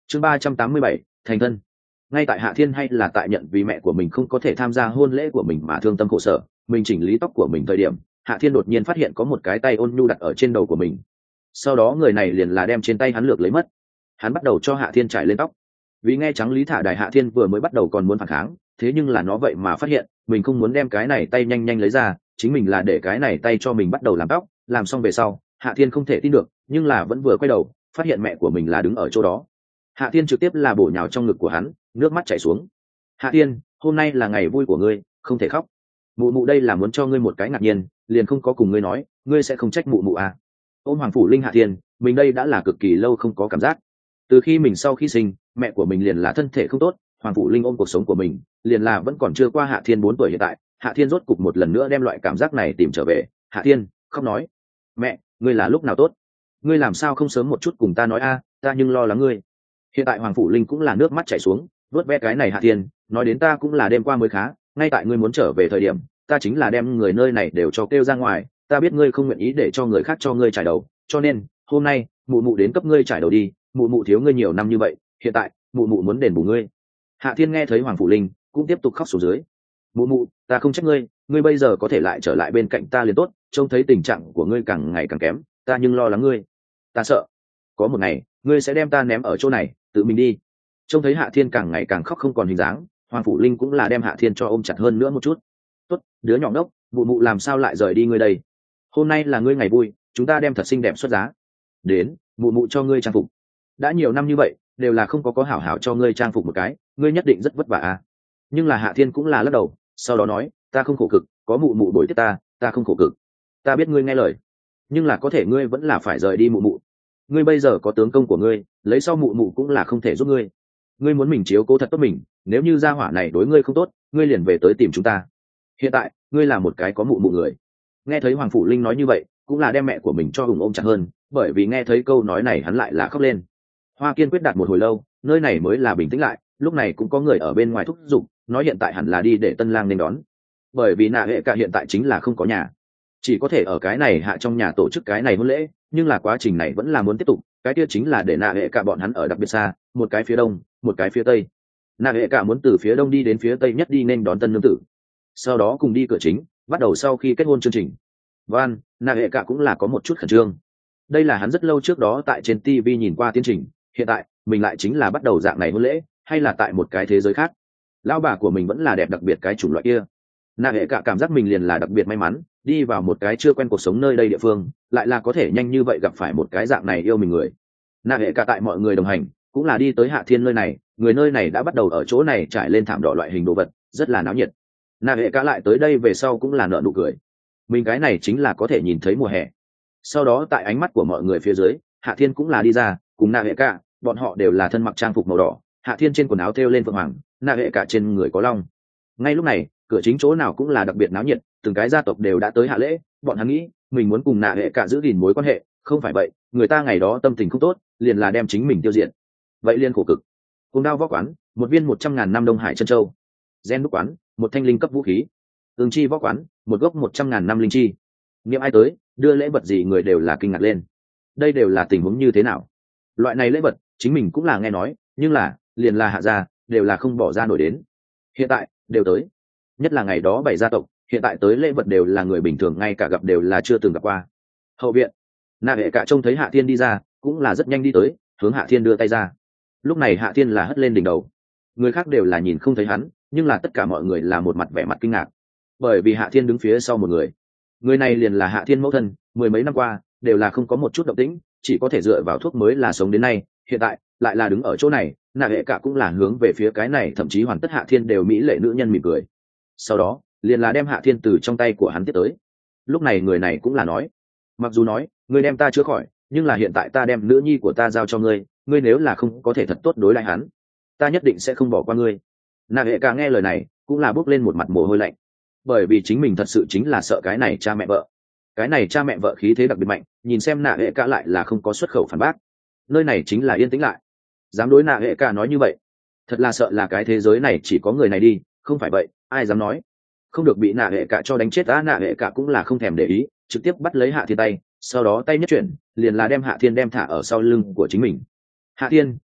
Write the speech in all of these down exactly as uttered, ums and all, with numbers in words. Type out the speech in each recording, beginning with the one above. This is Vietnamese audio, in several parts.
chương ba trăm tám mươi bảy thành thân. Ngay tại Hạ Thiên hay là tại nhận vì mẹ của mình không có thể tham gia hôn lễ của mình mà thương tâm khổ sở, mình chỉnh lý tóc của mình thời điểm, Hạ Thiên đột nhiên phát hiện có một cái tay ôn nhu đặt ở trên đầu của mình. Sau đó người này liền là đem trên tay hắn lược lấy mất. Hắn bắt đầu cho Hạ Thiên trải lên tóc. Vì nghe trắng lý thả đài, Hạ Thiên vừa mới bắt đầu còn muốn phản kháng, thế nhưng là nó vậy mà phát hiện mình không muốn đem cái này tay nhanh nhanh lấy ra, chính mình là để cái này tay cho mình bắt đầu làm tóc. Làm xong về sau, Hạ Thiên không thể tin được, nhưng là vẫn vừa quay đầu, phát hiện mẹ của mình là đứng ở chỗ đó. Hạ Thiên trực tiếp là bổ nhào trong ngực của hắn, nước mắt chảy xuống. Hạ Thiên, hôm nay là ngày vui của ngươi, không thể khóc. Mụ mụ đây là muốn cho ngươi một cái ngạc nhiên, liền không có cùng ngươi nói, ngươi sẽ không trách mụ mụ à? Ôm Hoàng Phủ Linh Hạ Thiên, mình đây đã là cực kỳ lâu không có cảm giác. Từ khi mình sau khi sinh, mẹ của mình liền là thân thể không tốt, Hoàng Phủ Linh ôm cuộc sống của mình, liền là vẫn còn chưa qua Hạ Thiên bốn tuổi hiện tại. Hạ Thiên rốt cục một lần nữa đem loại cảm giác này tìm trở về. Hạ Thiên khóc nói, mẹ, ngươi là lúc nào tốt? Ngươi làm sao không sớm một chút cùng ta nói a, ta nhưng lo lắng ngươi. Hiện tại Hoàng Phủ Linh cũng là nước mắt chảy xuống, vớt ve cái này Hạ Thiên, nói đến ta cũng là đêm qua mới khá, ngay tại ngươi muốn trở về thời điểm, ta chính là đem người nơi này đều cho kêu ra ngoài, ta biết ngươi không nguyện ý để cho người khác cho ngươi trải đầu, cho nên hôm nay mụ mụ đến cấp ngươi trải đầu đi, mụ mụ thiếu ngươi nhiều năm như vậy, hiện tại mụ mụ muốn đền bù ngươi. Hạ Thiên nghe thấy Hoàng Phủ Linh cũng tiếp tục khóc xuống dưới. Mụ mụ, ta không trách ngươi, ngươi bây giờ có thể lại trở lại bên cạnh ta liền tốt, trông thấy tình trạng của ngươi càng ngày càng kém, ta nhưng lo lắng ngươi. Ta sợ có một ngày ngươi sẽ đem ta ném ở chỗ này, tự mình đi. Trông thấy Hạ Thiên càng ngày càng khóc không còn hình dáng, Hoàng Phủ Linh cũng là đem Hạ Thiên cho ôm chặt hơn nữa một chút. Tốt, đứa nhỏ ngốc, mụ mụ làm sao lại rời đi ngươi đây? Hôm nay là ngươi ngày vui, chúng ta đem thật xinh đẹp xuất giá. Đến, mụ mụ cho ngươi trang phục. Đã nhiều năm như vậy, đều là không có có hảo hảo cho ngươi trang phục một cái, ngươi nhất định rất vất vả à? Nhưng là Hạ Thiên cũng là lắc đầu, sau đó nói, ta không khổ cực, có mụ mụ bồi tiếp ta, ta không khổ cực. Ta biết ngươi nghe lời, nhưng là có thể ngươi vẫn là phải rời đi mụ mụ. Ngươi bây giờ có tướng công của ngươi, lấy sau mụ mụ cũng là không thể giúp ngươi. Ngươi muốn mình chiếu cố thật tốt mình, nếu như gia hỏa này đối ngươi không tốt, ngươi liền về tới tìm chúng ta. Hiện tại ngươi là một cái có mụ mụ người. Nghe thấy Hoàng Phủ Linh nói như vậy, cũng là đem mẹ của mình cho hùng ôm chặt hơn, bởi vì nghe thấy câu nói này hắn lại là khóc lên. Hoa Kiên quyết đặt một hồi lâu, nơi này mới là bình tĩnh lại, lúc này cũng có người ở bên ngoài thúc giục, nói hiện tại hẳn là đi để tân lang nên đón, bởi vì nạ hệ cả hiện tại chính là không có nhà, chỉ có thể ở cái này hạ trong nhà tổ chức cái này hôn lễ, nhưng là quá trình này vẫn là muốn tiếp tục, cái kia chính là để nạ hệ cả bọn hắn ở đặc biệt xa, một cái phía đông, một cái phía tây. Nạ hệ cả muốn từ phía đông đi đến phía tây nhất đi nên đón tân nương tử, sau đó cùng đi cửa chính, bắt đầu sau khi kết hôn chương trình. Van, nạ hệ cả cũng là có một chút khẩn trương. Đây là hắn rất lâu trước đó tại trên ti vi nhìn qua tiến trình, hiện tại mình lại chính là bắt đầu dạng này hôn lễ, hay là tại một cái thế giới khác. Lão bà của mình vẫn là đẹp đặc biệt cái chủng loại kia. Nạ hệ cả cảm giác mình liền là đặc biệt may mắn, đi vào một cái chưa quen cuộc sống nơi đây địa phương, lại là có thể nhanh như vậy gặp phải một cái dạng này yêu mình người. Nạ hệ cả tại mọi người đồng hành, cũng là đi tới Hạ Thiên nơi này, người nơi này đã bắt đầu ở chỗ này trải lên thảm đỏ loại hình đồ vật, rất là náo nhiệt. Nạ hệ cả lại tới đây về sau cũng là nở nụ cười. Mình cái này chính là có thể nhìn thấy mùa hè. Sau đó tại ánh mắt của mọi người phía dưới, Hạ Thiên cũng là đi ra, cùng Nạ hệ cả, bọn họ đều là thân mặc trang phục màu đỏ. Hạ Thiên trên quần áo thêu lên phượng hoàng, Nạ hệ cả trên người có long. Ngay lúc này, cửa chính chỗ nào cũng là đặc biệt náo nhiệt, từng cái gia tộc đều đã tới hạ lễ, bọn hắn nghĩ mình muốn cùng Nạ hệ cả giữ gìn mối quan hệ, không phải vậy người ta ngày đó tâm tình không tốt, liền là đem chính mình tiêu diệt. Vậy liên khổ cực. Cùng đao võ quán, một viên một trăm ngàn năm Đông Hải chân châu. Gen đúc quán, một thanh linh cấp vũ khí. Ương chi võ quán, một gốc một trăm ngàn năm linh chi. Niệm ai tới, đưa lễ vật gì người đều là kinh ngạc lên. Đây đều là tình huống như thế nào? Loại này lễ vật, chính mình cũng là nghe nói, nhưng là liền là hạ gia, đều là không bỏ ra nổi đến. Hiện tại đều tới, nhất là ngày đó bảy gia tộc, hiện tại tới lễ vật đều là người bình thường ngay cả gặp đều là chưa từng gặp qua. Hậu viện, Nạ hệ cả trông thấy Hạ Thiên đi ra, cũng là rất nhanh đi tới, hướng Hạ Thiên đưa tay ra. Lúc này Hạ Thiên là hất lên đỉnh đầu, người khác đều là nhìn không thấy hắn, nhưng là tất cả mọi người là một mặt vẻ mặt kinh ngạc, bởi vì Hạ Thiên đứng phía sau một người, người này liền là Hạ Thiên mẫu thân, mười mấy năm qua đều là không có một chút động tĩnh, chỉ có thể dựa vào thuốc mới là sống đến nay, hiện tại lại là đứng ở chỗ này. Nạ hệ cả cũng là hướng về phía cái này thậm chí hoàn tất Hạ Thiên đều mỹ lệ nữ nhân mỉm cười, sau đó liền là đem Hạ Thiên từ trong tay của hắn tiếp tới. Lúc này người này cũng là nói, mặc dù nói ngươi đem ta chữa khỏi, nhưng là hiện tại ta đem nữ nhi của ta giao cho ngươi, ngươi nếu là không có thể thật tốt đối lại hắn, ta nhất định sẽ không bỏ qua ngươi. Nạ hệ cả nghe lời này cũng là bước lên một mặt mồ hôi lạnh, bởi vì chính mình thật sự chính là sợ cái này cha mẹ vợ, cái này cha mẹ vợ khí thế đặc biệt mạnh, nhìn xem Nạ hệ cả lại là không có xuất khẩu phản bác, nơi này chính là yên tĩnh lại, dám đối Nạ hệ cả nói như vậy, thật là sợ là cái thế giới này chỉ có người này đi, không phải vậy ai dám nói. Không được bị Nạ hệ cả cho đánh chết á. Nạ hệ cả cũng là không thèm để ý, trực tiếp bắt lấy Hạ Thiên tay, sau đó tay nhất chuyển, liền là đem Hạ Thiên đem thả ở sau lưng của chính mình. Hạ Thiên, hiện tại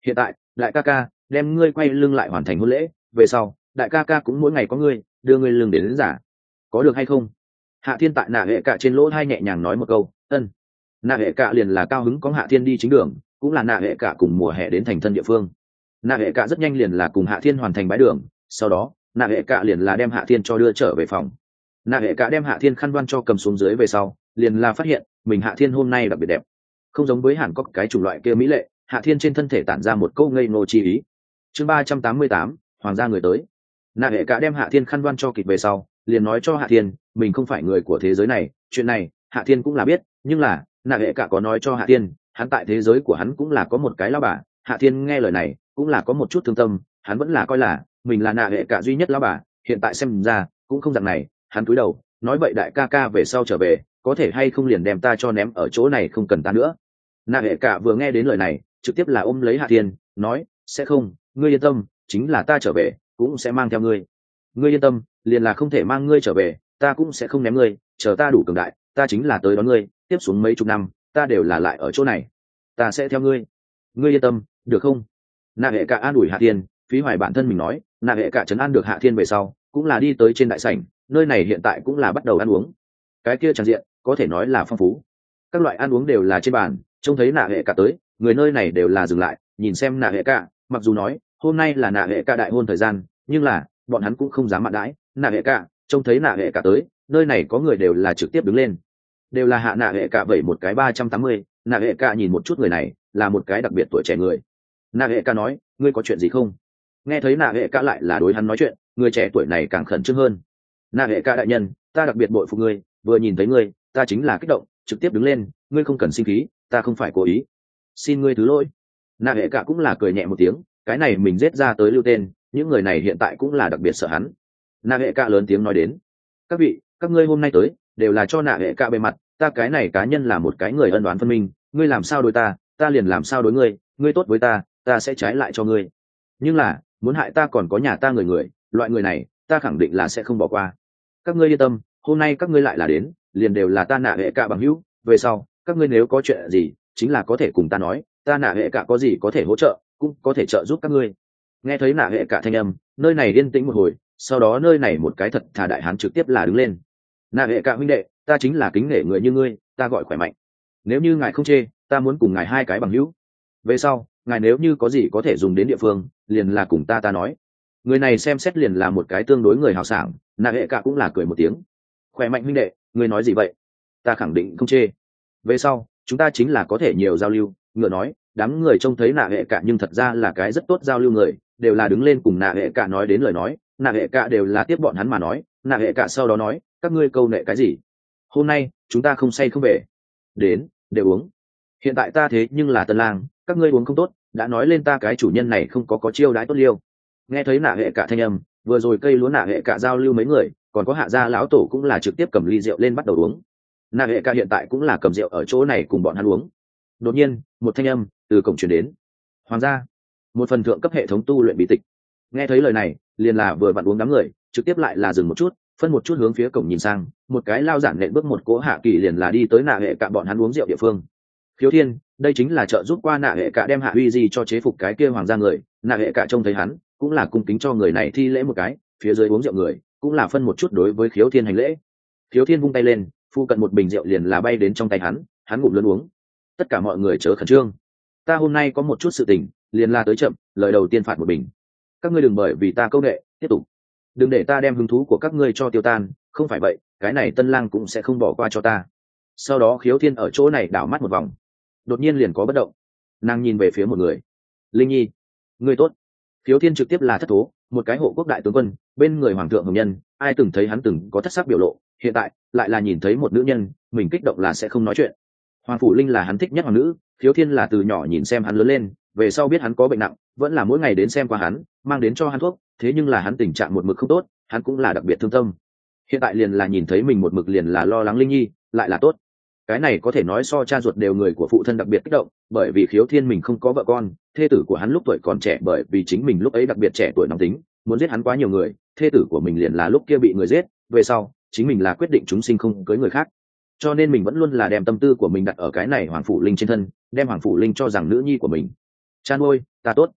đại ca ca đem ngươi quay lưng lại hoàn thành hôn lễ về sau đại ca ca cũng mỗi ngày có ngươi đưa ngươi lưng đến, đến giả có được hay không? Hạ Thiên tại nạ hệ cả trên lỗ hai nhẹ nhàng nói một câu ân. Nạ hệ cả liền là cao hứng có Hạ Thiên đi chính đường, cũng là nạ hệ cả cùng mùa hè đến thành thân địa phương. Nạ hệ cả rất nhanh liền là cùng Hạ Thiên hoàn thành bái đường, sau đó nạ hệ cả liền là đem Hạ Thiên cho đưa trở về phòng. Nạ hệ cả đem Hạ Thiên khăn đoan cho cầm xuống dưới về sau liền là phát hiện mình Hạ Thiên hôm nay đặc biệt đẹp, không giống với hẳn có cái chủng loại kia mỹ lệ. Hạ Thiên trên thân thể tản ra một câu ngây ngô chi ý. Chương ba trăm tám mươi tám, hoàng gia người tới. Nạ hệ cả đem Hạ Thiên khăn đoan cho kịp về sau liền nói cho Hạ Thiên mình không phải người của thế giới này. Chuyện này Hạ Thiên cũng là biết, nhưng là nạ hệ cả có nói cho Hạ Thiên hắn tại thế giới của hắn cũng là có một cái lao bà. Hạ Thiên nghe lời này cũng là có một chút thương tâm, hắn vẫn là coi là mình là nạ hệ cả duy nhất lao bà, hiện tại xem ra cũng không dạng này. Hắn cúi đầu nói vậy đại ca ca về sau trở về có thể hay không liền đem ta cho ném ở chỗ này không cần ta nữa. Nạ hệ cả vừa nghe đến lời này trực tiếp là ôm lấy Hạ Thiên nói sẽ không, ngươi yên tâm, chính là ta trở về cũng sẽ mang theo ngươi. Ngươi yên tâm, liền là không thể mang ngươi trở về ta cũng sẽ không ném ngươi, chờ ta đủ cường đại ta chính là tới đón ngươi, tiếp xuống mấy chục năm ta đều là lại ở chỗ này, ta sẽ theo ngươi. Ngươi yên tâm được không? Nạ hệ cả an ủi Hạ Thiên, phí hoài bản thân mình nói. Nạ hệ cả trấn an được Hạ Thiên về sau cũng là đi tới trên đại sảnh, nơi này hiện tại cũng là bắt đầu ăn uống. Cái kia tràn diện có thể nói là phong phú, các loại ăn uống đều là trên bàn. Trông thấy nạ hệ cả tới, người nơi này đều là dừng lại nhìn xem nạ hệ cả. Mặc dù nói hôm nay là nạ hệ cả đại hôn thời gian, nhưng là bọn hắn cũng không dám mạn đãi nạ hệ cả. Trông thấy nạ hệ cả tới, nơi này có người đều là trực tiếp đứng lên, đều là hạ nạ hệ cả vẩy một cái ba trăm tám mươi. Nạ hệ cả nhìn một chút người này là một cái đặc biệt tuổi trẻ người. Nạ hệ cả nói ngươi có chuyện gì không? Nghe thấy nạ hệ cả lại là đối hắn nói chuyện, người trẻ tuổi này càng khẩn trương hơn. Nạ hệ cả đại nhân, ta đặc biệt bội phục ngươi, vừa nhìn thấy ngươi ta chính là kích động trực tiếp đứng lên, ngươi không cần sinh khí, ta không phải cố ý, xin ngươi thứ lỗi. Nạ hệ cả cũng là cười nhẹ một tiếng, cái này mình giết ra tới lưu tên, những người này hiện tại cũng là đặc biệt sợ hắn. Nạ hệ cả lớn tiếng nói đến các vị, các ngươi hôm nay tới đều là cho nạ hệ cả bề mặt, ta cái này cá nhân là một cái người ân oán phân minh, ngươi làm sao đối ta ta liền làm sao đối ngươi, ngươi tốt với ta ta sẽ trái lại cho ngươi, nhưng là muốn hại ta còn có nhà ta người người, loại người này ta khẳng định là sẽ không bỏ qua. Các ngươi yên tâm, hôm nay các ngươi lại là đến liền đều là ta nạ hệ cả bằng hữu, về sau các ngươi nếu có chuyện gì chính là có thể cùng ta nói, ta nạ hệ cả có gì có thể hỗ trợ cũng có thể trợ giúp các ngươi. Nghe thấy nạ hệ cả thanh âm, nơi này yên tĩnh một hồi, sau đó nơi này một cái thật thà đại hán trực tiếp là đứng lên. Nạ hệ cả huynh đệ, ta chính là kính nể người như ngươi, ta gọi khỏe mạnh, nếu như ngài không chê ta muốn cùng ngài hai cái bằng hữu, về sau ngài nếu như có gì có thể dùng đến địa phương liền là cùng ta ta nói. Người này xem xét liền là một cái tương đối người hào sảng. Nạ hệ cả cũng là cười một tiếng, khỏe mạnh huynh đệ người nói gì vậy, ta khẳng định không chê, về sau chúng ta chính là có thể nhiều giao lưu. Ngựa nói đám người trông thấy nạ hệ cả nhưng thật ra là cái rất tốt giao lưu người, đều là đứng lên cùng nạ hệ cả nói đến lời nói. Nạ hệ cả đều là tiếp bọn hắn mà nói. Nạ hệ cả sau đó nói các ngươi câu nệ cái gì, hôm nay chúng ta không say không về, đến đều uống, hiện tại ta thế nhưng là tân lang, các ngươi uống không tốt đã nói lên ta cái chủ nhân này không có có chiêu đãi tốt liêu. Nghe thấy nạ hệ cả thanh âm, vừa rồi cây lúa nạ hệ cả giao lưu mấy người còn có hạ gia lão tổ cũng là trực tiếp cầm ly rượu lên bắt đầu uống. Nạ hệ cả hiện tại cũng là cầm rượu ở chỗ này cùng bọn hắn uống. Đột nhiên một thanh âm từ cổng truyền đến, hoàng gia một phần thượng cấp hệ thống tu luyện bí tịch. Nghe thấy lời này liền là vừa vặn uống đám người trực tiếp lại là dừng một chút, phân một chút hướng phía cổng nhìn sang, một cái lao giản nện bước một cỗ hạ kỳ liền là đi tới nạ hệ cả bọn hắn uống rượu địa phương. Khiếu Thiên, đây chính là trợ giúp qua nạ hệ cả đem hạ uy gì cho chế phục cái kia hoàng gia người. Nạ hệ cả trông thấy hắn cũng là cung kính cho người này thi lễ một cái, phía dưới uống rượu người cũng là phân một chút đối với Khiếu Thiên hành lễ. Khiếu Thiên vung tay lên, phu cận một bình rượu liền là bay đến trong tay hắn, hắn ngụm lớn uống. Tất cả mọi người chớ khẩn trương, ta hôm nay có một chút sự tình liền là tới chậm, lời đầu tiên phạt một bình, các ngươi đừng bởi vì ta câu nghệ tiếp tục, đừng để ta đem hứng thú của các ngươi cho tiêu tan, không phải vậy cái này tân lang cũng sẽ không bỏ qua cho ta. Sau đó Khiếu Thiên ở chỗ này đảo mắt một vòng, đột nhiên liền có bất động, nàng nhìn về phía một người, Linh Nhi ngươi tốt. Khiếu Thiên trực tiếp là thất thố, một cái hộ quốc đại tướng quân bên người hoàng thượng hồng nhân, ai từng thấy hắn từng có thất sắc biểu lộ, hiện tại lại là nhìn thấy một nữ nhân, mình kích động là sẽ không nói chuyện. Hoàng Phủ Linh là hắn thích nhất hoàng nữ, Khiếu Thiên là từ nhỏ nhìn xem hắn lớn lên, về sau biết hắn có bệnh nặng vẫn là mỗi ngày đến xem qua hắn, mang đến cho hắn thuốc, thế nhưng là hắn tình trạng một mực không tốt, hắn cũng là đặc biệt thương tâm. Hiện tại liền là nhìn thấy mình một mực liền là lo lắng Linh Nhi lại là tốt, cái này có thể nói so cha ruột đều người của phụ thân đặc biệt kích động, bởi vì Khiếu Thiên mình không có vợ con, thê tử của hắn lúc tuổi còn trẻ bởi vì chính mình lúc ấy đặc biệt trẻ tuổi nóng tính, muốn giết hắn quá nhiều người, thê tử của mình liền là lúc kia bị người giết, về sau chính mình là quyết định chúng sinh không cưới người khác, cho nên mình vẫn luôn là đem tâm tư của mình đặt ở cái này Hoàng Phủ Linh trên thân, đem Hoàng Phủ Linh cho rằng nữ nhi của mình. Chan ôi ta tốt.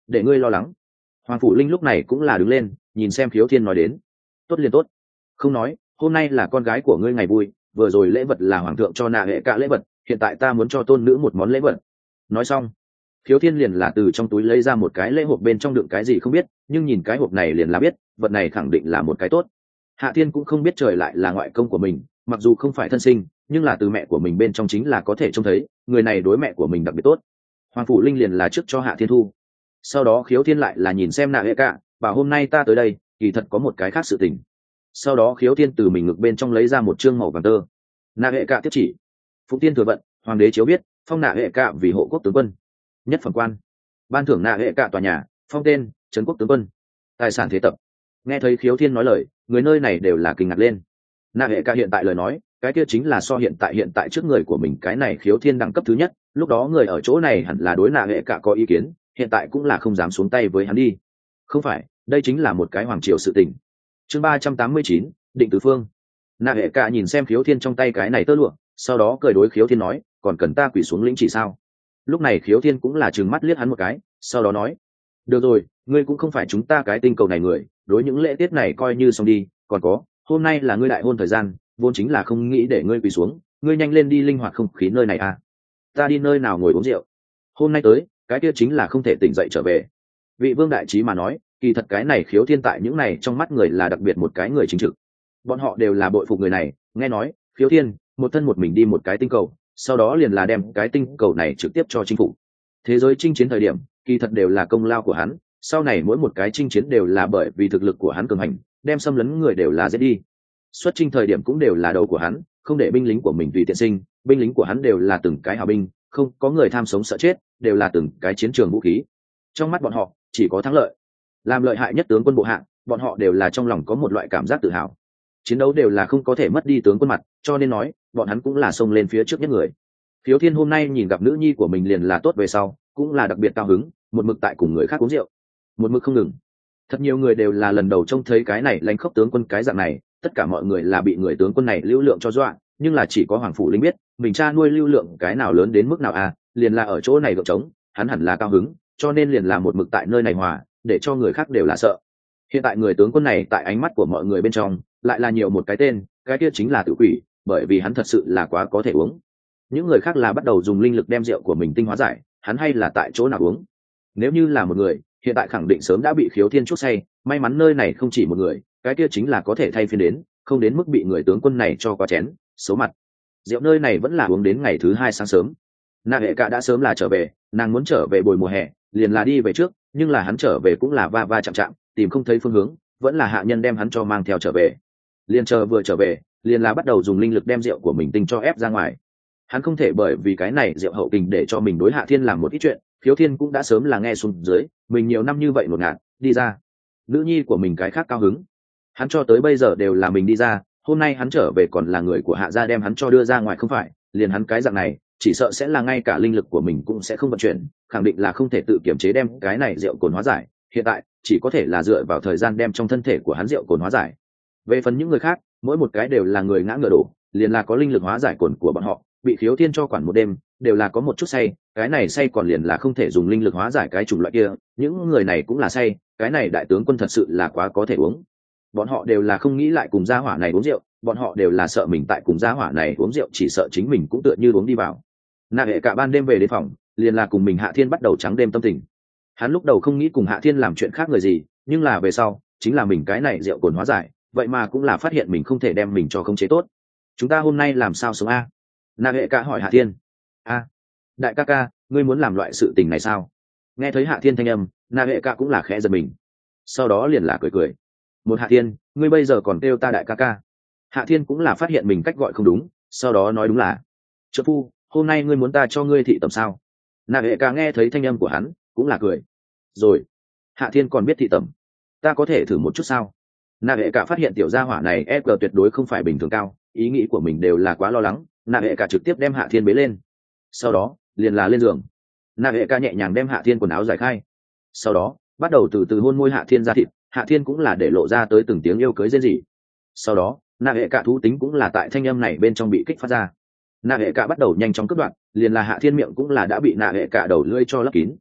để ngươi lo lắng. Hoàng Phủ Linh lúc này cũng là đứng lên nhìn xem Khiếu Thiên nói đến. Tốt liền tốt, không nói hôm nay là con gái của ngươi ngày vui, vừa rồi lễ vật là hoàng thượng cho nạ hệ cả lễ vật, hiện tại ta muốn cho tôn nữ một món lễ vật. Nói xong Khiếu Thiên liền là từ trong túi lấy ra một cái lễ hộp, bên trong đựng cái gì không biết, nhưng nhìn cái hộp này liền là biết vật này khẳng định là một cái tốt. Hạ Thiên cũng không biết trời lại là ngoại công của mình, mặc dù không phải thân sinh nhưng là từ mẹ của mình bên trong chính là có thể trông thấy người này đối mẹ của mình đặc biệt tốt. Hoàng Phủ Linh liền là trước cho Hạ Thiên thu, sau đó Khiếu Thiên lại là nhìn xem nạ hệ cả, bảo hôm nay ta tới đây kỳ thật có một cái khác sự tình. Sau đó Khiếu Thiên từ mình ngực bên trong lấy ra một chương màu vàng tơ. Nạ hệ cả tiếp chỉ: Phụng Tiên thừa vận, hoàng đế chiếu biết, phong nạ hệ cả vì hộ quốc tướng quân, nhất phẩm quan, ban thưởng nạ hệ cả tòa nhà, phong tên trấn quốc tướng quân, tài sản thế tập. Nghe thấy Khiếu Thiên nói lời, người nơi này đều là kinh ngạc lên. Nạ hệ cả hiện tại lời nói, cái kia chính là so hiện tại hiện tại trước người của mình cái này Khiếu Thiên đẳng cấp thứ nhất, lúc đó người ở chỗ này hẳn là đối nạ hệ cả có ý kiến, hiện tại cũng là không dám xuống tay với hắn đi. Không phải, đây chính là một cái hoàng triều sự tình. Chương ba trăm tám mươi chín, định tứ phương. Nạ hệ cả nhìn xem Khiếu Thiên trong tay cái này tơ lụa, sau đó cười đối Khiếu Thiên nói, còn cần ta quỳ xuống lĩnh chỉ sao? Lúc này Khiếu Thiên cũng là trừng mắt liếc hắn một cái, sau đó nói, được rồi, ngươi cũng không phải chúng ta cái tinh cầu này người, đối những lễ tiết này coi như xong đi. Còn có, hôm nay là ngươi đại hôn thời gian, vốn chính là không nghĩ để ngươi quỳ xuống, ngươi nhanh lên đi linh hoạt không khí nơi này à. Ta đi nơi nào ngồi uống rượu, hôm nay tới cái kia chính là không thể tỉnh dậy trở về. Vị vương đại trí mà nói, kỳ thật cái này Khiếu Thiên tại những này trong mắt người là đặc biệt một cái người chính trực, bọn họ đều là bội phục người này. Nghe nói Khiếu Thiên một thân một mình đi một cái tinh cầu, sau đó liền là đem cái tinh cầu này trực tiếp cho chinh phục. Thế giới chinh chiến thời điểm kỳ thật đều là công lao của hắn, sau này mỗi một cái chinh chiến đều là bởi vì thực lực của hắn cường hành, đem xâm lấn người đều là giết đi. Xuất chinh thời điểm cũng đều là đầu của hắn, không để binh lính của mình vì tiện sinh, binh lính của hắn đều là từng cái hào binh, không có người tham sống sợ chết, đều là từng cái chiến trường vũ khí. Trong mắt bọn họ chỉ có thắng lợi, làm lợi hại nhất tướng quân bộ hạng, bọn họ đều là trong lòng có một loại cảm giác tự hào. Chiến đấu đều là không có thể mất đi tướng quân mặt, cho nên nói bọn hắn cũng là xông lên phía trước nhất người. Khiếu Thiên hôm nay nhìn gặp nữ nhi của mình liền là tốt về sau, cũng là đặc biệt cao hứng, một mực tại cùng người khác uống rượu, một mực không ngừng. Thật nhiều người đều là lần đầu trông thấy cái này lãnh khốc tướng quân cái dạng này, tất cả mọi người là bị người tướng quân này lưu lượng cho dọa, nhưng là chỉ có Hoàng Phủ Linh biết mình cha nuôi lưu lượng cái nào lớn đến mức nào à, liền là ở chỗ này gượng trống, hắn hẳn là cao hứng, cho nên liền là một mực tại nơi này hòa, để cho người khác đều là sợ. Hiện tại người tướng quân này tại ánh mắt của mọi người bên trong lại là nhiều một cái tên, cái kia chính là Tử Quỷ, bởi vì hắn thật sự là quá có thể uống. Những người khác là bắt đầu dùng linh lực đem rượu của mình tinh hóa giải, hắn hay là tại chỗ nào uống. Nếu như là một người, hiện tại khẳng định sớm đã bị Khiếu Thiên chút say, may mắn nơi này không chỉ một người, cái kia chính là có thể thay phiên đến, không đến mức bị người tướng quân này cho quá chén xấu mặt. Rượu nơi này vẫn là uống đến ngày thứ hai sáng sớm. Nạ hệ cả đã sớm là trở về, nàng muốn trở về bồi mùa hè, liền là đi về trước, nhưng là hắn trở về cũng là va va chạm chạm, tìm không thấy phương hướng, vẫn là hạ nhân đem hắn cho mang theo trở về. Liền chờ vừa trở về, liền là bắt đầu dùng linh lực đem rượu của mình tinh cho ép ra ngoài. Hắn không thể bởi vì cái này rượu hậu tình để cho mình đối Hạ Thiên làm một ít chuyện. Khiếu Thiên cũng đã sớm là nghe xuống dưới, mình nhiều năm như vậy một ngạt đi ra, nữ nhi của mình cái khác cao hứng, hắn cho tới bây giờ đều là mình đi ra, hôm nay hắn trở về còn là người của Hạ gia đem hắn cho đưa ra ngoài, không phải liền hắn cái dạng này chỉ sợ sẽ là ngay cả linh lực của mình cũng sẽ không vận chuyển, khẳng định là không thể tự kiểm chế đem cái này rượu cồn hóa giải, hiện tại chỉ có thể là dựa vào thời gian đem trong thân thể của hắn rượu cồn hóa giải. Về phần những người khác, mỗi một cái đều là người ngã ngựa đổ, liền là có linh lực hóa giải cồn của bọn họ, bị Khiếu Thiên cho quản một đêm, đều là có một chút say, cái này say còn liền là không thể dùng linh lực hóa giải cái chủng loại kia, những người này cũng là say, cái này đại tướng quân thật sự là quá có thể uống. Bọn họ đều là không nghĩ lại cùng gia hỏa này uống rượu, bọn họ đều là sợ mình tại cùng gia hỏa này uống rượu chỉ sợ chính mình cũng tựa như uống đi vào. Nạ hệ cả ban đêm về đến phòng, liền là cùng mình Hạ Thiên bắt đầu trắng đêm tâm tình. Hắn lúc đầu không nghĩ cùng Hạ Thiên làm chuyện khác người gì, nhưng là về sau chính là mình cái này rượu cồn hóa giải, vậy mà cũng là phát hiện mình không thể đem mình cho khống chế tốt. Chúng ta hôm nay làm sao sống a? Nạ hệ cả hỏi Hạ Thiên. A, đại ca ca, ngươi muốn làm loại sự tình này sao? Nghe thấy Hạ Thiên thanh âm, Nạ hệ cả cũng là khẽ giật mình, sau đó liền là cười cười. Một Hạ Thiên, ngươi bây giờ còn kêu ta đại ca ca? Hạ Thiên cũng là phát hiện mình cách gọi không đúng, sau đó nói đúng là, trợ phu, hôm nay ngươi muốn ta cho ngươi thị tẩm sao? Nạ hệ cả nghe thấy thanh âm của hắn cũng là cười. Rồi, Hạ Thiên còn biết thị tẩm, ta có thể thử một chút sao? Nạ hệ cả phát hiện tiểu gia hỏa này e giê tuyệt đối không phải bình thường cao, ý nghĩ của mình đều là quá lo lắng. Nạ hệ cả trực tiếp đem Hạ Thiên bế lên, sau đó liền là lên giường. Nạ hệ cả nhẹ nhàng đem Hạ Thiên quần áo giải khai, sau đó bắt đầu từ từ hôn môi Hạ Thiên ra thịt. Hạ Thiên cũng là để lộ ra tới từng tiếng yêu cưới rên rỉ. Sau đó Nạ hệ cả thú tính cũng là tại thanh âm này bên trong bị kích phát ra. Nạ hệ cả bắt đầu nhanh chóng cướp đoạt, liền là Hạ Thiên miệng cũng là đã bị Nạ hệ cả đầu lưỡi cho lấp kín.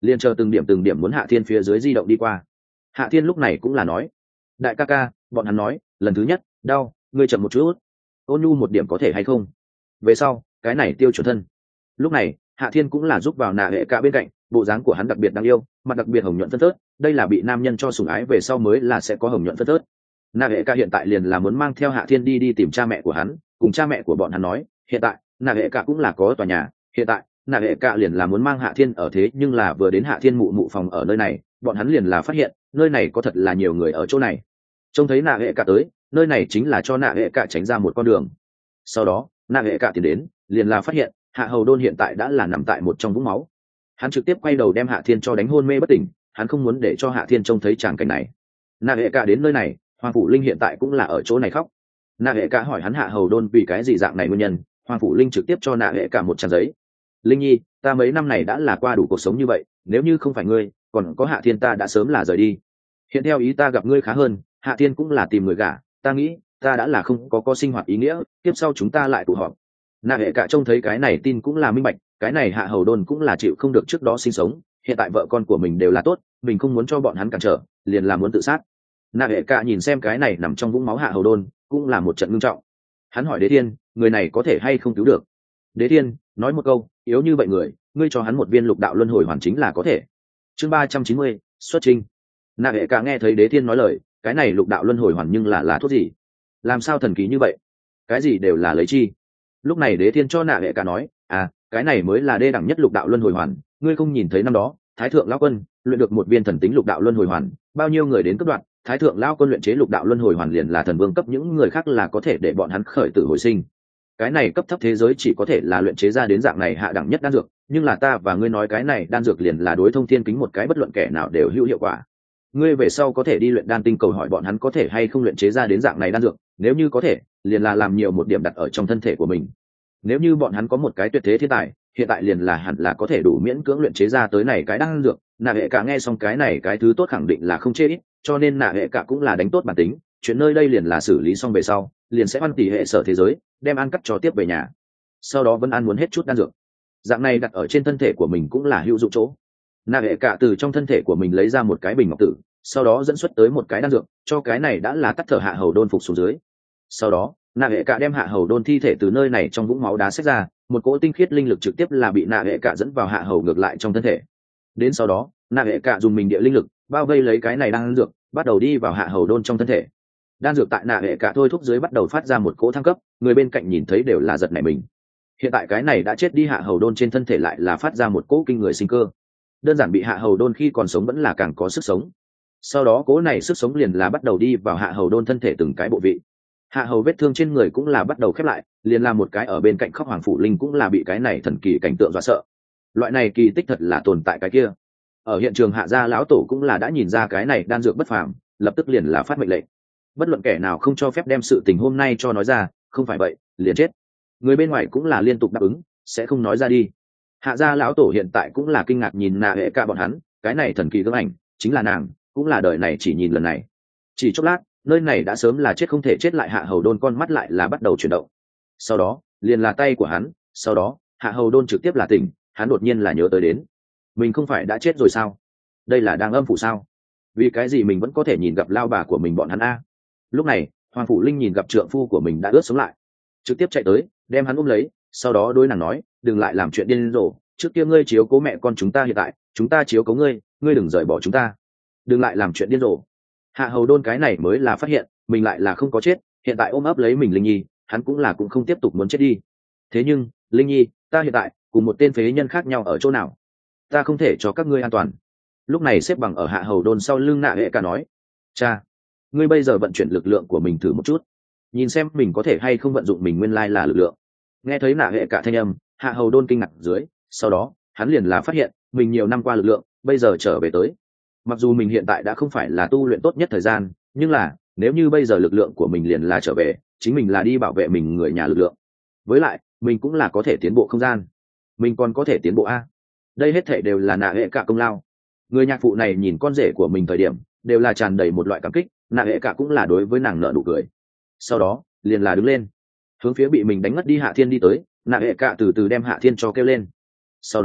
liền chờ từng điểm từng điểm muốn hạ thiên phía dưới di động đi qua. Hạ thiên lúc này cũng là nói, đại ca ca, bọn hắn nói lần thứ nhất đau, ngươi chậm một chút, ôn nhu một điểm có thể hay không, về sau cái này tiêu chuẩn thân. Lúc này hạ thiên cũng là giúp vào nạ hệ cả bên cạnh, bộ dáng của hắn đặc biệt đáng yêu, mặt đặc biệt hồng nhuận phân phớt, đây là bị nam nhân cho sủng ái về sau mới là sẽ có hồng nhuận phân phớt. Nạ hệ cả hiện tại liền là muốn mang theo hạ thiên đi đi tìm cha mẹ của hắn, cùng cha mẹ của bọn hắn nói hiện tại nạ hệ cả cũng là có tòa nhà, hiện tại nạ hệ cả liền là muốn mang hạ thiên ở, thế nhưng là vừa đến hạ thiên mụ mụ phòng ở nơi này, bọn hắn liền là phát hiện nơi này có thật là nhiều người ở chỗ này. Trông thấy nạ hệ cả tới, nơi này chính là cho nạ hệ cả tránh ra một con đường. Sau đó nạ hệ cả tiến đến, liền là phát hiện hạ hầu đôn hiện tại đã là nằm tại một trong vũng máu. Hắn trực tiếp quay đầu đem hạ thiên cho đánh hôn mê bất tỉnh, hắn không muốn để cho hạ thiên trông thấy tràng cảnh này. Nạ hệ cả đến nơi này, hoàng phủ linh hiện tại cũng là ở chỗ này khóc. Nạ hệ cả hỏi hắn hạ hầu đôn vì cái gì dạng này nguyên nhân, hoàng phủ linh trực tiếp cho nạ hệ cả một trang giấy. Linh nhi, ta mấy năm này đã là qua đủ cuộc sống như vậy, nếu như không phải ngươi, còn có hạ thiên ta đã sớm là rời đi. Hiện theo ý ta gặp ngươi khá hơn, hạ thiên cũng là tìm người gả, ta nghĩ ta đã là không có có sinh hoạt ý nghĩa, tiếp sau chúng ta lại tụ họp. Nạ hệ cả trông thấy cái này tin cũng là minh bạch, cái này hạ hầu đôn cũng là chịu không được trước đó sinh sống, hiện tại vợ con của mình đều là tốt, mình không muốn cho bọn hắn cản trở, liền là muốn tự sát. Nạ hệ cả nhìn xem cái này nằm trong vũng máu hạ hầu đôn, cũng là một trận ngưng trọng. Hắn hỏi Đế Thiên, người này có thể hay không cứu được? Đế Thiên nói một câu, yếu như vậy người, ngươi cho hắn một viên lục đạo luân hồi hoàn chính là có thể. Chương ba trăm chín mươi, xuất trình. Nạ hệ cả nghe thấy Đế Thiên nói lời, cái này lục đạo luân hồi hoàn nhưng là là thuốc gì? Làm sao thần kỳ như vậy? Cái gì đều là lấy chi? Lúc này Đế Thiên cho nạ hệ cả nói, à, cái này mới là đê đẳng nhất lục đạo luân hồi hoàn, ngươi không nhìn thấy năm đó thái thượng lão quân luyện được một viên thần tính lục đạo luân hồi hoàn, bao nhiêu người đến cấp đoạn, thái thượng lão quân luyện chế lục đạo luân hồi hoàn liền là thần vương cấp, những người khác là có thể để bọn hắn khởi tử hồi sinh. Cái này cấp thấp thế giới chỉ có thể là luyện chế ra đến dạng này hạ đẳng nhất đan dược, nhưng là ta và ngươi nói cái này đan dược liền là đối thông thiên kính một cái, bất luận kẻ nào đều hữu hiệu quả. Ngươi về sau có thể đi luyện đan tinh cầu hỏi bọn hắn có thể hay không luyện chế ra đến dạng này đan dược, nếu như có thể, liền là làm nhiều một điểm đặt ở trong thân thể của mình. Nếu như bọn hắn có một cái tuyệt thế thiên tài, hiện tại liền là hẳn là có thể đủ miễn cưỡng luyện chế ra tới này cái đan dược. Nạ hệ cả nghe xong cái này cái thứ tốt khẳng định là không chê ít, cho nên nạ hệ cả cũng là đánh tốt bản tính, chuyện nơi đây liền là xử lý xong về sau, liền sẽ văn tỷ hệ sở thế giới, đem ăn cắt cho tiếp về nhà. Sau đó Vân An muốn hết chút đan dược, dạng này đặt ở trên thân thể của mình cũng là hữu dụng chỗ. Nạ hệ cả từ trong thân thể của mình lấy ra một cái bình ngọc tử, sau đó dẫn xuất tới một cái đan dược, cho cái này đã là tắt thở hạ hầu đôn phục xuống dưới. Sau đó nạ hệ cả đem hạ hầu đôn thi thể từ nơi này trong vũng máu đá xách ra, một cỗ tinh khiết linh lực trực tiếp là bị nạ hệ cả dẫn vào hạ hầu ngược lại trong thân thể. Đến sau đó nạ hệ cả dùng mình địa linh lực bao vây lấy cái này đan dược, bắt đầu đi vào hạ hầu đôn trong thân thể. Đan dược tại nạ hệ cả thôi thúc dưới bắt đầu phát ra một cỗ thăng cấp, người bên cạnh nhìn thấy đều là giật nảy mình. Hiện tại cái này đã chết đi hạ hầu đôn trên thân thể lại là phát ra một cỗ kinh người sinh cơ, đơn giản bị hạ hầu đôn khi còn sống vẫn là càng có sức sống. Sau đó cỗ này sức sống liền là bắt đầu đi vào hạ hầu đôn thân thể từng cái bộ vị. Hạ hầu vết thương trên người cũng là bắt đầu khép lại, liền là một cái ở bên cạnh khóc hoàng phủ linh cũng là bị cái này thần kỳ cảnh tượng dọa sợ. Loại này kỳ tích thật là tồn tại cái kia. Ở hiện trường hạ gia lão tổ cũng là đã nhìn ra cái này đan dược bất phàm, lập tức liền là phát mệnh lệnh, bất luận kẻ nào không cho phép đem sự tình hôm nay cho nói ra, không phải vậy liền chết. Người bên ngoài cũng là liên tục đáp ứng, sẽ không nói ra đi. Hạ gia lão tổ hiện tại cũng là kinh ngạc nhìn nạ hệ cả bọn hắn, cái này thần kỳ gương ảnh chính là nàng, cũng là đời này chỉ nhìn lần này. Chỉ chốc lát, nơi này đã sớm là chết không thể chết lại hạ hầu đôn con mắt lại là bắt đầu chuyển động. Sau đó liền là tay của hắn, sau đó hạ hầu đôn trực tiếp là tỉnh, hắn đột nhiên là nhớ tới đến mình không phải đã chết rồi sao, đây là đang âm phủ sao, vì cái gì mình vẫn có thể nhìn gặp lao bà của mình bọn hắn a. Lúc này hoàng phủ linh nhìn gặp trượng phu của mình đã ướt sống lại, trực tiếp chạy tới đem hắn ôm lấy, sau đó đối nàng nói, đừng lại làm chuyện điên rồ, trước kia ngươi chiếu cố mẹ con chúng ta, hiện tại chúng ta chiếu cố ngươi, ngươi đừng rời bỏ chúng ta, đừng lại làm chuyện điên rồ. Hạ hầu đôn cái này mới là phát hiện mình lại là không có chết, hiện tại ôm ấp lấy mình linh nhi, hắn cũng là cũng không tiếp tục muốn chết đi. Thế nhưng linh nhi, ta hiện tại cùng một tên phế nhân khác nhau ở chỗ nào, ta không thể cho các ngươi an toàn. Lúc này xếp bằng ở hạ hầu đôn sau lưng nạ hệ cả nói, cha, ngươi bây giờ vận chuyển lực lượng của mình thử một chút, nhìn xem mình có thể hay không vận dụng mình nguyên lai là lực lượng. Nghe thấy nạ hệ cả thanh âm, hạ hầu đôn kinh ngạc dưới, sau đó hắn liền là phát hiện mình nhiều năm qua lực lượng bây giờ trở về tới. Mặc dù mình hiện tại đã không phải là tu luyện tốt nhất thời gian, nhưng là nếu như bây giờ lực lượng của mình liền là trở về, chính mình là đi bảo vệ mình người nhà lực lượng, với lại mình cũng là có thể tiến bộ không gian, mình còn có thể tiến bộ a. Đây hết thể đều là nạ hệ cả công lao. Người nhạc phụ này nhìn con rể của mình thời điểm đều là tràn đầy một loại cảm kích, nạ hệ cả cũng là đối với nàng nợ nụ cười. Sau đó liền là đứng lên hướng phía bị mình đánh ngất đi hạ thiên đi tới, nạ hệ cả từ từ đem hạ thiên cho kêu lên. Sau đó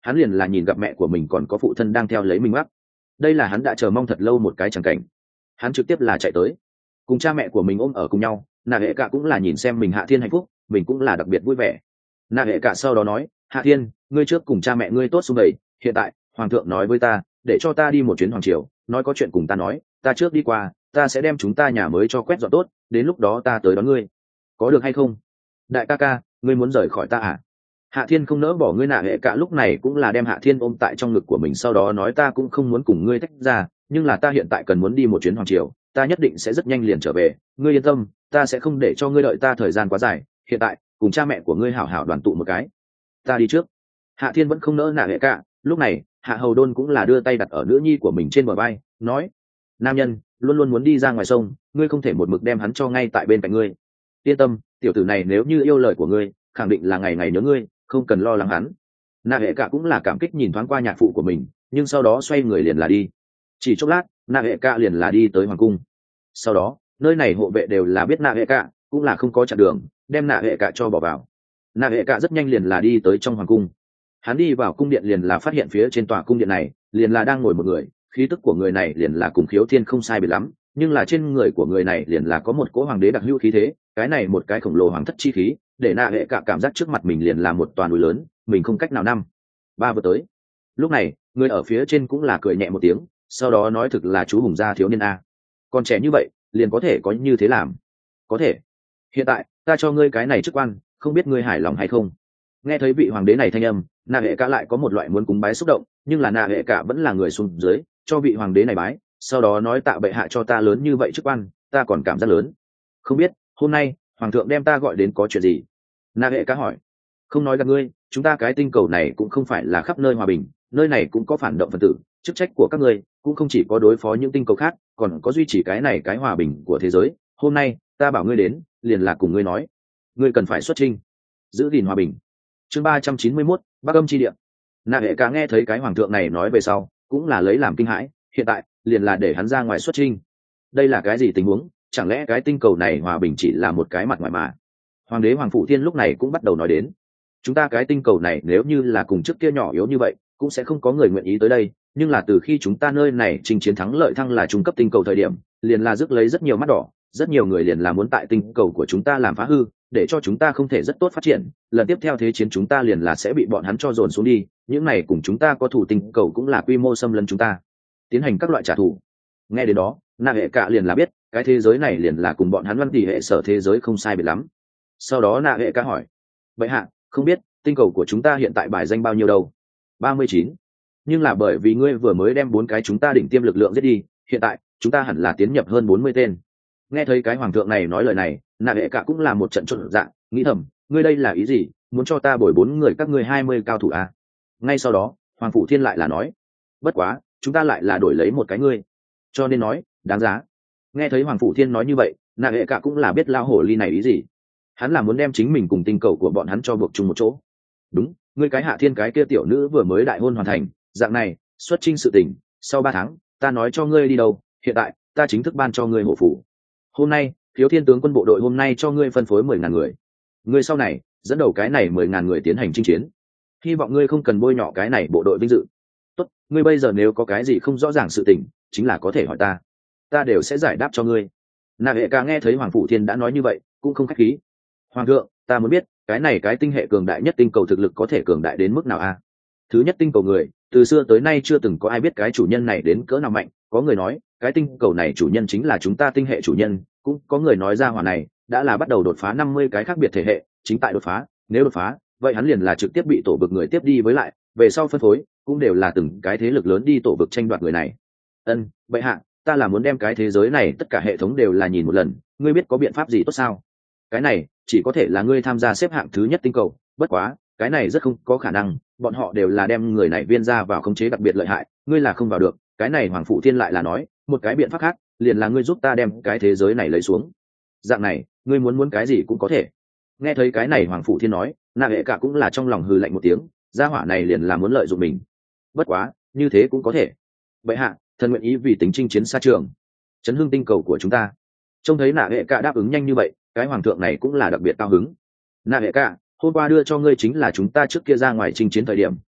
hắn liền là nhìn gặp mẹ của mình còn có phụ thân đang theo lấy mình mắc. Đây là hắn đã chờ mong thật lâu một cái chẳng cảnh. Hắn trực tiếp là chạy tới cùng cha mẹ của mình ôm ở cùng nhau. Nạ hệ cả cũng là nhìn xem mình Hạ Thiên hạnh phúc, mình cũng là đặc biệt vui vẻ. Nạ hệ cả sau đó nói, Hạ Thiên, ngươi trước cùng cha mẹ ngươi tốt xung đầy, hiện tại hoàng thượng nói với ta để cho ta đi một chuyến hoàng triều, nói có chuyện cùng ta nói, ta trước đi qua, ta sẽ đem chúng ta nhà mới cho quét dọn tốt, đến lúc đó ta tới đón ngươi, có được hay không? Đại ca ca, ngươi muốn rời khỏi ta à? Hạ Thiên không nỡ bỏ ngươi. Nạ hệ cả lúc này cũng là đem Hạ Thiên ôm tại trong ngực của mình, sau đó nói, ta cũng không muốn cùng ngươi tách ra, nhưng là ta hiện tại cần muốn đi một chuyến hoàng triều, ta nhất định sẽ rất nhanh liền trở về, ngươi yên tâm, ta sẽ không để cho ngươi đợi ta thời gian quá dài, hiện tại cùng cha mẹ của ngươi hảo hảo đoàn tụ một cái, ta đi trước. Hạ Thiên vẫn không nỡ Nạ hệ cả. Lúc này Hạ Hầu Đôn cũng là đưa tay đặt ở nữ nhi của mình trên bờ vai, nói, nam nhân luôn luôn muốn đi ra ngoài sông, ngươi không thể một mực đem hắn cho ngay tại bên cạnh ngươi, yên tâm, tiểu tử này nếu như yêu lời của ngươi, khẳng định là ngày ngày nhớ ngươi, không cần lo lắng hắn. Nạ hệ cả cũng là cảm kích nhìn thoáng qua nhạc phụ của mình, nhưng sau đó xoay người liền là đi. Chỉ chốc lát Nạ hệ cả liền là đi tới hoàng cung. Sau đó nơi này hộ vệ đều là biết Nạ hệ cả, cũng là không có chặn đường, đem Nạ hệ cả cho bỏ vào. Nạ hệ cả rất nhanh liền là đi tới trong hoàng cung. Hắn đi vào cung điện liền là phát hiện phía trên tòa cung điện này liền là đang ngồi một người, khí tức của người này liền là cùng Khiếu Thiên không sai biệt lắm, nhưng là trên người của người này liền là có một cỗ hoàng đế đặc hữu khí thế, cái này một cái khổng lồ hoàng thất chi khí, để Nạ hệ cả cảm giác trước mặt mình liền là một toàn núi lớn, mình không cách nào năm ba vừa tới. Lúc này người ở phía trên cũng là cười nhẹ một tiếng, sau đó nói, thực là chú hùng gia thiếu niên a, còn trẻ như vậy liền có thể có như thế làm. Có thể, hiện tại ta cho ngươi cái này chức quan, không biết ngươi hài lòng hay không? Nghe thấy vị hoàng đế này thanh âm, Nạ hệ cả lại có một loại muốn cúng bái xúc động, nhưng là Nạ hệ cả vẫn là người xuống dưới cho vị hoàng đế này bái, sau đó nói, tạ bệ hạ cho ta lớn như vậy chức quan, ta còn cảm giác lớn. Không biết hôm nay hoàng thượng đem ta gọi đến có chuyện gì? Nạ hệ cả hỏi. Không nói gặp ngươi, chúng ta cái tinh cầu này cũng không phải là khắp nơi hòa bình, nơi này cũng có phản động phân tử, chức trách của các ngươi cũng không chỉ có đối phó những tinh cầu khác, còn có duy trì cái này cái hòa bình của thế giới. Hôm nay ta bảo ngươi đến liền là cùng ngươi nói, ngươi cần phải xuất chinh giữ gìn hòa bình. Chương ba trăm chín mươi mốt, Bắc Âm chi địa. Nạ hệ cả nghe thấy cái hoàng thượng này nói về sau cũng là lấy làm kinh hãi, hiện tại liền là để hắn ra ngoài xuất chinh. Đây là cái gì tình huống? Chẳng lẽ cái tinh cầu này hòa bình chỉ là một cái mặt ngoài mà? Hoàng đế Hoàng Phủ Thiên lúc này cũng bắt đầu nói đến, chúng ta cái tinh cầu này nếu như là cùng trước kia nhỏ yếu như vậy cũng sẽ không có người nguyện ý tới đây, nhưng là từ khi chúng ta nơi này chinh chiến thắng lợi thăng là trung cấp tinh cầu thời điểm, liền là rước lấy rất nhiều mắt đỏ, rất nhiều người liền là muốn tại tinh cầu của chúng ta làm phá hư, để cho chúng ta không thể rất tốt phát triển, lần tiếp theo thế chiến chúng ta liền là sẽ bị bọn hắn cho dồn xuống đi, những này cùng chúng ta có thủ tinh cầu cũng là quy mô xâm lấn chúng ta, tiến hành các loại trả thù. Nghe đến đó Nạ hệ cả liền là biết cái thế giới này liền là cùng bọn hắn văn tỷ hệ sở thế giới không sai biệt lắm. Sau đó Nạ hệ cả hỏi, vậy hạ không biết tinh cầu của chúng ta hiện tại bài danh bao nhiêu đâu? Ba mươi chín. Nhưng là bởi vì ngươi vừa mới đem bốn cái chúng ta đỉnh tiêm lực lượng giết đi, hiện tại chúng ta hẳn là tiến nhập hơn bốn mươi tên. Nghe thấy cái hoàng thượng này nói lời này, Nạ hệ cả cũng là một trận trộn dạng, nghĩ thầm, ngươi đây là ý gì, muốn cho ta bồi bốn người các ngươi hai mươi cao thủ à? Ngay sau đó Hoàng Phủ Thiên lại là nói, bất quá chúng ta lại là đổi lấy một cái ngươi, cho nên nói đáng giá. Nghe thấy Hoàng Phủ Thiên nói như vậy, Nạ hệ cả cũng là biết lao hổ ly này ý gì, hắn là muốn đem chính mình cùng tinh cầu của bọn hắn cho buộc chung một chỗ. Đúng, ngươi cái Hạ Thiên cái kia tiểu nữ vừa mới đại hôn hoàn thành, dạng này xuất chinh sự tình sau ba tháng ta nói cho ngươi đi đâu, hiện tại ta chính thức ban cho ngươi hộ phủ. Hôm nay Khiếu Thiên tướng quân bộ đội hôm nay cho ngươi phân phối mười ngàn người, ngươi sau này dẫn đầu cái này mười ngàn người tiến hành chinh chiến, hy vọng ngươi không cần bôi nhọ cái này bộ đội vinh dự. Tốt, ngươi bây giờ nếu có cái gì không rõ ràng sự tình chính là có thể hỏi ta, ta đều sẽ giải đáp cho ngươi. Nạ hệ ca nghe thấy Hoàng Phủ Thiên đã nói như vậy cũng không khách khí. Hoàng thượng, ta muốn biết cái này cái tinh hệ cường đại nhất tinh cầu thực lực có thể cường đại đến mức nào a? Thứ nhất tinh cầu người từ xưa tới nay chưa từng có ai biết cái chủ nhân này đến cỡ nào mạnh, có người nói cái tinh cầu này chủ nhân chính là chúng ta tinh hệ chủ nhân, cũng có người nói ra hỏa này đã là bắt đầu đột phá năm mươi cái khác biệt thể hệ, chính tại đột phá, nếu đột phá vậy hắn liền là trực tiếp bị tổ vực người tiếp đi, với lại về sau phân phối cũng đều là từng cái thế lực lớn đi tổ vực tranh đoạt người này. Ân, vậy hạ, ta là muốn đem cái thế giới này tất cả hệ thống đều là nhìn một lần, ngươi biết có biện pháp gì tốt sao? Cái này chỉ có thể là ngươi tham gia xếp hạng thứ nhất tinh cầu, bất quá cái này rất không có khả năng, bọn họ đều là đem người này viên ra vào khống chế đặc biệt lợi hại, ngươi là không vào được. Cái này Hoàng Phủ Thiên lại là nói một cái biện pháp khác, liền là ngươi giúp ta đem cái thế giới này lấy xuống. Dạng này ngươi muốn muốn cái gì cũng có thể. Nghe thấy cái này Hoàng Phủ Thiên nói, Nạ hệ cả cũng là trong lòng hừ lạnh một tiếng, gia hỏa này liền là muốn lợi dụng mình. Bất quá như thế cũng có thể. Vậy hạ, thần nguyện ý vì tính chinh chiến xa trường, chấn hương tinh cầu của chúng ta. Trông thấy Nạ hệ cả đáp ứng nhanh như vậy, cái hoàng thượng này cũng là đặc biệt cao hứng. Nạ hệ cả, hôm qua đưa cho ngươi chính là chúng ta trước kia ra ngoài chinh chiến thời điểm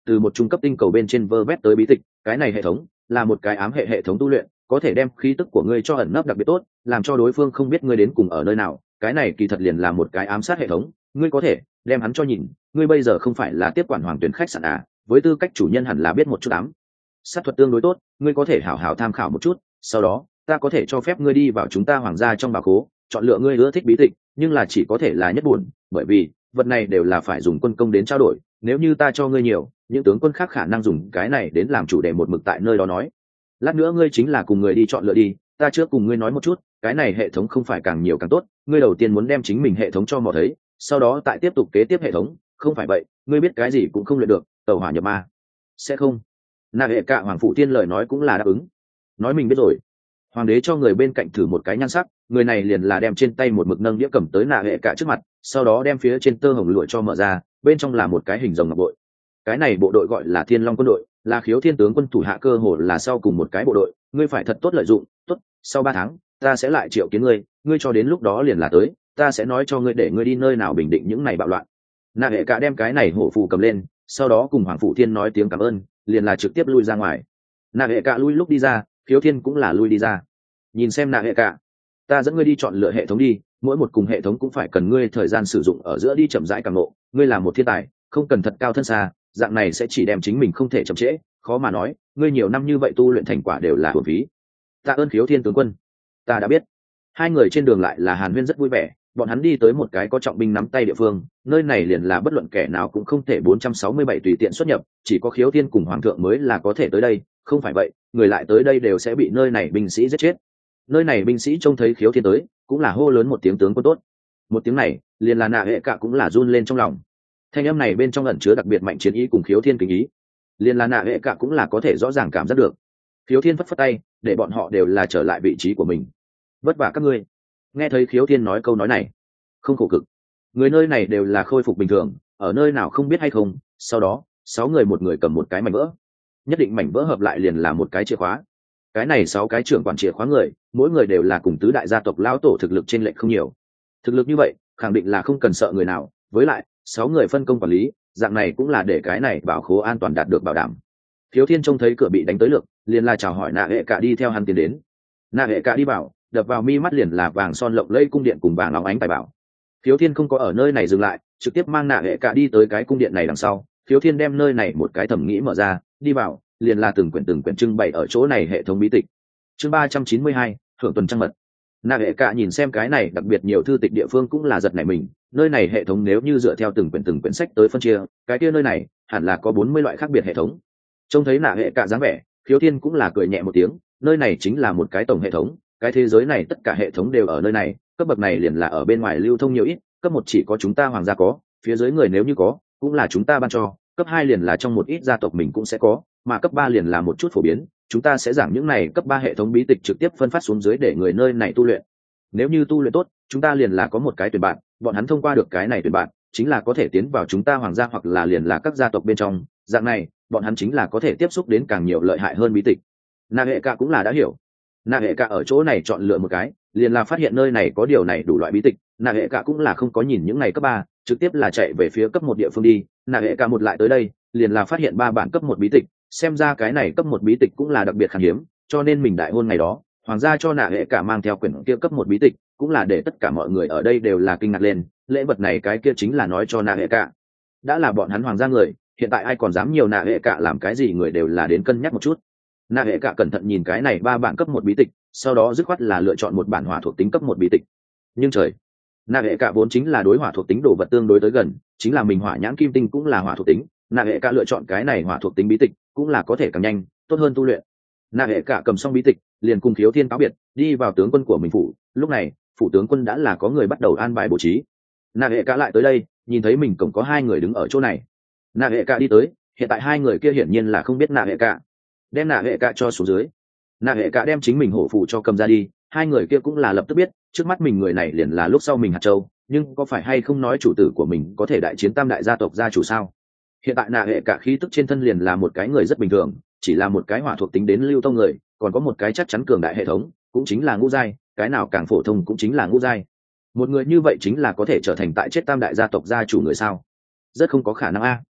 từ một trung cấp tinh cầu bên trên vơ vét tới bí tịch. Cái này hệ thống là một cái ám hệ hệ thống tu luyện, có thể đem khí tức của ngươi cho ẩn nấp đặc biệt tốt, làm cho đối phương không biết ngươi đến cùng ở nơi nào. Cái này kỳ thật liền là một cái ám sát hệ thống, ngươi có thể đem hắn cho nhìn. Ngươi bây giờ không phải là tiếp quản hoàng tuyển khách sạn à, với tư cách chủ nhân hẳn là biết một chút ám sát thuật tương đối tốt, ngươi có thể hảo hảo tham khảo một chút, sau đó ta có thể cho phép ngươi đi vào chúng ta hoàng gia trong bảo khố, chọn lựa ngươi ưa thích bí tịch, nhưng là chỉ có thể là nhất buồn, bởi vì vật này đều là phải dùng quân công đến trao đổi, nếu như ta cho ngươi nhiều, những tướng quân khác khả năng dùng cái này đến làm chủ đề một mực tại nơi đó nói. Lát nữa ngươi chính là cùng người đi chọn lựa đi, ta trước cùng ngươi nói một chút, cái này hệ thống không phải càng nhiều càng tốt, ngươi đầu tiên muốn đem chính mình hệ thống cho mò thấy, sau đó tại tiếp tục kế tiếp hệ thống, không phải vậy, ngươi biết cái gì cũng không luyện được, tẩu hỏa nhập ma. Sẽ không. Nạ hệ cả hoàng phụ tiên lời nói cũng là đáp ứng, nói mình biết rồi. Hoàng đế cho người bên cạnh thử một cái nhan sắc, người này liền là đem trên tay một mực nâng đĩa cầm tới nạ hệ cả trước mặt, sau đó đem phía trên tơ hồng lụa cho mở ra, bên trong là một cái hình rồng ngọc bội. Cái này bộ đội gọi là Thiên Long quân đội, là Khiếu Thiên tướng quân thủ hạ cơ hồ là sau cùng một cái bộ đội, ngươi phải thật tốt lợi dụng. Tốt, sau ba tháng ta sẽ lại triệu kiến ngươi, ngươi cho đến lúc đó liền là tới, ta sẽ nói cho ngươi để ngươi đi nơi nào bình định những này bạo loạn. Nạ hệ cả đem cái này hổ phù cầm lên, sau đó cùng hoàng phụ thiên nói tiếng cảm ơn, liền là trực tiếp lui ra ngoài. Nạ hệ cả lui lúc đi ra, Khiếu Thiên cũng là lui đi ra. Nhìn xem nạ hệ cả, ta dẫn ngươi đi chọn lựa hệ thống đi, mỗi một cùng hệ thống cũng phải cần ngươi thời gian sử dụng ở giữa đi chậm rãi càng ngộ, ngươi là một thiên tài, không cần thật cao thân xa, dạng này sẽ chỉ đem chính mình không thể chậm trễ, khó mà nói, ngươi nhiều năm như vậy tu luyện thành quả đều là hưởng phí. Tạ ơn Khiếu Thiên tướng quân, ta đã biết. Hai người trên đường lại là hàn huyên rất vui vẻ, bọn hắn đi tới một cái có trọng binh nắm tay địa phương, nơi này liền là bất luận kẻ nào cũng không thể bốn trăm sáu mươi bảy tùy tiện xuất nhập, chỉ có Khiếu Thiên cùng hoàng thượng mới là có thể tới đây, không phải vậy, người lại tới đây đều sẽ bị nơi này binh sĩ giết chết. Nơi này binh sĩ trông thấy Khiếu Thiên tới, cũng là hô lớn một tiếng tướng quân tốt. Một tiếng này, liền là nạ hệ cả cũng là run lên trong lòng. Thanh âm này bên trong ẩn chứa đặc biệt mạnh chiến ý cùng Khiếu Thiên kính ý, liền là nạ hệ cả cũng là có thể rõ ràng cảm giác được. Khiếu Thiên phất phất tay, để bọn họ đều là trở lại vị trí của mình. Vất vả các ngươi. Nghe thấy Khiếu Thiên nói câu nói này, không khổ cực, người nơi này đều là khôi phục bình thường, ở nơi nào không biết hay không. Sau đó sáu người một người cầm một cái mảnh vỡ, nhất định mảnh vỡ hợp lại liền là một cái chìa khóa. Cái này sáu cái trưởng quản chìa khóa người, mỗi người đều là cùng tứ đại gia tộc lão tổ thực lực trên lệch không nhiều. Thực lực như vậy, khẳng định là không cần sợ người nào, với lại sáu người phân công quản lý, dạng này cũng là để cái này bảo khố an toàn đạt được bảo đảm. Khiếu Thiên trông thấy cửa bị đánh tới lượt, liền là chào hỏi nạ hệ cả đi theo hắn tiến đến. Nạ hệ cả đi vào, đập vào mi mắt liền là vàng son lộng lẫy cung điện cùng vàng óng ánh tài bảo. Khiếu Thiên không có ở nơi này dừng lại, trực tiếp mang nạ hệ cả đi tới cái cung điện này đằng sau. Khiếu Thiên đem nơi này một cái thẩm nghĩ mở ra, đi vào, liền là từng quyển từng quyển trưng bày ở chỗ này hệ thống bí tịch. Chương ba trăm chín mươi hai, thưởng tuần trăng mật. Nạ hệ cả nhìn xem cái này đặc biệt nhiều thư tịch địa phương cũng là giật nảy mình, nơi này hệ thống nếu như dựa theo từng quyển từng quyển sách tới phân chia, cái kia nơi này hẳn là có bốn mươi loại khác biệt hệ thống. Trông thấy nạ hệ cả dáng vẻ, Khiếu Thiên cũng là cười nhẹ một tiếng, nơi này chính là một cái tổng hệ thống, cái thế giới này tất cả hệ thống đều ở nơi này, cấp bậc này liền là ở bên ngoài lưu thông nhiều ít, cấp một chỉ có chúng ta hoàng gia có, phía dưới người nếu như có, cũng là chúng ta ban cho, cấp hai liền là trong một ít gia tộc mình cũng sẽ có, mà cấp ba liền là một chút phổ biến, chúng ta sẽ giảng những này cấp ba hệ thống bí tịch trực tiếp phân phát xuống dưới để người nơi này tu luyện. Nếu như tu luyện tốt, chúng ta liền là có một cái tuyển bạn, bọn hắn thông qua được cái này tuyển bạn, chính là có thể tiến vào chúng ta hoàng gia hoặc là liền là các gia tộc bên trong, dạng này, bọn hắn chính là có thể tiếp xúc đến càng nhiều lợi hại hơn bí tịch. Nạ hệ cả cũng là đã hiểu. Nạ hệ cả ở chỗ này chọn lựa một cái, liền là phát hiện nơi này có điều này đủ loại bí tịch, nạ hệ cả cũng là không có nhìn những này cấp ba, trực tiếp là chạy về phía cấp một địa phương đi. Nạ hệ cả một lại tới đây, liền là phát hiện ba bản cấp một bí tịch, xem ra cái này cấp một bí tịch cũng là đặc biệt khan hiếm, cho nên mình đại hôn ngày đó, hoàng gia cho nạ hệ cả mang theo quyển kia cấp một bí tịch, cũng là để tất cả mọi người ở đây đều là kinh ngạc lên, lễ vật này cái kia chính là nói cho nạ hệ cả. Đã là bọn hắn hoàng gia người, hiện tại ai còn dám nhiều nạ hệ cả làm cái gì, người đều là đến cân nhắc một chút. Nạ hệ cả cẩn thận nhìn cái này ba bản cấp một bí tịch, sau đó dứt khoát là lựa chọn một bản hỏa thuộc tính cấp một bí tịch. Nhưng trời, nạ hệ cả vốn chính là đối hỏa thuộc tính đồ vật tương đối tới gần, chính là mình hỏa nhãn kim tinh cũng là hỏa thuộc tính, nạ hệ cả lựa chọn cái này hỏa thuộc tính bí tịch cũng là có thể càng nhanh tốt hơn tu luyện. Nạ hệ cả cầm xong bí tịch, liền cùng Khiếu Thiên cáo biệt, đi vào tướng quân của mình phủ. Lúc này phủ tướng quân đã là có người bắt đầu an bài bố trí. Nạ hệ cả lại tới đây, nhìn thấy mình cổng có hai người đứng ở chỗ này. Nạ hệ cả đi tới, hiện tại hai người kia hiển nhiên là không biết nạ hệ cả, đem nạ hệ cả cho xuống dưới. Nạ hệ cả đem chính mình hổ phù cho cầm ra đi, hai người kia cũng là lập tức biết trước mắt mình người này liền là lúc sau mình hạt châu, nhưng có phải hay không nói chủ tử của mình có thể đại chiến tam đại gia tộc gia chủ sao? Hiện tại nạ hệ cả khí tức trên thân liền là một cái người rất bình thường, chỉ là một cái hỏa thuộc tính đến lưu tông người, còn có một cái chắc chắn cường đại hệ thống, cũng chính là ngũ giai, cái nào càng phổ thông cũng chính là ngũ giai. Một người như vậy chính là có thể trở thành tại chết tam đại gia tộc gia chủ người sao? Rất không có khả năng a.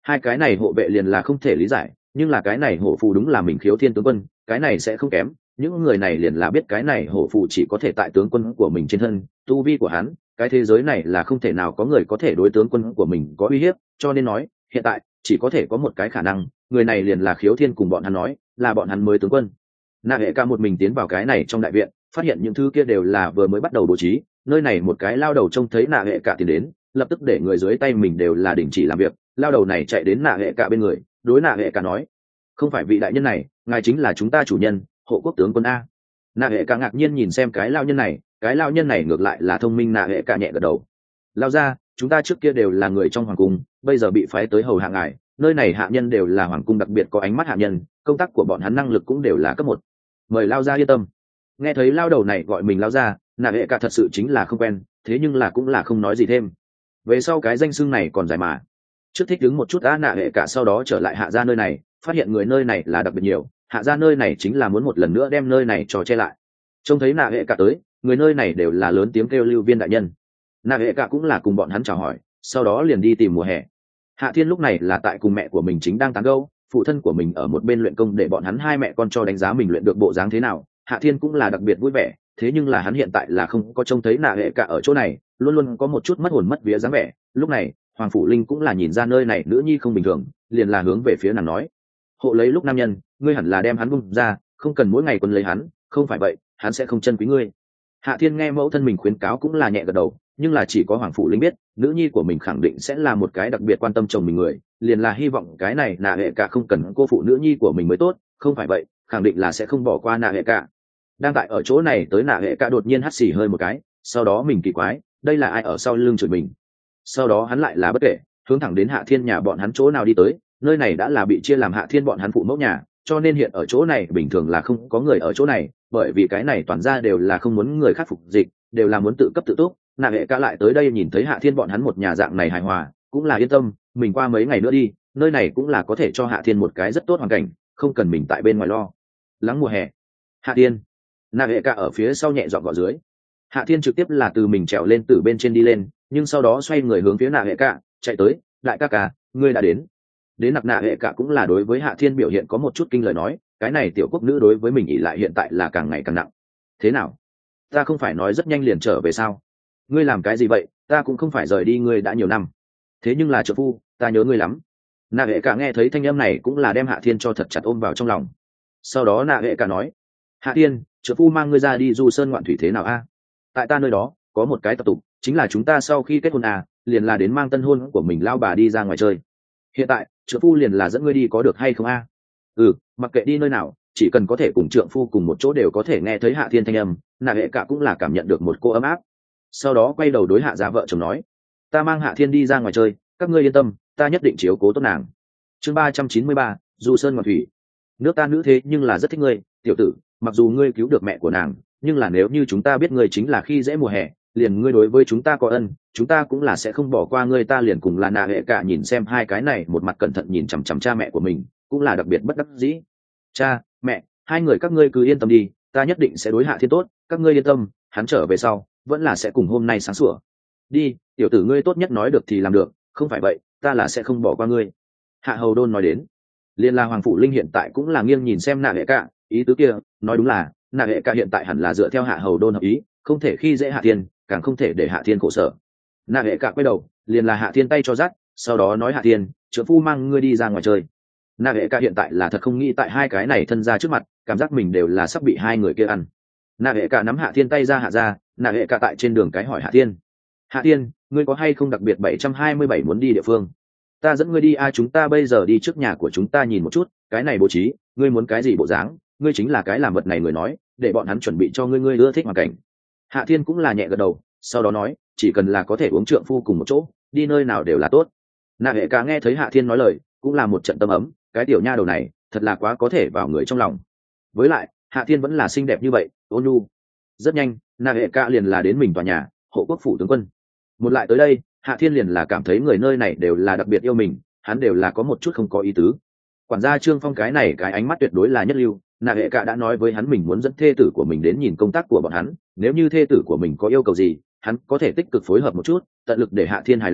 hai cái này hộ vệ liền là không thể lý giải, nhưng là cái này hổ phù đúng là mình khiếu thiên tướng quân, cái này sẽ không kém. Những người này liền là biết cái này hổ phù chỉ có thể tại tướng quân của mình trên thân, tu vi của hắn cái thế giới này là không thể nào có người có thể đối tướng quân của mình có uy hiếp, cho nên nói hiện tại chỉ có thể có một cái khả năng, người này liền là khiếu thiên cùng bọn hắn nói là bọn hắn mới tướng quân. Nạ hệ ca một mình tiến vào cái này trong đại viện, phát hiện những thứ kia đều là vừa mới bắt đầu bố trí. Nơi này một cái lao đầu trông thấy nạ hệ ca tiến đến, lập tức để người dưới tay mình đều là đình chỉ làm việc. Lao đầu này chạy đến nạ hệ ca bên người, đối nạ hệ ca nói: không phải vị đại nhân này, ngài chính là chúng ta chủ nhân, hộ quốc tướng quân a. Nạ hệ ca ngạc nhiên nhìn xem cái lao nhân này, cái lao nhân này ngược lại là thông minh. Nạ hệ ca nhẹ gật đầu: lao ra, chúng ta trước kia đều là người trong hoàng cung, bây giờ bị phái tới hầu hạ ngài. Nơi này hạ nhân đều là hoàng cung đặc biệt có ánh mắt hạ nhân, công tác của bọn hắn năng lực cũng đều là cấp một, mời lao ra yên tâm. Nghe thấy lao đầu này gọi mình lao ra, nạ hệ cả thật sự chính là không quen, thế nhưng là cũng là không nói gì thêm. Về sau cái danh xưng này còn dài mà. Trước thích đứng một chút đã, nạ hệ cả sau đó trở lại hạ gia nơi này, phát hiện người nơi này là đặc biệt nhiều, hạ gia nơi này chính là muốn một lần nữa đem nơi này cho che lại. Trông thấy nạ hệ cả tới, người nơi này đều là lớn tiếng kêu lưu viên đại nhân. Nạ hệ cả cũng là cùng bọn hắn chào hỏi, sau đó liền đi tìm mùa hè. Hạ Thiên lúc này là tại cùng mẹ của mình chính đang tán gẫu, phụ thân của mình ở một bên luyện công để bọn hắn hai mẹ con cho đánh giá mình luyện được bộ dáng thế nào. Hạ Thiên cũng là đặc biệt vui vẻ, thế nhưng là hắn hiện tại là không có trông thấy nạ hệ cả ở chỗ này, luôn luôn có một chút mất hồn mất vía dáng vẻ. Lúc này Hoàng Phủ Linh cũng là nhìn ra nơi này nữ nhi không bình thường, liền là hướng về phía nàng nói: hộ lấy lúc nam nhân, ngươi hẳn là đem hắn bung ra, không cần mỗi ngày quân lấy hắn, không phải vậy hắn sẽ không chân quý ngươi. Hạ Thiên nghe mẫu thân mình khuyến cáo cũng là nhẹ gật đầu, nhưng là chỉ có Hoàng Phủ Linh biết nữ nhi của mình khẳng định sẽ là một cái đặc biệt quan tâm chồng mình người, liền là hy vọng cái này nạ hệ cả không cần cô phụ nữ nhi của mình mới tốt, không phải vậy khẳng định là sẽ không bỏ qua nạ hệ cả. Đang tại ở chỗ này tới nạ hệ cả đột nhiên hắt xì hơi một cái, sau đó mình kỳ quái, đây là ai ở sau lưng chửi mình. Sau đó hắn lại là bất kể, hướng thẳng đến Hạ Thiên nhà bọn hắn chỗ nào đi tới. Nơi này đã là bị chia làm Hạ Thiên bọn hắn phụ mẫu nhà, cho nên hiện ở chỗ này bình thường là không có người ở chỗ này, bởi vì cái này toàn ra đều là không muốn người khác phục dịch, đều là muốn tự cấp tự túc. Nạ hệ cả lại tới đây nhìn thấy Hạ Thiên bọn hắn một nhà dạng này hài hòa, cũng là yên tâm, mình qua mấy ngày nữa đi, nơi này cũng là có thể cho Hạ Thiên một cái rất tốt hoàn cảnh, không cần mình tại bên ngoài lo lắng mùa hè. Hạ Thiên, nạ hệ cả ở phía sau nhẹ dọn gọi dưới. Hạ Thiên trực tiếp là từ mình trèo lên từ bên trên đi lên, nhưng sau đó xoay người hướng phía nạ hệ cả chạy tới: đại ca ca, ngươi đã đến. Đến nặc nạ hệ cả cũng là đối với Hạ Thiên biểu hiện có một chút kinh lời nói, cái này tiểu quốc nữ đối với mình ỷ lại hiện tại là càng ngày càng nặng. Thế nào, ta không phải nói rất nhanh liền trở về sao? Ngươi làm cái gì vậy? Ta cũng không phải rời đi ngươi đã nhiều năm, thế nhưng là trợ phu, ta nhớ ngươi lắm. Nạ hệ cả nghe thấy thanh âm này cũng là đem Hạ Thiên cho thật chặt ôm vào trong lòng. Sau đó nạ hệ cả nói: Hạ Thiên, trợ phu mang ngươi ra đi du sơn ngoạn thủy thế nào a? Tại ta nơi đó có một cái tập tục, chính là chúng ta sau khi kết hôn à, liền là đến mang tân hôn của mình lao bà đi ra ngoài chơi. Hiện tại trợ phu liền là dẫn ngươi đi có được hay không a? Ừ, mặc kệ đi nơi nào, chỉ cần có thể cùng trượng phu cùng một chỗ đều có thể nghe thấy Hạ Thiên thanh âm. Nạ hệ cả cũng là cảm nhận được một cô ấm áp. Sau đó quay đầu đối Hạ gia vợ chồng nói: ta mang Hạ Thiên đi ra ngoài chơi, các ngươi yên tâm, ta nhất định chiếu cố tốt nàng. Chương ba trăm chín mươi ba, du sơn ngoạn thủy. Nước ta nữ thế nhưng là rất thích ngươi, tiểu tử, mặc dù ngươi cứu được mẹ của nàng, nhưng là nếu như chúng ta biết ngươi chính là khi dễ mùa hè, liền ngươi đối với chúng ta có ân, chúng ta cũng là sẽ không bỏ qua ngươi. Ta liền cùng là nạ hệ cả nhìn xem hai cái này một mặt cẩn thận nhìn chằm chằm cha mẹ của mình, cũng là đặc biệt bất đắc dĩ. Cha mẹ, hai người các ngươi cứ yên tâm đi, ta nhất định sẽ đối Hạ Thiên tốt, các ngươi yên tâm, hắn trở về sau vẫn là sẽ cùng hôm nay sáng sủa. Đi, tiểu tử, ngươi tốt nhất nói được thì làm được, không phải vậy ta là sẽ không bỏ qua ngươi. Hạ hầu đôn nói đến. Liên la Hoàng Phủ Linh hiện tại cũng là nghiêng nhìn xem nạ hệ cả, ý tứ kia nói đúng là nạ hệ cả hiện tại hẳn là dựa theo Hạ hầu đôn hợp ý, không thể khi dễ Hạ Thiên, càng không thể để Hạ Thiên khổ sở. Nạ hệ cả quay đầu, liền là Hạ Thiên tay cho dắt, sau đó nói: Hạ Thiên, trưởng phu mang ngươi đi ra ngoài chơi. Nạ hệ cả hiện tại là thật không nghĩ tại hai cái này thân ra trước mặt, cảm giác mình đều là sắp bị hai người kia ăn. Nạ hệ cả nắm Hạ Thiên tay ra hạ ra, nạ hệ cả tại trên đường cái hỏi Hạ Thiên: Hạ Thiên, ngươi có hay không đặc biệt bảy trăm hai mươi bảy muốn đi địa phương? Ta dẫn ngươi đi a, chúng ta bây giờ đi trước nhà của chúng ta nhìn một chút, cái này bố trí, ngươi muốn cái gì bộ dáng, ngươi chính là cái làm vật này người nói, để bọn hắn chuẩn bị cho ngươi ngươi ưa thích hoàn cảnh. Hạ Thiên cũng là nhẹ gật đầu, sau đó nói: chỉ cần là có thể uống trượng phu cùng một chỗ, đi nơi nào đều là tốt. Nạ hệ cả nghe thấy Hạ Thiên nói lời, cũng là một trận tâm ấm, cái tiểu nha đầu này thật là quá có thể vào người trong lòng. Với lại Hạ Thiên vẫn là xinh đẹp như vậy, ôn nhu. Rất nhanh nạ hệ cả liền là đến mình tòa nhà hộ quốc phủ tướng quân. Một lại tới đây, Hạ Thiên liền là cảm thấy người nơi này đều là đặc biệt yêu mình, hắn đều là có một chút không có ý tứ. Quản gia Trương Phong cái này cái ánh mắt tuyệt đối là nhất lưu, nạ hệ cả đã nói với hắn mình muốn dẫn thê tử của mình đến nhìn công tác của bọn hắn, nếu như thê tử của mình có yêu cầu gì, hắn có thể tích cực phối hợp một chút, tận lực để Hạ Thiên hài lòng.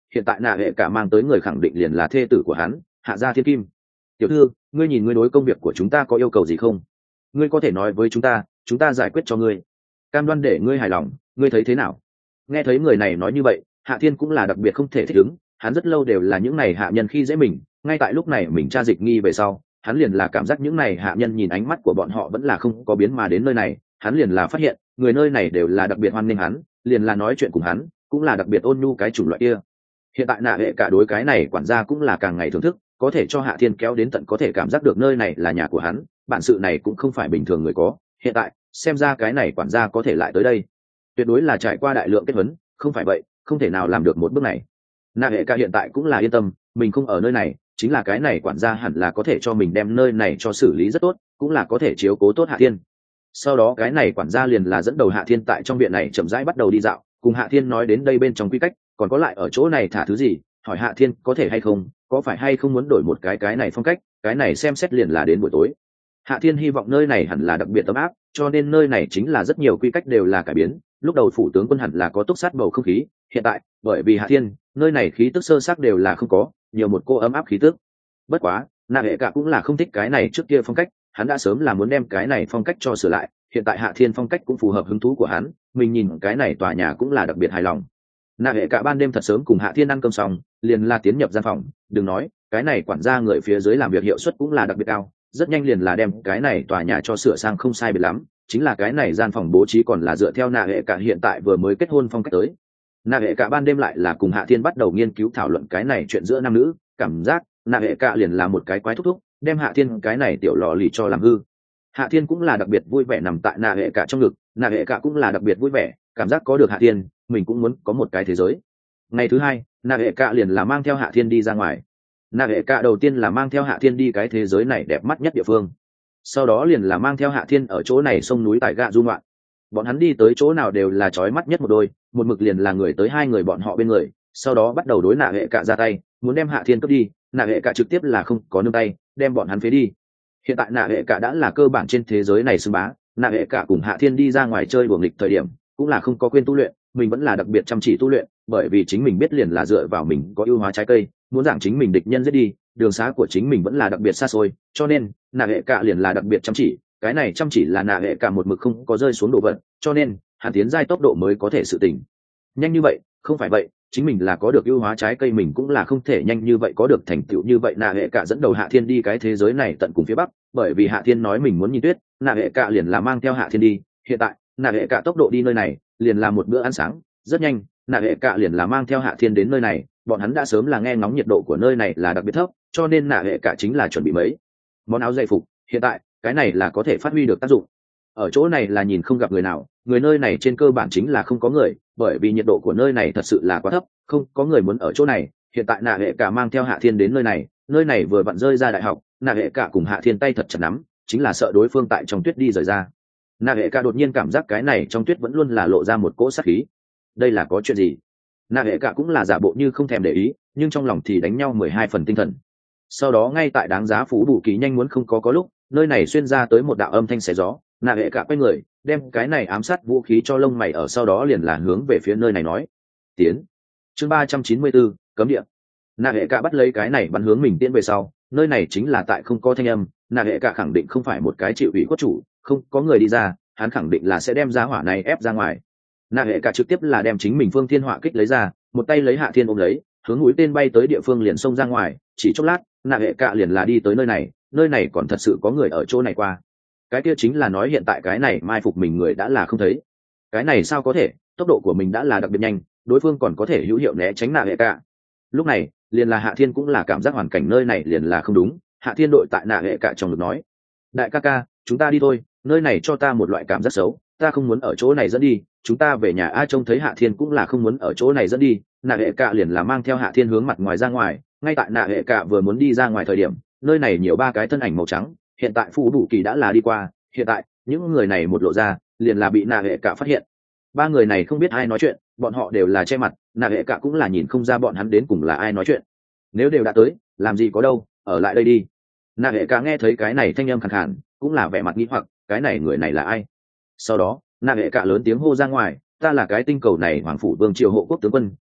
hiện tại nạ hệ cả mang tới người khẳng định liền là thê tử của hắn, Hạ Gia Thiên Kim. Tiểu thư, ngươi nhìn ngươi đối công việc của chúng ta có yêu cầu gì không? Ngươi có thể nói với chúng ta, chúng ta giải quyết cho ngươi, cam đoan để ngươi hài lòng, ngươi thấy thế nào? Nghe thấy người này nói như vậy, Hạ Thiên cũng là đặc biệt không thể thích ứng, hắn rất lâu đều là những này hạ nhân khi dễ mình, ngay tại lúc này mình tra dịch nghi về sau, hắn liền là cảm giác những này hạ nhân nhìn ánh mắt của bọn họ vẫn là không có biến mà đến nơi này, hắn liền là phát hiện, người nơi này đều là đặc biệt hoan nghênh hắn, liền là nói chuyện cùng hắn, cũng là đặc biệt ôn nhu cái chủng loại kia. Hiện tại nạ hệ cả đối cái này quản gia cũng là càng ngày thưởng thức, có thể cho Hạ Thiên kéo đến tận có thể cảm giác được nơi này là nhà của hắn, bản sự này cũng không phải bình thường người có. Hiện tại xem ra cái này quản gia có thể lại tới đây, tuyệt đối là trải qua đại lượng kết huấn, không phải vậy không thể nào làm được một bước này. Nạ hệ cả hiện tại cũng là yên tâm, mình không ở nơi này, chính là cái này quản gia hẳn là có thể cho mình đem nơi này cho xử lý rất tốt, cũng là có thể chiếu cố tốt Hạ Thiên. Sau đó cái này quản gia liền là dẫn đầu Hạ Thiên tại trong viện này chậm rãi bắt đầu đi dạo, cùng Hạ Thiên nói đến đây bên trong quy cách, còn có lại ở chỗ này thả thứ gì, hỏi Hạ Thiên có thể hay không, có phải hay không muốn đổi một cái cái này phong cách, cái này xem xét liền là đến buổi tối. Hạ Thiên hy vọng nơi này hẳn là đặc biệt ấm áp, cho nên nơi này chính là rất nhiều quy cách đều là cải biến. Lúc đầu phủ tướng quân hẳn là có túc sát bầu không khí, hiện tại bởi vì Hạ Thiên, nơi này khí tức sơ xác đều là không có, nhiều một cô ấm áp khí tức. Bất quá, nạ hệ cả cũng là không thích cái này trước kia phong cách, hắn đã sớm là muốn đem cái này phong cách cho sửa lại, hiện tại Hạ Thiên phong cách cũng phù hợp hứng thú của hắn, mình nhìn cái này tòa nhà cũng là đặc biệt hài lòng. Nạ hệ cả ban đêm thật sớm cùng Hạ Thiên ăn cơm xong, liền là tiến nhập gian phòng, đừng nói, cái này quản gia người phía dưới làm việc hiệu suất cũng là đặc biệt cao, rất nhanh liền là đem cái này tòa nhà cho sửa sang không sai biệt lắm, chính là cái này gian phòng bố trí còn là dựa theo nạ hệ cả hiện tại vừa mới kết hôn phong cách tới. Nạ hệ cả ban đêm lại là cùng Hạ Thiên bắt đầu nghiên cứu thảo luận cái này chuyện giữa nam nữ, cảm giác nạ hệ cả liền là một cái quái thúc thúc, đem Hạ Thiên cái này tiểu lò lì cho làm hư. Hạ Thiên cũng là đặc biệt vui vẻ nằm tại nạ hệ cả trong ngực, nạ hệ cả cũng là đặc biệt vui vẻ, cảm giác có được Hạ Thiên, mình cũng muốn có một cái thế giới. Ngày thứ hai, nạ hệ cả liền là mang theo Hạ Thiên đi ra ngoài. Nạ hệ cả đầu tiên là mang theo Hạ Thiên đi cái thế giới này đẹp mắt nhất địa phương, sau đó liền là mang theo Hạ Thiên ở chỗ này sông núi tại gạ du ngoạn. Bọn hắn đi tới chỗ nào đều là chói mắt nhất một đôi, một mực liền là người tới hai người bọn họ bên người, sau đó bắt đầu đối nạ hệ cả ra tay, muốn đem Hạ Thiên cướp đi. Nạ hệ cả trực tiếp là không có nương tay, đem bọn hắn phế đi. Hiện tại nạ hệ cả đã là cơ bản trên thế giới này xưng bá, nạ hệ cả cùng Hạ Thiên đi ra ngoài chơi đùa nghịch thời điểm cũng là không có quên tu luyện, mình vẫn là đặc biệt chăm chỉ tu luyện, bởi vì chính mình biết liền là dựa vào mình có ưu hóa trái cây, muốn giảng chính mình địch nhân giết đi, đường xá của chính mình vẫn là đặc biệt xa xôi, cho nên nạ hệ cả liền là đặc biệt chăm chỉ, cái này chăm chỉ là nạ hệ cả một mực không có rơi xuống độ vận, cho nên Hạ tiến giai tốc độ mới có thể sự tỉnh nhanh như vậy, không phải vậy chính mình là có được ưu hóa trái cây mình cũng là không thể nhanh như vậy có được thành tựu như vậy. Nạ hệ cả dẫn đầu Hạ Thiên đi cái thế giới này tận cùng phía bắc, bởi vì Hạ Thiên nói mình muốn nhìn tuyết, nạ hệ cả liền là mang theo Hạ Thiên đi. Hiện tại nạ hệ cả tốc độ đi nơi này liền là một bữa ăn sáng, rất nhanh nạ hệ cả liền là mang theo Hạ Thiên đến nơi này. Bọn hắn đã sớm là nghe ngóng nhiệt độ của nơi này là đặc biệt thấp, cho nên nạ hệ cả chính là chuẩn bị mấy món áo dày phục, hiện tại cái này là có thể phát huy được tác dụng. Ở chỗ này là nhìn không gặp người nào, người nơi này trên cơ bản chính là không có người, bởi vì nhiệt độ của nơi này thật sự là quá thấp, không có người muốn ở chỗ này. Hiện tại nạ hệ cả mang theo Hạ Thiên đến nơi này, nơi này vừa vặn rơi ra đại học, nạ hệ cả cùng Hạ Thiên tay thật chặt nắm, chính là sợ đối phương tại trong tuyết đi rời ra. Nạ hệ cả đột nhiên cảm giác cái này trong tuyết vẫn luôn là lộ ra một cỗ sát khí, đây là có chuyện gì? Nạ hệ cả cũng là giả bộ như không thèm để ý, nhưng trong lòng thì đánh nhau mười hai phần tinh thần. Sau đó ngay tại đáng giá phú đủ kỳ nhanh muốn không có có lúc, nơi này xuyên ra tới một đạo âm thanh xé gió, nạ hệ cả quay người đem cái này ám sát vũ khí cho lông mày ở sau đó liền là hướng về phía nơi này nói tiến. Chương ba trăm chín mươi bốn, cấm địa. Nạ hệ cả bắt lấy cái này bắn hướng mình tiến về sau, nơi này chính là tại không có thanh âm, nạ hệ cả khẳng định không phải một cái chịu ủy khuất chủ, không có người đi ra, hắn khẳng định là sẽ đem giá hỏa này ép ra ngoài. Nạ hệ cả trực tiếp là đem chính mình phương thiên hỏa kích lấy ra, một tay lấy Hạ Thiên ôm lấy, hướng mũi tên bay tới địa phương liền xông ra ngoài. Chỉ chốc lát nạ hệ cả liền là đi tới nơi này, nơi này còn thật sự có người ở chỗ này qua. Cái kia chính là nói hiện tại cái này mai phục mình người đã là không thấy. Cái này sao có thể, tốc độ của mình đã là đặc biệt nhanh, đối phương còn có thể hữu hiệu né tránh nạ hệ cả. Lúc này liền là Hạ Thiên cũng là cảm giác hoàn cảnh nơi này liền là không đúng. Hạ Thiên đội tại nạ hệ cả trong ngực nói, đại ca ca chúng ta đi thôi, nơi này cho ta một loại cảm giác xấu, ta không muốn ở chỗ này dẫn đi, chúng ta về nhà. A trông thấy Hạ Thiên cũng là không muốn ở chỗ này dẫn đi, nạ hệ cả liền là mang theo Hạ Thiên hướng mặt ngoài ra ngoài. Ngay tại nạ hệ cả vừa muốn đi ra ngoài thời điểm, nơi này nhiều ba cái thân ảnh màu trắng, hiện tại phù đủ kỳ đã là đi qua. Hiện tại những người này một lộ ra liền là bị nạ hệ cả phát hiện. Ba người này không biết ai nói chuyện, bọn họ đều là che mặt, nạ hệ cả cũng là nhìn không ra bọn hắn đến cùng là ai nói chuyện. Nếu đều đã tới làm gì có đâu, ở lại đây đi. Nạ hệ cả nghe thấy cái này thanh âm khàn khàn cũng là vẻ mặt nghi hoặc, cái này người này là ai. Sau đó nạ hệ cả lớn tiếng hô ra ngoài, ta là cái tinh cầu này hoàng phủ vương triều hộ quốc tướng quân, hiện tại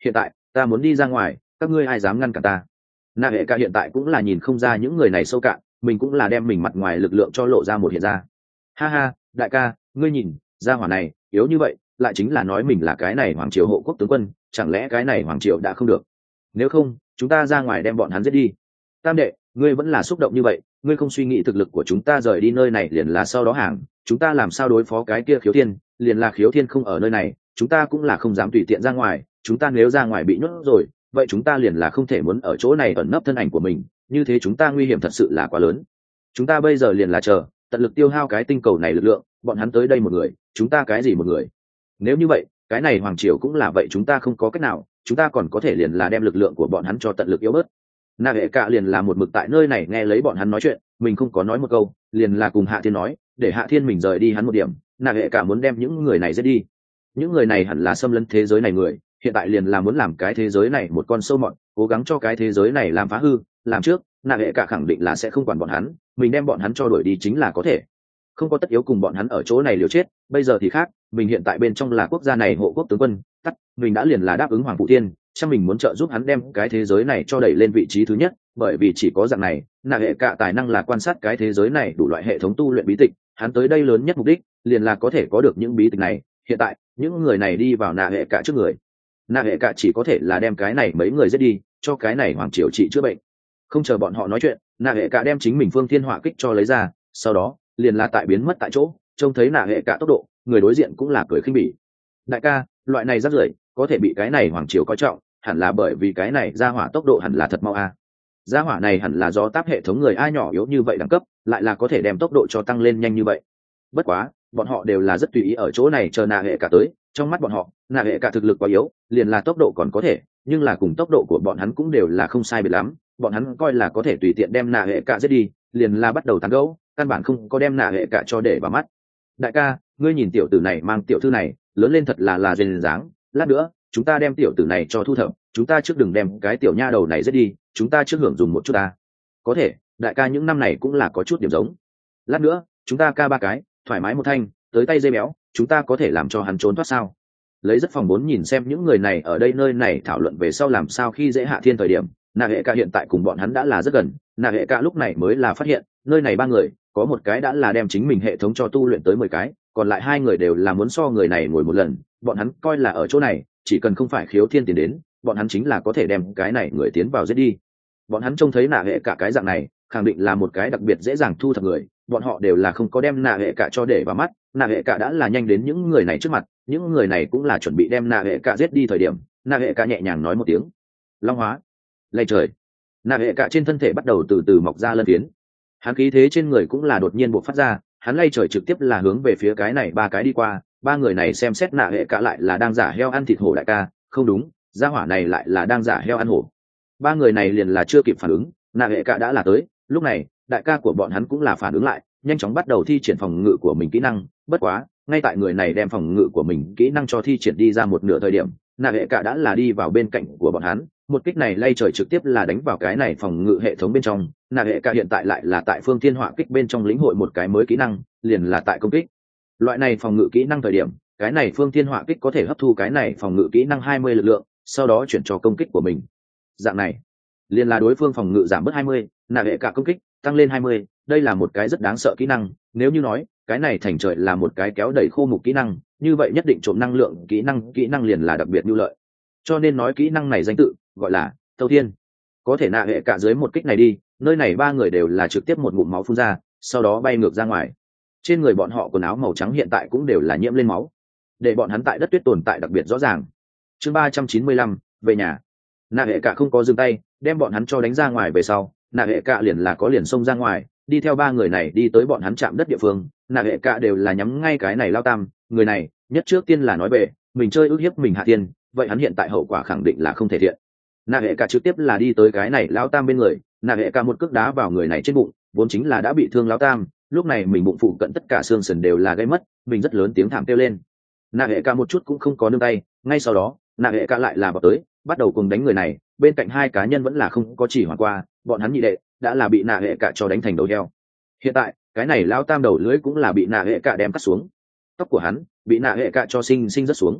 ta muốn đi ra ngoài, các ngươi ai dám ngăn cả ta? Nạ hệ cả hiện tại cũng là nhìn không ra những người này sâu cạn, mình cũng là đem mình mặt ngoài lực lượng cho lộ ra một hiện ra. Ha ha, đại ca, ngươi nhìn, gia hỏa này yếu như vậy, lại chính là nói mình là cái này hoàng triều hộ quốc tướng quân, chẳng lẽ cái này hoàng triều đã không được? Nếu không, chúng ta ra ngoài đem bọn hắn giết đi. Tam đệ, ngươi vẫn là xúc động như vậy, ngươi không suy nghĩ thực lực của chúng ta rời đi nơi này liền là sau đó hàng, chúng ta làm sao đối phó cái kia khiếu thiên, liền là khiếu thiên không ở nơi này, chúng ta cũng là không dám tùy tiện ra ngoài, chúng ta nếu ra ngoài bị nhốt rồi, vậy chúng ta liền là không thể muốn ở chỗ này ẩn nấp thân ảnh của mình, như thế chúng ta nguy hiểm thật sự là quá lớn. Chúng ta bây giờ liền là chờ, tận lực tiêu hao cái tinh cầu này lực lượng, bọn hắn tới đây một người, chúng ta cái gì một người. Nếu như vậy, cái này hoàng triều cũng là vậy, chúng ta không có cách nào, chúng ta còn có thể liền là đem lực lượng của bọn hắn cho tận lực yếu bớt. Nạ hệ cả liền là một mực tại nơi này nghe lấy bọn hắn nói chuyện, mình không có nói một câu, liền là cùng Hạ Thiên nói, để Hạ Thiên mình rời đi hắn một điểm. Nạ hệ cả muốn đem những người này giết đi. Những người này hẳn là xâm lấn thế giới này người, hiện tại liền là muốn làm cái thế giới này một con sâu mọt, cố gắng cho cái thế giới này làm phá hư. Làm trước, Nạ hệ cả khẳng định là sẽ không quản bọn hắn, mình đem bọn hắn cho đuổi đi chính là có thể, không có tất yếu cùng bọn hắn ở chỗ này liều chết. Bây giờ thì khác, mình hiện tại bên trong là quốc gia này hộ quốc tướng quân, tắt mình đã liền là đáp ứng Hoàng Phụ Thiên, chắc mình muốn trợ giúp hắn đem cái thế giới này cho đẩy lên vị trí thứ nhất, bởi vì chỉ có dạng này, Nạ hệ cả tài năng là quan sát cái thế giới này đủ loại hệ thống tu luyện bí tịch, hắn tới đây lớn nhất mục đích liền là có thể có được những bí tịch này. Hiện tại những người này đi vào Nạ hệ cả trước người, Nạ hệ cả chỉ có thể là đem cái này mấy người giết đi, cho cái này hoàng triều trị chữa bệnh. Không chờ bọn họ nói chuyện, Nạ hệ cả đem chính mình phương thiên hỏa kích cho lấy ra, sau đó liền là tại biến mất tại chỗ. Trông thấy Nạ hệ cả tốc độ, người đối diện cũng là cười khinh bỉ. Đại ca, loại này rất rưởi, có thể bị cái này hoàng triều coi trọng, hẳn là bởi vì cái này ra hỏa tốc độ hẳn là thật mau a. Gia hỏa này hẳn là do táp hệ thống người ai nhỏ yếu như vậy đẳng cấp, lại là có thể đem tốc độ cho tăng lên nhanh như vậy. Bất quá, bọn họ đều là rất tùy ý ở chỗ này chờ Nạ hệ cả tới, trong mắt bọn họ, Nạ hệ cả thực lực quá yếu, liền là tốc độ còn có thể, nhưng là cùng tốc độ của bọn hắn cũng đều là không sai biệt lắm, bọn hắn coi là có thể tùy tiện đem Nạ hệ cả giết đi, liền là bắt đầu tán gẫu, căn bản không có đem Nạ hệ cả cho để vào mắt. Đại ca, ngươi nhìn tiểu tử này mang tiểu thư này, lớn lên thật là là duyên dáng, lát nữa chúng ta đem tiểu tử này cho thu thập, chúng ta trước đừng đem cái tiểu nha đầu này giết đi, chúng ta trước hưởng dùng một chút ta. Có thể, đại ca những năm này cũng là có chút điểm giống. Lát nữa chúng ta ca ba cái, thoải mái một thanh, tới tay dây béo, chúng ta có thể làm cho hắn trốn thoát sao? Lấy rất phòng bốn nhìn xem những người này ở đây nơi này thảo luận về sau làm sao khi dễ Hạ Thiên thời điểm, Nạ hệ ca hiện tại cùng bọn hắn đã là rất gần. Nạ hệ ca lúc này mới là phát hiện nơi này ba người có một cái đã là đem chính mình hệ thống cho tu luyện tới mười cái, còn lại hai người đều là muốn so người này ngồi một lần. Bọn hắn coi là ở chỗ này chỉ cần không phải khiếu thiên tiến đến, bọn hắn chính là có thể đem cái này người tiến vào giết đi. Bọn hắn trông thấy Nạ hệ cả cái dạng này khẳng định là một cái đặc biệt dễ dàng thu thập người, bọn họ đều là không có đem Nạ hệ cả cho để vào mắt. Nạ hệ cả đã là nhanh đến những người này trước mặt, những người này cũng là chuẩn bị đem Nạ hệ cả giết đi thời điểm, Nạ hệ cả nhẹ nhàng nói một tiếng long hóa, lay trời. Nạ hệ cả trên thân thể bắt đầu từ từ mọc ra lân phiến, hắn khí thế trên người cũng là đột nhiên bộc phát ra, hắn lay trời trực tiếp là hướng về phía cái này ba cái đi qua. Ba người này xem xét Nạ hệ cả lại là đang giả heo ăn thịt hổ. Đại ca, không đúng, gia hỏa này lại là đang giả heo ăn hổ. Ba người này liền là chưa kịp phản ứng, Nạ hệ cả đã là tới. Lúc này đại ca của bọn hắn cũng là phản ứng lại, nhanh chóng bắt đầu thi triển phòng ngự của mình kỹ năng. Bất quá ngay tại người này đem phòng ngự của mình kỹ năng cho thi triển đi ra một nửa thời điểm, Nạ hệ cả đã là đi vào bên cạnh của bọn hắn, một kích này lay trời trực tiếp là đánh vào cái này phòng ngự hệ thống bên trong. Nạ hệ cả hiện tại lại là tại phương thiên họa kích bên trong lĩnh hội một cái mới kỹ năng, liền là tại công kích. Loại này phòng ngự kỹ năng thời điểm, cái này phương thiên họa kích có thể hấp thu cái này phòng ngự kỹ năng hai mươi lực lượng, sau đó chuyển cho công kích của mình. Dạng này liền là đối phương phòng ngự giảm bớt hai mươi, Nạ hệ cả công kích tăng lên hai mươi. Đây là một cái rất đáng sợ kỹ năng, nếu như nói cái này thành trời là một cái kéo đẩy khô mục kỹ năng, như vậy nhất định trộm năng lượng kỹ năng kỹ năng liền là đặc biệt nhu lợi. Cho nên nói kỹ năng này danh tự gọi là Thâu Thiên. Có thể Nạ hệ cả dưới một kích này đi, nơi này ba người đều là trực tiếp một ngụm máu phun ra, sau đó bay ngược ra ngoài. Trên người bọn họ quần áo màu trắng hiện tại cũng đều là nhiễm lên máu, để bọn hắn tại đất tuyết tồn tại đặc biệt rõ ràng. Chương ba trăm chín mươi lăm, về nhà. Nạ hệ cả không có dừng tay, đem bọn hắn cho đánh ra ngoài về sau, Nạ hệ cả liền là có liền xông ra ngoài, đi theo ba người này đi tới bọn hắn chạm đất địa phương. Nạ hệ cả đều là nhắm ngay cái này Lao Tam, người này nhất trước tiên là nói về mình chơi ức hiếp mình Hạ Thiên, vậy hắn hiện tại hậu quả khẳng định là không thể thiện. Nạ hệ cả trực tiếp là đi tới cái này Lao Tam bên người, Nạ hệ cả một cước đá vào người này trên bụng, vốn chính là đã bị thương Lao Tam, lúc này mình bụng phụ cận tất cả xương sườn đều là gây mất, mình rất lớn tiếng thảm kêu lên. Nạ hệ cả một chút cũng không có nương tay, ngay sau đó Nạ hệ cả lại là vào tới, bắt đầu cùng đánh người này. Bên cạnh hai cá nhân vẫn là không có chỉ hoàn qua, bọn hắn nhị đệ đã là bị Nạ hệ cả cho đánh thành đầu heo. Hiện tại cái này Lao Tam đầu lưỡi cũng là bị Nạ hệ cả đem cắt xuống, tóc của hắn bị Nạ hệ cả cho sinh sinh rất xuống.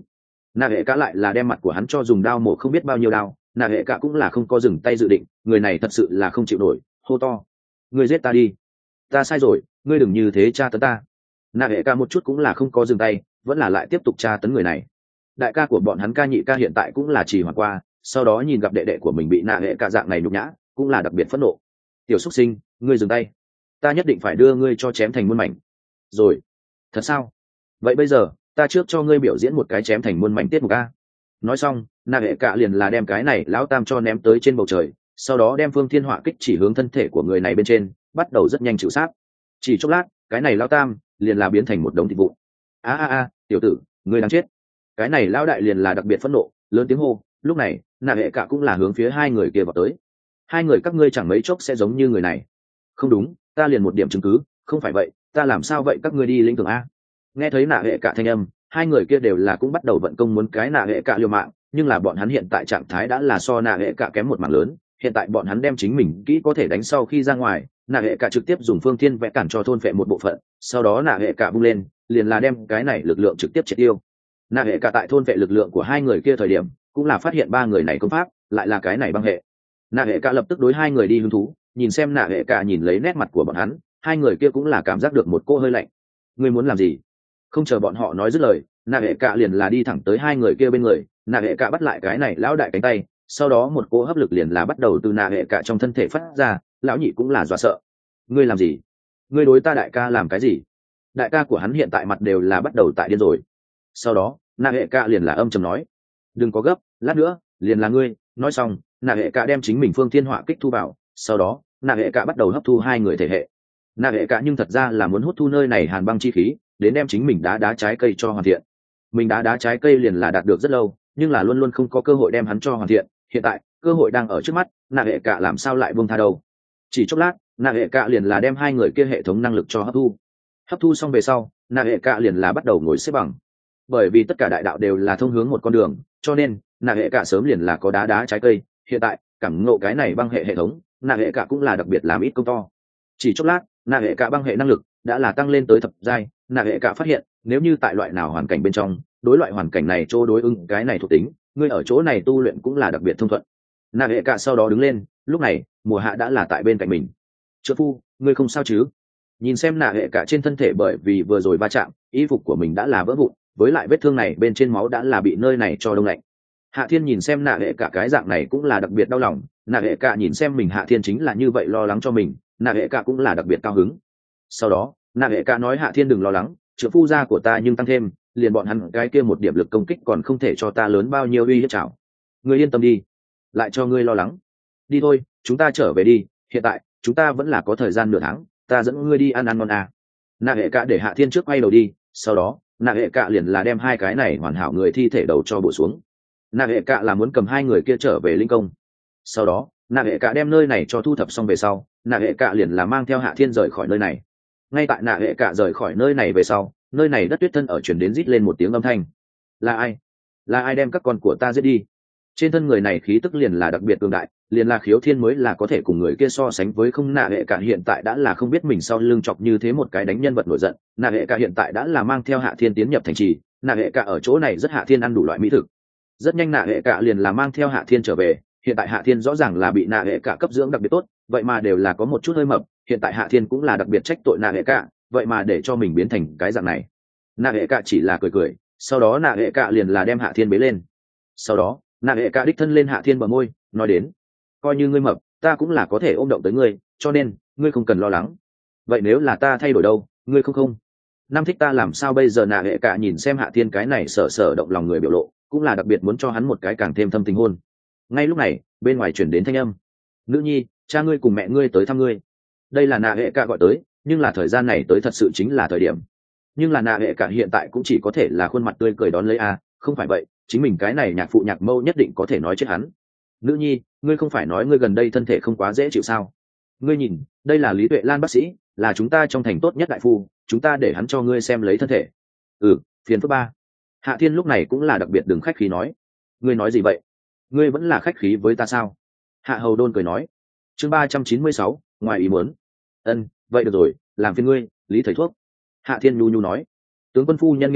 nạ hệ cả lại là đem mặt của hắn cho dùng đao mổ không biết bao nhiêu đao. Nạ hệ cả cũng là không có dừng tay dự định, người này thật sự là không chịu nổi, hô to: ngươi giết ta đi, ta sai rồi, ngươi đừng như thế tra tấn ta. Nạ hệ cả một chút cũng là không có dừng tay, vẫn là lại tiếp tục tra tấn người này. Đại ca của bọn hắn ca nhị ca hiện tại cũng là trì hoãn qua, sau đó nhìn gặp đệ đệ của mình bị nạ hệ cả dạng này nhục nhã, cũng là đặc biệt phẫn nộ. Tiểu xuất sinh, ngươi dừng tay, ta nhất định phải đưa ngươi cho chém thành muôn mảnh. Rồi, thật sao? Vậy bây giờ ta trước cho ngươi biểu diễn một cái chém thành muôn mảnh tiết mục a. Nói xong, nạ hệ cả liền là đem cái này lão tam cho ném tới trên bầu trời, sau đó đem phương thiên họa kích chỉ hướng thân thể của người này bên trên, bắt đầu rất nhanh chịu sát. Chỉ chốc lát, cái này lão tam liền là biến thành một đống thịt vụn. A a a, tiểu tử, ngươi đáng chết. Cái này lão đại liền là đặc biệt phẫn nộ, lớn tiếng hô. Lúc này, nạ hệ cả cũng là hướng phía hai người kia vào tới. Hai người các ngươi chẳng mấy chốc sẽ giống như người này. Không đúng, ta liền một điểm chứng cứ, không phải vậy, ta làm sao vậy các ngươi đi lĩnh thưởng a. Nghe thấy nạ hệ cả thanh âm, hai người kia đều là cũng bắt đầu vận công muốn cái nạ hệ cả liều mạng, nhưng là bọn hắn hiện tại trạng thái đã là so nạ hệ cả kém một mảng lớn. Hiện tại bọn hắn đem chính mình kỹ có thể đánh sau khi ra ngoài, nạ hệ cả trực tiếp dùng phương thiên vẽ cản cho thôn phệ một bộ phận, sau đó nạ hệ cả bung lên, liền là đem cái này lực lượng trực tiếp triệt tiêu. Nạ hệ cả tại thôn phệ lực lượng của hai người kia thời điểm, cũng là phát hiện ba người này công pháp lại là cái này băng hệ. Nạ hệ cả lập tức đối hai người đi hứng thú, nhìn xem nạ hệ cả nhìn lấy nét mặt của bọn hắn, hai người kia cũng là cảm giác được một cô hơi lạnh. Ngươi muốn làm gì? Không chờ bọn họ nói dứt lời, nạ hệ cả liền là đi thẳng tới hai người kia bên người, nạ hệ cả bắt lại cái này lão đại cánh tay, sau đó một cỗ hấp lực liền là bắt đầu từ nạ hệ cả trong thân thể phát ra, lão nhị cũng là dọa sợ. Ngươi làm gì? Ngươi đối ta đại ca làm cái gì? Đại ca của hắn hiện tại mặt đều là bắt đầu tại điên rồi. Sau đó nạ hệ cả liền là âm trầm nói: đừng có gấp, lát nữa liền là ngươi. Nói xong, nạ hệ cả đem chính mình phương thiên họa kích thu vào, sau đó nạ hệ cả bắt đầu hấp thu hai người thể hệ. Nạ hệ cả nhưng thật ra là muốn hút thu nơi này hàn băng chi khí, đến đem chính mình đá đá trái cây cho hoàn thiện. Mình đá đá trái cây liền là đạt được rất lâu, nhưng là luôn luôn không có cơ hội đem hắn cho hoàn thiện. Hiện tại cơ hội đang ở trước mắt, nạ hệ cả làm sao lại buông tha đâu. Chỉ chốc lát, nạ hệ cả liền là đem hai người kia hệ thống năng lực cho hấp thu. Hấp thu xong về sau, nạ hệ cả liền là bắt đầu ngồi xếp bằng. Bởi vì tất cả đại đạo đều là thông hướng một con đường, cho nên nạ hệ cả sớm liền là có đá đá trái cây. Hiện tại cảm ngộ cái này băng hệ hệ thống, nạ hệ cả cũng là đặc biệt làm ít công to. Chỉ chốc lát, nạ hệ cả băng hệ năng lực đã là tăng lên tới thập giai. Nạ hệ cả phát hiện, nếu như tại loại nào hoàn cảnh bên trong, đối loại hoàn cảnh này chỗ đối ứng cái này thuộc tính, ngươi ở chỗ này tu luyện cũng là đặc biệt thông thuận. Nạ hệ cả sau đó đứng lên, lúc này mùa hạ đã là tại bên cạnh mình. Trợ phu, ngươi không sao chứ? Nhìn xem nạ hệ cả trên thân thể bởi vì vừa rồi va chạm, y phục của mình đã là vỡ vụn, với lại vết thương này bên trên máu đã là bị nơi này cho đông lạnh. Hạ Thiên nhìn xem nạ hệ cả cái dạng này cũng là đặc biệt đau lòng, nạ hệ cả nhìn xem mình Hạ Thiên chính là như vậy lo lắng cho mình, nạ hệ cả cũng là đặc biệt cao hứng. Sau đó nạ hệ cả nói: Hạ Thiên đừng lo lắng, trưởng phu gia của ta nhưng tăng thêm, liền bọn hắn cái kia một điểm lực công kích còn không thể cho ta lớn bao nhiêu uy hiếp chảo. Ngươi yên tâm đi, lại cho ngươi lo lắng. Đi thôi, chúng ta trở về đi, hiện tại chúng ta vẫn là có thời gian nửa tháng, ta dẫn ngươi đi ăn ăn ngon à. Nạ hệ cả để Hạ Thiên trước quay đầu đi, sau đó nạ hệ cả liền là đem hai cái này hoàn hảo người thi thể đầu cho bổ xuống. Nạ hệ cả là muốn cầm hai người kia trở về linh công. Sau đó nạ hệ cả đem nơi này cho thu thập xong về sau, nạ hệ cả liền là mang theo Hạ Thiên rời khỏi nơi này. Ngay tại nạ hệ cả rời khỏi nơi này về sau, nơi này đất tuyết thân ở chuyển đến rít lên một tiếng âm thanh. Là ai? Là ai đem các con của ta giết đi? Trên thân người này khí tức liền là đặc biệt cường đại, liền là Khiếu Thiên mới là có thể cùng người kia so sánh với. Không, nạ hệ cả hiện tại đã là không biết mình sau lưng chọc như thế một cái đánh nhân vật nổi giận. Nạ hệ cả hiện tại đã là mang theo Hạ Thiên tiến nhập thành trì, nạ hệ cả ở chỗ này rất Hạ Thiên ăn đủ loại mỹ thực. Rất nhanh nạ hệ cả liền là mang theo Hạ Thiên trở về. Hiện tại Hạ Thiên rõ ràng là bị nạ hệ cả cấp dưỡng đặc biệt tốt, vậy mà đều là có một chút hơi mập. Hiện tại Hạ Thiên cũng là đặc biệt trách tội nạ hệ cả, vậy mà để cho mình biến thành cái dạng này. Nạ hệ cả chỉ là cười cười, sau đó nạ hệ cả liền là đem Hạ Thiên bế lên. Sau đó nạ hệ cả đích thân lên Hạ Thiên bờ môi, nói đến: coi như ngươi mập, ta cũng là có thể ôm động tới ngươi, cho nên ngươi không cần lo lắng. Vậy nếu là ta thay đổi đâu, ngươi không không năm thích ta làm sao bây giờ? Nạ hệ cả nhìn xem Hạ Thiên cái này sở sở động lòng người biểu lộ, cũng là đặc biệt muốn cho hắn một cái càng thêm thâm tình hôn. Ngay lúc này bên ngoài chuyển đến thanh âm: nữ nhi, cha ngươi cùng mẹ ngươi tới thăm ngươi. Đây là nạ hệ cả gọi tới, nhưng là thời gian này tới thật sự chính là thời điểm. Nhưng là nạ hệ cả hiện tại cũng chỉ có thể là khuôn mặt tươi cười đón lấy a, không phải vậy chính mình cái này nhạc phụ nhạc mâu nhất định có thể nói chết hắn. Nữ nhi, ngươi không phải nói ngươi gần đây thân thể không quá dễ chịu sao? Ngươi nhìn, đây là Lý Tuệ Lan bác sĩ, là chúng ta trong thành tốt nhất đại phu, chúng ta để hắn cho ngươi xem lấy thân thể. Ừ, phiền phức ba. Hạ Thiên lúc này cũng là đặc biệt đừng khách khí nói. Ngươi nói gì vậy? Ngươi vẫn là khách khí với ta sao? Hạ Hầu Đôn cười nói. Chương ba trăm chín mươi sáu, ngoài ý muốn. Ân, vậy được rồi, làm phiền ngươi, Lý thầy thuốc. Hạ Thiên nhu nhu nói. Tướng quân phu nhân nghiêm trọng,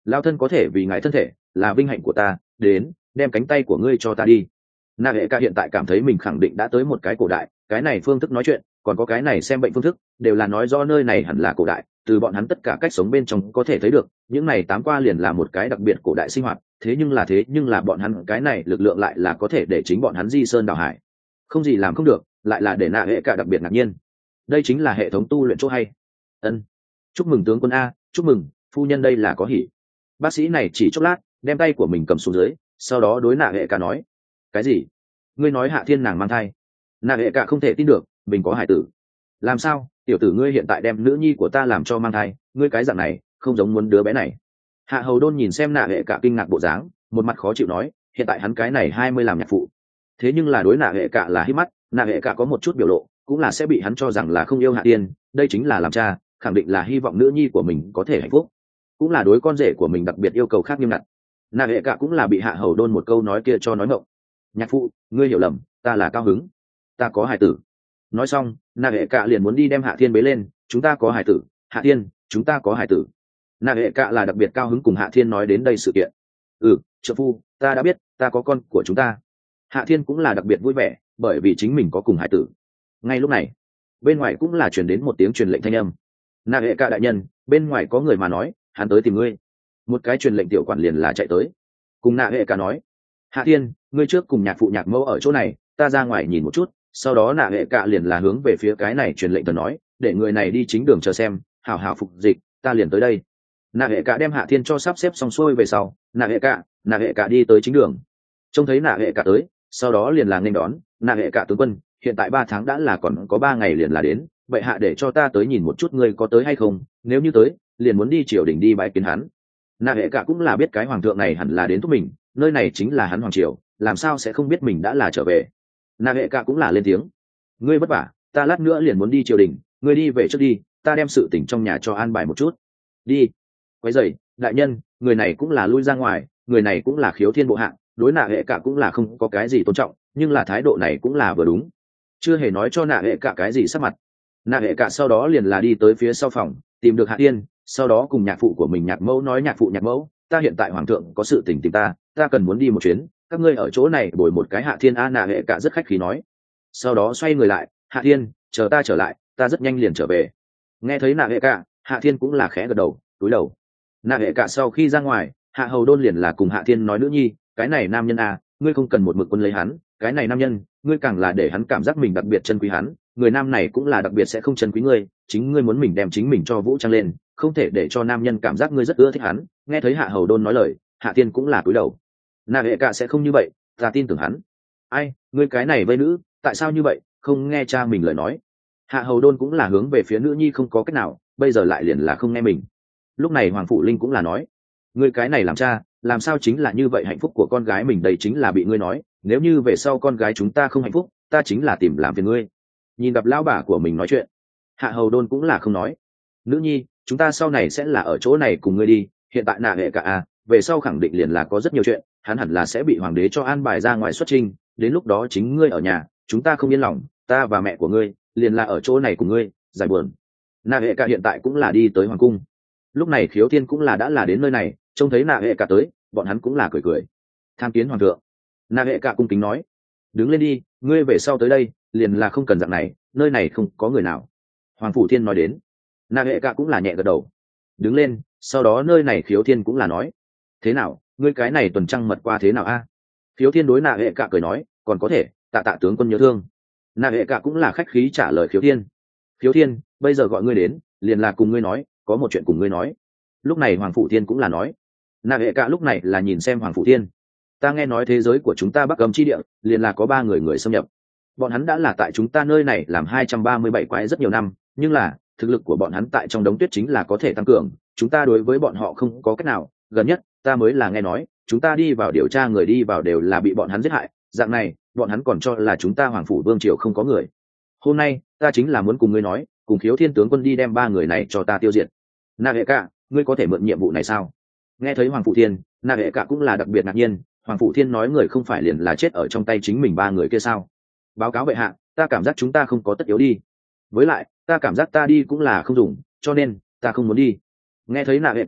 lao thân có thể vì ngài thân thể là vinh hạnh của ta, đến đem cánh tay của ngươi cho ta đi. Nạ hệ cả hiện tại cảm thấy mình khẳng định đã tới một cái cổ đại, cái này phương thức nói chuyện còn có cái này xem bệnh phương thức đều là nói do nơi này hẳn là cổ đại, từ bọn hắn tất cả cách sống bên trong có thể thấy được những này tám qua liền là một cái đặc biệt cổ đại sinh hoạt. Thế nhưng là thế nhưng là bọn hắn cái này lực lượng lại là có thể để chính bọn hắn di sơn đảo hải, không gì làm không được, lại là để nạ hệ cả đặc biệt ngạc nhiên. Đây chính là hệ thống tu luyện chỗ hay. Ân, chúc mừng tướng quân a, chúc mừng phu nhân, đây là có hỉ. Bác sĩ này chỉ chốc lát đem tay của mình cầm xuống dưới, sau đó đối nạ hệ cả nói, cái gì? Ngươi nói Hạ Thiên nàng mang thai? Nạ hệ cả không thể tin được mình có hải tử. Làm sao tiểu tử ngươi hiện tại đem nữ nhi của ta làm cho mang thai, ngươi cái dạng này không giống muốn đứa bé này. Hạ Hầu Đôn nhìn xem nạ hệ cả kinh ngạc bộ dáng, một mặt khó chịu nói, hiện tại hắn cái này hai mươi làm nhạc phụ, thế nhưng là đối nạ hệ cả là hít mắt, nạ hệ cả có một chút biểu lộ cũng là sẽ bị hắn cho rằng là không yêu Hạ Thiên, đây chính là làm cha khẳng định là hy vọng nữ nhi của mình có thể hạnh phúc, cũng là đối con rể của mình đặc biệt yêu cầu khác nghiêm ngặt. Nạ hệ cả cũng là bị Hạ Hầu Đôn một câu nói kia cho nói ngộng. Nhạc phụ, ngươi hiểu lầm, ta là cao hứng, ta có hài tử. Nói xong nạ hệ cả liền muốn đi đem Hạ Thiên bế lên, chúng ta có hài tử, Hạ Thiên, chúng ta có hài tử. Nạ hệ cả là đặc biệt cao hứng cùng Hạ Thiên nói đến đây sự kiện. Ừ, trợ phu, ta đã biết, ta có con của chúng ta. Hạ Thiên cũng là đặc biệt vui vẻ bởi vì chính mình có cùng hài tử. Ngay lúc này bên ngoài cũng là truyền đến một tiếng truyền lệnh thanh âm. Nạ hệ cả đại nhân, bên ngoài có người mà nói hắn tới tìm ngươi. Một cái truyền lệnh tiểu quản liền là chạy tới cùng nạ hệ cả nói, Hạ Thiên, ngươi trước cùng nhạc phụ nhạc mẫu ở chỗ này, ta ra ngoài nhìn một chút. Sau đó nạ hệ cả liền là hướng về phía cái này truyền lệnh tần nói, để người này đi chính đường chờ xem, hảo hảo phục dịch, ta liền tới đây. Nạ hệ cả đem Hạ Thiên cho sắp xếp xong xuôi về sau, nạ hệ cả nạ hệ cả đi tới chính đường, trông thấy nạ hệ cả tới, sau đó liền là nghênh đón, nạ hệ cả tướng quân, hiện tại ba tháng đã là còn có ba ngày liền là đến, vậy hạ để cho ta tới nhìn một chút ngươi có tới hay không, nếu như tới liền muốn đi triều đình đi bái kiến hắn. Nạ hệ cả cũng là biết cái hoàng thượng này hẳn là đến thúc mình, nơi này chính là hắn hoàng triều, làm sao sẽ không biết mình đã là trở về. Nạ hệ cả cũng là lên tiếng, ngươi vất vả, ta lát nữa liền muốn đi triều đình, ngươi đi về trước đi, ta đem sự tình trong nhà cho an bài một chút. Đi. Quấy dậy đại nhân, người này cũng là lui ra ngoài, người này cũng là khiếu thiên bộ hạ, đối nạ hệ cả cũng là không có cái gì tôn trọng, nhưng là thái độ này cũng là vừa đúng, chưa hề nói cho nạ hệ cả cái gì sắc mặt. Nạ hệ cả sau đó liền là đi tới phía sau phòng tìm được Hạ Thiên, sau đó cùng nhạc phụ của mình nhạc mẫu nói, nhạc phụ nhạc mẫu, ta hiện tại hoàng thượng có sự tình tìm ta, ta cần muốn đi một chuyến, các ngươi ở chỗ này bồi một cái Hạ Thiên a. Nạ hệ cả rất khách khí nói, sau đó xoay người lại, Hạ Thiên, chờ ta trở lại, ta rất nhanh liền trở về. Nghe thấy nạ hệ cả, Hạ Thiên cũng là khẽ gật đầu, cúi đầu. Nạ hệ cả sau khi ra ngoài, Hạ Hầu Đôn liền là cùng Hạ Thiên nói, nữ nhi, cái này nam nhân a, ngươi không cần một mực quân lấy hắn, cái này nam nhân, ngươi càng là để hắn cảm giác mình đặc biệt chân quý hắn, người nam này cũng là đặc biệt sẽ không chân quý ngươi, chính ngươi muốn mình đem chính mình cho vũ trang lên, không thể để cho nam nhân cảm giác ngươi rất ưa thích hắn. Nghe thấy Hạ Hầu Đôn nói lời, Hạ Thiên cũng là cúi đầu. Nạ hệ cả sẽ không như vậy, ta tin tưởng hắn. Ai, ngươi cái này vây nữ, tại sao như vậy, không nghe cha mình lời nói. Hạ Hầu Đôn cũng là hướng về phía nữ nhi không có cách nào, bây giờ lại liền là không nghe mình. Lúc này Hoàng Phủ Linh cũng là nói, ngươi cái này làm cha, làm sao chính là như vậy, hạnh phúc của con gái mình đây chính là bị ngươi nói, nếu như về sau con gái chúng ta không hạnh phúc, ta chính là tìm làm phiền ngươi. Nhìn gặp lão bà của mình nói chuyện, Hạ Hầu Đôn cũng là không nói, nữ nhi, chúng ta sau này sẽ là ở chỗ này cùng ngươi đi, hiện tại nạ hệ cả à, về sau khẳng định liền là có rất nhiều chuyện, hắn hẳn là sẽ bị hoàng đế cho an bài ra ngoài xuất trinh, đến lúc đó chính ngươi ở nhà, chúng ta không yên lòng, ta và mẹ của ngươi liền là ở chỗ này cùng ngươi giải buồn. Nạ hệ cả hiện tại cũng là đi tới hoàng cung, lúc này Khiếu Thiên cũng là đã là đến nơi này, trông thấy nạ hệ cả tới, bọn hắn cũng là cười cười, tham kiến hoàng thượng. Nạ hệ cả cung kính nói, đứng lên đi, ngươi về sau tới đây liền là không cần dạng này, nơi này không có người nào. Hoàng Phủ Thiên nói đến, nạ hệ cả cũng là nhẹ gật đầu, đứng lên. Sau đó nơi này Khiếu Thiên cũng là nói, thế nào, ngươi cái này tuần trăng mật qua thế nào a? À? Khiếu Thiên đối nạ hệ cả cười nói, còn có thể, tạ tạ tướng quân nhớ thương. Nạ hệ cả cũng là khách khí trả lời Khiếu Thiên. Khiếu Thiên, bây giờ gọi ngươi đến, liền là cùng ngươi nói, có một chuyện cùng ngươi nói. Lúc này Hoàng Phủ Thiên cũng là nói, nạ hệ cả lúc này là nhìn xem Hoàng Phủ Thiên, ta nghe nói thế giới của chúng ta Bắc Âm chi địa liền là có ba người người xâm nhập, bọn hắn đã là tại chúng ta nơi này làm hai trăm ba mươi bảy quái rất nhiều năm, nhưng là thực lực của bọn hắn tại trong đống tuyết chính là có thể tăng cường, chúng ta đối với bọn họ không có cách nào, gần nhất ta mới là nghe nói chúng ta đi vào điều tra, người đi vào đều là bị bọn hắn giết hại, dạng này bọn hắn còn cho là chúng ta Hoàng Phủ Vương triều không có người. Hôm nay ta chính là muốn cùng ngươi nói, cùng Khiếu Thiên tướng quân đi đem ba người này cho ta tiêu diệt. Nạ hệ cả, ngươi có thể mượn nhiệm vụ này sao? Nghe thấy Hoàng Phủ Thiên, nạ hệ cả cũng là đặc biệt ngạc nhiên, Hoàng Phủ Thiên nói người không phải liền là chết ở trong tay chính mình ba người kia sao? Báo cáo bệ hạ, ta cảm giác chúng ta không có tất yếu đi, với lại ta cảm giác ta đi cũng là không dùng, cho nên ta không muốn đi. Nghe thấy nạ hệ cả,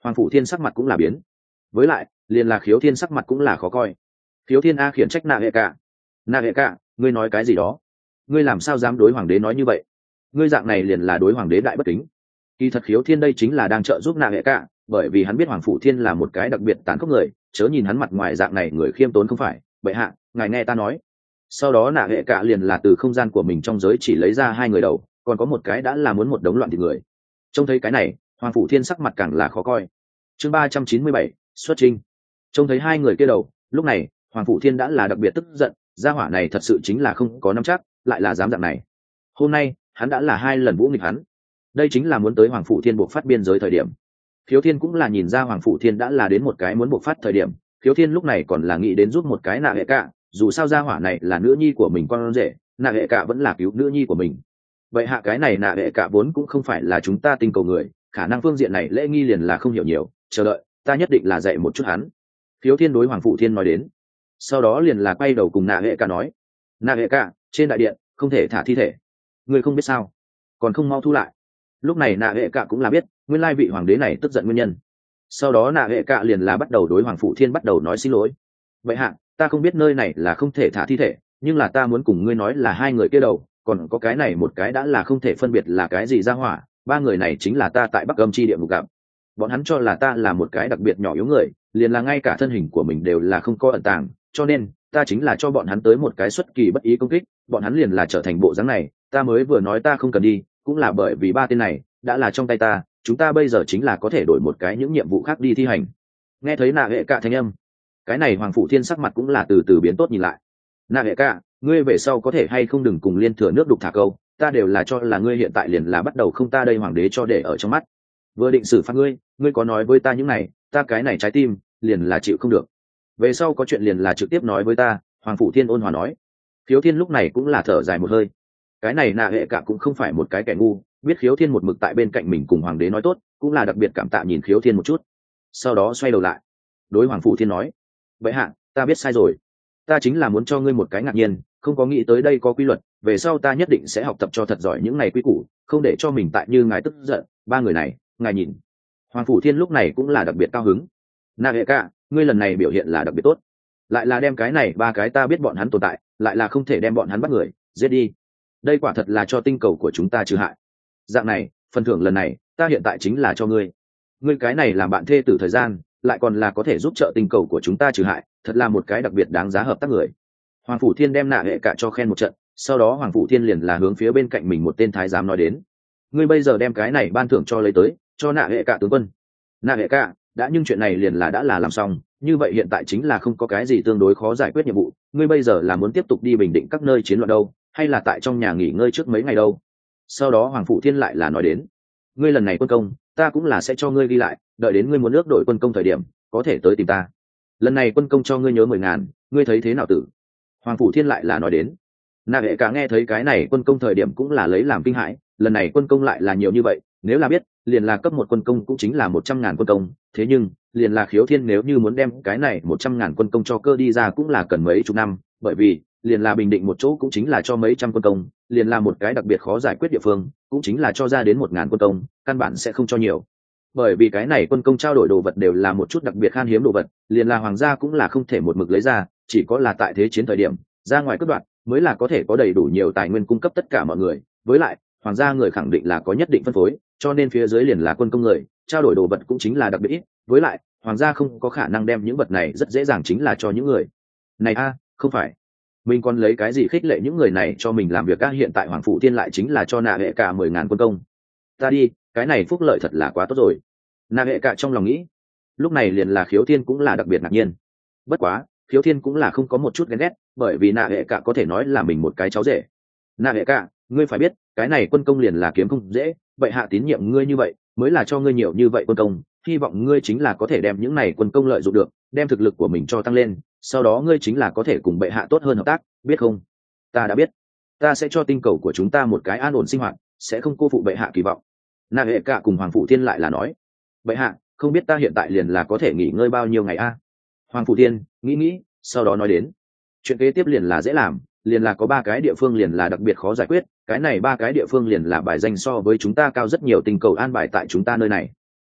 Hoàng Phủ Thiên sắc mặt cũng là biến, với lại liền là Khiếu Thiên sắc mặt cũng là khó coi. Khiếu Thiên a khiển trách nạ hệ cả. Nạ hệ cả, ngươi nói cái gì đó? Ngươi làm sao dám đối hoàng đế nói như vậy? Ngươi dạng này liền là đối hoàng đế đại bất kính. Kỳ thật Khiếu Thiên đây chính là đang trợ giúp nạ hệ cả, bởi vì hắn biết Hoàng Phủ Thiên là một cái đặc biệt tàn khốc người, chớ nhìn hắn mặt ngoài dạng này người khiêm tốn không phải. Bệ hạ, ngài nghe ta nói. Sau đó nạ hệ cả liền là từ không gian của mình trong giới chỉ lấy ra hai người đầu, còn có một cái đã là muốn một đống loạn thịt người. Trông thấy cái này, Hoàng Phủ Thiên sắc mặt càng là khó coi. Chương ba trăm chín mươi bảy, xuất trinh. Trông thấy hai người kia đầu, lúc này Hoàng Phủ Thiên đã là đặc biệt tức giận, gia hỏa này thật sự chính là không có nắm chắc, lại là dám dạng này. Hôm nay hắn đã là hai lần vũ nghịch hắn, đây chính là muốn tới Hoàng Phủ Thiên buộc phát biên giới thời điểm. Khiếu Thiên cũng là nhìn ra Hoàng Phủ Thiên đã là đến một cái muốn buộc phát thời điểm. Khiếu Thiên lúc này còn là nghĩ đến giúp một cái nạ hệ cả, dù sao gia hỏa này là nữ nhi của mình con rể, nạ hệ cả vẫn là cứu nữ nhi của mình. Vậy hạ cái này nạ hệ cả vốn cũng không phải là chúng ta tinh cầu người, khả năng phương diện này lễ nghi liền là không hiểu nhiều, chờ đợi ta nhất định là dạy một chút hắn. Khiếu Thiên đối Hoàng Phủ Thiên nói đến, sau đó liền là quay đầu cùng nạ hệ cả nói, nạ hệ cả, trên đại điện không thể thả thi thể, ngươi không biết sao, còn không mau thu lại. Lúc này nạ hệ cả cũng là biết nguyên lai vị hoàng đế này tức giận nguyên nhân. Sau đó nạ hệ cả liền là bắt đầu đối Hoàng Phủ Thiên bắt đầu nói xin lỗi. Vậy hạ, ta không biết nơi này là không thể thả thi thể, nhưng là ta muốn cùng ngươi nói là hai người kia đầu, còn có cái này một cái đã là không thể phân biệt là cái gì ra hỏa. Ba người này chính là ta tại Bắc Âm chi địa ngục gặp. Bọn hắn cho là ta là một cái đặc biệt nhỏ yếu người, liền là ngay cả thân hình của mình đều là không có ẩn tàng, cho nên ta chính là cho bọn hắn tới một cái xuất kỳ bất ý công kích, bọn hắn liền là trở thành bộ dáng này. Ta mới vừa nói ta không cần đi, cũng là bởi vì ba tên này đã là trong tay ta, chúng ta bây giờ chính là có thể đổi một cái những nhiệm vụ khác đi thi hành. Nghe thấy nạ hệ cả thanh âm, cái này Hoàng Phủ Thiên sắc mặt cũng là từ từ biến tốt nhìn lại. Nạ hệ cả, ngươi về sau có thể hay không đừng cùng liên thừa nước đục thả câu, ta đều là cho là ngươi hiện tại liền là bắt đầu không ta đây hoàng đế cho để ở trong mắt. Vừa định xử phạt ngươi, ngươi có nói với ta những này, ta cái này trái tim liền là chịu không được. Về sau có chuyện liền là trực tiếp nói với ta. Hoàng Phủ Thiên ôn hòa nói. Khiếu Thiên lúc này cũng là thở dài một hơi. Cái này nạ hệ cả cũng không phải một cái kẻ ngu, biết Khiếu Thiên một mực tại bên cạnh mình cùng hoàng đế nói tốt, cũng là đặc biệt cảm tạ nhìn Khiếu Thiên một chút. Sau đó xoay đầu lại đối Hoàng Phủ Thiên nói, vậy hạ, ta biết sai rồi, ta chính là muốn cho ngươi một cái ngạc nhiên, không có nghĩ tới đây có quy luật, về sau ta nhất định sẽ học tập cho thật giỏi những này quy củ, không để cho mình tại như ngài tức giận. Ba người này ngài nhìn. Hoàng Phủ Thiên lúc này cũng là đặc biệt cao hứng. Nạ hệ cả, ngươi lần này biểu hiện là đặc biệt tốt, lại là đem cái này ba cái ta biết bọn hắn tồn tại, lại là không thể đem bọn hắn bắt người giết đi, đây quả thật là cho tinh cầu của chúng ta trừ hại. Dạng này phần thưởng lần này ta hiện tại chính là cho ngươi, ngươi cái này làm bạn thê tử thời gian, lại còn là có thể giúp trợ tinh cầu của chúng ta trừ hại, thật là một cái đặc biệt đáng giá hợp tác người. Hoàng Phủ Thiên đem nạ hệ cả cho khen một trận, sau đó Hoàng Phủ Thiên liền là hướng phía bên cạnh mình một tên thái giám nói đến, ngươi bây giờ đem cái này ban thưởng cho lấy tới, cho nạ hệ cả tướng quân. Nạ hệ cả, đã nhưng chuyện này liền là đã là làm xong, như vậy hiện tại chính là không có cái gì tương đối khó giải quyết nhiệm vụ, ngươi bây giờ là muốn tiếp tục đi bình định các nơi chiến loạn đâu, hay là tại trong nhà nghỉ ngơi trước mấy ngày đâu. Sau đó Hoàng Phủ Thiên lại là nói đến, ngươi lần này quân công ta cũng là sẽ cho ngươi đi lại, đợi đến ngươi muốn ước đổi quân công thời điểm có thể tới tìm ta, lần này quân công cho ngươi nhớ mười ngàn, ngươi thấy thế nào tử? Hoàng Phủ Thiên lại là nói đến. Nạ hệ cả nghe thấy cái này quân công thời điểm cũng là lấy làm kinh hãi, lần này quân công lại là nhiều như vậy, nếu là biết liền là cấp một quân công cũng chính là một trăm ngàn quân công, thế nhưng liền là Khiếu Thiên nếu như muốn đem cái này một trăm ngàn quân công cho cơ đi ra cũng là cần mấy chục năm, bởi vì liền là bình định một chỗ cũng chính là cho mấy trăm quân công, liền là một cái đặc biệt khó giải quyết địa phương cũng chính là cho ra đến một ngàn quân công, căn bản sẽ không cho nhiều, bởi vì cái này quân công trao đổi đồ vật đều là một chút đặc biệt khan hiếm đồ vật, liền là hoàng gia cũng là không thể một mực lấy ra, chỉ có là tại thế chiến thời điểm ra ngoài cướp đoạt mới là có thể có đầy đủ nhiều tài nguyên cung cấp tất cả mọi người, với lại hoàng gia người khẳng định là có nhất định phân phối, cho nên phía dưới liền là quân công người trao đổi đồ vật cũng chính là đặc biệt ít, với lại hoàng gia không có khả năng đem những vật này rất dễ dàng chính là cho những người này a à, không phải mình còn lấy cái gì khích lệ những người này cho mình làm việc. A hiện tại Hoàng Phủ Thiên lại chính là cho nạ hệ cả mười ngàn quân công, ta đi, cái này phúc lợi thật là quá tốt rồi. Nạ hệ cả trong lòng nghĩ. Lúc này liền là Khiếu Thiên cũng là đặc biệt ngạc nhiên, bất quá Khiếu Thiên cũng là không có một chút ghen ghét, bởi vì nạ hệ cả có thể nói là mình một cái cháu rể. Nạ hệ cả, ngươi phải biết cái này quân công liền là kiếm không dễ, vậy hạ tín nhiệm ngươi như vậy mới là cho ngươi nhiều như vậy quân công, hy vọng ngươi chính là có thể đem những này quân công lợi dụng được, đem thực lực của mình cho tăng lên, sau đó ngươi chính là có thể cùng bệ hạ tốt hơn hợp tác, biết không? Ta đã biết, ta sẽ cho tinh cầu của chúng ta một cái an ổn sinh hoạt, sẽ không cô phụ bệ hạ kỳ vọng. Nạ hệ cả cùng Hoàng Phủ Thiên lại là nói, bệ hạ không biết ta hiện tại liền là có thể nghỉ ngơi bao nhiêu ngày a? Hoàng Phủ Thiên nghĩ nghĩ, sau đó nói đến, chuyện kế tiếp liền là dễ làm, liền là có ba cái địa phương liền là đặc biệt khó giải quyết, cái này ba cái địa phương liền là bài danh so với chúng ta cao rất nhiều, tinh cầu an bài tại chúng ta nơi này.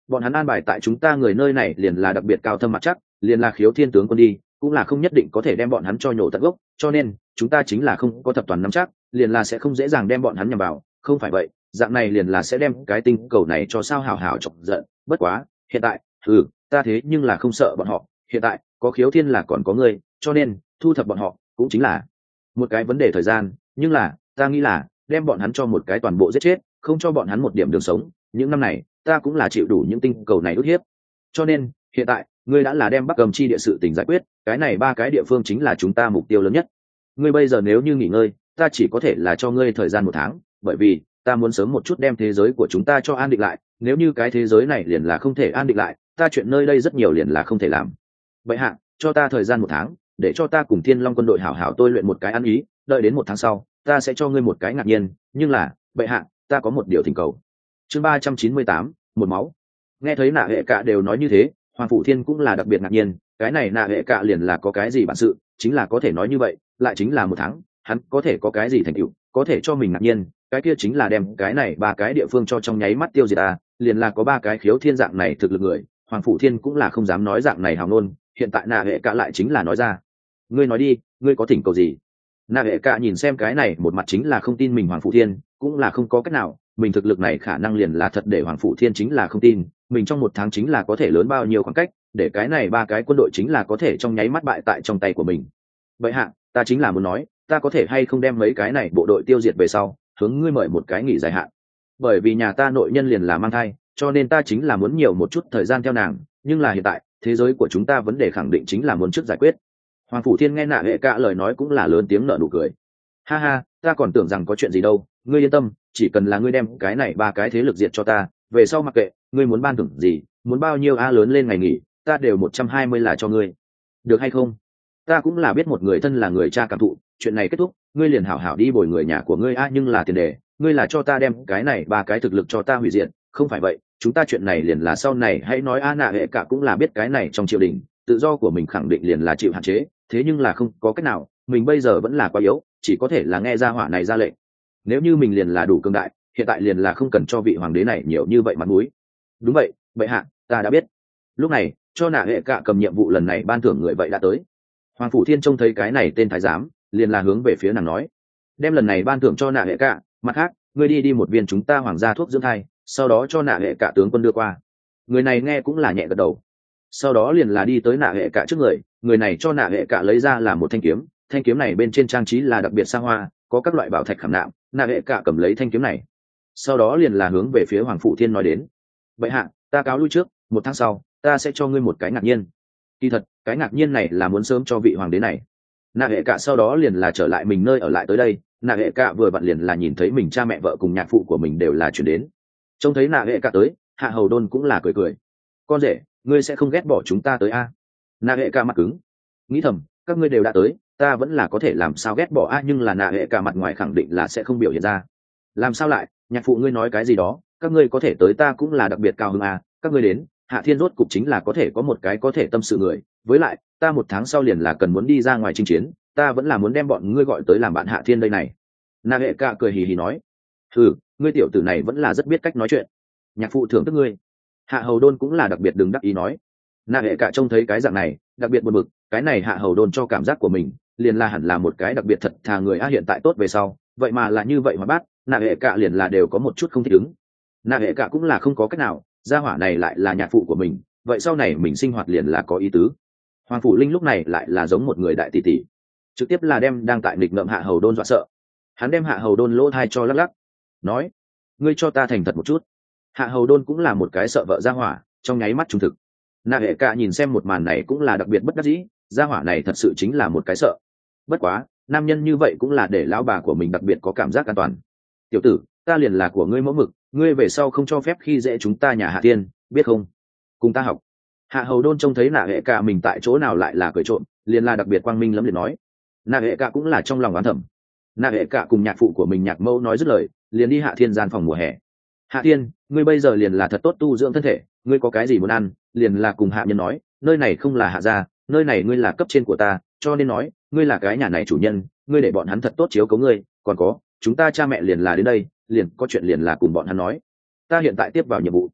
bọn hắn an bài tại chúng ta người nơi này liền là đặc biệt cao thâm mặt chắc, liền là khiếu thiên tướng quân đi cũng là không nhất định có thể đem bọn hắn cho nhổ tận gốc, cho nên chúng ta chính là không có thập toàn nắm chắc, liền là sẽ không dễ dàng đem bọn hắn nhằm vào. Không phải vậy dạng này liền là sẽ đem cái tinh cầu này cho sao hào hào chọc giận. Bất quá hiện tại ừ ta thế nhưng là không sợ bọn họ, hiện tại có khiếu thiên là còn có ngươi, cho nên thu thập bọn họ cũng chính là một cái vấn đề thời gian. Nhưng là ta nghĩ là đem bọn hắn cho một cái toàn bộ giết chết, không cho bọn hắn một điểm đường sống. Những năm này ta cũng là chịu đủ những tinh cầu này ức hiếp, cho nên hiện tại ngươi đã là đem Bắc Cầm chi địa sự tình giải quyết, cái này ba cái địa phương chính là chúng ta mục tiêu lớn nhất. Ngươi bây giờ nếu như nghỉ ngơi, ta chỉ có thể là cho ngươi thời gian một tháng, bởi vì ta muốn sớm một chút đem thế giới của chúng ta cho an định lại. Nếu như cái thế giới này liền là không thể an định lại, ta chuyện nơi đây rất nhiều liền là không thể làm. Vậy hạ cho ta thời gian một tháng, để cho ta cùng Thiên Long quân đội hảo hảo tôi luyện một cái ăn ý, đợi đến một tháng sau ta sẽ cho ngươi một cái ngạc nhiên. Nhưng là bệ hạ, ta có một điều thỉnh cầu. Chương ba trăm chín mươi tám, một máu. Nghe thấy Nạ Hệ Cả đều nói như thế, Hoàng Phủ Thiên cũng là đặc biệt ngạc nhiên. Cái này Nạ Hệ Cả liền là có cái gì bản sự, chính là có thể nói như vậy, lại chính là một tháng hắn có thể có cái gì thành tựu, có thể cho mình ngạc nhiên. Cái kia chính là đem cái này ba cái địa phương cho trong nháy mắt tiêu diệt à, liền là có ba cái khiếu thiên dạng này thực lực người, Hoàng Phủ Thiên cũng là không dám nói dạng này hào ngôn. Hiện tại Nạ Hệ Cả lại chính là nói ra. Ngươi nói đi, ngươi có thỉnh cầu gì? Nạ Hệ Cả nhìn xem cái này một mặt chính là không tin mình Hoàng Phủ Thiên, cũng là không có cách nào, mình thực lực này khả năng liền là thật, để Hoàng Phủ Thiên chính là không tin mình trong một tháng chính là có thể lớn bao nhiêu khoảng cách, để cái này ba cái quân đội chính là có thể trong nháy mắt bại tại trong tay của mình. Vậy hạ, ta chính là muốn nói, ta có thể hay không đem mấy cái này bộ đội tiêu diệt về sau, hướng ngươi mời một cái nghỉ dài hạn. Bởi vì nhà ta nội nhân liền là mang thai, cho nên ta chính là muốn nhiều một chút thời gian theo nàng, nhưng là hiện tại thế giới của chúng ta vấn đề khẳng định chính là muốn trước giải quyết. Hoàng Phủ Thiên nghe Nạ Hệ Cả lời nói cũng là lớn tiếng nở nụ cười. Ha ha, ta còn tưởng rằng có chuyện gì đâu, ngươi yên tâm, chỉ cần là ngươi đem cái này ba cái thế lực diệt cho ta, về sau mặc kệ ngươi muốn ban thưởng gì, muốn bao nhiêu a lớn lên ngày nghỉ, ta đều một trăm hai mươi là cho ngươi, được hay không? Ta cũng là biết một người thân là người cha cảm thụ, chuyện này kết thúc ngươi liền hảo hảo đi bồi người nhà của ngươi a, nhưng là tiền đề ngươi là cho ta đem cái này ba cái thực lực cho ta hủy diệt, không phải vậy chúng ta chuyện này liền là sau này hãy nói a. Nạ Hệ Cả cũng là biết cái này trong triều đình tự do của mình khẳng định liền là chịu hạn chế, thế nhưng là không có cách nào, mình bây giờ vẫn là quá yếu, chỉ có thể là nghe ra hỏa này ra lệnh. Nếu như mình liền là đủ cường đại, hiện tại liền là không cần cho vị hoàng đế này nhiều như vậy mặt mũi. Đúng vậy bệ hạ, ta đã biết. Lúc này cho Nạ Hệ Cả cầm nhiệm vụ lần này ban thưởng người vậy đã tới. Hoàng Phủ Thiên trông thấy cái này tên thái giám, liền là hướng về phía nàng nói, đem lần này ban thưởng cho Nạ Hệ Cả, mặt khác ngươi đi đi một viên chúng ta hoàng gia thuốc dưỡng thai, sau đó cho Nạ Hệ Cả tướng quân đưa qua. Người này nghe cũng là nhẹ gật đầu, sau đó liền là đi tới Nạ Hệ Cả trước người. Người này cho Nạ Hệ Cả lấy ra là một thanh kiếm, thanh kiếm này bên trên trang trí là đặc biệt xa hoa, có các loại bảo thạch khảm nạm. Nạ Hệ Cả cầm lấy thanh kiếm này, sau đó liền là hướng về phía Hoàng Phủ Thiên nói đến, vậy hạ, ta cáo lui trước, một tháng sau ta sẽ cho ngươi một cái ngạc nhiên. Kỳ thật cái ngạc nhiên này là muốn sớm cho vị hoàng đế này. Nạ Hệ Cả sau đó liền là trở lại mình nơi ở lại tới đây. Nạ Hệ Cả vừa vặn liền là nhìn thấy mình cha mẹ vợ cùng nhạc phụ của mình đều là chuyển đến, trông thấy Nạ Hệ Cả tới, Hạ Hầu Đôn cũng là cười cười, con rể ngươi sẽ không ghét bỏ chúng ta tới a? Nạ Hệ Cả mặt cứng, nghĩ thầm các ngươi đều đã tới, ta vẫn là có thể làm sao ghét bỏ a, nhưng là Nạ Hệ Cả mặt ngoài khẳng định là sẽ không biểu hiện ra. Làm sao lại, nhạc phụ ngươi nói cái gì đó, các ngươi có thể tới ta cũng là đặc biệt cao hứng a. Các ngươi đến Hạ Thiên rốt cục chính là có thể có một cái có thể tâm sự người, với lại ta một tháng sau liền là cần muốn đi ra ngoài chinh chiến, ta vẫn là muốn đem bọn ngươi gọi tới làm bạn Hạ Thiên đây này. Nạ Hệ Cả cười hì hì nói, ừ, ngươi tiểu tử này vẫn là rất biết cách nói chuyện, nhạc phụ thưởng thức ngươi. Hạ Hầu Đôn cũng là đặc biệt đừng đắc ý nói. Nạ Hệ Cả trông thấy cái dạng này đặc biệt buồn bực, cái này Hạ Hầu Đôn cho cảm giác của mình liền là hẳn là một cái đặc biệt thật thà người a, hiện tại tốt về sau vậy mà là như vậy mà bát. Nạ Hệ Cả liền là đều có một chút không thích ứng. Nạ Hệ Cả cũng là không có cách nào, gia hỏa này lại là nhạc phụ của mình, vậy sau này mình sinh hoạt liền là có ý tứ. Hoàng Phủ Linh lúc này lại là giống một người đại tỷ tỷ, trực tiếp là đem đang tại nghịch ngợm Hạ Hầu Đôn dọa sợ. Hắn đem Hạ Hầu Đôn lỗ thai cho lắc lắc, nói, ngươi cho ta thành thật một chút. Hạ Hầu Đôn cũng là một cái sợ vợ gia hỏa, trong nháy mắt trung thực. Nạ Hệ Cả nhìn xem một màn này cũng là đặc biệt bất đắc dĩ, gia hỏa này thật sự chính là một cái sợ. Bất quá nam nhân như vậy cũng là để lão bà của mình đặc biệt có cảm giác an toàn. Tiểu tử, ta liền là của ngươi mẫu mực, ngươi về sau không cho phép khi dễ chúng ta nhà Hạ Thiên, biết không? Cùng ta học. Hạ Hầu Đôn trông thấy Nạ Hệ Cả mình tại chỗ nào lại là cười trộm, liền là đặc biệt quang minh lắm liền nói. Nạ Hệ Cả cũng là trong lòng oán thầm. Nạ Hệ Cả cùng nhạc phụ của mình Nhạc Mẫu nói dứt lời, liền đi Hạ Thiên gian phòng mùa hè. Hạ Thiên, ngươi bây giờ liền là thật tốt tu dưỡng thân thể, ngươi có cái gì muốn ăn, liền là cùng hạ nhân nói, nơi này không là Hạ gia, nơi này ngươi là cấp trên của ta, cho nên nói, ngươi là cái nhà này chủ nhân, ngươi để bọn hắn thật tốt chiếu cố ngươi, còn có, chúng ta cha mẹ liền là đến đây, liền có chuyện liền là cùng bọn hắn nói. Ta hiện tại tiếp vào nhiệm vụ.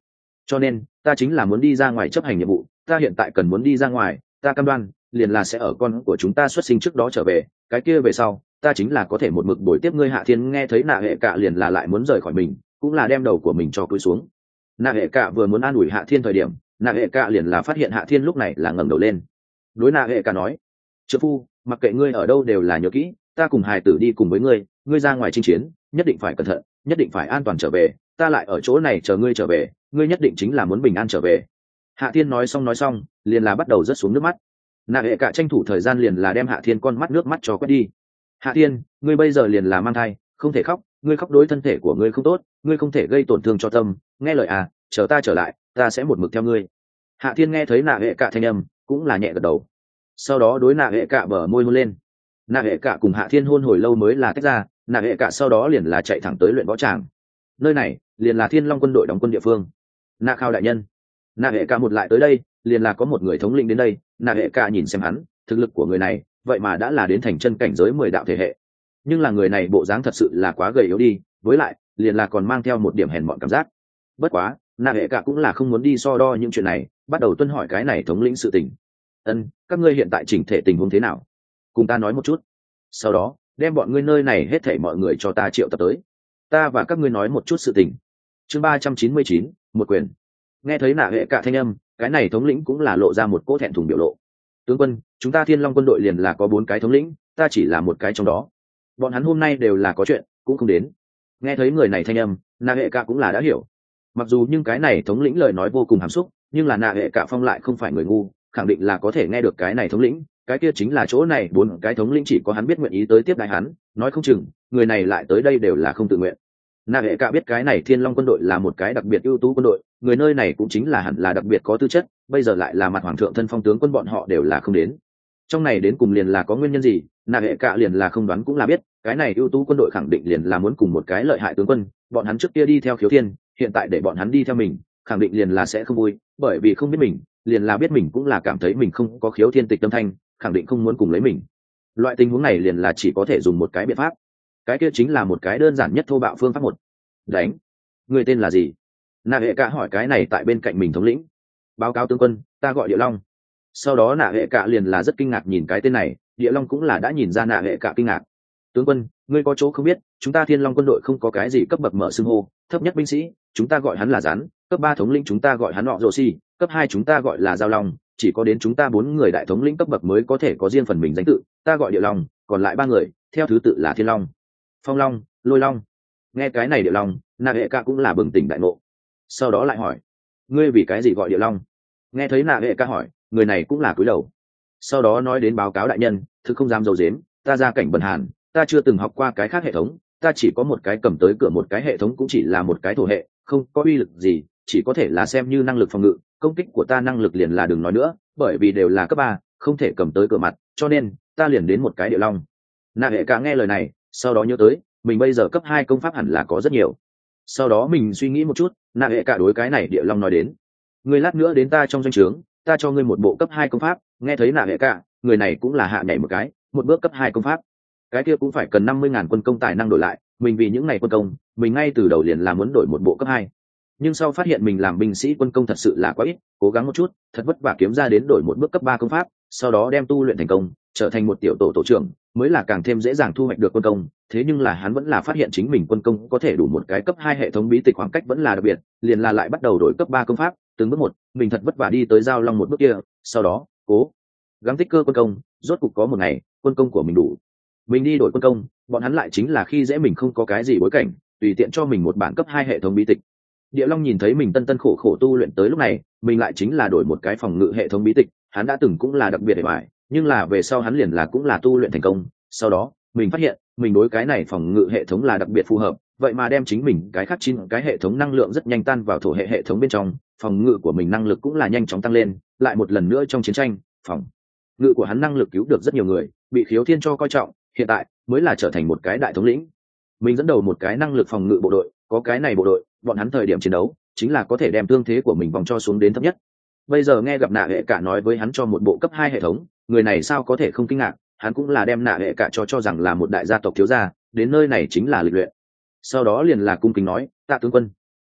cho nên ta chính là muốn đi ra ngoài chấp hành nhiệm vụ, ta hiện tại cần muốn đi ra ngoài, ta cam đoan liền là sẽ ở con của chúng ta xuất sinh trước đó trở về, cái kia về sau ta chính là có thể một mực bồi tiếp ngươi. Hạ Thiên nghe thấy nạ hệ cạ liền là lại muốn rời khỏi mình, cũng là đem đầu của mình cho cúi xuống. Nạ hệ cạ vừa muốn an ủi Hạ Thiên thời điểm, nạ hệ cạ liền là phát hiện Hạ Thiên lúc này là ngẩng đầu lên, đối nạ hệ cạ nói: trợ phu, mặc kệ ngươi ở đâu đều là nhớ kỹ, ta cùng hài tử đi cùng với ngươi, ngươi ra ngoài chinh chiến nhất định phải cẩn thận, nhất định phải an toàn trở về, ta lại ở chỗ này chờ ngươi trở về, ngươi nhất định chính là muốn bình an trở về. Hạ Thiên nói xong nói xong liền là bắt đầu rớt xuống nước mắt. Nạ hệ cả tranh thủ thời gian liền là đem Hạ Thiên con mắt nước mắt cho quét đi. Hạ Thiên, ngươi bây giờ liền là mang thai, không thể khóc, ngươi khóc đối thân thể của ngươi không tốt, ngươi không thể gây tổn thương cho tâm, nghe lời à, chờ ta trở lại ta sẽ một mực theo ngươi. Hạ Thiên nghe thấy nạ hệ cả thanh âm cũng là nhẹ gật đầu, sau đó đối nạ hệ cả bờ môi hôn lên. Nạ hệ cả cùng Hạ Thiên hôn hồi lâu mới là tách ra, nạ hệ cả sau đó liền là chạy thẳng tới luyện võ tràng. Nơi này liền là Thiên Long quân đội đóng quân địa phương. Nạ Khao đại nhân. Nạ hệ cả một lại tới đây liền là có một người thống lĩnh đến đây. Nạ hệ cả nhìn xem hắn, thực lực của người này vậy mà đã là đến thành chân cảnh giới mười đạo thể hệ, nhưng là người này bộ dáng thật sự là quá gầy yếu đi, với lại liền là còn mang theo một điểm hèn mọn cảm giác. Bất quá nạ hệ cả cũng là không muốn đi so đo những chuyện này, bắt đầu tuân hỏi cái này thống lĩnh sự tình. Ân, các ngươi hiện tại chỉnh thể tình huống thế nào, cùng ta nói một chút, sau đó đem bọn ngươi nơi này hết thảy mọi người cho ta triệu tập tới, ta và các ngươi nói một chút sự tình. Chương ba trăm chín mươi chín, một quyền. Nghe thấy nạ hệ cả thanh âm, cái này thống lĩnh cũng là lộ ra một cỗ thẹn thùng biểu lộ. Tướng quân, chúng ta Thiên Long quân đội liền là có bốn cái thống lĩnh, ta chỉ là một cái trong đó, bọn hắn hôm nay đều là có chuyện cũng không đến. Nghe thấy người này thanh âm, nạ hệ cả cũng là đã hiểu. Mặc dù nhưng cái này thống lĩnh lời nói vô cùng hàm xúc, nhưng là nạ hệ cả phong lại không phải người ngu, khẳng định là có thể nghe được cái này thống lĩnh. Cái kia chính là chỗ này bốn cái thống lĩnh chỉ có hắn biết nguyện ý tới tiếp đại hắn, nói không chừng người này lại tới đây đều là không tự nguyện. Nạ hệ cả biết cái này Thiên Long quân đội là một cái đặc biệt ưu tú quân đội, người nơi này cũng chính là hẳn là đặc biệt có tư chất, bây giờ lại là mặt hoàng thượng thân phong tướng quân, bọn họ đều là không đến. Trong này đến cùng liền là có nguyên nhân gì, nạ hệ cả liền là không đoán cũng là biết. Cái này ưu tú quân đội khẳng định liền là muốn cùng một cái lợi hại tướng quân, bọn hắn trước kia đi theo Khiếu Thiên, hiện tại để bọn hắn đi theo mình, khẳng định liền là sẽ không vui, bởi vì không biết mình, liền là biết mình cũng là cảm thấy mình không có Khiếu Thiên tịch tâm thanh, khẳng định không muốn cùng lấy mình. Loại tình huống này liền là chỉ có thể dùng một cái biện pháp, cái kia chính là một cái đơn giản nhất thô bạo phương pháp. Một, đánh. Người tên là gì? Nạ hệ cả hỏi cái này tại bên cạnh mình thống lĩnh. Báo cáo tướng quân, ta gọi Địa Long. Sau đó nạ hệ cả liền là rất kinh ngạc nhìn cái tên này, Địa Long cũng là đã nhìn ra nạ hệ cả kinh ngạc. Tướng quân, ngươi có chỗ không biết, chúng ta Thiên Long quân đội không có cái gì cấp bậc mở xưng hô, thấp nhất binh sĩ chúng ta gọi hắn là Rắn, cấp ba thống lĩnh chúng ta gọi hắn họ Rồ Xi, cấp hai chúng ta gọi là Giao Long, chỉ có đến chúng ta bốn người đại thống lĩnh cấp bậc mới có thể có riêng phần mình danh tự, ta gọi Địa Long, còn lại ba người theo thứ tự là Thiên Long, Phong Long, Lôi Long. Nghe cái này Địa Long, nạ hệ cả cũng là bừng tỉnh đại ngộ. Sau đó lại hỏi, ngươi vì cái gì gọi Địa Long? Nghe thấy nạ hệ cả hỏi, người này cũng là cúi đầu. Sau đó nói đến báo cáo đại nhân, thực không dám dầu dếm, ta ra cảnh bần hàn, ta chưa từng học qua cái khác hệ thống, ta chỉ có một cái cầm tới cửa một cái hệ thống, cũng chỉ là một cái thổ hệ, không có uy lực gì, chỉ có thể là xem như năng lực phòng ngự, công kích của ta năng lực liền là đừng nói nữa, bởi vì đều là cấp ba, không thể cầm tới cửa mặt, cho nên ta liền đến một cái Địa Long. Nạ hệ cả nghe lời này, sau đó nhớ tới mình bây giờ cấp hai công pháp hẳn là có rất nhiều. Sau đó mình suy nghĩ một chút, nạ hệ cả đối cái này Địa Long nói đến, ngươi lát nữa đến ta trong doanh trướng, ta cho ngươi một bộ cấp hai công pháp. Nghe thấy nạ hệ cả, người này cũng là hạ nhảy một cái, một bước cấp hai công pháp, cái kia cũng phải cần năm mươi ngàn quân công tài năng đổi lại, mình vì những ngày quân công, mình ngay từ đầu liền là muốn đổi một bộ cấp hai, nhưng sau phát hiện mình làm binh sĩ quân công thật sự là quá ít, cố gắng một chút, thật vất vả kiếm ra đến đổi một bước cấp ba công pháp, sau đó đem tu luyện thành công, trở thành một tiểu tổ tổ trưởng, mới là càng thêm dễ dàng thu hoạch được quân công. Thế nhưng là hắn vẫn là phát hiện chính mình quân công có thể đủ một cái cấp hai hệ thống bí tịch, khoảng cách vẫn là đặc biệt, liền là lại bắt đầu đổi cấp ba công pháp, từng bước một, mình thật vất vả đi tới Giao Long một bước kia, sau đó cố gắng tích cơ quân công, rốt cục có một ngày quân công của mình đủ, mình đi đổi quân công, bọn hắn lại chính là khi dễ mình không có cái gì bối cảnh, tùy tiện cho mình một bản cấp hai hệ thống bí tịch. Địa Long nhìn thấy mình tân tân khổ khổ tu luyện tới lúc này, mình lại chính là đổi một cái phòng ngự hệ thống bí tịch, hắn đã từng cũng là đặc biệt để bại, nhưng là về sau hắn liền là cũng là tu luyện thành công. Sau đó mình phát hiện mình đối cái này phòng ngự hệ thống là đặc biệt phù hợp, vậy mà đem chính mình cái khác chín cái hệ thống năng lượng rất nhanh tan vào thổ hệ hệ thống bên trong, phòng ngự của mình năng lực cũng là nhanh chóng tăng lên. Lại một lần nữa trong chiến tranh, phòng ngự của hắn năng lực cứu được rất nhiều người, bị Khiếu Thiên cho coi trọng, hiện tại mới là trở thành một cái đại thống lĩnh. Mình dẫn đầu một cái năng lực phòng ngự bộ đội, có cái này bộ đội, bọn hắn thời điểm chiến đấu chính là có thể đem tương thế của mình vòng cho xuống đến thấp nhất. Bây giờ nghe gặp nạ hệ cả nói với hắn cho một bộ cấp hai hệ thống, người này sao có thể không kinh ngạc, hắn cũng là đem nạ hệ cả cho cho rằng là một đại gia tộc thiếu gia, đến nơi này chính là lịch luyện. Sau đó liền là cung kính nói, tạ tướng quân.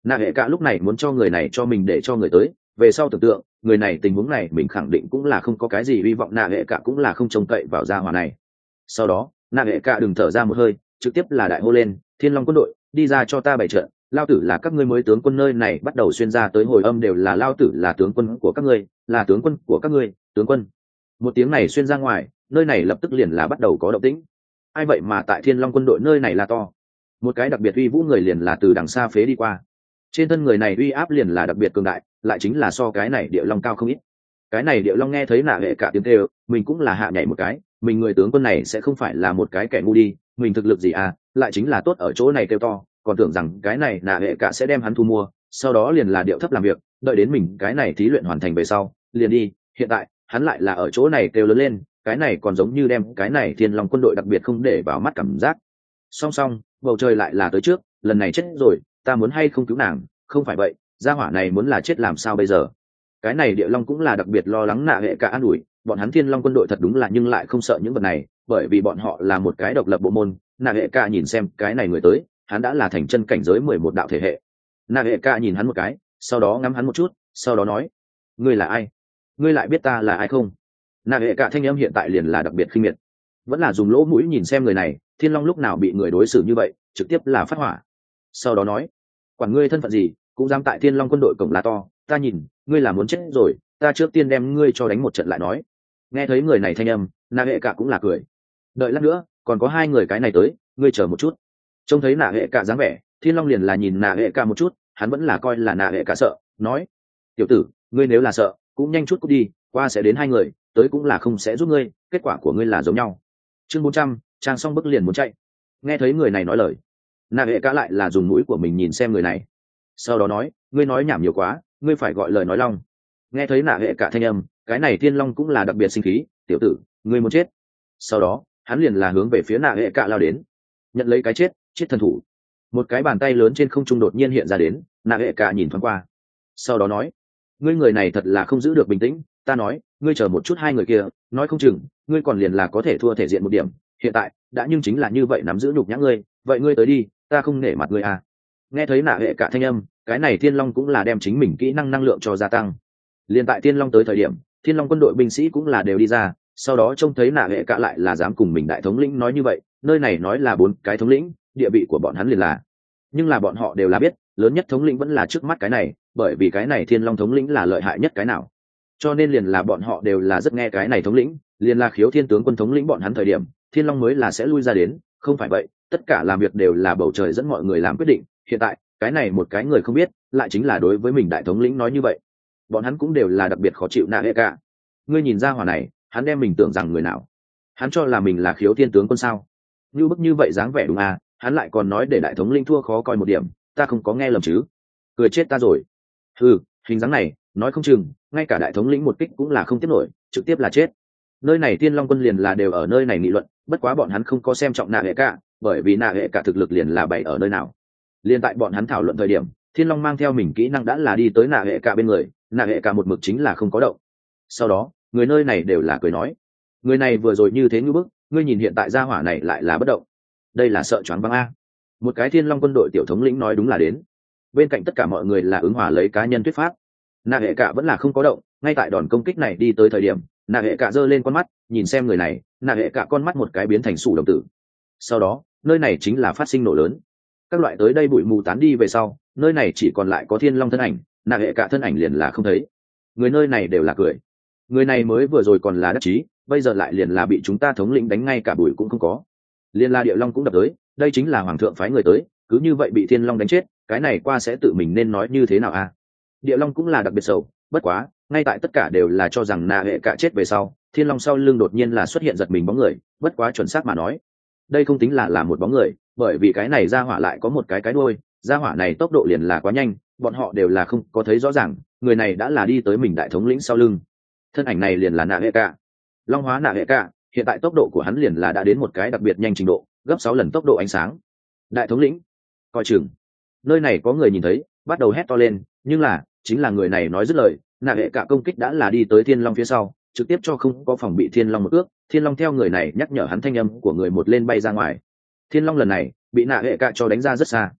nạ hệ cả lúc này muốn cho người này cho mình để cho người tới, về sau tưởng tượng người này tình huống này mình khẳng định cũng là không có cái gì hy vọng, nạ hệ cả cũng là không trông cậy vào gia hỏa này. Sau đó nạ hệ cả đừng thở ra một hơi, trực tiếp là đại hô lên, thiên long quân đội đi ra cho ta bày trận, lao tử là các ngươi mới tướng quân, nơi này bắt đầu xuyên ra tới hồi âm đều là lao tử là tướng quân của các ngươi, là tướng quân của các ngươi, tướng quân. Một tiếng này xuyên ra ngoài, nơi này lập tức liền là bắt đầu có động tĩnh. Ai vậy mà tại thiên long quân đội nơi này là to, một cái đặc biệt uy vũ người liền là từ đằng xa phế đi qua, trên thân người này uy áp liền là đặc biệt cường đại, lại chính là so cái này địa long cao không ít. Cái này địa long nghe thấy nạ hệ cả tiếng kêu, mình cũng là hạ nhảy một cái, mình người tướng quân này sẽ không phải là một cái kẻ ngu đi, mình thực lực gì à, lại chính là tốt ở chỗ này kêu to, còn tưởng rằng cái này nạ hệ cả sẽ đem hắn thu mua, sau đó liền là điệu thấp làm việc, đợi đến mình cái này thí luyện hoàn thành về sau liền đi. Hiện tại hắn lại là ở chỗ này kêu lớn lên, cái này còn giống như đem cái này thiên long quân đội đặc biệt không để vào mắt cảm giác. Song song bầu trời lại là tới trước, lần này chết rồi, ta muốn hay không cứu nàng, không phải vậy gia hỏa này muốn là chết làm sao bây giờ. Cái này địa long cũng là đặc biệt lo lắng nạ hệ cả an ủi, bọn hắn thiên long quân đội thật đúng là nhưng lại không sợ những vật này, bởi vì bọn họ là một cái độc lập bộ môn. Nạ hệ cả nhìn xem cái này người tới, hắn đã là thành chân cảnh giới mười một đạo thể hệ. Nạ hệ cả nhìn hắn một cái, sau đó ngắm hắn một chút, sau đó nói, ngươi là ai, ngươi lại biết ta là ai không? Nạ hệ cả thanh âm hiện tại liền là đặc biệt khinh miệt, vẫn là dùng lỗ mũi nhìn xem người này, thiên long lúc nào bị người đối xử như vậy, trực tiếp là phát hỏa. Sau đó nói, quản ngươi thân phận gì cũng dám tại thiên long quân đội cổng la to, ta nhìn ngươi là muốn chết rồi, ta trước tiên đem ngươi cho đánh một trận lại nói. Nghe thấy người này thanh âm, nạ hệ cả cũng là cười, đợi lát nữa còn có hai người cái này tới, ngươi chờ một chút. Trông thấy nạ hệ cả dáng vẻ, thiên long liền là nhìn nạ hệ cả một chút, hắn vẫn là coi là nạ hệ cả sợ, nói, tiểu tử ngươi nếu là sợ cũng nhanh chút cút đi, qua sẽ đến hai người tới cũng là không sẽ giúp ngươi, kết quả của ngươi là giống nhau. Chương bốn trăm, trang xong bức liền muốn chạy. Nghe thấy người này nói lời, nạ hệ cả lại là dùng mũi của mình nhìn xem người này, sau đó nói, ngươi nói nhảm nhiều quá, ngươi phải gọi lời nói long. Nghe thấy nạ hệ cả thanh âm, cái này thiên long cũng là đặc biệt sinh khí, tiểu tử ngươi muốn chết. Sau đó hắn liền là hướng về phía nạ hệ cả lao đến, nhận lấy cái chết, chết thần thủ. Một cái bàn tay lớn trên không trung đột nhiên hiện ra đến, nạ hệ cả nhìn thoáng qua, sau đó nói, ngươi người này thật là không giữ được bình tĩnh, ta nói ngươi chờ một chút, hai người kia nói không chừng ngươi còn liền là có thể thua thể diện một điểm, hiện tại đã nhưng chính là như vậy nắm giữ nhục nhã ngươi, vậy ngươi tới đi, ta không nể mặt ngươi à. Nghe thấy nạ hệ cả thanh âm, cái này thiên long cũng là đem chính mình kỹ năng năng lượng cho gia tăng. Liên tại thiên long tới thời điểm, thiên long quân đội binh sĩ cũng là đều đi ra, sau đó trông thấy nạ hệ cả lại là dám cùng mình đại thống lĩnh nói như vậy, nơi này nói là bốn cái thống lĩnh, địa vị của bọn hắn liền là, nhưng là bọn họ đều là biết lớn nhất thống lĩnh vẫn là trước mắt cái này, bởi vì cái này thiên long thống lĩnh là lợi hại nhất cái nào, cho nên liền là bọn họ đều là rất nghe cái này thống lĩnh. Liền là khiếu thiên tướng quân thống lĩnh bọn hắn thời điểm, thiên long mới là sẽ lui ra đến, không phải vậy tất cả làm việc đều là bầu trời dẫn mọi người làm quyết định. Hiện tại cái này một cái người không biết, lại chính là đối với mình đại thống lĩnh nói như vậy, bọn hắn cũng đều là đặc biệt khó chịu. nạ hệ cả, ngươi nhìn ra hỏa này, hắn đem mình tưởng rằng người nào, hắn cho là mình là khiếu thiên tướng quân sao? Như bức như vậy dáng vẻ đúng à, hắn lại còn nói để đại thống lĩnh thua khó coi một điểm, ta không có nghe lầm chứ? Cười chết ta rồi. Ừ, hình dáng này nói không chừng ngay cả đại thống lĩnh một kích cũng là không tiếp nổi, trực tiếp là chết. Nơi này thiên long quân liền là đều ở nơi này nghị luận, bất quá bọn hắn không có xem trọng nạ hệ cả, bởi vì nạ hệ cả thực lực liền là bày ở nơi nào. Liên tại bọn hắn thảo luận thời điểm, thiên long mang theo mình kỹ năng đã là đi tới nạ hệ cả bên người, nạ hệ cả một mực chính là không có động. Sau đó người nơi này đều là cười nói, người này vừa rồi như thế như bức, ngươi nhìn hiện tại gia hỏa này lại là bất động, đây là sợ choáng váng a. Một cái thiên long quân đội tiểu thống lĩnh nói đúng là đến. Bên cạnh tất cả mọi người là ứng hòa lấy cá nhân thuyết pháp. Nạ hệ cả vẫn là không có động, ngay tại đòn công kích này đi tới thời điểm, nạ hệ cả giơ lên con mắt nhìn xem người này, nạ hệ cả con mắt một cái biến thành sủ đồng tử. Sau đó nơi này chính là phát sinh nổ lớn, các loại tới đây bụi mù tán đi về sau, nơi này chỉ còn lại có thiên long thân ảnh, nạ hệ cả thân ảnh liền là không thấy. Người nơi này đều là cười, người này mới vừa rồi còn là đắc chí, bây giờ lại liền là bị chúng ta thống lĩnh đánh ngay cả bụi cũng không có. Liên la địa long cũng đập tới, đây chính là hoàng thượng phái người tới, cứ như vậy bị thiên long đánh chết, cái này qua sẽ tự mình nên nói như thế nào a? Địa long cũng là đặc biệt sầu, bất quá ngay tại tất cả đều là cho rằng nạ hệ cả chết về sau, thiên long sau lưng đột nhiên là xuất hiện giật mình bóng người, bất quá chuẩn xác mà nói đây không tính là là một bóng người, bởi vì cái này ra hỏa lại có một cái cái đuôi, ra hỏa này tốc độ liền là quá nhanh, bọn họ đều là không có thấy rõ ràng, người này đã là đi tới mình đại thống lĩnh sau lưng. Thân ảnh này liền là nạ hệ cả, long hóa nạ hệ cả, hiện tại tốc độ của hắn liền là đã đến một cái đặc biệt nhanh trình độ, gấp sáu lần tốc độ ánh sáng. Đại thống lĩnh coi chừng, nơi này có người nhìn thấy bắt đầu hét to lên, nhưng là chính là người này nói dứt lời, nạ hệ cả công kích đã là đi tới thiên long phía sau, trực tiếp cho không có phòng bị thiên long một ước, thiên long theo người này nhắc nhở hắn thanh âm của người một lên bay ra ngoài. Thiên long lần này bị nạ hệ cả cho đánh ra rất xa.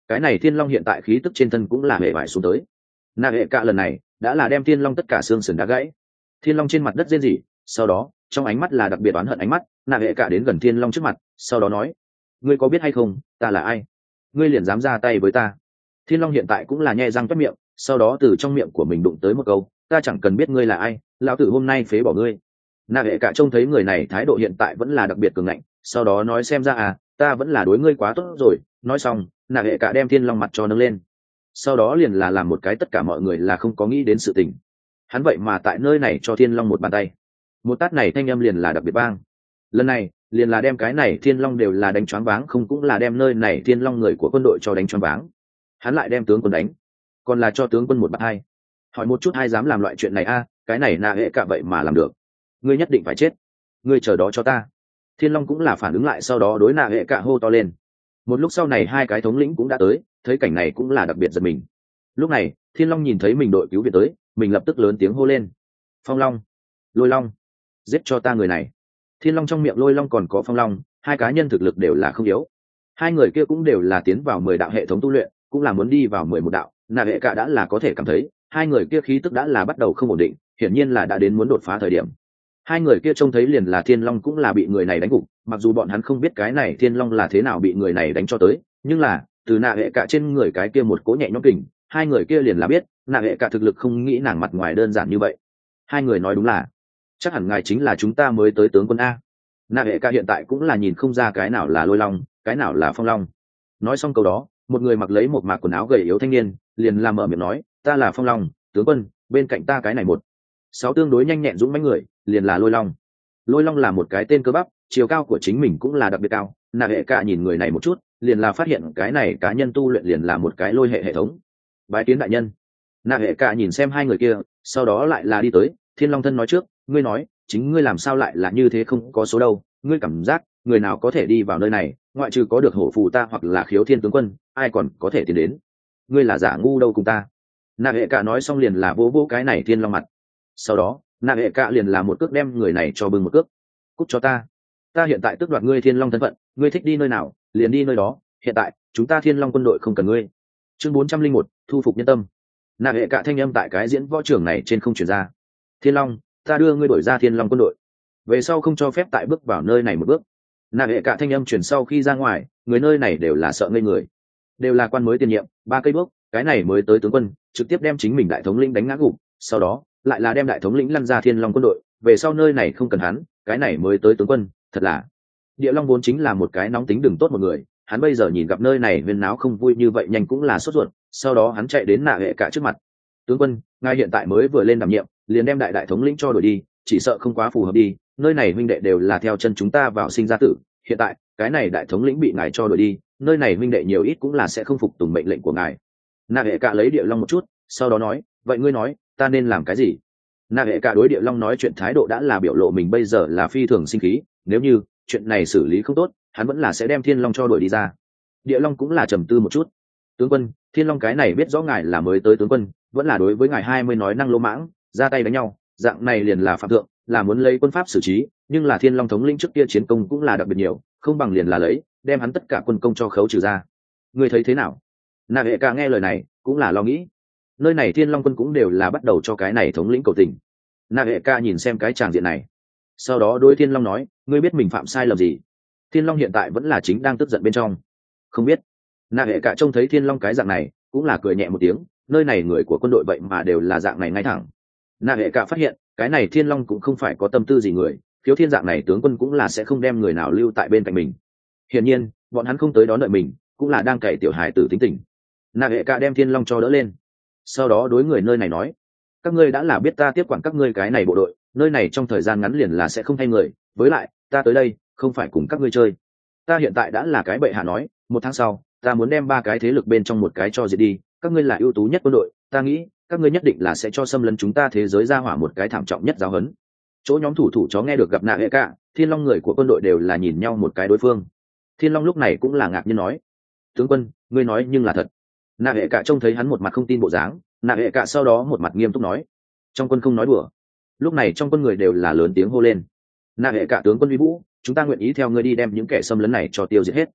cái này thiên long hiện tại khí tức trên thân cũng là hệ vải xuống tới. Nạ hệ cả lần này đã là đem thiên long tất cả xương sườn đá gãy. Thiên long trên mặt đất rên rỉ, sau đó trong ánh mắt là đặc biệt oán hận ánh mắt. Nạ hệ cả đến gần thiên long trước mặt, sau đó nói: ngươi có biết hay không ta là ai? Ngươi liền dám ra tay với ta? Thiên long hiện tại cũng là nhe răng toét miệng, sau đó từ trong miệng của mình đụng tới một câu: ta chẳng cần biết ngươi là ai, lão tử hôm nay phế bỏ ngươi. Nạ hệ cả trông thấy người này thái độ hiện tại vẫn là đặc biệt cường ngạnh, sau đó nói: xem ra à, ta vẫn là đối ngươi quá tốt rồi. Nói xong, nạ hệ cả đem thiên long mặt cho nâng lên, sau đó liền là làm một cái tất cả mọi người là không có nghĩ đến sự tình. Hắn vậy mà tại nơi này cho thiên long một bàn tay, một tát này thanh âm liền là đặc biệt bang. Lần này liền là đem cái này thiên long đều là đánh choáng váng, không cũng là đem nơi này thiên long người của quân đội cho đánh choáng váng. Hắn lại đem tướng quân đánh, còn là cho tướng quân một bạt hai. Hỏi một chút ai dám làm loại chuyện này a? Cái này nạ hệ cả vậy mà làm được, ngươi nhất định phải chết, ngươi chờ đó cho ta. Thiên long cũng là phản ứng lại, sau đó đối nạ hệ cả hô to lên. Một lúc sau này hai cái thống lĩnh cũng đã tới, thấy cảnh này cũng là đặc biệt giật mình. Lúc này thiên long nhìn thấy mình đội cứu viện tới, mình lập tức lớn tiếng hô lên: phong long, lôi long, giết cho ta người này. Thiên long trong miệng lôi long còn có phong long, hai cá nhân thực lực đều là không yếu. Hai người kia cũng đều là tiến vào mười đạo hệ thống tu luyện, cũng là muốn đi vào mười một đạo. Nạ hệ cả đã là có thể cảm thấy hai người kia khí tức đã là bắt đầu không ổn định, hiển nhiên là đã đến muốn đột phá thời điểm. Hai người kia trông thấy liền là thiên long cũng là bị người này đánh gục, mặc dù bọn hắn không biết cái này thiên long là thế nào bị người này đánh cho tới, nhưng là từ nạ hệ cả trên người cái kia một cỗ nhẹ nhõm kình, hai người kia liền là biết nạ hệ cả thực lực không nghĩ nàng mặt ngoài đơn giản như vậy. Hai người nói đúng là: chắc hẳn ngài chính là chúng ta mới tới tướng quân a. Nạ hệ cả hiện tại cũng là nhìn không ra cái nào là lôi long, cái nào là phong long. Nói xong câu đó, một người mặc lấy một mạc quần áo gầy yếu thanh niên liền làm mở miệng nói: ta là phong long tướng quân, bên cạnh ta cái này một sáu tương đối nhanh nhẹn dũng mãnh người liền là lôi long. Lôi long là một cái tên cơ bắp, chiều cao của chính mình cũng là đặc biệt cao. Nạ hệ cả nhìn người này một chút, liền là phát hiện cái này cá nhân tu luyện liền là một cái lôi hệ hệ thống. Bái kiến đại nhân. Nạ hệ cả nhìn xem hai người kia, sau đó lại là đi tới. Thiên long thân nói trước: ngươi nói chính ngươi làm sao lại là như thế không có số đâu, ngươi cảm giác người nào có thể đi vào nơi này, ngoại trừ có được hổ phù ta hoặc là khiếu thiên tướng quân, ai còn có thể tiến đến? Ngươi là giả ngu đâu cùng ta. Nạ hệ cả nói xong liền là vỗ vỗ cái này thiên long mặt, sau đó nạ hệ cả liền là một cước đem người này cho bưng một cước. Cút cho ta, ta hiện tại tước đoạt ngươi thiên long thân phận, ngươi thích đi nơi nào liền đi nơi đó, hiện tại chúng ta thiên long quân đội không cần ngươi. Chương bốn trăm linh một, thu phục nhân tâm. Nạ hệ cả thanh âm tại cái diễn võ trường này trên không truyền ra: thiên long, ta đưa ngươi đổi ra thiên long quân đội, về sau không cho phép tại bước vào nơi này một bước. Nạ hệ cả thanh âm truyền sau khi ra ngoài, người nơi này đều là sợ ngây người, đều là quan mới tiền nhiệm ba cây bước, cái này mới tới tướng quân trực tiếp đem chính mình đại thống lĩnh đánh ngã gục, sau đó lại là đem đại thống lĩnh lăn ra thiên long quân đội, về sau nơi này không cần hắn, cái này mới tới tướng quân, thật là. Địa long vốn chính là một cái nóng tính đừng tốt một người, hắn bây giờ nhìn gặp nơi này huyên náo không vui như vậy nhanh cũng là sốt ruột, sau đó hắn chạy đến nạ hệ cả trước mặt: tướng quân, ngài hiện tại mới vừa lên đảm nhiệm liền đem đại đại thống lĩnh cho đổi đi, chỉ sợ không quá phù hợp đi, nơi này huynh đệ đều là theo chân chúng ta vào sinh ra tử, hiện tại cái này đại thống lĩnh bị ngài cho đổi đi, nơi này huynh đệ nhiều ít cũng là sẽ không phục tùng mệnh lệnh của ngài. Nạ hệ cả lấy địa long một chút, sau đó nói: vậy ngươi nói ta nên làm cái gì? Nạ hệ cả đối địa long nói chuyện thái độ đã là biểu lộ mình bây giờ là phi thường sinh khí, nếu như chuyện này xử lý không tốt, hắn vẫn là sẽ đem thiên long cho đuổi đi ra. Địa long cũng là trầm tư một chút: tướng quân, thiên long cái này biết rõ ngài là mới tới tướng quân, vẫn là đối với ngài hai mươi nói năng lỗ mãng, ra tay đánh nhau, dạng này liền là phạm thượng, là muốn lấy quân pháp xử trí, nhưng là thiên long thống lĩnh trước kia chiến công cũng là đặc biệt nhiều, không bằng liền là lấy đem hắn tất cả quân công cho khấu trừ ra. Ngươi thấy thế nào? Nạ hệ cả nghe lời này cũng là lo nghĩ, nơi này thiên long quân cũng đều là bắt đầu cho cái này thống lĩnh cầu tình. Nạ hệ cả nhìn xem cái tràng diện này, sau đó đối thiên long nói: ngươi biết mình phạm sai lầm gì? Thiên long hiện tại vẫn là chính đang tức giận bên trong. Không biết. Nạ hệ cả trông thấy thiên long cái dạng này cũng là cười nhẹ một tiếng, nơi này người của quân đội vậy mà đều là dạng này ngay thẳng. Nạ hệ cả phát hiện cái này thiên long cũng không phải có tâm tư gì người, thiếu thiên dạng này tướng quân cũng là sẽ không đem người nào lưu tại bên cạnh mình. Hiển nhiên bọn hắn không tới đón đợi mình, cũng là đang cày tiểu hài tử tính tình. Nạ hệ cả đem thiên long cho đỡ lên, sau đó đối người nơi này nói: các ngươi đã là biết ta tiếp quản các ngươi cái này bộ đội, nơi này trong thời gian ngắn liền là sẽ không thay người, với lại ta tới đây không phải cùng các ngươi chơi, ta hiện tại đã là cái bệ hạ nói, một tháng sau ta muốn đem ba cái thế lực bên trong một cái cho diệt đi, các ngươi là ưu tú nhất quân đội, ta nghĩ các ngươi nhất định là sẽ cho xâm lấn chúng ta thế giới ra hỏa một cái thảm trọng nhất giáo huấn. Chỗ nhóm thủ thủ chó nghe được gặp nạ hệ cả, thiên long người của quân đội đều là nhìn nhau một cái đối phương. Thiên long lúc này cũng là ngạc nhiên nói: tướng quân, ngươi nói nhưng là thật? Nạ hệ cả trông thấy hắn một mặt không tin bộ dáng, nạ hệ cả sau đó một mặt nghiêm túc nói: trong quân không nói đùa. Lúc này trong quân người đều là lớn tiếng hô lên: nạ hệ cả tướng quân uy vũ, chúng ta nguyện ý theo ngươi đi đem những kẻ xâm lấn này cho tiêu diệt hết.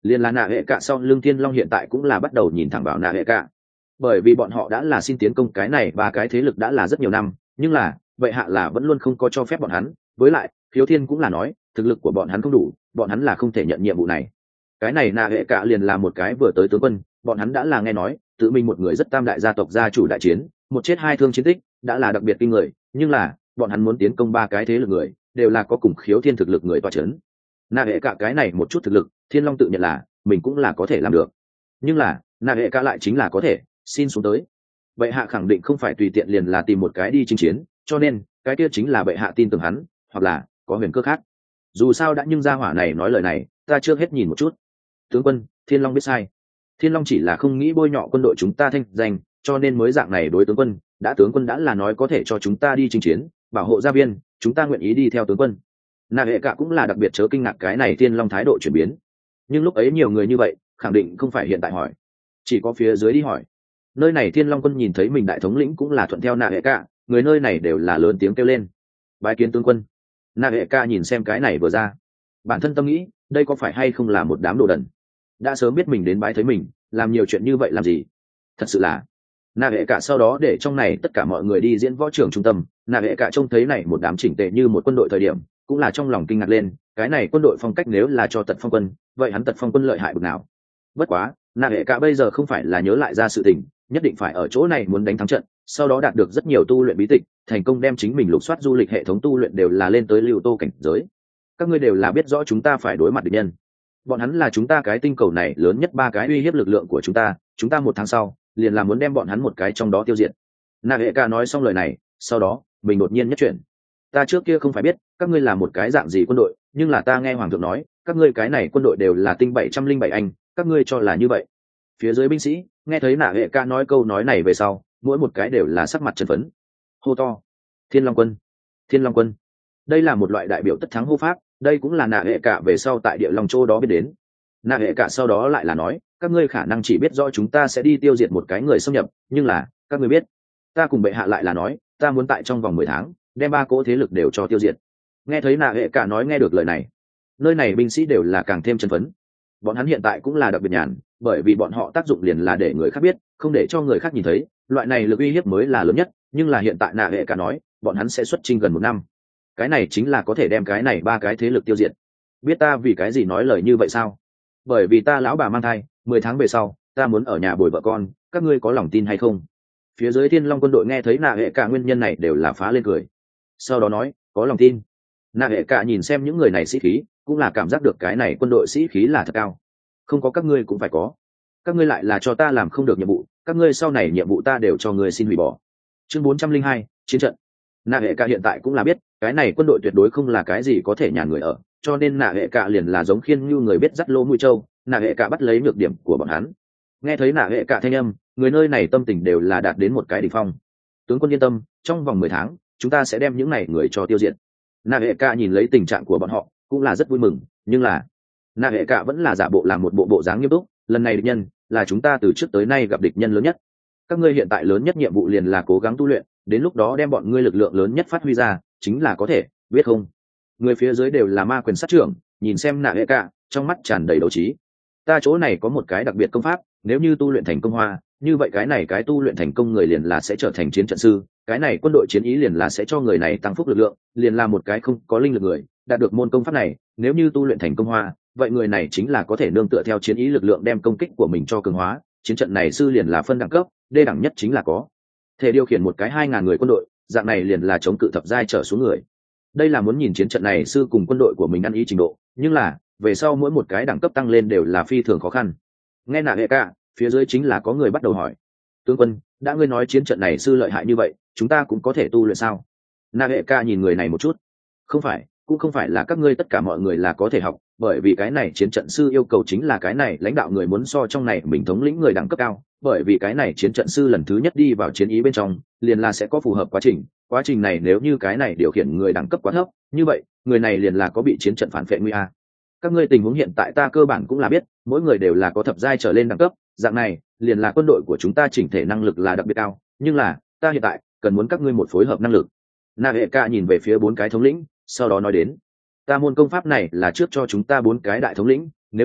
liền là nạ hệ cả sau lưng thiên long hiện tại cũng là bắt đầu nhìn thẳng vào nạ hệ cả, bởi vì bọn họ đã là xin tiến công cái này và cái thế lực đã là rất nhiều năm, nhưng là vậy hạ là vẫn luôn không có cho phép bọn hắn. Với lại khiếu thiên cũng là nói thực lực của bọn hắn không đủ, bọn hắn là không thể nhận nhiệm vụ này. Cái này nạ hệ cả liền là một cái vừa tới tướng quân, bọn hắn đã là nghe nói tự mình một người rất tam đại gia tộc gia chủ đại chiến, một chết hai thương chiến tích đã là đặc biệt kinh người, nhưng là bọn hắn muốn tiến công ba cái thế lực người đều là có cùng khiếu thiên thực lực người toa chấn. Nạ hệ cả cái này một chút thực lực, thiên long tự nhận là mình cũng là có thể làm được, nhưng là nạ hệ cả lại chính là có thể xin xuống tới. Bệ hạ khẳng định không phải tùy tiện liền là tìm một cái đi chinh chiến, cho nên cái kia chính là bệ hạ tin tưởng hắn, hoặc là có huyền cơ khác. Dù sao đã nhưng gia hỏa này nói lời này, ta chưa hết nhìn một chút. Tướng quân, thiên long biết sai. Thiên long chỉ là không nghĩ bôi nhọ quân đội chúng ta thanh danh, cho nên mới dạng này đối tướng quân. Đã tướng quân đã là nói có thể cho chúng ta đi chinh chiến, bảo hộ gia viên, chúng ta nguyện ý đi theo tướng quân. Nạ hệ cả cũng là đặc biệt chớ kinh ngạc cái này thiên long thái độ chuyển biến, nhưng lúc ấy nhiều người như vậy khẳng định không phải hiện tại hỏi, chỉ có phía dưới đi hỏi. Nơi này thiên long quân nhìn thấy mình đại thống lĩnh cũng là thuận theo nạ hệ cả, người nơi này đều là lớn tiếng kêu lên bái kiến tướng quân. Nạ hệ cả nhìn xem cái này vừa ra, bản thân tâm nghĩ đây có phải hay không là một đám đồ đần, đã sớm biết mình đến bái thấy mình làm nhiều chuyện như vậy làm gì. Thật sự là nạ hệ cả sau đó để trong này tất cả mọi người đi diễn võ trưởng trung tâm. Nạ hệ cả trông thấy này một đám chỉnh tề như một quân đội thời điểm cũng là trong lòng kinh ngạc lên, cái này quân đội phong cách nếu là cho tật phong quân, vậy hắn tật phong quân lợi hại bực nào. Bất quá nạ hệ cả bây giờ không phải là nhớ lại ra sự tình, nhất định phải ở chỗ này muốn đánh thắng trận, sau đó đạt được rất nhiều tu luyện bí tịch, thành công đem chính mình lục soát du lịch hệ thống tu luyện đều là lên tới lưu tô cảnh giới. Các ngươi đều là biết rõ chúng ta phải đối mặt địch nhân, bọn hắn là chúng ta cái tinh cầu này lớn nhất ba cái uy hiếp lực lượng của chúng ta, chúng ta một tháng sau liền là muốn đem bọn hắn một cái trong đó tiêu diệt. Nạ hệ cả nói xong lời này, sau đó mình đột nhiên nhất chuyển, ta trước kia không phải biết các ngươi là một cái dạng gì quân đội, nhưng là ta nghe hoàng thượng nói các ngươi cái này quân đội đều là tinh bảy trăm linh bảy anh, các ngươi cho là như vậy. Phía dưới binh sĩ nghe thấy nạ hệ ca nói câu nói này về sau, mỗi một cái đều là sắc mặt chân phấn, hô to thiên long quân, thiên long quân. Đây là một loại đại biểu tất thắng hô pháp, đây cũng là nạ hệ cả về sau tại địa long châu đó biết đến. Nạ hệ cả sau đó lại là nói các ngươi khả năng chỉ biết do chúng ta sẽ đi tiêu diệt một cái người xâm nhập, nhưng là các ngươi biết ta cùng bệ hạ lại là nói ta muốn tại trong vòng mười tháng đem ba cỗ thế lực đều cho tiêu diệt. Nghe thấy nạ hệ cả nói nghe được lời này, nơi này binh sĩ đều là càng thêm chân phấn. Bọn hắn hiện tại cũng là đặc biệt nhàn, bởi vì bọn họ tác dụng liền là để người khác biết, không để cho người khác nhìn thấy, loại này lực uy hiếp mới là lớn nhất. Nhưng là hiện tại nạ hệ cả nói bọn hắn sẽ xuất chinh gần một năm, cái này chính là có thể đem cái này ba cái thế lực tiêu diệt. Biết ta vì cái gì nói lời như vậy sao? Bởi vì ta lão bà mang thai, mười tháng về sau ta muốn ở nhà bồi vợ con, các ngươi có lòng tin hay không? Phía dưới thiên long quân đội nghe thấy nạ hệ cả nguyên nhân này đều là phá lên cười, sau đó nói có lòng tin. Nạ hệ cả nhìn xem những người này sĩ khí, cũng là cảm giác được cái này quân đội sĩ khí là thật cao. Không có các ngươi cũng phải có, các ngươi lại là cho ta làm không được nhiệm vụ, các ngươi sau này nhiệm vụ ta đều cho ngươi xin hủy bỏ. Chương bốn trăm linh hai chiến trận. Nạ hệ cả hiện tại cũng là biết cái này quân đội tuyệt đối không là cái gì có thể nhàn người ở, cho nên nạ hệ cả liền là giống khiên như người biết dắt lỗ mũi trâu. Nạ hệ cả bắt lấy nhược điểm của bọn hắn. Nghe thấy nạ hệ cả thanh âm, người nơi này tâm tình đều là đạt đến một cái đỉnh phong. Tướng quân yên tâm, trong vòng mười tháng chúng ta sẽ đem những này người cho tiêu diệt. Nạ hệ cả nhìn lấy tình trạng của bọn họ cũng là rất vui mừng, nhưng là nạ hệ cả vẫn là giả bộ làm một bộ bộ dáng nghiêm túc. Lần này địch nhân là chúng ta từ trước tới nay gặp địch nhân lớn nhất, các ngươi hiện tại lớn nhất nhiệm vụ liền là cố gắng tu luyện, đến lúc đó đem bọn ngươi lực lượng lớn nhất phát huy ra chính là có thể, biết không? Người phía dưới đều là ma quyền sát trưởng, nhìn xem nạ hệ cả trong mắt tràn đầy đấu trí. Ta chỗ này có một cái đặc biệt công pháp, nếu như tu luyện thành công hoa, như vậy cái này cái tu luyện thành công người liền là sẽ trở thành chiến trận sư, cái này quân đội chiến ý liền là sẽ cho người này tăng phúc lực lượng, liền là một cái không có linh lực người đạt được môn công pháp này, nếu như tu luyện thành công hoa, vậy người này chính là có thể nương tựa theo chiến ý lực lượng đem công kích của mình cho cường hóa. Chiến trận này sư liền là phân đẳng cấp, đê đẳng nhất chính là có thể điều khiển một cái hai ngàn người quân đội, dạng này liền là chống cự thập giai trở xuống người. Đây là muốn nhìn chiến trận này sư cùng quân đội của mình ăn ý trình độ, nhưng là về sau mỗi một cái đẳng cấp tăng lên đều là phi thường khó khăn. Nghe nạ hệ cả, phía dưới chính là có người bắt đầu hỏi, tướng quân, đã ngươi nói chiến trận này sư lợi hại như vậy, chúng ta cũng có thể tu luyện sao? Nạ hệ cả nhìn người này một chút, không phải, cũng không phải là các ngươi tất cả mọi người là có thể học, bởi vì cái này chiến trận sư yêu cầu chính là cái này lãnh đạo người muốn so trong này mình thống lĩnh người đẳng cấp cao, bởi vì cái này chiến trận sư lần thứ nhất đi vào chiến ý bên trong liền là sẽ có phù hợp quá trình, quá trình này nếu như cái này điều khiển người đẳng cấp quá thấp, như vậy người này liền là có bị chiến trận phản vệ nguy a. Các ngươi tình huống hiện tại ta cơ bản cũng là biết, mỗi người đều là có thập giai trở lên đẳng cấp, dạng này liền là quân đội của chúng ta chỉnh thể năng lực là đặc biệt cao, nhưng là ta hiện tại cần muốn các ngươi một phối hợp năng lực. Na hệ ca nhìn về phía bốn cái thống lĩnh, sau đó nói đến, ta môn công pháp này là trước cho chúng ta bốn cái đại thống lĩnh, nếu như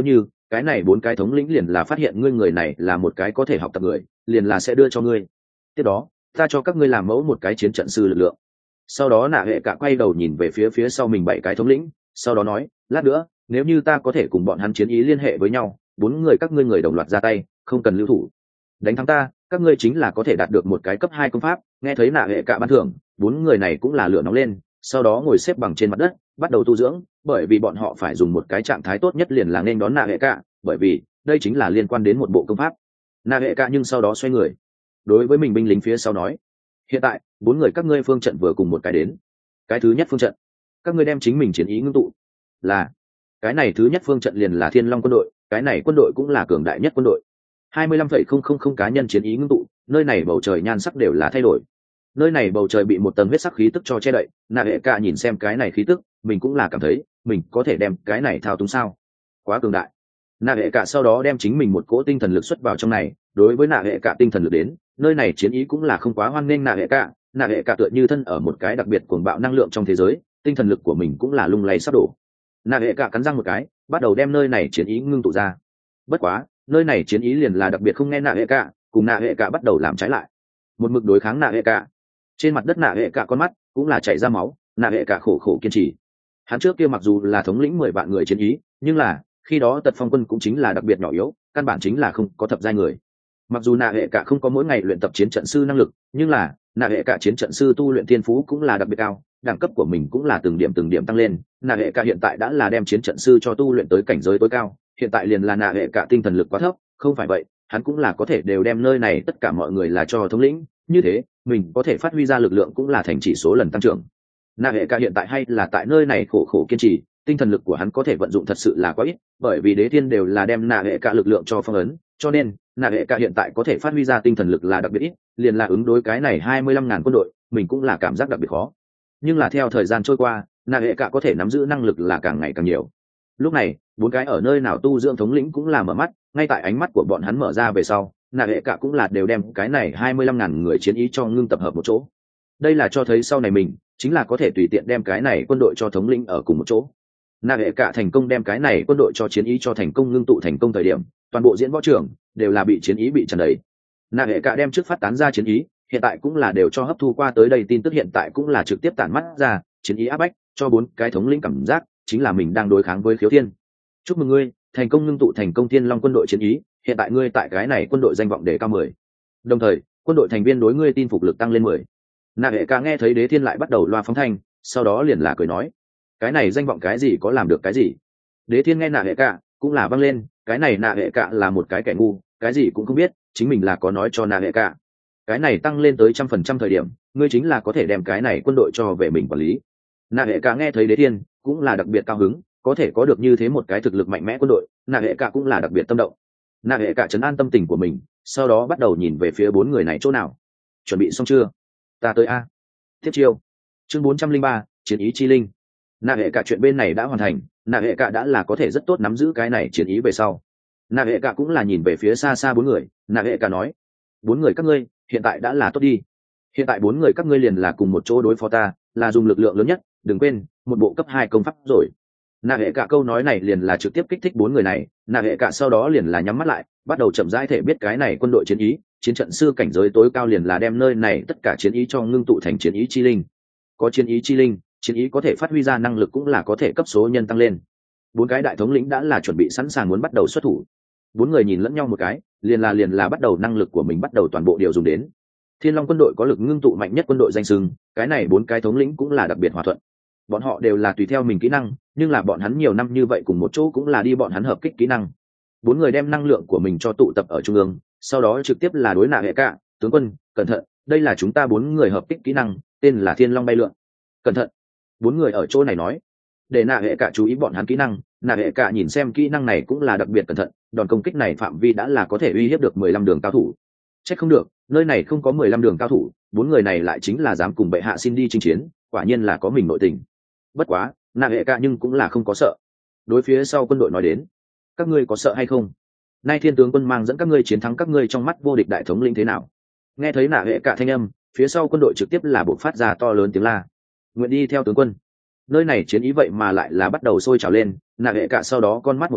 cái này bốn cái thống lĩnh liền là phát hiện ngươi người này là một cái có thể học tập người, liền là sẽ đưa cho ngươi. Tiếp đó ta cho các ngươi làm mẫu một cái chiến trận sư lực lượng. Sau đó nạ hệ cả quay đầu nhìn về phía phía sau mình bảy cái thống lĩnh, sau đó nói, lát nữa nếu như ta có thể cùng bọn hắn chiến ý liên hệ với nhau, bốn người các ngươi người đồng loạt ra tay, không cần lưu thủ, đánh thắng ta, các ngươi chính là có thể đạt được một cái cấp hai công pháp. Nghe thấy nạ hệ cả ban thưởng, bốn người này cũng là lửa nóng lên, sau đó ngồi xếp bằng trên mặt đất bắt đầu tu dưỡng, bởi vì bọn họ phải dùng một cái trạng thái tốt nhất liền là nên đón nạ hệ cả, bởi vì đây chính là liên quan đến một bộ công pháp. Nạ hệ cả nhưng sau đó xoay người đối với mình binh lính phía sau nói, hiện tại bốn người các ngươi phương trận vừa cùng một cái đến. Cái thứ nhất phương trận, các ngươi đem chính mình chiến ý ngưng tụ. Là cái này thứ nhất phương trận liền là Thiên Long quân đội, cái này quân đội cũng là cường đại nhất quân đội. hai mươi lăm phẩy không không không cá nhân chiến ý ngưng tụ, nơi này bầu trời nhan sắc đều là thay đổi. Nơi này bầu trời bị một tầng huyết sắc khí tức cho che đậy, nạ hệ cả nhìn xem cái này khí tức, mình cũng là cảm thấy mình có thể đem cái này thao túng sao, quá cường đại. Nạ hệ cả sau đó đem chính mình một cỗ tinh thần lực xuất vào trong này, đối với nạ hệ cả tinh thần lực đến, nơi này chiến ý cũng là không quá hoan nghênh nạ hệ cả. Nạ hệ cả tựa như thân ở một cái đặc biệt cuồng bạo năng lượng trong thế giới, tinh thần lực của mình cũng là lung lay sắp đổ. Nạ hệ cả cắn răng một cái, bắt đầu đem nơi này chiến ý ngưng tụ ra. Bất quá nơi này chiến ý liền là đặc biệt không nghe nạ hệ cả, cùng nạ hệ cả bắt đầu làm trái lại, một mực đối kháng nạ hệ cả. Trên mặt đất nạ hệ cả con mắt cũng là chảy ra máu, nạ hệ cả khổ khổ kiên trì. Hắn trước kia mặc dù là thống lĩnh mười vạn người chiến ý, nhưng là khi đó Tật Phong quân cũng chính là đặc biệt nhỏ yếu, căn bản chính là không có thập giai người. Mặc dù nạ hệ cả không có mỗi ngày luyện tập chiến trận sư năng lực, nhưng là nạ hệ cả chiến trận sư tu luyện thiên phú cũng là đặc biệt cao, đẳng cấp của mình cũng là từng điểm từng điểm tăng lên. Nạ hệ cả hiện tại đã là đem chiến trận sư cho tu luyện tới cảnh giới tối cao, hiện tại liền là nạ hệ cả tinh thần lực quá thấp, không phải vậy hắn cũng là có thể đều đem nơi này tất cả mọi người là cho thống lĩnh, như thế mình có thể phát huy ra lực lượng cũng là thành chỉ số lần tăng trưởng. Nạ hệ cả hiện tại hay là tại nơi này khổ khổ kiên trì, tinh thần lực của hắn có thể vận dụng thật sự là quá ít, bởi vì đế thiên đều là đem nạ hệ cả lực lượng cho phong ấn, cho nên nạ hệ cả hiện tại có thể phát huy ra tinh thần lực là đặc biệt ít, liền là ứng đối cái này hai mươi lăm ngàn quân đội, mình cũng là cảm giác đặc biệt khó. Nhưng là theo thời gian trôi qua, nạ hệ cả có thể nắm giữ năng lực là càng ngày càng nhiều. Lúc này bốn cái ở nơi nào tu dưỡng thống lĩnh cũng là mở mắt, ngay tại ánh mắt của bọn hắn mở ra về sau, nạ hệ cả cũng là đều đem cái này hai mươi lăm ngàn người chiến ý cho ngưng tập hợp một chỗ. Đây là cho thấy sau này mình chính là có thể tùy tiện đem cái này quân đội cho thống lĩnh ở cùng một chỗ. Nạ hệ cả thành công đem cái này quân đội cho chiến ý cho thành công ngưng tụ thành công thời điểm, toàn bộ diễn võ trường đều là bị chiến ý bị tràn đầy. Nạ hệ cả đem trước phát tán ra chiến ý, hiện tại cũng là đều cho hấp thu qua tới đây tin tức, hiện tại cũng là trực tiếp tản mắt ra chiến ý áp bách cho bốn cái thống lĩnh cảm giác chính là mình đang đối kháng với Khiếu Thiên. Chúc mừng ngươi thành công ngưng tụ thành công Thiên Long quân đội chiến ý, hiện tại ngươi tại cái này quân đội danh vọng đề cao mười, đồng thời quân đội thành viên đối ngươi tin phục lực tăng lên mười. Nạ hệ cả nghe thấy đế thiên lại bắt đầu loa phóng thanh, sau đó liền là cười nói, cái này danh vọng cái gì có làm được cái gì. Đế thiên nghe nạ hệ cả cũng là văng lên, cái này nạ hệ cả là một cái kẻ ngu, cái gì cũng không biết, chính mình là có nói cho nạ hệ cả, cái này tăng lên tới trăm phần trăm thời điểm ngươi chính là có thể đem cái này quân đội cho về mình quản lý. Nạ hệ cả nghe thấy đế thiên cũng là đặc biệt cao hứng, có thể có được như thế một cái thực lực mạnh mẽ quân đội, nạ hệ cả cũng là đặc biệt tâm động. Nạ hệ cả trấn an tâm tình của mình, sau đó bắt đầu nhìn về phía bốn người này chỗ nào. Chuẩn bị xong chưa? Ta tới a. Tiếp chiêu. Chương bốn trăm linh ba, chiến ý chi linh. Nạ hệ cả chuyện bên này đã hoàn thành, nạ hệ cả đã là có thể rất tốt nắm giữ cái này chiến ý về sau. Nạ hệ cả cũng là nhìn về phía xa xa bốn người, nạ hệ cả nói, bốn người các ngươi hiện tại đã là tốt đi, hiện tại bốn người các ngươi liền là cùng một chỗ đối phó ta, là dùng lực lượng lớn nhất, đừng quên một bộ cấp hai công pháp rồi. Nạ hệ cả câu nói này liền là trực tiếp kích thích bốn người này, nạ hệ cả sau đó liền là nhắm mắt lại, bắt đầu chậm rãi thể biết cái này quân đội chiến ý, chiến trận sư cảnh giới tối cao liền là đem nơi này tất cả chiến ý cho ngưng tụ thành chiến ý chi linh. Có chiến ý chi linh, chiến ý có thể phát huy ra năng lực cũng là có thể cấp số nhân tăng lên. Bốn cái đại thống lĩnh đã là chuẩn bị sẵn sàng muốn bắt đầu xuất thủ. Bốn người nhìn lẫn nhau một cái, liền là liền là bắt đầu năng lực của mình bắt đầu toàn bộ điều dùng đến. Thiên Long quân đội có lực ngưng tụ mạnh nhất quân đội danh xưng, cái này bốn cái thống lĩnh cũng là đặc biệt hòa thuận. Bọn họ đều là tùy theo mình kỹ năng, nhưng là bọn hắn nhiều năm như vậy cùng một chỗ cũng là đi bọn hắn hợp kích kỹ năng. Bốn người đem năng lượng của mình cho tụ tập ở trung ương, sau đó trực tiếp là đối nạ hệ cả, tướng quân, cẩn thận, đây là chúng ta bốn người hợp kích kỹ năng, tên là Thiên Long bay lượn. Cẩn thận. Bốn người ở chỗ này nói, để nạ hệ cả chú ý bọn hắn kỹ năng, nạ hệ cả nhìn xem kỹ năng này cũng là đặc biệt cẩn thận, đòn công kích này phạm vi đã là có thể uy hiếp được mười lăm đường cao thủ. Chắc không được, nơi này không có mười lăm đường cao thủ, bốn người này lại chính là dám cùng bệ hạ xin đi chinh chiến, quả nhiên là có mình nội tình. Bất quá nạ hệ cả nhưng cũng là không có sợ. Đối phía sau quân đội nói đến, các ngươi có sợ hay không? Nay thiên tướng quân mang dẫn các ngươi chiến thắng các ngươi trong mắt vô địch đại thống lĩnh thế nào? Nghe thấy nạ hệ cả thanh âm, phía sau quân đội trực tiếp là bộc phát ra to lớn tiếng la, nguyện đi theo tướng quân. Nơi này chiến ý vậy mà lại là bắt đầu sôi trào lên, nạ hệ cả sau đó con mắt một mèo,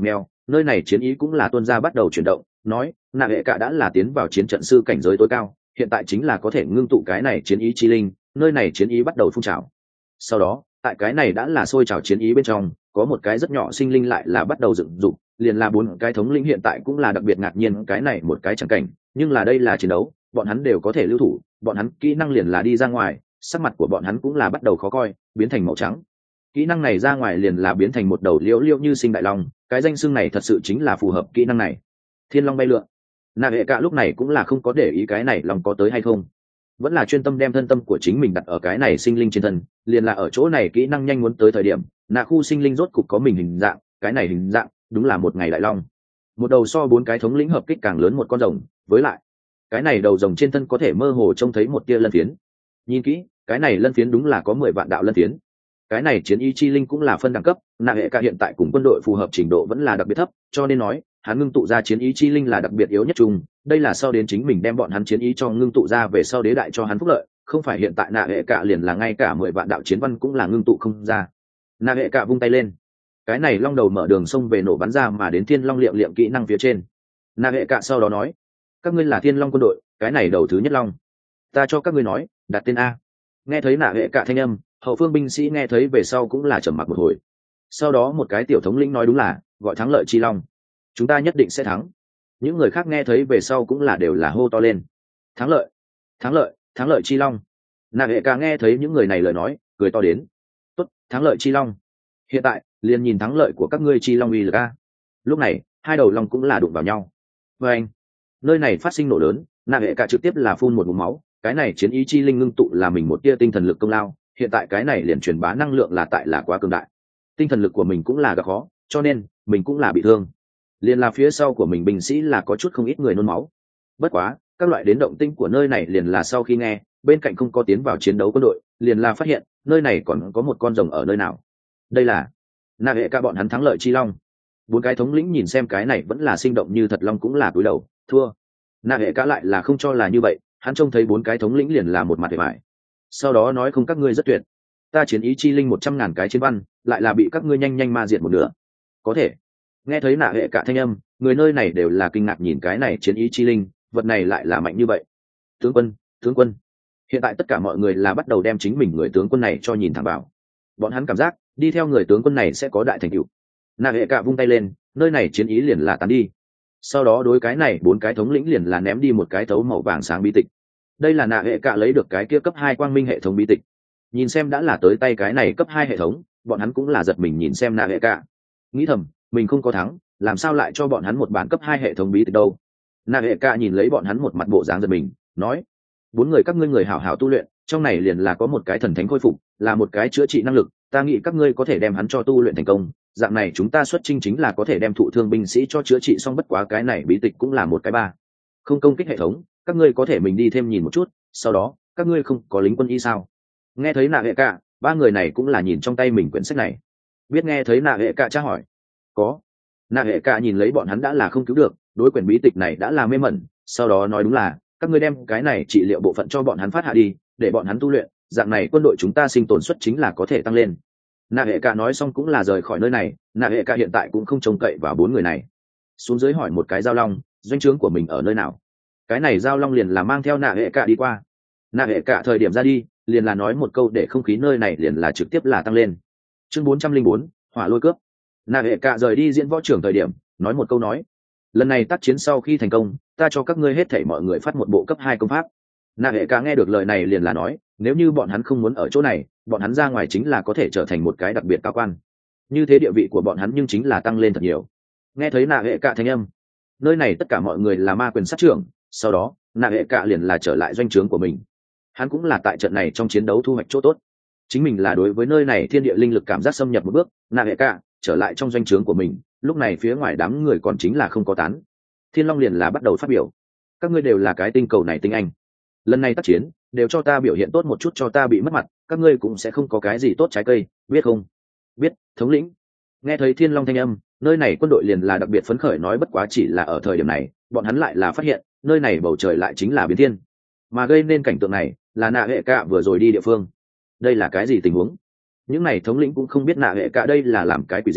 nơi này chiến ý cũng là tuân gia bắt đầu chuyển động, nói nạ hệ cả đã là tiến vào chiến trận sư cảnh giới tối cao, hiện tại chính là có thể ngưng tụ cái này chiến ý chi linh, nơi này chiến ý bắt đầu phun trào. Sau đó tại cái này đã là sôi trào chiến ý bên trong, có một cái rất nhỏ sinh linh lại là bắt đầu dựng dục, liền là bốn cái thống lĩnh hiện tại cũng là đặc biệt ngạc nhiên cái này một cái chẳng cảnh, nhưng là đây là chiến đấu, bọn hắn đều có thể lưu thủ, bọn hắn kỹ năng liền là đi ra ngoài, sắc mặt của bọn hắn cũng là bắt đầu khó coi, biến thành màu trắng. Kỹ năng này ra ngoài liền là biến thành một đầu liễu liễu như sinh đại long, cái danh xưng này thật sự chính là phù hợp kỹ năng này. Thiên long bay lượn. Nạ hệ cả lúc này cũng là không có để ý cái này long có tới hay không, vẫn là chuyên tâm đem thân tâm của chính mình đặt ở cái này sinh linh trên thân, liền là ở chỗ này kỹ năng nhanh muốn tới thời điểm, nạ khu sinh linh rốt cục có mình hình dạng, cái này hình dạng đúng là một ngày đại long, một đầu so bốn cái thống lĩnh hợp kích càng lớn một con rồng, với lại cái này đầu rồng trên thân có thể mơ hồ trông thấy một tia lân phiến, nhìn kỹ cái này lân phiến đúng là có mười vạn đạo lân phiến. Cái này chiến ý chi linh cũng là phân đẳng cấp, nạ hệ cả hiện tại cùng quân đội phù hợp trình độ vẫn là đặc biệt thấp, cho nên nói hắn ngưng tụ ra chiến ý chi linh là đặc biệt yếu nhất chung, đây là sau đến chính mình đem bọn hắn chiến ý cho ngưng tụ ra về sau đế đại cho hắn phúc lợi, không phải hiện tại nạ hệ cả liền là ngay cả mười vạn đạo chiến văn cũng là ngưng tụ không ra. Nạ hệ cả vung tay lên, cái này long đầu mở đường sông về nổ bắn ra mà đến thiên long liệm liệm kỹ năng phía trên. Nạ hệ cả sau đó nói, các ngươi là thiên long quân đội, cái này đầu thứ nhất long, ta cho các ngươi nói đặt tên A. Nghe thấy nạ hệ cả thanh âm, hậu phương binh sĩ nghe thấy về sau cũng là trầm mặc một hồi, sau đó một cái tiểu thống lĩnh nói đúng là gọi thắng lợi chi long, chúng ta nhất định sẽ thắng. Những người khác nghe thấy về sau cũng là đều là hô to lên, thắng lợi, thắng lợi, thắng lợi chi long. Nạ hệ cả nghe thấy những người này lời nói, cười to đến, tốt, thắng lợi chi long, hiện tại liền nhìn thắng lợi của các ngươi chi long uy lực a. Lúc này hai đầu long cũng là đụng vào nhau, và anh nơi này phát sinh nổ lớn, nạ hệ cả trực tiếp là phun một ngụm máu, cái này chiến ý chi linh ngưng tụ là mình một tia tinh thần lực công lao, hiện tại cái này liền truyền bá năng lượng là tại là quá cường đại, tinh thần lực của mình cũng là gặp khó, cho nên mình cũng là bị thương, liền là phía sau của mình binh sĩ là có chút không ít người nôn máu. Bất quá các loại đến động tinh của nơi này liền là sau khi nghe bên cạnh không có tiến vào chiến đấu quân đội, liền là phát hiện nơi này còn có một con rồng ở nơi nào. Đây là nạ hệ cả bọn hắn thắng lợi chi long. Bốn cái thống lĩnh nhìn xem cái này vẫn là sinh động như thật long cũng là cúi đầu thua. Nạ hệ cả lại là không cho là như vậy, hắn trông thấy bốn cái thống lĩnh liền là một mặt vẻ vải, sau đó nói không, các ngươi rất tuyệt, ta chiến ý chi linh một trăm ngàn cái chiến văn lại là bị các ngươi nhanh nhanh ma diệt một nửa. Có thể nghe thấy nạ hệ cả thanh âm, người nơi này đều là kinh ngạc nhìn cái này chiến ý chi linh, vật này lại là mạnh như vậy. Tướng quân, tướng quân, hiện tại tất cả mọi người là bắt đầu đem chính mình người tướng quân này cho nhìn thẳng vào, bọn hắn cảm giác đi theo người tướng quân này sẽ có đại thành tựu. Nạ hệ cả vung tay lên, nơi này chiến ý liền là tán đi, sau đó đối cái này bốn cái thống lĩnh liền là ném đi một cái thấu màu vàng sáng bí tịch. Đây là nạ hệ cả lấy được cái kia cấp hai quang minh hệ thống bí tịch, nhìn xem đã là tới tay cái này cấp hai hệ thống, bọn hắn cũng là giật mình nhìn xem nạ hệ cả, nghĩ thầm mình không có thắng, làm sao lại cho bọn hắn một bản cấp hai hệ thống bí tịch đâu. Nạ hệ cả nhìn lấy bọn hắn một mặt bộ dáng giật mình, nói, bốn người các ngươi người hảo hảo tu luyện, trong này liền là có một cái thần thánh khôi phục, là một cái chữa trị năng lực, ta nghĩ các ngươi có thể đem hắn cho tu luyện thành công, dạng này chúng ta xuất chinh chính là có thể đem thụ thương binh sĩ cho chữa trị xong. Bất quá cái này bí tịch cũng là một cái ba không công kích hệ thống, các ngươi có thể mình đi thêm nhìn một chút, sau đó các ngươi không có lính quân y sao? Nghe thấy nạ hệ cả, ba người này cũng là nhìn trong tay mình quyển sách này, biết nghe thấy nạ hệ cả tra hỏi, có. Nạ hệ cả nhìn lấy bọn hắn đã là không cứu được, đối quyển bí tịch này đã là mê mẩn, sau đó nói đúng là các ngươi đem cái này trị liệu bộ phận cho bọn hắn phát hạ đi, để bọn hắn tu luyện, dạng này quân đội chúng ta sinh tồn suất chính là có thể tăng lên. Nạ hệ cả nói xong cũng là rời khỏi nơi này, nạ hệ cả hiện tại cũng không trông cậy vào bốn người này, xuống dưới hỏi một cái giao long doanh trướng của mình ở nơi nào. Cái này giao long liền là mang theo nạ hệ cả đi qua, nạ hệ cả thời điểm ra đi liền là nói một câu để không khí nơi này liền là trực tiếp là tăng lên. Chương bốn trăm linh bốn hỏa lôi cướp. Nạ hệ cả rời đi diễn võ trưởng thời điểm nói một câu nói, lần này tác chiến sau khi thành công, ta cho các ngươi hết thảy mọi người phát một bộ cấp hai công pháp. Nạ hệ cả nghe được lời này liền là nói, nếu như bọn hắn không muốn ở chỗ này, bọn hắn ra ngoài chính là có thể trở thành một cái đặc biệt cao quan, như thế địa vị của bọn hắn nhưng chính là tăng lên thật nhiều. Nghe thấy nạ hệ cả thanh âm, nơi này tất cả mọi người là ma quyền sát trưởng, sau đó nạ hệ cả liền là trở lại doanh trướng của mình. Hắn cũng là tại trận này trong chiến đấu thu hoạch chỗ tốt, chính mình là đối với nơi này thiên địa linh lực cảm giác xâm nhập một bước. Nạ hệ cả trở lại trong doanh trướng của mình, lúc này phía ngoài đám người còn chính là không có tán. Thiên Long liền là bắt đầu phát biểu, các ngươi đều là cái tinh cầu này tinh anh, lần này tác chiến đều cho ta biểu hiện tốt một chút, cho ta bị mất mặt các ngươi cũng sẽ không có cái gì tốt trái cây, biết không? Biết, thống lĩnh. Nghe thấy Thiên Long thanh âm, nơi này quân đội liền là đặc biệt phấn khởi, nói bất quá chỉ là ở thời điểm này bọn hắn lại là phát hiện nơi này bầu trời lại chính là biến thiên, mà gây nên cảnh tượng này là nạ hệ cả vừa rồi đi địa phương. Đây là cái gì tình huống? Những này thống lĩnh cũng không biết nạ hệ cả đây là làm cái quỷ gì,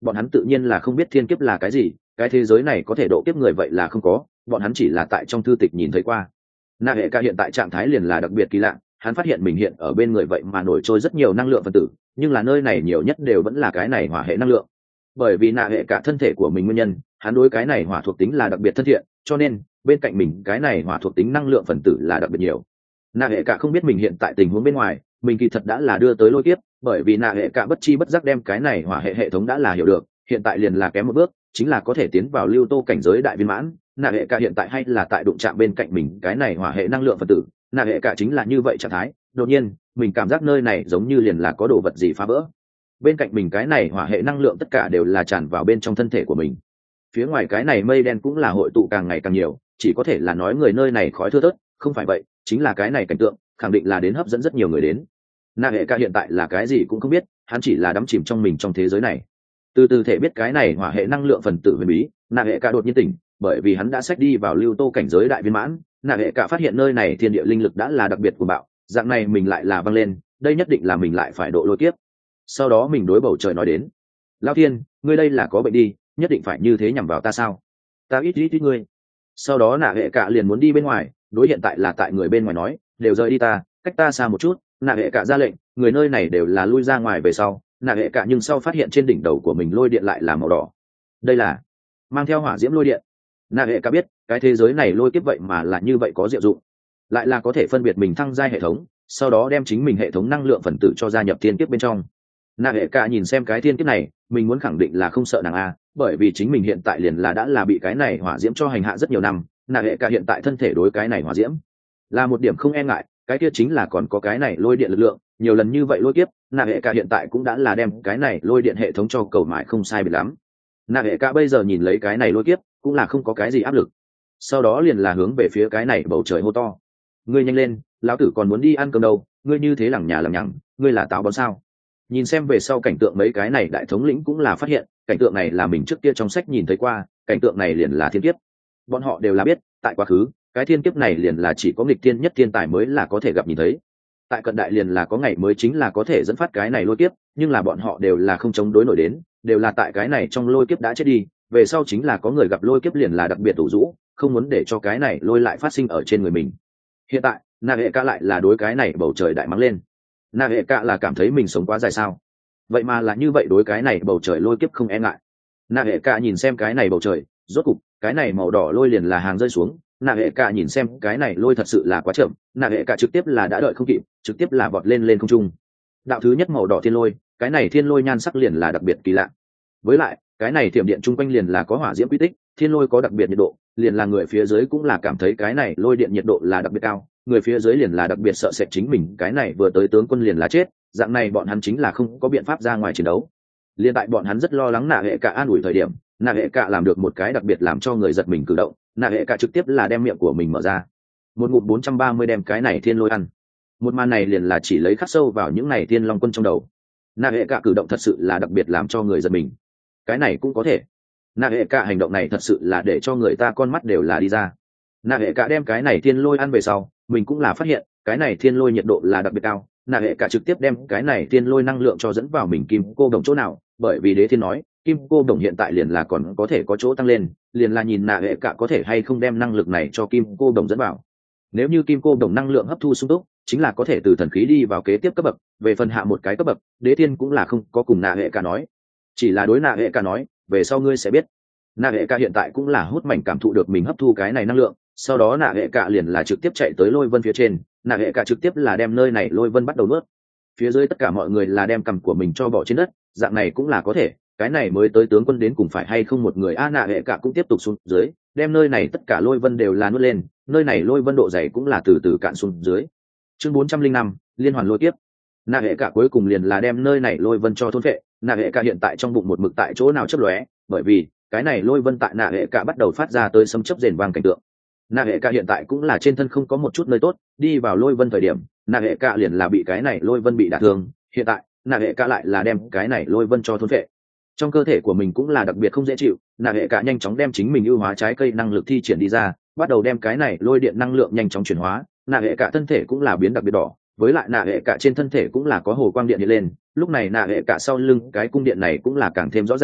bọn hắn tự nhiên là không biết thiên kiếp là cái gì, cái thế giới này có thể độ kiếp người vậy là không có, bọn hắn chỉ là tại trong thư tịch nhìn thấy qua. Na hệ ca hiện tại trạng thái liền là đặc biệt kỳ lạ, hắn phát hiện mình hiện ở bên người vậy mà nổi trôi rất nhiều năng lượng phân tử, nhưng là nơi này nhiều nhất đều vẫn là cái này hỏa hệ năng lượng. Bởi vì Na hệ cả thân thể của mình nguyên nhân, hắn đối cái này hỏa thuộc tính là đặc biệt thân thiện, cho nên bên cạnh mình cái này hỏa thuộc tính năng lượng phần tử là đặc biệt nhiều. Na hệ cả không biết mình hiện tại tình huống bên ngoài, mình kỳ thật đã là đưa tới lôi kiếp, bởi vì Na hệ cả bất chi bất giác đem cái này hỏa hệ hệ thống đã là hiểu được, hiện tại liền là kém một bước, chính là có thể tiến vào lưu tô cảnh giới đại viên mãn. Na hệ cả hiện tại hay là tại đụng chạm bên cạnh mình cái này hỏa hệ năng lượng phần tử, Na hệ cả chính là như vậy trạng thái. Đột nhiên mình cảm giác nơi này giống như liền là có đồ vật gì phá vỡ, bên cạnh mình cái này hỏa hệ năng lượng tất cả đều là tràn vào bên trong thân thể của mình. Phía ngoài cái này mây đen cũng là hội tụ càng ngày càng nhiều, chỉ có thể là nói người nơi này khói thưa thớt, không phải vậy chính là cái này cảnh tượng khẳng định là đến hấp dẫn rất nhiều người đến. Na hệ ca hiện tại là cái gì cũng không biết, hắn chỉ là đắm chìm trong mình trong thế giới này. Từ từ thể biết cái này hỏa hệ năng lượng phần tử huyền bí, Na hệ ca đột nhiên tỉnh, bởi vì hắn đã xách đi vào lưu tô cảnh giới đại viên mãn. Na hệ ca phát hiện nơi này thiên địa linh lực đã là đặc biệt của bạo, dạng này mình lại là văng lên, đây nhất định là mình lại phải độ lôi kiếp. Sau đó mình đối bầu trời nói đến: Lão thiên, ngươi đây là có bệnh đi, nhất định phải như thế nhằm vào ta sao? Ta ít ít ít ngươi. Sau đó Na hệ ca liền muốn đi bên ngoài, đối hiện tại là tại người bên ngoài nói: đều rời đi ta, cách ta xa một chút. Na hệ cả ra lệnh, người nơi này đều là lui ra ngoài về sau. Na hệ cả nhưng sau phát hiện trên đỉnh đầu của mình lôi điện lại là màu đỏ, đây là mang theo hỏa diễm lôi điện. Na hệ cả biết cái thế giới này lôi kiếp vậy mà là như vậy có diệu dụng, lại là có thể phân biệt mình thăng giai hệ thống, sau đó đem chính mình hệ thống năng lượng phần tử cho gia nhập thiên kiếp bên trong. Na hệ cả nhìn xem cái thiên kiếp này, mình muốn khẳng định là không sợ nàng a, bởi vì chính mình hiện tại liền là đã là bị cái này hỏa diễm cho hành hạ rất nhiều năm. Na hệ cả hiện tại thân thể đối cái này hỏa diễm là một điểm không e ngại, cái kia chính là còn có cái này lôi điện lực lượng, nhiều lần như vậy lôi kiếp, Na hệ cả hiện tại cũng đã là đem cái này lôi điện hệ thống cho cầu mãi không sai biệt lắm. Na hệ cả bây giờ nhìn lấy cái này lôi kiếp cũng là không có cái gì áp lực, sau đó liền là hướng về phía cái này bầu trời hô to: ngươi nhanh lên, lão tử còn muốn đi ăn cơm đâu, ngươi như thế lằng nhà lằng nhằng, ngươi là táo bón sao? Nhìn xem về sau cảnh tượng, mấy cái này đại thống lĩnh cũng là phát hiện cảnh tượng này là mình trước kia trong sách nhìn thấy qua, cảnh tượng này liền là thiên kiếp. Bọn họ đều là biết tại quá khứ cái thiên kiếp này liền là chỉ có nghịch thiên nhất thiên tài mới là có thể gặp nhìn thấy, tại cận đại liền là có ngày mới chính là có thể dẫn phát cái này lôi kiếp, nhưng là bọn họ đều là không chống đối nổi đến, đều là tại cái này trong lôi kiếp đã chết đi, về sau chính là có người gặp lôi kiếp liền là đặc biệt tủ rũ, không muốn để cho cái này lôi lại phát sinh ở trên người mình. Hiện tại Na hệ ca lại là đối cái này bầu trời đại mắng lên. Na hệ ca là cảm thấy mình sống quá dài sao, vậy mà là như vậy đối cái này bầu trời lôi kiếp không e ngại. Na hệ ca nhìn xem cái này bầu trời, rốt cục cái này màu đỏ lôi liền là hàng rơi xuống. Na hệ ca nhìn xem cái này lôi thật sự là quá chậm, Na hệ ca trực tiếp là đã đợi không kịp, trực tiếp là vọt lên lên không trung. Đạo thứ nhất màu đỏ thiên lôi, cái này thiên lôi nhan sắc liền là đặc biệt kỳ lạ, với lại cái này thiểm điện chung quanh liền là có hỏa diễm quy tích, thiên lôi có đặc biệt nhiệt độ, liền là người phía dưới cũng là cảm thấy cái này lôi điện nhiệt độ là đặc biệt cao, người phía dưới liền là đặc biệt sợ sệt chính mình cái này vừa tới tướng quân liền là chết, dạng này bọn hắn chính là không có biện pháp ra ngoài chiến đấu. Liên tại bọn hắn rất lo lắng Na hệ ca an ủi thời điểm, Na hệ ca làm được một cái đặc biệt làm cho người giật mình cử động. Na hệ ca trực tiếp là đem miệng của mình mở ra, một ngụm bốn trăm ba mươi đem cái này thiên lôi ăn. Một màn này liền là chỉ lấy khắc sâu vào những này thiên long quân trong đầu. Na hệ ca cử động thật sự là đặc biệt làm cho người giật mình. Cái này cũng có thể. Na hệ ca hành động này thật sự là để cho người ta con mắt đều là đi ra. Na hệ ca đem cái này thiên lôi ăn về sau, mình cũng là phát hiện cái này thiên lôi nhiệt độ là đặc biệt cao. Na hệ ca trực tiếp đem cái này thiên lôi năng lượng cho dẫn vào mình kim cô đồng chỗ nào, bởi vì đế thiên nói kim cô đồng hiện tại liền là còn có thể có chỗ tăng lên, liền là nhìn Na hệ ca có thể hay không đem năng lực này cho kim cô đồng dẫn vào. Nếu như kim cô đồng năng lượng hấp thu sung túc, chính là có thể từ thần khí đi vào kế tiếp cấp bậc. Về phần hạ một cái cấp bậc, đế thiên cũng là không có cùng Na hệ ca nói, chỉ là đối Na hệ ca nói về sau ngươi sẽ biết. Na hệ ca hiện tại cũng là hút mảnh cảm thụ được mình hấp thu cái này năng lượng, sau đó Na hệ ca liền là trực tiếp chạy tới lôi vân phía trên. Na hệ ca trực tiếp là đem nơi này lôi vân bắt đầu nuốt, phía dưới tất cả mọi người là đem cằm của mình cho bỏ trên đất, dạng này cũng là có thể. Cái này mới tới tướng quân đến cùng phải hay không một người a. Na hệ ca cũng tiếp tục xuống dưới, đem nơi này tất cả lôi vân đều là nuốt lên, nơi này lôi vân độ dày cũng là từ từ cạn xuống dưới. Chương bốn trăm linh năm liên hoàn lôi tiếp. Na hệ ca cuối cùng liền là đem nơi này lôi vân cho thôn phệ. Na hệ ca hiện tại trong bụng một mực tại chỗ nào chớp lóe, bởi vì cái này lôi vân tại Na hệ ca bắt đầu phát ra tới sấm chớp rền vang cảnh tượng. Na hệ ca hiện tại cũng là trên thân không có một chút nơi tốt, đi vào lôi vân thời điểm Na hệ ca liền là bị cái này lôi vân bị đả thương, hiện tại Na hệ ca lại là đem cái này lôi vân cho thôn phệ. Trong cơ thể của mình cũng là đặc biệt không dễ chịu. Na hệ ca nhanh chóng đem chính mình ưu hóa trái cây năng lực thi triển đi ra, bắt đầu đem cái này lôi điện năng lượng nhanh chóng chuyển hóa. Na hệ ca thân thể cũng là biến đặc biệt đỏ, với lại Na hệ ca trên thân thể cũng là có hồ quang điện hiện lên, lúc này Na hệ ca sau lưng cái cung điện này cũng là càng thêm rõ ràng,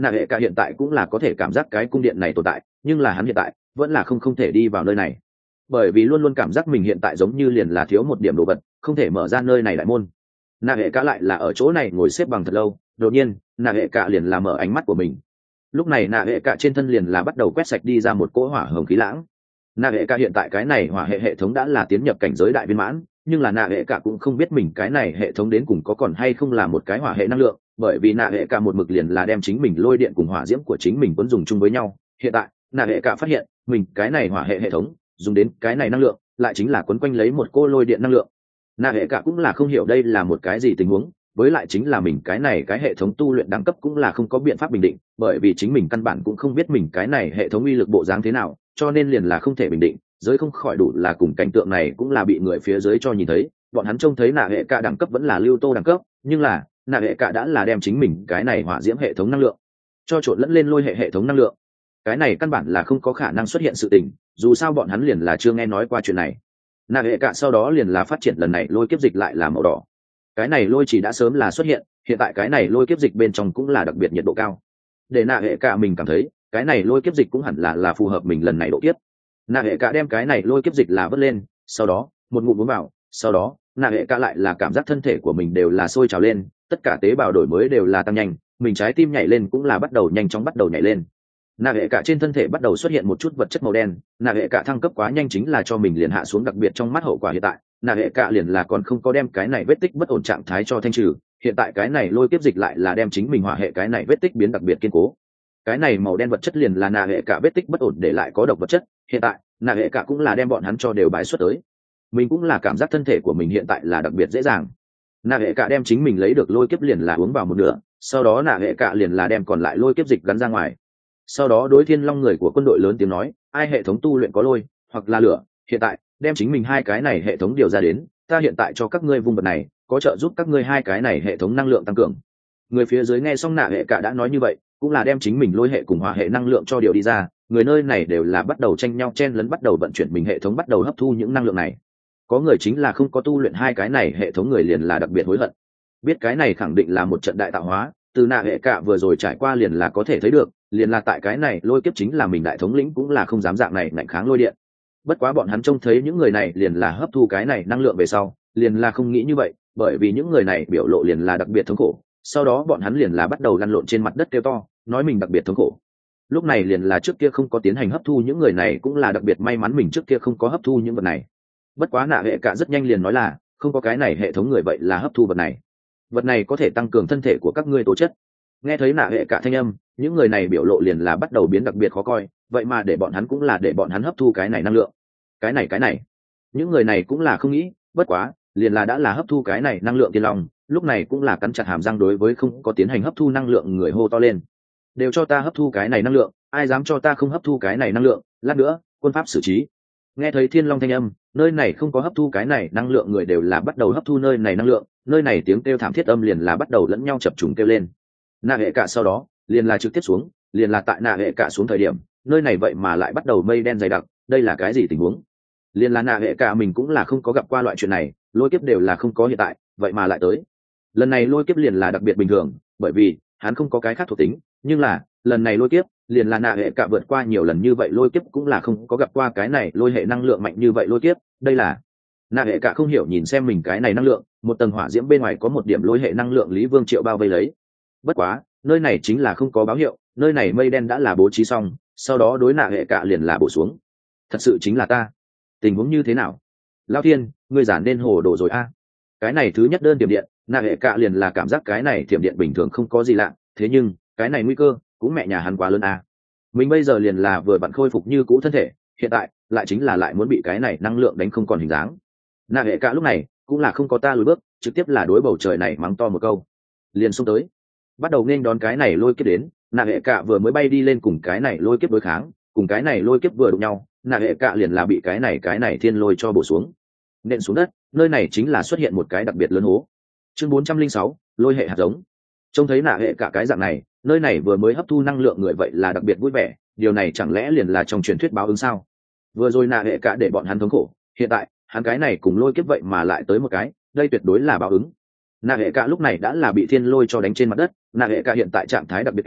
nạ hệ cả hiện tại cũng là có thể cảm giác cái cung điện này tồn tại, nhưng là hắn hiện tại vẫn là không không thể đi vào nơi này, bởi vì luôn luôn cảm giác mình hiện tại giống như liền là thiếu một điểm đồ vật, không thể mở ra nơi này đại môn. Nạ hệ cả lại là ở chỗ này ngồi xếp bằng thật lâu, đột nhiên nạ hệ cả liền là mở ánh mắt của mình. Lúc này nạ hệ cả trên thân liền là bắt đầu quét sạch đi ra một cỗ hỏa hồng khí lãng. Nạ hệ cả hiện tại cái này hỏa hệ hệ thống đã là tiến nhập cảnh giới đại viên mãn, nhưng là nạ hệ cả cũng không biết mình cái này hệ thống đến cùng có còn hay không là một cái hỏa hệ năng lượng, bởi vì nạ hệ cả một mực liền là đem chính mình lôi điện cùng hỏa diễm của chính mình vẫn dùng chung với nhau. Hiện tại nạ hệ cả phát hiện mình cái này hỏa hệ hệ thống dùng đến cái này năng lượng lại chính là quấn quanh lấy một cô lôi điện năng lượng. Nạ hệ cả cũng là không hiểu đây là một cái gì tình huống, với lại chính là mình cái này cái hệ thống tu luyện đẳng cấp cũng là không có biện pháp bình định, bởi vì chính mình căn bản cũng không biết mình cái này hệ thống uy lực bộ dáng thế nào, cho nên liền là không thể bình định. Giới không khỏi đủ là cùng cảnh tượng này cũng là bị người phía dưới cho nhìn thấy, bọn hắn trông thấy nạ hệ cả đẳng cấp vẫn là lưu tô đẳng cấp, nhưng là nạ hệ cả đã là đem chính mình cái này hỏa diễm hệ thống năng lượng cho trộn lẫn lên lôi hệ hệ thống năng lượng. Cái này căn bản là không có khả năng xuất hiện sự tình, dù sao bọn hắn liền là chưa nghe nói qua chuyện này. Nạ hệ cả sau đó liền là phát triển lần này lôi kiếp dịch lại là màu đỏ. Cái này lôi chỉ đã sớm là xuất hiện, hiện tại cái này lôi kiếp dịch bên trong cũng là đặc biệt nhiệt độ cao, để nạ hệ cả mình cảm thấy cái này lôi kiếp dịch cũng hẳn là là phù hợp mình lần này độ kiếp. Nạ hệ cả đem cái này lôi kiếp dịch là vớt lên, sau đó một ngụm uống vào, sau đó nạ hệ cả lại là cảm giác thân thể của mình đều là sôi trào lên, tất cả tế bào đổi mới đều là tăng nhanh, mình trái tim nhảy lên cũng là bắt đầu nhanh chóng bắt đầu nhảy lên. Nạ hệ cả trên thân thể bắt đầu xuất hiện một chút vật chất màu đen, nạ hệ cả thăng cấp quá nhanh chính là cho mình liền hạ xuống, đặc biệt trong mắt hậu quả hiện tại nạ hệ cả liền là còn không có đem cái này vết tích bất ổn trạng thái cho thanh trừ, hiện tại cái này lôi kiếp dịch lại là đem chính mình hỏa hệ cái này vết tích biến đặc biệt kiên cố. Cái này màu đen vật chất liền là nạ hệ cả vết tích bất ổn để lại có độc vật chất, hiện tại nạ hệ cả cũng là đem bọn hắn cho đều bài xuất tới. Mình cũng là cảm giác thân thể của mình hiện tại là đặc biệt dễ dàng. Nạ hệ cả đem chính mình lấy được lôi kiếp liền là uống vào một nửa, sau đó nạ hệ cả liền là đem còn lại lôi kiếp dịch gắn ra ngoài. Sau đó đối Thiên Long người của quân đội lớn tiếng nói, ai hệ thống tu luyện có lôi hoặc là lửa, hiện tại đem chính mình hai cái này hệ thống điều ra đến, ta hiện tại cho các ngươi vung vật này có trợ giúp các ngươi hai cái này hệ thống năng lượng tăng cường. Người phía dưới nghe xong nạ hệ cả đã nói như vậy, cũng là đem chính mình lôi hệ cùng hỏa hệ năng lượng cho điều đi ra, người nơi này đều là bắt đầu tranh nhau chen lấn, bắt đầu vận chuyển mình hệ thống, bắt đầu hấp thu những năng lượng này. Có người chính là không có tu luyện hai cái này hệ thống người liền là đặc biệt hối hận, biết cái này khẳng định là một trận đại tạo hóa, từ nạ hệ cả vừa rồi trải qua liền là có thể thấy được, liền là tại cái này lôi kiếp chính là mình đại thống lĩnh cũng là không dám dạng này ngạnh kháng lôi điện. Bất quá bọn hắn trông thấy những người này liền là hấp thu cái này năng lượng về sau liền là không nghĩ như vậy, bởi vì những người này biểu lộ liền là đặc biệt thống khổ, sau đó bọn hắn liền là bắt đầu lăn lộn trên mặt đất kêu to nói mình đặc biệt thống khổ. Lúc này liền là trước kia không có tiến hành hấp thu những người này cũng là đặc biệt may mắn mình trước kia không có hấp thu những vật này. Bất quá nạ hệ cả rất nhanh liền nói là không có cái này hệ thống người vậy là hấp thu vật này, vật này có thể tăng cường thân thể của các ngươi tố chất. Nghe thấy nạ hệ cả thanh âm, những người này biểu lộ liền là bắt đầu biến đặc biệt khó coi, vậy mà để bọn hắn cũng là để bọn hắn hấp thu cái này năng lượng. Cái này cái này, những người này cũng là không nghĩ, bất quá liền là đã là hấp thu cái này năng lượng tiên long, lúc này cũng là cắn chặt hàm răng đối với không có tiến hành hấp thu năng lượng người hô to lên, đều cho ta hấp thu cái này năng lượng, ai dám cho ta không hấp thu cái này năng lượng, lát nữa quân pháp xử trí. Nghe thấy thiên long thanh âm, nơi này không có hấp thu cái này năng lượng người đều là bắt đầu hấp thu nơi này năng lượng, nơi này tiếng kêu thảm thiết âm liền là bắt đầu lẫn nhau chập trùng kêu lên. Nạ hệ cả sau đó liền là trực tiếp xuống, liền là tại nạ hệ cả xuống thời điểm nơi này vậy mà lại bắt đầu mây đen dày đặc, đây là cái gì tình huống? Liền là nạ hệ cả mình cũng là không có gặp qua loại chuyện này, lôi kiếp đều là không có hiện tại vậy mà lại tới. Lần này lôi kiếp liền là đặc biệt bình thường, bởi vì hắn không có cái khác thuộc tính, nhưng là lần này lôi kiếp liền là nạ hệ cả vượt qua nhiều lần như vậy lôi kiếp cũng là không có gặp qua cái này lôi hệ năng lượng mạnh như vậy lôi kiếp. Đây là nạ hệ cả không hiểu nhìn xem mình cái này năng lượng, một tầng hỏa diễm bên ngoài có một điểm lôi hệ năng lượng Lý Vương Triệu bao vây lấy. Bất quá nơi này chính là không có báo hiệu, nơi này mây đen đã là bố trí xong, sau đó đối nạ hệ cả liền là bổ xuống. Thật sự chính là ta, tình huống như thế nào? Lao Thiên, ngươi giản nên hồ đồ rồi a. Cái này thứ nhất đơn tiềm điện, nạ hệ cả liền là cảm giác cái này tiềm điện bình thường không có gì lạ, thế nhưng cái này nguy cơ cũng mẹ nhà hắn quá lớn a. Mình bây giờ liền là vừa vặn khôi phục như cũ thân thể, hiện tại lại chính là lại muốn bị cái này năng lượng đánh không còn hình dáng. Nạ hệ cả lúc này cũng là không có ta lùi bước, trực tiếp là đối bầu trời này mắng to một câu, liền xông tới bắt đầu nên đón cái này lôi kiếp đến. Nạ hệ cả vừa mới bay đi lên cùng cái này lôi kiếp đối kháng, cùng cái này lôi kiếp vừa đụng nhau, nạ hệ cả liền là bị cái này cái này thiên lôi cho bổ xuống nện xuống đất, nơi này chính là xuất hiện một cái đặc biệt lớn hố. Chương bốn trăm linh sáu, lôi hệ hạt giống. Trông thấy nạ hệ cả cái dạng này, nơi này vừa mới hấp thu năng lượng người vậy là đặc biệt vui vẻ, điều này chẳng lẽ liền là trong truyền thuyết báo ứng sao? Vừa rồi nạ hệ cả để bọn hắn thống khổ, hiện tại hắn cái này cùng lôi kiếp vậy mà lại tới một cái, đây tuyệt đối là báo ứng. Nạ hệ cả lúc này đã là bị thiên lôi cho đánh trên mặt đất, nạ hệ cả hiện tại trạng thái đặc biệt kém,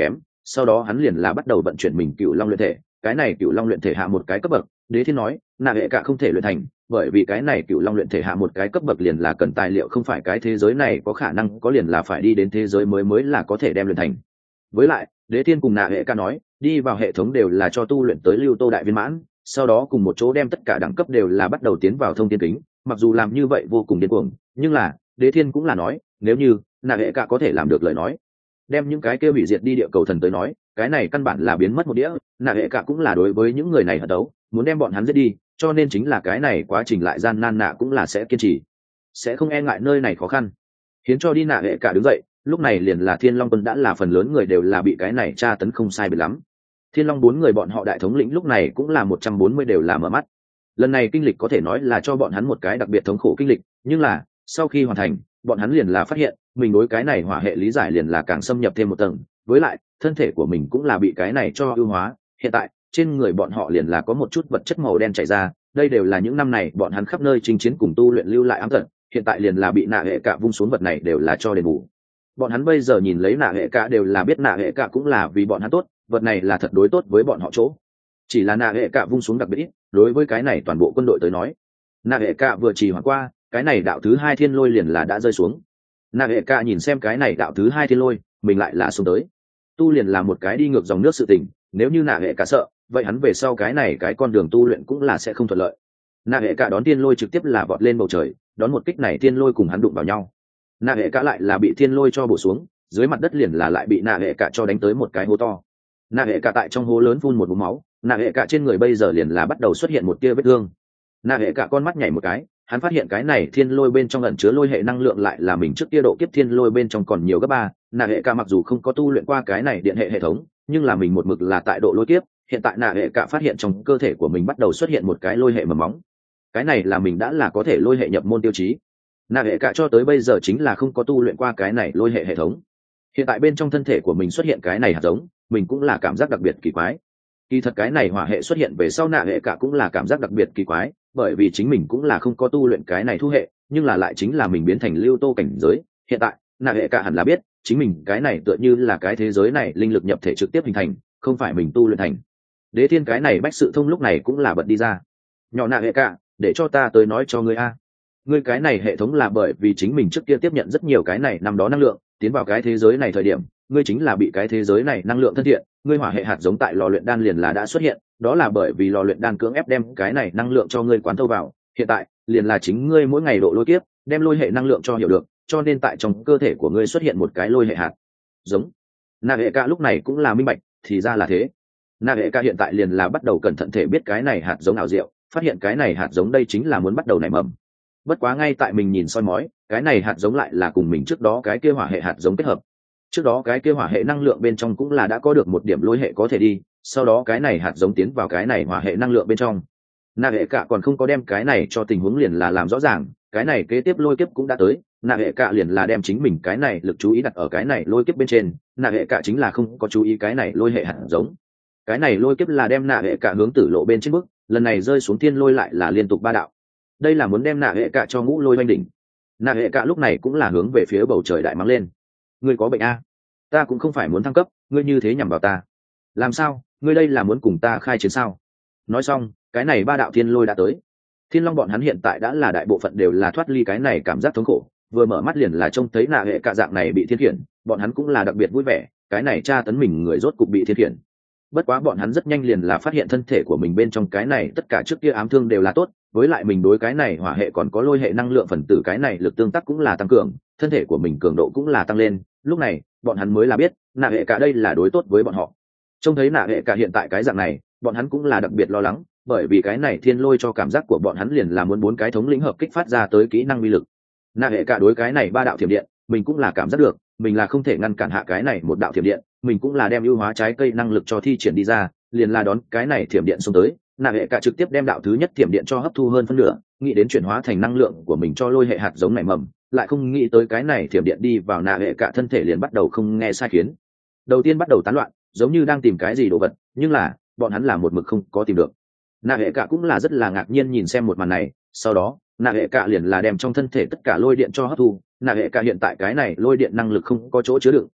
sau đó hắn liền là bắt đầu vận chuyển mình cựu long luyện thể. Cái này cựu long luyện thể hạ một cái cấp bậc, Đế Thiên nói nạ hệ cả không thể luyện thành, bởi vì cái này cựu long luyện thể hạ một cái cấp bậc liền là cần tài liệu, không phải cái thế giới này có khả năng có, liền là phải đi đến thế giới mới mới là có thể đem luyện thành. Với lại Đế Thiên cùng nạ hệ cả nói đi vào hệ thống đều là cho tu luyện tới lưu tô đại viên mãn, sau đó cùng một chỗ đem tất cả đẳng cấp đều là bắt đầu tiến vào thông thiên kính. Mặc dù làm như vậy vô cùng điên cuồng, nhưng là Đế Thiên cũng là nói nếu như nạ hệ cả có thể làm được lời nói, đem những cái kia hủy diệt đi địa cầu thần tới nói, cái này căn bản là biến mất một đĩa. Nạ hệ cả cũng là đối với những người này hận đấu, muốn đem bọn hắn giết đi, cho nên chính là cái này quá trình lại gian nan, nạ cũng là sẽ kiên trì, sẽ không e ngại nơi này khó khăn, khiến cho đi. Nạ hệ cả đứng dậy, lúc này liền là Thiên Long quân đã là phần lớn người đều là bị cái này tra tấn không sai biệt lắm. Thiên Long bốn người bọn họ đại thống lĩnh lúc này cũng là một trăm bốn mươi đều là mở mắt. Lần này kinh lịch có thể nói là cho bọn hắn một cái đặc biệt thống khổ kinh lịch, nhưng là sau khi hoàn thành, bọn hắn liền là phát hiện mình đối cái này hỏa hệ lý giải liền là càng xâm nhập thêm một tầng, với lại thân thể của mình cũng là bị cái này cho ưu hóa. Hiện tại trên người bọn họ liền là có một chút vật chất màu đen chảy ra, đây đều là những năm này bọn hắn khắp nơi chinh chiến cùng tu luyện lưu lại ám tận, hiện tại liền là bị nạ hệ cả vung xuống vật này đều là cho đền bù. Bọn hắn bây giờ nhìn lấy nạ hệ cả đều là biết nạ hệ cả cũng là vì bọn hắn tốt, vật này là thật đối tốt với bọn họ chỗ. Chỉ là nạ hệ cả vung xuống đặc biệt ít, đối với cái này toàn bộ quân đội tới nói, nạ hệ cả vừa chỉ hoảng qua, cái này đạo thứ hai thiên lôi liền là đã rơi xuống. Nạ hệ cả nhìn xem cái này đạo thứ hai thiên lôi, mình lại là xuống tới. Tu liền là một cái đi ngược dòng nước sự tình, nếu như nạ hệ cả sợ, vậy hắn về sau cái này cái con đường tu luyện cũng là sẽ không thuận lợi. Nạ hệ cả đón thiên lôi trực tiếp là vọt lên bầu trời, đón một kích này thiên lôi cùng hắn đụng vào nhau. Nạ hệ cả lại là bị thiên lôi cho bổ xuống, dưới mặt đất liền là lại bị nạ hệ cả cho đánh tới một cái hố to. Nạ hệ cả tại trong hố lớn phun một búng máu, nạ hệ cả trên người bây giờ liền là bắt đầu xuất hiện một tia vết thương. Nạ hệ cả con mắt nhảy một cái, hắn phát hiện cái này thiên lôi bên trong ẩn chứa lôi hệ năng lượng lại là mình trước kia độ kiếp thiên lôi bên trong còn nhiều gấp ba. Nạ hệ cả mặc dù không có tu luyện qua cái này điện hệ hệ thống, nhưng là mình một mực là tại độ lôi kiếp. Hiện tại nạ hệ cả phát hiện trong cơ thể của mình bắt đầu xuất hiện một cái lôi hệ mầm móng, cái này là mình đã là có thể lôi hệ nhập môn tiêu chí. Nạ hệ cả cho tới bây giờ chính là không có tu luyện qua cái này lôi hệ hệ thống, hiện tại bên trong thân thể của mình xuất hiện cái này hạt giống, mình cũng là cảm giác đặc biệt kỳ quái. Kỳ thật cái này hỏa hệ xuất hiện về sau nạ hệ cả cũng là cảm giác đặc biệt kỳ quái, bởi vì chính mình cũng là không có tu luyện cái này thu hệ, nhưng là lại chính là mình biến thành lưu tô cảnh giới. Hiện tại nạ hệ cả hẳn là biết chính mình cái này tựa như là cái thế giới này linh lực nhập thể trực tiếp hình thành, không phải mình tu luyện thành. Đế Thiên cái này bách sự thông lúc này cũng là bật đi ra, nhỏ nạ hệ cả, để cho ta tới nói cho ngươi a, ngươi cái này hệ thống là bởi vì chính mình trước kia tiếp nhận rất nhiều cái này năm đó năng lượng, tiến vào cái thế giới này thời điểm ngươi chính là bị cái thế giới này năng lượng thân thiện, ngươi hỏa hệ hạt giống tại lò luyện đan liền là đã xuất hiện, đó là bởi vì lò luyện đan cưỡng ép đem cái này năng lượng cho ngươi quán thâu vào, hiện tại liền là chính ngươi mỗi ngày độ lôi kiếp đem lôi hệ năng lượng cho hiểu được, cho nên tại trong cơ thể của ngươi xuất hiện một cái lôi hệ hạt giống. Nạ hệ cả lúc này cũng là minh bạch, thì ra là thế. Nạ hệ cả hiện tại liền là bắt đầu cẩn thận thể biết cái này hạt giống ảo diệu, phát hiện cái này hạt giống đây chính là muốn bắt đầu nảy mầm. Bất quá ngay tại mình nhìn soi mói, cái này hạt giống lại là cùng mình trước đó cái kia hỏa hệ hạt giống kết hợp. Trước đó cái kia hỏa hệ năng lượng bên trong cũng là đã có được một điểm lôi hệ có thể đi, sau đó cái này hạt giống tiến vào cái này hỏa hệ năng lượng bên trong. Nạ hệ cả còn không có đem cái này cho tình huống liền là làm rõ ràng, cái này kế tiếp lôi kiếp cũng đã tới, nạ hệ cả liền là đem chính mình cái này lực chú ý đặt ở cái này lôi kiếp bên trên, nạ hệ cả chính là không có chú ý cái này lôi hệ hạt giống. Cái này lôi kiếp là đem nạ hệ cả hướng tử lộ bên trên bước, lần này rơi xuống thiên lôi lại là liên tục ba đạo, đây là muốn đem nạ hệ cả cho ngũ lôi oanh đỉnh. Nạ hệ cả lúc này cũng là hướng về phía bầu trời đại mắng lên, ngươi có bệnh a, ta cũng không phải muốn thăng cấp, ngươi như thế nhằm vào ta, làm sao ngươi đây là muốn cùng ta khai chiến sao? Nói xong cái này ba đạo thiên lôi đã tới. Thiên Long bọn hắn hiện tại đã là đại bộ phận đều là thoát ly cái này cảm giác thống khổ, vừa mở mắt liền là trông thấy nạ hệ cả dạng này bị thiên khiển, bọn hắn cũng là đặc biệt vui vẻ, cái này tra tấn mình người rốt cục bị thiên khiển. Bất quá bọn hắn rất nhanh liền là phát hiện thân thể của mình bên trong cái này tất cả trước kia ám thương đều là tốt, với lại mình đối cái này hỏa hệ còn có lôi hệ năng lượng phần tử cái này lực tương tác cũng là tăng cường, thân thể của mình cường độ cũng là tăng lên. Lúc này bọn hắn mới là biết nạ hệ cả đây là đối tốt với bọn họ. Trông thấy nạ hệ cả hiện tại cái dạng này, bọn hắn cũng là đặc biệt lo lắng, bởi vì cái này thiên lôi cho cảm giác của bọn hắn liền là muốn bốn cái thống lĩnh hợp kích phát ra tới kỹ năng uy lực. Nạ hệ cả đối cái này ba đạo thiểm điện mình cũng là cảm giác được, mình là không thể ngăn cản hạ cái này một đạo thiểm điện, mình cũng là đem ưu hóa trái cây năng lực cho thi triển đi ra, liền là đón cái này thiểm điện xông tới, nạ hệ cả trực tiếp đem đạo thứ nhất thiểm điện cho hấp thu hơn phân nửa, nghĩ đến chuyển hóa thành năng lượng của mình cho lôi hệ hạt giống này mầm, lại không nghĩ tới cái này thiểm điện đi vào nạ hệ cả thân thể liền bắt đầu không nghe sai khiến, đầu tiên bắt đầu tán loạn, giống như đang tìm cái gì đồ vật, nhưng là bọn hắn là một mực không có tìm được. Nạ hệ cả cũng là rất là ngạc nhiên nhìn xem một màn này, sau đó nạ hệ cả liền là đem trong thân thể tất cả lôi điện cho hấp thu. Nạ hệ cả hiện tại cái này lôi điện năng lực không có chỗ chứa đựng,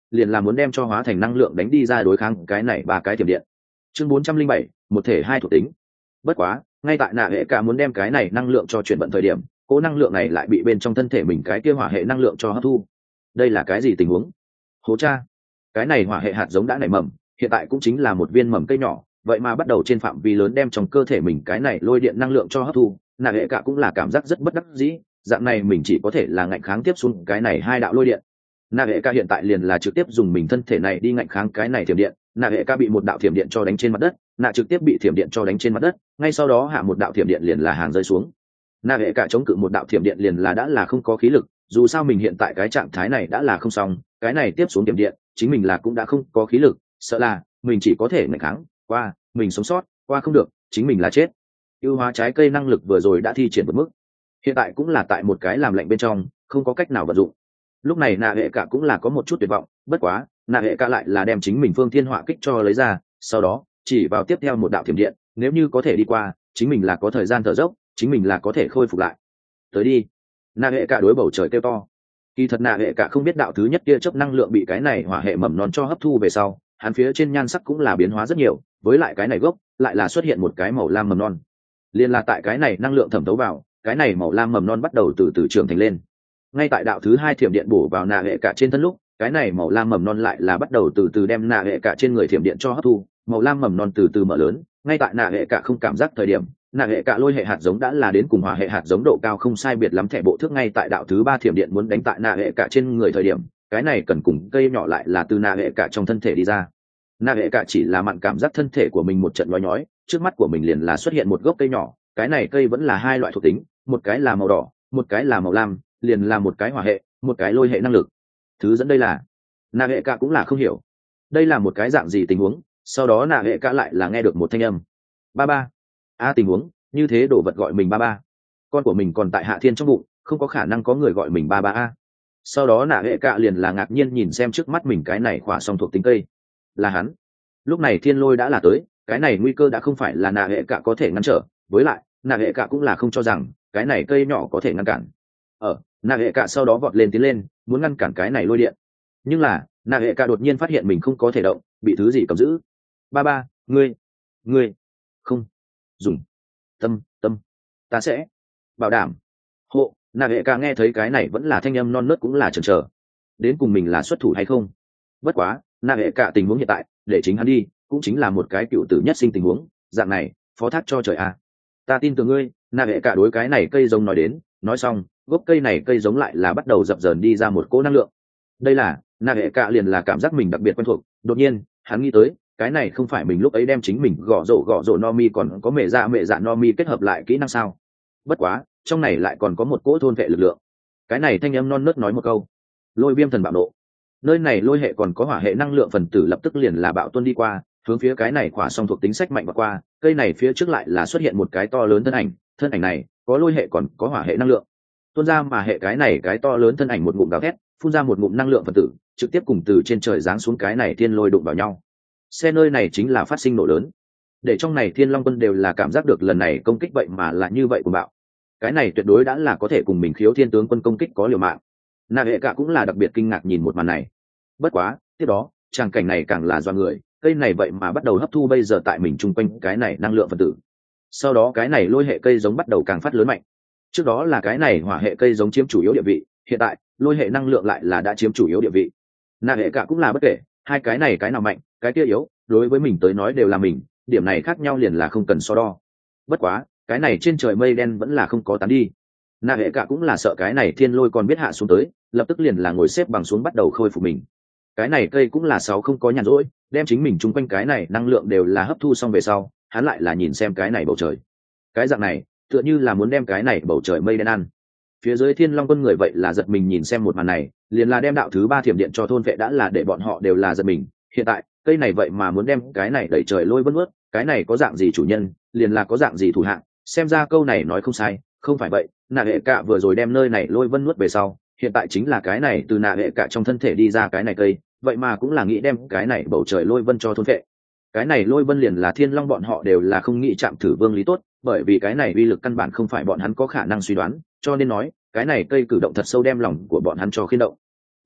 liền là muốn đem cho hóa thành năng lượng đánh đi ra đối kháng cái này ba cái thiểm điện. Chương bốn trăm linh bảy, một thể hai thuộc tính. Bất quá, ngay tại nạ hệ cả muốn đem cái này năng lượng cho chuyển vận thời điểm, cỗ năng lượng này lại bị bên trong thân thể mình cái kia hỏa hệ năng lượng cho hấp thu. Đây là cái gì tình huống? Hố cha! Cái này hỏa hệ hạt giống đã nảy mầm, hiện tại cũng chính là một viên mầm cây nhỏ, vậy mà bắt đầu trên phạm vi lớn đem trong cơ thể mình cái này lôi điện năng lượng cho hấp thu. Nạ hệ cả cũng là cảm giác rất bất đắc dĩ, dạng này mình chỉ có thể là ngạnh kháng tiếp xuống cái này hai đạo lôi điện. Nạ hệ ca hiện tại liền là trực tiếp dùng mình thân thể này đi ngạnh kháng cái này thiểm điện. Nạ hệ ca bị một đạo thiểm điện cho đánh trên mặt đất, nạ trực tiếp bị thiểm điện cho đánh trên mặt đất, ngay sau đó hạ một đạo thiểm điện liền là hàng rơi xuống. Nạ hệ ca chống cự một đạo thiểm điện liền là đã là không có khí lực, dù sao mình hiện tại cái trạng thái này đã là không xong, cái này tiếp xuống thiểm điện chính mình là cũng đã không có khí lực, sợ là mình chỉ có thể ngạnh kháng qua, mình sống sót qua không được, chính mình là chết. Ưu hóa trái cây năng lực vừa rồi đã thi triển vượt mức, hiện tại cũng là tại một cái làm lạnh bên trong, không có cách nào vận dụng. Lúc này nạ hệ cả cũng là có một chút tuyệt vọng, bất quá nạ hệ cả lại là đem chính mình phương thiên hỏa kích cho lấy ra, sau đó chỉ vào tiếp theo một đạo thiểm điện, nếu như có thể đi qua, chính mình là có thời gian thở dốc, chính mình là có thể khôi phục lại. Tới đi! Nạ hệ cả đối bầu trời kêu to. Kỳ thật nạ hệ cả không biết đạo thứ nhất kia chớp năng lượng bị cái này hỏa hệ mầm non cho hấp thu về sau, hắn phía trên nhan sắc cũng là biến hóa rất nhiều, với lại cái này gốc lại là xuất hiện một cái màu lam mầm non. Liên là tại cái này năng lượng thẩm thấu vào, cái này màu lam mầm non bắt đầu từ từ trưởng thành lên. Ngay tại đạo thứ hai thiểm điện bổ vào nạ hệ cả trên thân lúc, cái này màu lam mầm non lại là bắt đầu từ từ đem nạ hệ cả trên người thiểm điện cho hấp thu, màu lam mầm non từ từ mở lớn. Ngay tại nạ hệ cả không cảm giác thời điểm, nạ hệ cả lôi hệ hạt giống đã là đến cùng hỏa hệ hạt giống độ cao không sai biệt lắm thẻ bộ thước. Ngay tại đạo thứ ba thiểm điện muốn đánh tại nạ hệ cả trên người thời điểm, cái này cần cùng cây nhỏ lại là từ nạ hệ cả trong thân thể đi ra. Nạ hệ cả chỉ là mặn cảm giác thân thể của mình một trận nhói nhói, trước mắt của mình liền là xuất hiện một gốc cây nhỏ, cái này cây vẫn là hai loại thuộc tính, một cái là màu đỏ, một cái là màu lam, liền là một cái hỏa hệ, một cái lôi hệ năng lực. Thứ dẫn đây là nạ hệ cả cũng là không hiểu đây là một cái dạng gì tình huống. Sau đó nạ hệ cả lại là nghe được một thanh âm, ba ba. A, tình huống như thế đồ vật gọi mình ba ba, con của mình còn tại Hạ Thiên trong bụng, không có khả năng có người gọi mình ba ba a. Sau đó nạ hệ cả liền là ngạc nhiên nhìn xem trước mắt mình cái này khỏa song thuộc tính cây, là hắn. Lúc này thiên lôi đã là tới, cái này nguy cơ đã không phải là nạ hệ cả có thể ngăn trở, với lại nạ hệ cả cũng là không cho rằng cái này cây nhỏ có thể ngăn cản. Ở nạ hệ cả sau đó vọt lên tiến lên muốn ngăn cản cái này lôi điện, nhưng là nạ hệ cả đột nhiên phát hiện mình không có thể động, bị thứ gì cầm giữ. Ba ba, ngươi ngươi không dùng tâm tâm ta sẽ bảo đảm hộ. Nạ hệ cả nghe thấy cái này vẫn là thanh âm non nớt cũng là chần chờ, đến cùng mình là xuất thủ hay không. Bất quá nạ hệ cả tình huống hiện tại để chính hắn đi cũng chính là một cái cựu tử nhất sinh tình huống, dạng này phó thác cho trời a. Ta tin tưởng ngươi. Nạ hệ cả đối cái này cây giống nói đến, nói xong gốc cây này cây giống lại là bắt đầu dập dờn đi ra một cỗ năng lượng. Đây là nạ hệ cả liền là cảm giác mình đặc biệt quen thuộc, đột nhiên hắn nghĩ tới cái này không phải mình lúc ấy đem chính mình gõ rổ gõ rổ no mi còn có mẹ dạ mẹ dạ no mi kết hợp lại kỹ năng sao. Bất quá trong này lại còn có một cỗ thôn vệ lực lượng. Cái này thanh âm non nớt nói một câu, lôi viêm thần bạo nộ. Nơi này lôi hệ còn có hỏa hệ năng lượng phần tử lập tức liền là bạo tuân đi qua, hướng phía cái này khỏa song thuộc tính sách mạnh và qua. Cây này phía trước lại là xuất hiện một cái to lớn thân ảnh, thân ảnh này có lôi hệ còn có hỏa hệ năng lượng tuôn ra, mà hệ cái này cái to lớn thân ảnh một ngụm gào thét phun ra một ngụm năng lượng phần tử, trực tiếp cùng từ trên trời giáng xuống cái này thiên lôi đụng vào nhau. Xe nơi này chính là phát sinh nổ lớn, để trong này thiên long quân đều là cảm giác được lần này công kích vậy mà là như vậy của bạo. Cái này tuyệt đối đã là có thể cùng mình khiếu thiên tướng quân công kích có liều mạng. Nạ hệ cả cũng là đặc biệt kinh ngạc nhìn một màn này. Bất quá tiếp đó tràng cảnh này càng là do người, cây này vậy mà bắt đầu hấp thu bây giờ tại mình chung quanh cái này năng lượng phần tử. Sau đó cái này lôi hệ cây giống bắt đầu càng phát lớn mạnh. Trước đó là cái này hỏa hệ cây giống chiếm chủ yếu địa vị, hiện tại lôi hệ năng lượng lại là đã chiếm chủ yếu địa vị. Nạ hệ cả cũng là bất kể hai cái này cái nào mạnh cái kia yếu, đối với mình tới nói đều là mình, điểm này khác nhau liền là không cần so đo. Bất quá cái này trên trời mây đen vẫn là không có tán đi. Nạ hệ cả cũng là sợ cái này thiên lôi còn biết hạ xuống tới, lập tức liền là ngồi xếp bằng xuống bắt đầu khôi phục mình. Cái này cây cũng là sáu không có nhàn rỗi, đem chính mình chung quanh cái này năng lượng đều là hấp thu xong về sau, hắn lại là nhìn xem cái này bầu trời. Cái dạng này tựa như là muốn đem cái này bầu trời mây đen ăn. Phía dưới thiên long quân người vậy là giật mình nhìn xem một màn này, liền là đem đạo thứ ba thiểm điện cho thôn vệ đã là để bọn họ đều là giật mình. Hiện tại cây này vậy mà muốn đem cái này đẩy trời lôi vân vớt, cái này có dạng gì chủ nhân liền là có dạng gì thủ hạng. Xem ra câu này nói không sai, không phải vậy nạ hệ cả vừa rồi đem nơi này lôi vân nuốt về sau, hiện tại chính là cái này từ nạ hệ cả trong thân thể đi ra cái này cây, vậy mà cũng là nghĩ đem cái này bầu trời lôi vân cho thôn vệ. Cái này lôi vân liền là thiên long bọn họ đều là không nghĩ chạm thử vương lý tốt, bởi vì cái này uy lực căn bản không phải bọn hắn có khả năng suy đoán, cho nên nói cái này cây cử động thật sâu đem lòng của bọn hắn cho khiên động.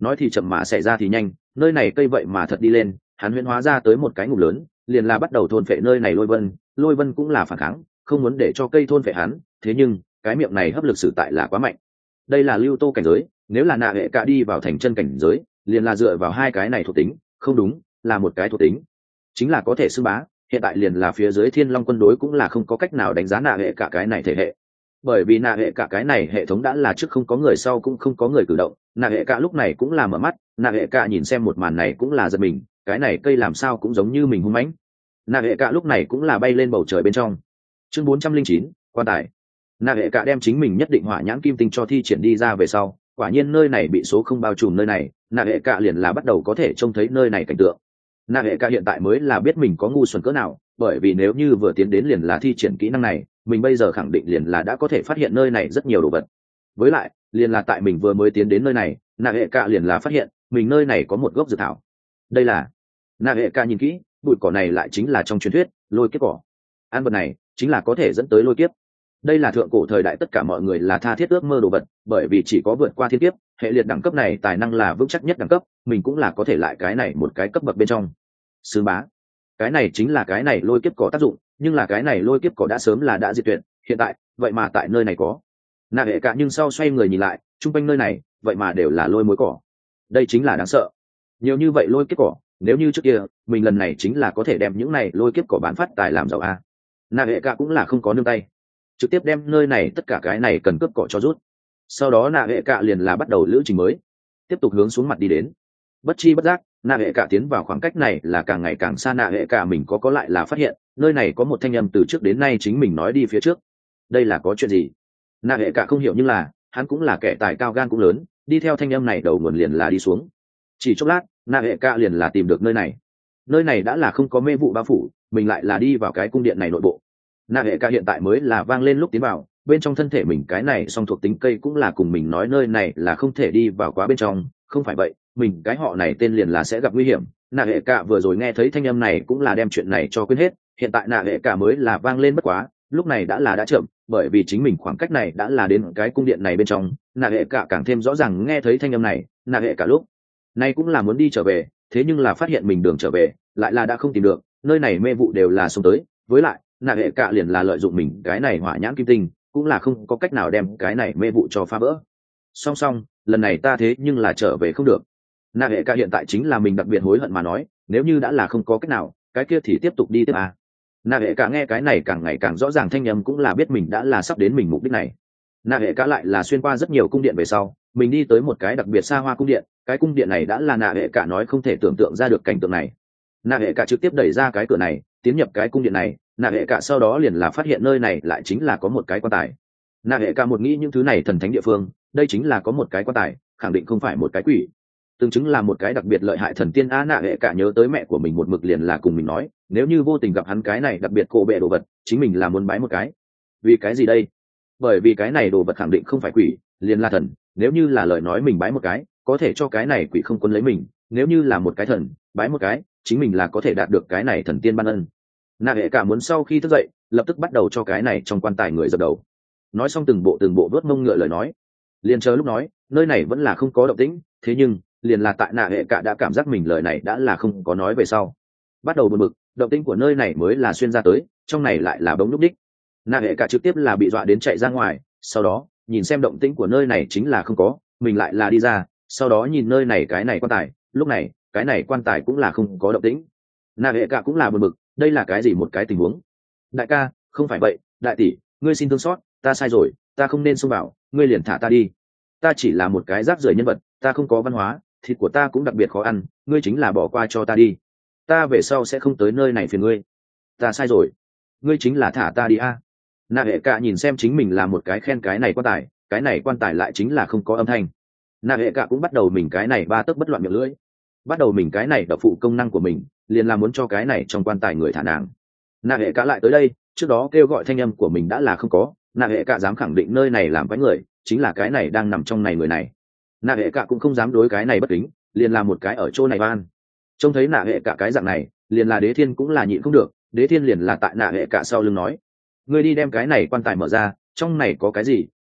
nói thì chậm mà xảy ra thì nhanh, nơi này cây vậy mà thật đi lên, hắn huyễn hóa ra tới một cái ngục lớn, liền là bắt đầu thôn phệ nơi này lôi vân. Lôi vân cũng là phản kháng, không muốn để cho cây thôn phệ hắn, thế nhưng cái miệng này hấp lực sử tại là quá mạnh. Đây là lưu tô cảnh giới, nếu là nạ hệ cả đi vào thành chân cảnh giới, liền là dựa vào hai cái này thuộc tính, không đúng, là một cái thuộc tính, chính là có thể xưng bá. Hiện tại liền là phía dưới thiên long quân đối cũng là không có cách nào đánh giá nạ hệ cả cái này thể hệ, bởi vì nạ hệ cả cái này hệ thống đã là trước không có người sau cũng không có người cử động. Nạ hệ cả lúc này cũng là mở mắt, nạ hệ cả nhìn xem một màn này cũng là giật mình, cái này cây làm sao cũng giống như mình hung mãnh. Nạ hệ cả lúc này cũng là bay lên bầu trời bên trong. Chương bốn trăm linh chín, quan tài. Nạ hệ cả đem chính mình nhất định hỏa nhãn kim tinh cho thi triển đi ra về sau, quả nhiên nơi này bị số không bao trùm nơi này, nạ hệ cả liền là bắt đầu có thể trông thấy nơi này cảnh tượng. Nạ hệ cả hiện tại mới là biết mình có ngu xuẩn cỡ nào, bởi vì nếu như vừa tiến đến liền là thi triển kỹ năng này, mình bây giờ khẳng định liền là đã có thể phát hiện nơi này rất nhiều đồ vật. Với lại liền là tại mình vừa mới tiến đến nơi này, nạ hệ cả liền là phát hiện mình nơi này có một gốc dược thảo. Đây là, nạ hệ cả nhìn kỹ, bụi cỏ này lại chính là trong truyền thuyết lôi kiếp cỏ. Ăn vật này chính là có thể dẫn tới lôi kiếp. Đây là thượng cổ thời đại tất cả mọi người là tha thiết ước mơ đồ vật, bởi vì chỉ có vượt qua thiên kiếp, hệ liệt đẳng cấp này tài năng là vững chắc nhất đẳng cấp, mình cũng là có thể lại cái này một cái cấp bậc bên trong. Sư bá, cái này chính là cái này lôi kiếp cỏ tác dụng, nhưng là cái này lôi kiếp cỏ đã sớm là đã diệt tuyệt, hiện tại vậy mà tại nơi này có. Nạ hệ cả nhưng sau xoay người nhìn lại, chung quanh nơi này vậy mà đều là lôi mối cỏ. Đây chính là đáng sợ, nhiều như vậy lôi kiếp cỏ, nếu như trước kia mình lần này chính là có thể đem những này lôi kiếp cỏ bán phát tài làm giàu a. Nạ hệ cả cũng là không có nương tay, trực tiếp đem nơi này tất cả cái này cần cướp cỏ cho rút. Sau đó nạ hệ cả liền là bắt đầu lữ trình mới, tiếp tục hướng xuống mặt đi đến. Bất chi bất giác nạ hệ cả tiến vào khoảng cách này là càng ngày càng xa. Nạ hệ cả mình có có lại là phát hiện nơi này có một thanh âm từ trước đến nay chính mình nói đi phía trước. Đây là có chuyện gì? Nạ hệ cả không hiểu, nhưng là hắn cũng là kẻ tài cao gan cũng lớn, đi theo thanh âm này đầu nguồn liền là đi xuống. Chỉ chốc lát nạ hệ cả liền là tìm được nơi này. Nơi này đã là không có mê vụ bao phủ, mình lại là đi vào cái cung điện này nội bộ. Nạ hệ cả hiện tại mới là vang lên lúc tiến vào, bên trong thân thể mình cái này song thuộc tính cây cũng là cùng mình nói nơi này là không thể đi vào quá bên trong, không phải vậy mình cái họ này tên liền là sẽ gặp nguy hiểm. Nạ hệ cả vừa rồi nghe thấy thanh âm này cũng là đem chuyện này cho quên hết, hiện tại nạ hệ cả mới là vang lên bất quá, lúc này đã là đã chậm, bởi vì chính mình khoảng cách này đã là đến cái cung điện này bên trong. Nạ hệ cả càng thêm rõ ràng nghe thấy thanh âm này, nạ hệ cả lúc này cũng là muốn đi trở về, thế nhưng là phát hiện mình đường trở về lại là đã không tìm được, nơi này mê vụ đều là xông tới, với lại nạ hệ cả liền là lợi dụng mình cái này hỏa nhãn kim tinh cũng là không có cách nào đem cái này mê vụ cho phá vỡ. Song song lần này ta thế nhưng là trở về không được. Nạ hệ cả hiện tại chính là mình đặc biệt hối hận mà nói, nếu như đã là không có cách nào cái kia thì tiếp tục đi tiếp à. Nạ hệ cả nghe cái này càng ngày càng rõ ràng thanh âm cũng là biết mình đã là sắp đến mình mục đích này. Nạ hệ cả lại là xuyên qua rất nhiều cung điện về sau, mình đi tới một cái đặc biệt xa hoa cung điện, cái cung điện này đã là nạ hệ cả nói không thể tưởng tượng ra được cảnh tượng này. Nạ hệ cả trực tiếp đẩy ra cái cửa này tiến nhập cái cung điện này. Nạ hệ cả sau đó liền là phát hiện nơi này lại chính là có một cái quan tài. Nạ hệ cả một nghĩ những thứ này thần thánh địa phương, đây chính là có một cái quan tài, khẳng định không phải một cái quỷ, tương chứng là một cái đặc biệt lợi hại thần tiên a. Nạ hệ cả nhớ tới mẹ của mình một mực liền là cùng mình nói, nếu như vô tình gặp hắn cái này đặc biệt cổ bệ đồ vật, chính mình là muốn bái một cái. Vì cái gì đây? Bởi vì cái này đồ vật khẳng định không phải quỷ, liền là thần, nếu như là lời nói mình bái một cái có thể cho cái này quỷ không quấn lấy mình, nếu như là một cái thần bái một cái chính mình là có thể đạt được cái này thần tiên ban ân. Nạ hệ cả muốn sau khi thức dậy lập tức bắt đầu cho cái này trong quan tài người dập đầu, nói xong từng bộ từng bộ vớt mông ngựa lời nói, liền chờ lúc nói nơi này vẫn là không có động tĩnh, thế nhưng liền là tại nạ hệ cả đã cảm giác mình lời này đã là không có nói về sau, bắt đầu buồn bực, động tĩnh của nơi này mới là xuyên ra tới, trong này lại là bóng núp đích. Nạ hệ cả trực tiếp là bị dọa đến chạy ra ngoài, sau đó nhìn xem động tĩnh của nơi này chính là không có, mình lại là đi ra, sau đó nhìn nơi này cái này quan tài, lúc này cái này quan tài cũng là không có động tĩnh. Nạ hệ cả cũng là buồn bực, đây là cái gì một cái tình huống? Đại ca không phải vậy, đại tỷ ngươi xin thương xót, ta sai rồi, ta không nên xông vào, ngươi liền thả ta đi, ta chỉ là một cái rác rưởi nhân vật, ta không có văn hóa, thịt của ta cũng đặc biệt khó ăn, ngươi chính là bỏ qua cho ta đi, ta về sau sẽ không tới nơi này phiền ngươi, ta sai rồi, ngươi chính là thả ta đi a. Nạ hệ cả nhìn xem chính mình là một cái khen cái này quan tài, cái này quan tài lại chính là không có âm thanh. Nạ hệ cả cũng bắt đầu mình cái này ba tấc bất loạn miệng lưỡi, bắt đầu mình cái này đập phụ công năng của mình liền là muốn cho cái này trong quan tài người thả nàng. Nạ hệ cả lại tới đây, trước đó kêu gọi thanh âm của mình đã là không có, nạ hệ cả dám khẳng định nơi này làm cái người chính là cái này đang nằm trong này người này. Nạ hệ cả cũng không dám đối cái này bất kính, liền là một cái ở chỗ này van. Trông thấy nạ hệ cả cái dạng này liền là đế thiên cũng là nhịn không được, đế thiên liền là tại nạ hệ cả sau lưng nói, ngươi đi đem cái này quan tài mở ra, trong này có cái gì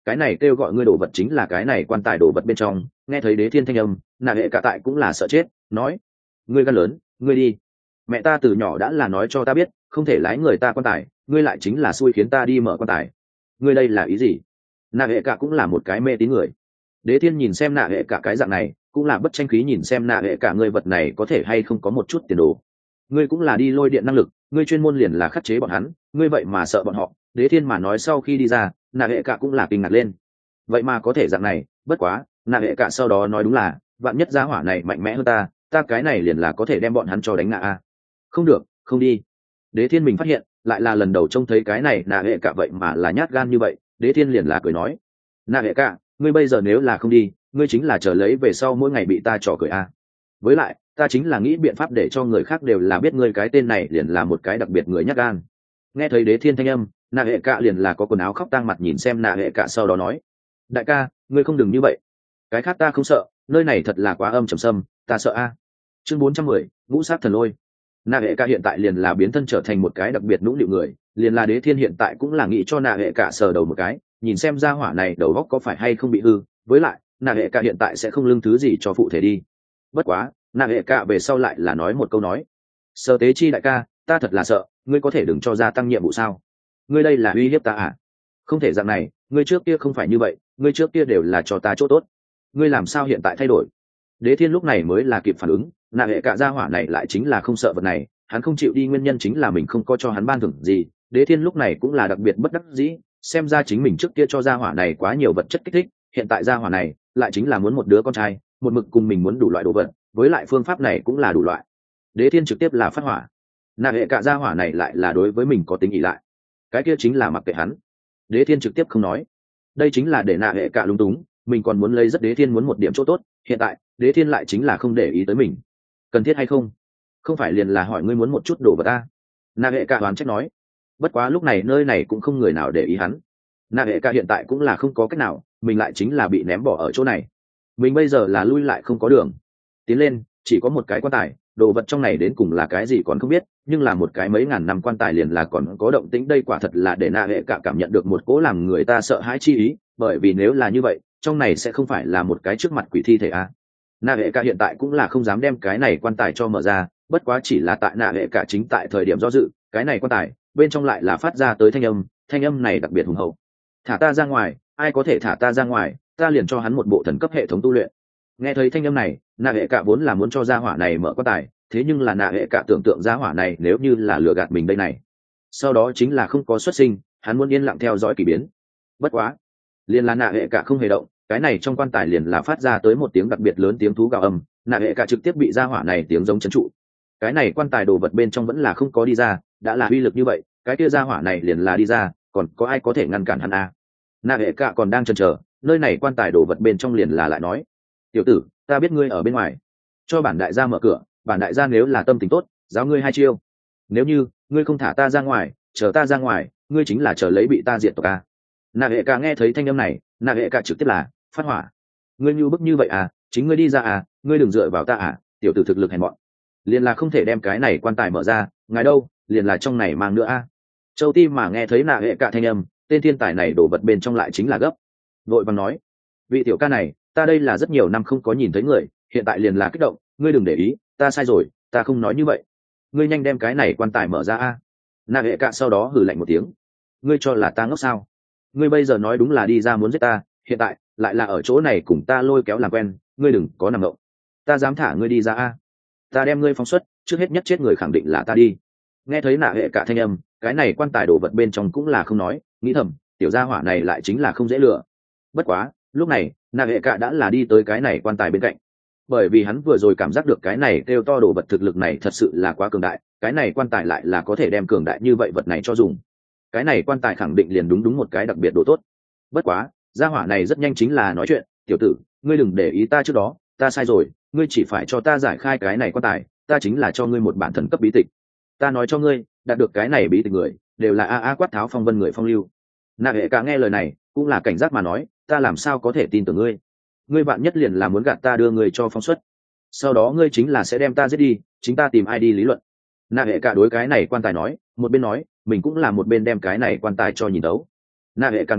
cái này kêu gọi ngươi đồ vật chính là cái này quan tài đồ vật bên trong. Nghe thấy đế thiên thanh âm, nạ hệ cả tại cũng là sợ chết, nói: ngươi gan lớn, ngươi đi. Mẹ ta từ nhỏ đã là nói cho ta biết không thể lái người ta quan tài, ngươi lại chính là xui khiến ta đi mở quan tài. Ngươi đây là ý gì? Nạ hệ cả cũng là một cái mê tín người. Đế thiên nhìn xem nạ hệ cả cái dạng này, cũng là bất tranh khí nhìn xem nạ hệ cả ngươi vật này có thể hay không có một chút tiền đồ. Ngươi cũng là đi lôi điện năng lực, ngươi chuyên môn liền là khắc chế bọn hắn, ngươi vậy mà sợ bọn họ. Đế thiên mà nói sau khi đi ra, nạ hệ cả cũng là kinh ngạc lên. Vậy mà có thể dạng này, bất quá nạ hệ cả sau đó nói đúng là vạn nhất gia hỏa này mạnh mẽ hơn ta, ta cái này liền là có thể đem bọn hắn cho đánh ngã a. Không được, không đi. Đế thiên mình phát hiện lại là lần đầu trông thấy cái này nạ hệ cả vậy mà là nhát gan như vậy. Đế thiên liền là cười nói: nạ hệ cả, ngươi bây giờ nếu là không đi, ngươi chính là chờ lấy về sau mỗi ngày bị ta trò cười a. Với lại ta chính là nghĩ biện pháp để cho người khác đều là biết ngươi cái tên này liền là một cái đặc biệt người nhát gan. Nghe thấy đế thiên thanh âm, nạ hệ cả liền là có quần áo khóc tang mặt nhìn xem nạ hệ cả sau đó nói: đại ca, ngươi không đừng như vậy, cái khác ta không sợ, nơi này thật là quá âm trầm sâm, ta sợ a. Chương bốn trăm mười, ngũ sát thần lôi. Nạ hệ cả hiện tại liền là biến thân trở thành một cái đặc biệt nũng nịu người, liền là đế thiên hiện tại cũng là nghĩ cho nạ hệ cả sờ đầu một cái, nhìn xem ra hỏa này đầu óc có phải hay không bị hư. Với lại nạ hệ cả hiện tại sẽ không lưng thứ gì cho phụ thể đi. Bất quá nạ hệ cả về sau lại là nói một câu nói: sơ tế chi đại ca, ta thật là sợ, ngươi có thể đừng cho gia tăng nhiệm vụ sao? Ngươi đây là uy hiếp ta à? Không thể dạng này, ngươi trước kia không phải như vậy, ngươi trước kia đều là cho ta chỗ tốt, ngươi làm sao hiện tại thay đổi? Đế thiên lúc này mới là kịp phản ứng, nạ hệ cả gia hỏa này lại chính là không sợ vật này, hắn không chịu đi nguyên nhân chính là mình không có cho hắn ban thưởng gì. Đế thiên lúc này cũng là đặc biệt bất đắc dĩ, xem ra chính mình trước kia cho gia hỏa này quá nhiều vật chất kích thích, hiện tại gia hỏa này lại chính là muốn một đứa con trai, một mực cùng mình muốn đủ loại đồ vật, với lại phương pháp này cũng là đủ loại. Đế thiên trực tiếp là phát hỏa, nạ hệ cả gia hỏa này lại là đối với mình có tính ỷ lại, cái kia chính là mặc kệ hắn. Đế thiên trực tiếp không nói, đây chính là để nạ hệ cả lúng túng, mình còn muốn lấy rất đế thiên muốn một điểm chỗ tốt, hiện tại đế thiên lại chính là không để ý tới mình. Cần thiết hay không? Không phải liền là hỏi ngươi muốn một chút đồ vật ta. Nạ hệ cả đoán trách nói. Bất quá lúc này nơi này cũng không người nào để ý hắn. Nạ hệ cả hiện tại cũng là không có cách nào, mình lại chính là bị ném bỏ ở chỗ này, mình bây giờ là lui lại không có đường tiến lên, chỉ có một cái quan tài, đồ vật trong này đến cùng là cái gì còn không biết, nhưng là một cái mấy ngàn năm quan tài liền là còn có động tĩnh, đây quả thật là để nạ hệ cả cảm nhận được một cỗ làm người ta sợ hãi chi ý, bởi vì nếu là như vậy trong này sẽ không phải là một cái trước mặt quỷ thi thể à. Nạ hệ cả hiện tại cũng là không dám đem cái này quan tài cho mở ra, bất quá chỉ là tại nạ hệ cả chính tại thời điểm do dự, cái này quan tài bên trong lại là phát ra tới thanh âm, thanh âm này đặc biệt hùng hậu: thả ta ra ngoài, ai có thể thả ta ra ngoài, ta liền cho hắn một bộ thần cấp hệ thống tu luyện. Nghe thấy thanh âm này, nạ hệ cả vốn là muốn cho gia hỏa này mở quan tài, thế nhưng là nạ hệ cả tưởng tượng gia hỏa này nếu như là lừa gạt mình đây này, sau đó chính là không có xuất sinh, hắn muốn yên lặng theo dõi kỳ biến. Bất quá liền là nạ hệ cả không hề động, cái này trong quan tài liền là phát ra tới một tiếng đặc biệt lớn, tiếng thú gào âm, nạ hệ cả trực tiếp bị gia hỏa này tiếng giống chấn trụ. Cái này quan tài đồ vật bên trong vẫn là không có đi ra, đã là uy lực như vậy, cái kia gia hỏa này liền là đi ra, còn có ai có thể ngăn cản hắn à? Nạ hệ cả còn đang chần chờ, nơi này quan tài đồ vật bên trong liền là lại nói: tiểu tử, ta biết ngươi ở bên ngoài, cho bản đại gia mở cửa, bản đại gia nếu là tâm tình tốt giáo ngươi hai chiêu, nếu như ngươi không thả ta ra ngoài, chờ ta ra ngoài, ngươi chính là chờ lấy bị ta diệt tộc a. Nạ hệ cả nghe thấy thanh âm này, nạ hệ cả trực tiếp là phát hỏa: ngươi như bức như vậy à, chính ngươi đi ra à, ngươi đừng dựa vào ta à, tiểu tử thực lực hèn mọn, liền là không thể đem cái này quan tài mở ra, ngài đâu liền là trong này mang nữa a. Châu Ti mà nghe thấy nạ hệ cả thanh âm, tên thiên tài này đổ vật bên trong lại chính là gấp, vội vàng nói: vị tiểu ca này, ta đây là rất nhiều năm không có nhìn thấy người, hiện tại liền là kích động, ngươi đừng để ý, ta sai rồi, ta không nói như vậy, ngươi nhanh đem cái này quan tài mở ra a. Nạ hệ cả sau đó hừ lạnh một tiếng: ngươi cho là ta ngốc sao? Ngươi bây giờ nói đúng là đi ra muốn giết ta, hiện tại lại là ở chỗ này cùng ta lôi kéo làm quen, ngươi đừng có nằm ngộng, ta dám thả ngươi đi ra a, ta đem ngươi phóng xuất, trước hết nhất chết người khẳng định là ta đi. Nghe thấy nạ hệ cả thanh âm, cái này quan tài đổ vật bên trong cũng là không nói, nghĩ thầm tiểu gia hỏa này lại chính là không dễ lừa. Bất quá lúc này nạ hệ cả đã là đi tới cái này quan tài bên cạnh, bởi vì hắn vừa rồi cảm giác được cái này kêu to đồ vật thực lực này thật sự là quá cường đại, cái này quan tài lại là có thể đem cường đại như vậy vật này cho dùng, cái này quan tài khẳng định liền đúng đúng một cái đặc biệt đồ tốt. Bất quá gia hỏa này rất nhanh chính là nói chuyện: tiểu tử, ngươi đừng để ý ta trước đó, ta sai rồi, ngươi chỉ phải cho ta giải khai cái này quan tài, ta chính là cho ngươi một bản thần cấp bí tịch, ta nói cho ngươi, đạt được cái này bí tịch người đều là a a quát tháo phong vân người phong lưu. Nạ hệ cả nghe lời này cũng là cảnh giác mà nói: ta làm sao có thể tin tưởng ngươi, ngươi bạn nhất liền là muốn gạt ta đưa người cho phóng xuất, sau đó ngươi chính là sẽ đem ta giết đi, chính ta tìm ai đi lý luận. Nạ hệ cả đối cái này quan tài nói, một bên nói mình cũng là một bên đem cái này quan tài cho nhìn đấu. Nạ hệ cả nghĩ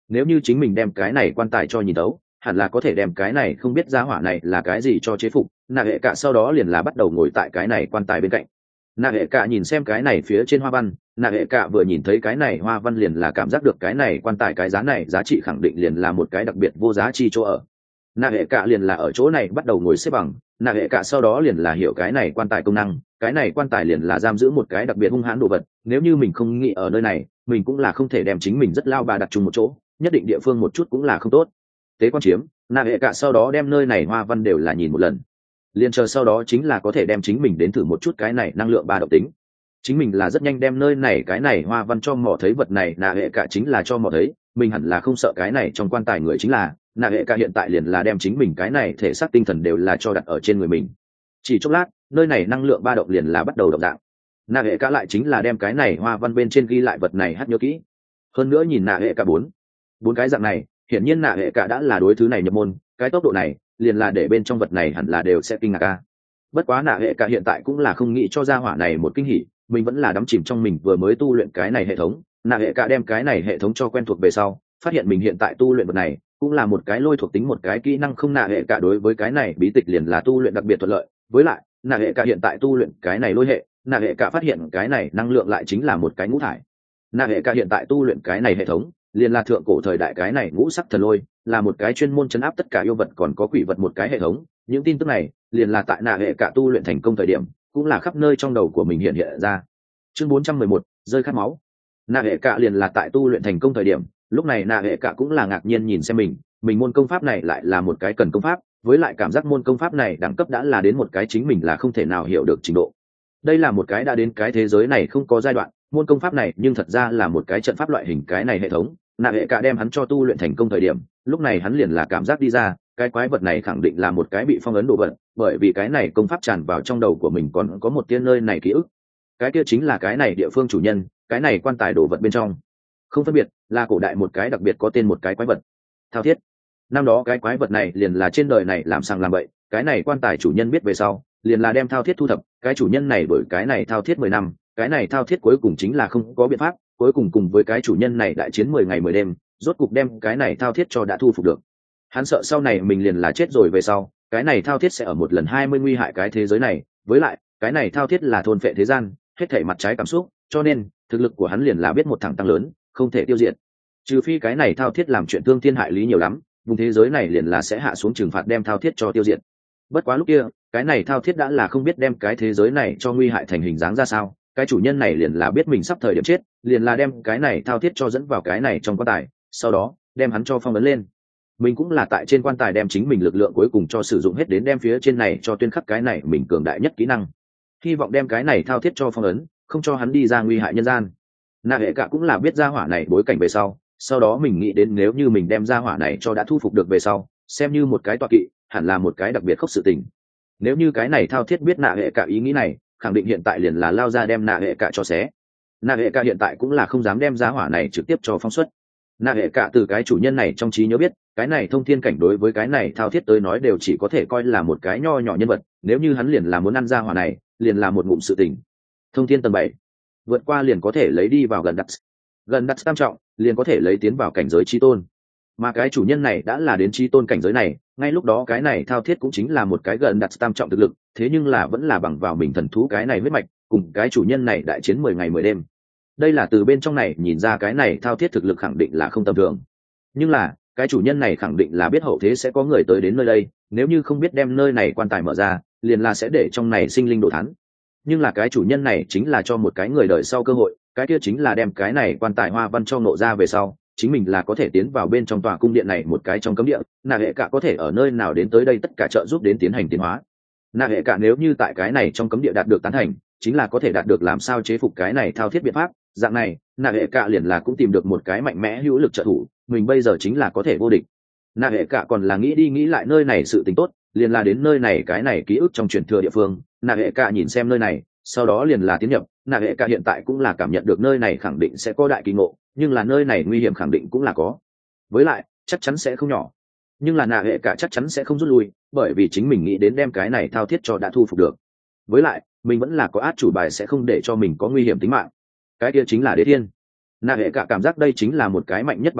nếu như chính mình đem cái này quan tài cho nhìn tấu hẳn là có thể đem cái này không biết giá hỏa này là cái gì cho chế phục. Nạ hệ cả sau đó liền là bắt đầu ngồi tại cái này quan tài bên cạnh. Nạ hệ cả nhìn xem cái này phía trên hoa văn, nạ hệ cả vừa nhìn thấy cái này hoa văn liền là cảm giác được cái này quan tài cái giá này giá trị khẳng định liền là một cái đặc biệt vô giá chi chỗ ở. Nạ hệ cả liền là ở chỗ này bắt đầu ngồi xếp bằng. Nạ hệ cả sau đó liền là hiểu cái này quan tài công năng, cái này quan tài liền là giam giữ một cái đặc biệt hung hãn đồ vật, nếu như mình không nghĩ ở nơi này mình cũng là không thể đem chính mình rất lao bà đặt chung một chỗ, nhất định địa phương một chút cũng là không tốt. Tế quan chiếm, nạ hệ cả sau đó đem nơi này hoa văn đều là nhìn một lần, liền chờ sau đó chính là có thể đem chính mình đến thử một chút cái này năng lượng ba động tính. Chính mình là rất nhanh đem nơi này cái này hoa văn cho mò thấy vật này, nạ hệ cả chính là cho mò thấy mình hẳn là không sợ cái này trong quan tài người, chính là nạ hệ cả hiện tại liền là đem chính mình cái này thể xác tinh thần đều là cho đặt ở trên người mình. Chỉ chốc lát nơi này năng lượng ba động liền là bắt đầu động dạng, nạ hệ cả lại chính là đem cái này hoa văn bên trên ghi lại vật này hát nhớ kỹ. Hơn nữa nhìn nạ hệ cả bốn bốn cái dạng này, hiển nhiên nạ hệ cả đã là đối thứ này nhập môn, cái tốc độ này liền là để bên trong vật này hẳn là đều sẽ kinh ngạc ca. Bất quá nạ hệ cả hiện tại cũng là không nghĩ cho ra hỏa này một kinh hỉ, mình vẫn là đắm chìm trong mình vừa mới tu luyện cái này hệ thống. Nạ hệ cả đem cái này hệ thống cho quen thuộc về sau, phát hiện mình hiện tại tu luyện vật này cũng là một cái lôi thuộc tính một cái kỹ năng không. Nạ hệ cả đối với cái này bí tịch liền là tu luyện đặc biệt thuận lợi, với lại nạ hệ cả hiện tại tu luyện cái này lôi hệ, nạ hệ cả phát hiện cái này năng lượng lại chính là một cái ngũ thải. Nạ hệ cả hiện tại tu luyện cái này hệ thống liền là thượng cổ thời đại cái này ngũ sắc thần lôi, là một cái chuyên môn chấn áp tất cả yêu vật còn có quỷ vật một cái hệ thống. Những tin tức này liền là tại nạ hệ cả tu luyện thành công thời điểm cũng là khắp nơi trong đầu của mình hiện hiện ra. Chương bốn trăm mười một, rơi khát máu. Nạ hệ cả liền là tại tu luyện thành công thời điểm, lúc này nạ hệ cả cũng là ngạc nhiên nhìn xem mình mình môn công pháp này lại là một cái cần công pháp, với lại cảm giác môn công pháp này đẳng cấp đã là đến một cái chính mình là không thể nào hiểu được trình độ. Đây là một cái đã đến cái thế giới này không có giai đoạn môn công pháp này, nhưng thật ra là một cái trận pháp loại hình cái này hệ thống. Nạ hệ cả đem hắn cho tu luyện thành công thời điểm, lúc này hắn liền là cảm giác đi ra cái quái vật này khẳng định là một cái bị phong ấn đồ vật, bởi vì cái này công pháp tràn vào trong đầu của mình còn có một tiên nơi này ký ức, cái kia chính là cái này địa phương chủ nhân, cái này quan tài đồ vật bên trong không phân biệt là cổ đại một cái đặc biệt có tên một cái quái vật thao thiết. Năm đó cái quái vật này liền là trên đời này làm sàng làm bậy, cái này quan tài chủ nhân biết về sau liền là đem thao thiết thu thập, cái chủ nhân này bởi cái này thao thiết mười năm, cái này thao thiết cuối cùng chính là không có biện pháp, cuối cùng cùng với cái chủ nhân này đại chiến mười ngày mười đêm, rốt cục đem cái này thao thiết cho đã thu phục được. Hắn sợ sau này mình liền là chết rồi về sau cái này thao thiết sẽ ở một lần hai mươi nguy hại cái thế giới này, với lại cái này thao thiết là thôn phệ thế gian hết thảy mặt trái cảm xúc, cho nên thực lực của hắn liền là biết một thằng tăng lớn không thể tiêu diệt, trừ phi cái này thao thiết làm chuyện thương thiên hại lý nhiều lắm, vùng thế giới này liền là sẽ hạ xuống trừng phạt đem thao thiết cho tiêu diệt. Bất quá lúc kia cái này thao thiết đã là không biết đem cái thế giới này cho nguy hại thành hình dáng ra sao, cái chủ nhân này liền là biết mình sắp thời điểm chết, liền là đem cái này thao thiết cho dẫn vào cái này trong quan tài, sau đó đem hắn cho phong ấn lên. Mình cũng là tại trên quan tài đem chính mình lực lượng cuối cùng cho sử dụng hết đến đem phía trên này cho tuyên khắc cái này mình cường đại nhất kỹ năng, hy vọng đem cái này thao thiết cho phong ấn, không cho hắn đi ra nguy hại nhân gian. Nạ hệ cả cũng là biết ra hỏa này bối cảnh về sau, sau đó mình nghĩ đến nếu như mình đem ra hỏa này cho đã thu phục được về sau, xem như một cái tọa kỵ hẳn là một cái đặc biệt khốc sự tình. Nếu như cái này thao thiết biết nạ hệ cả ý nghĩ này, khẳng định hiện tại liền là lao ra đem nạ hệ cả cho xé. Nạ hệ cả hiện tại cũng là không dám đem ra hỏa này trực tiếp cho phóng xuất. Nạ hệ cả từ cái chủ nhân này trong trí nhớ biết cái này thông thiên cảnh đối với cái này thao thiết tới nói đều chỉ có thể coi là một cái nho nhỏ nhân vật, nếu như hắn liền là muốn ăn ra hỏa này liền là một ngụm sự tình. Thông thiên tầng bảy vượt qua liền có thể lấy đi vào gần đặt gần đặt tam trọng, liền có thể lấy tiến vào cảnh giới chi tôn, mà cái chủ nhân này đã là đến chi tôn cảnh giới này, ngay lúc đó cái này thao thiết cũng chính là một cái gần đặt tam trọng thực lực, thế nhưng là vẫn là bằng vào mình thần thú cái này huyết mạch cùng cái chủ nhân này đại chiến mười ngày mười đêm. Đây là từ bên trong này nhìn ra cái này thao thiết thực lực khẳng định là không tầm thường, nhưng là cái chủ nhân này khẳng định là biết hậu thế sẽ có người tới đến nơi đây, nếu như không biết đem nơi này quan tài mở ra liền là sẽ để trong này sinh linh đồ thán. Nhưng là cái chủ nhân này chính là cho một cái người đời sau cơ hội, cái kia chính là đem cái này quan tài hoa văn cho ngộ ra về sau chính mình là có thể tiến vào bên trong tòa cung điện này một cái trong cấm địa, nạ hệ cả có thể ở nơi nào đến tới đây tất cả trợ giúp đến tiến hành tiến hóa. Nạ hệ cả nếu như tại cái này trong cấm địa đạt được tán thành, chính là có thể đạt được làm sao chế phục cái này thao thiết biện pháp, dạng này nạ hệ cả liền là cũng tìm được một cái mạnh mẽ hữu lực trợ thủ, mình bây giờ chính là có thể vô địch. Nạ hệ cả còn là nghĩ đi nghĩ lại nơi này sự tình tốt, liền là đến nơi này cái này ký ức trong truyền thừa địa phương, nạ hệ cả nhìn xem nơi này sau đó liền là tiến nhập. Nạ hệ cả hiện tại cũng là cảm nhận được nơi này khẳng định sẽ có đại kỳ ngộ, nhưng là nơi này nguy hiểm khẳng định cũng là có, với lại chắc chắn sẽ không nhỏ, nhưng là nạ hệ cả chắc chắn sẽ không rút lui, bởi vì chính mình nghĩ đến đem cái này thao thiết cho đã thu phục được, với lại mình vẫn là có át chủ bài sẽ không để cho mình có nguy hiểm tính mạng, cái kia chính là đế thiên. Nạ hệ cả cảm giác đây chính là một cái mạnh nhất bảo mẫu,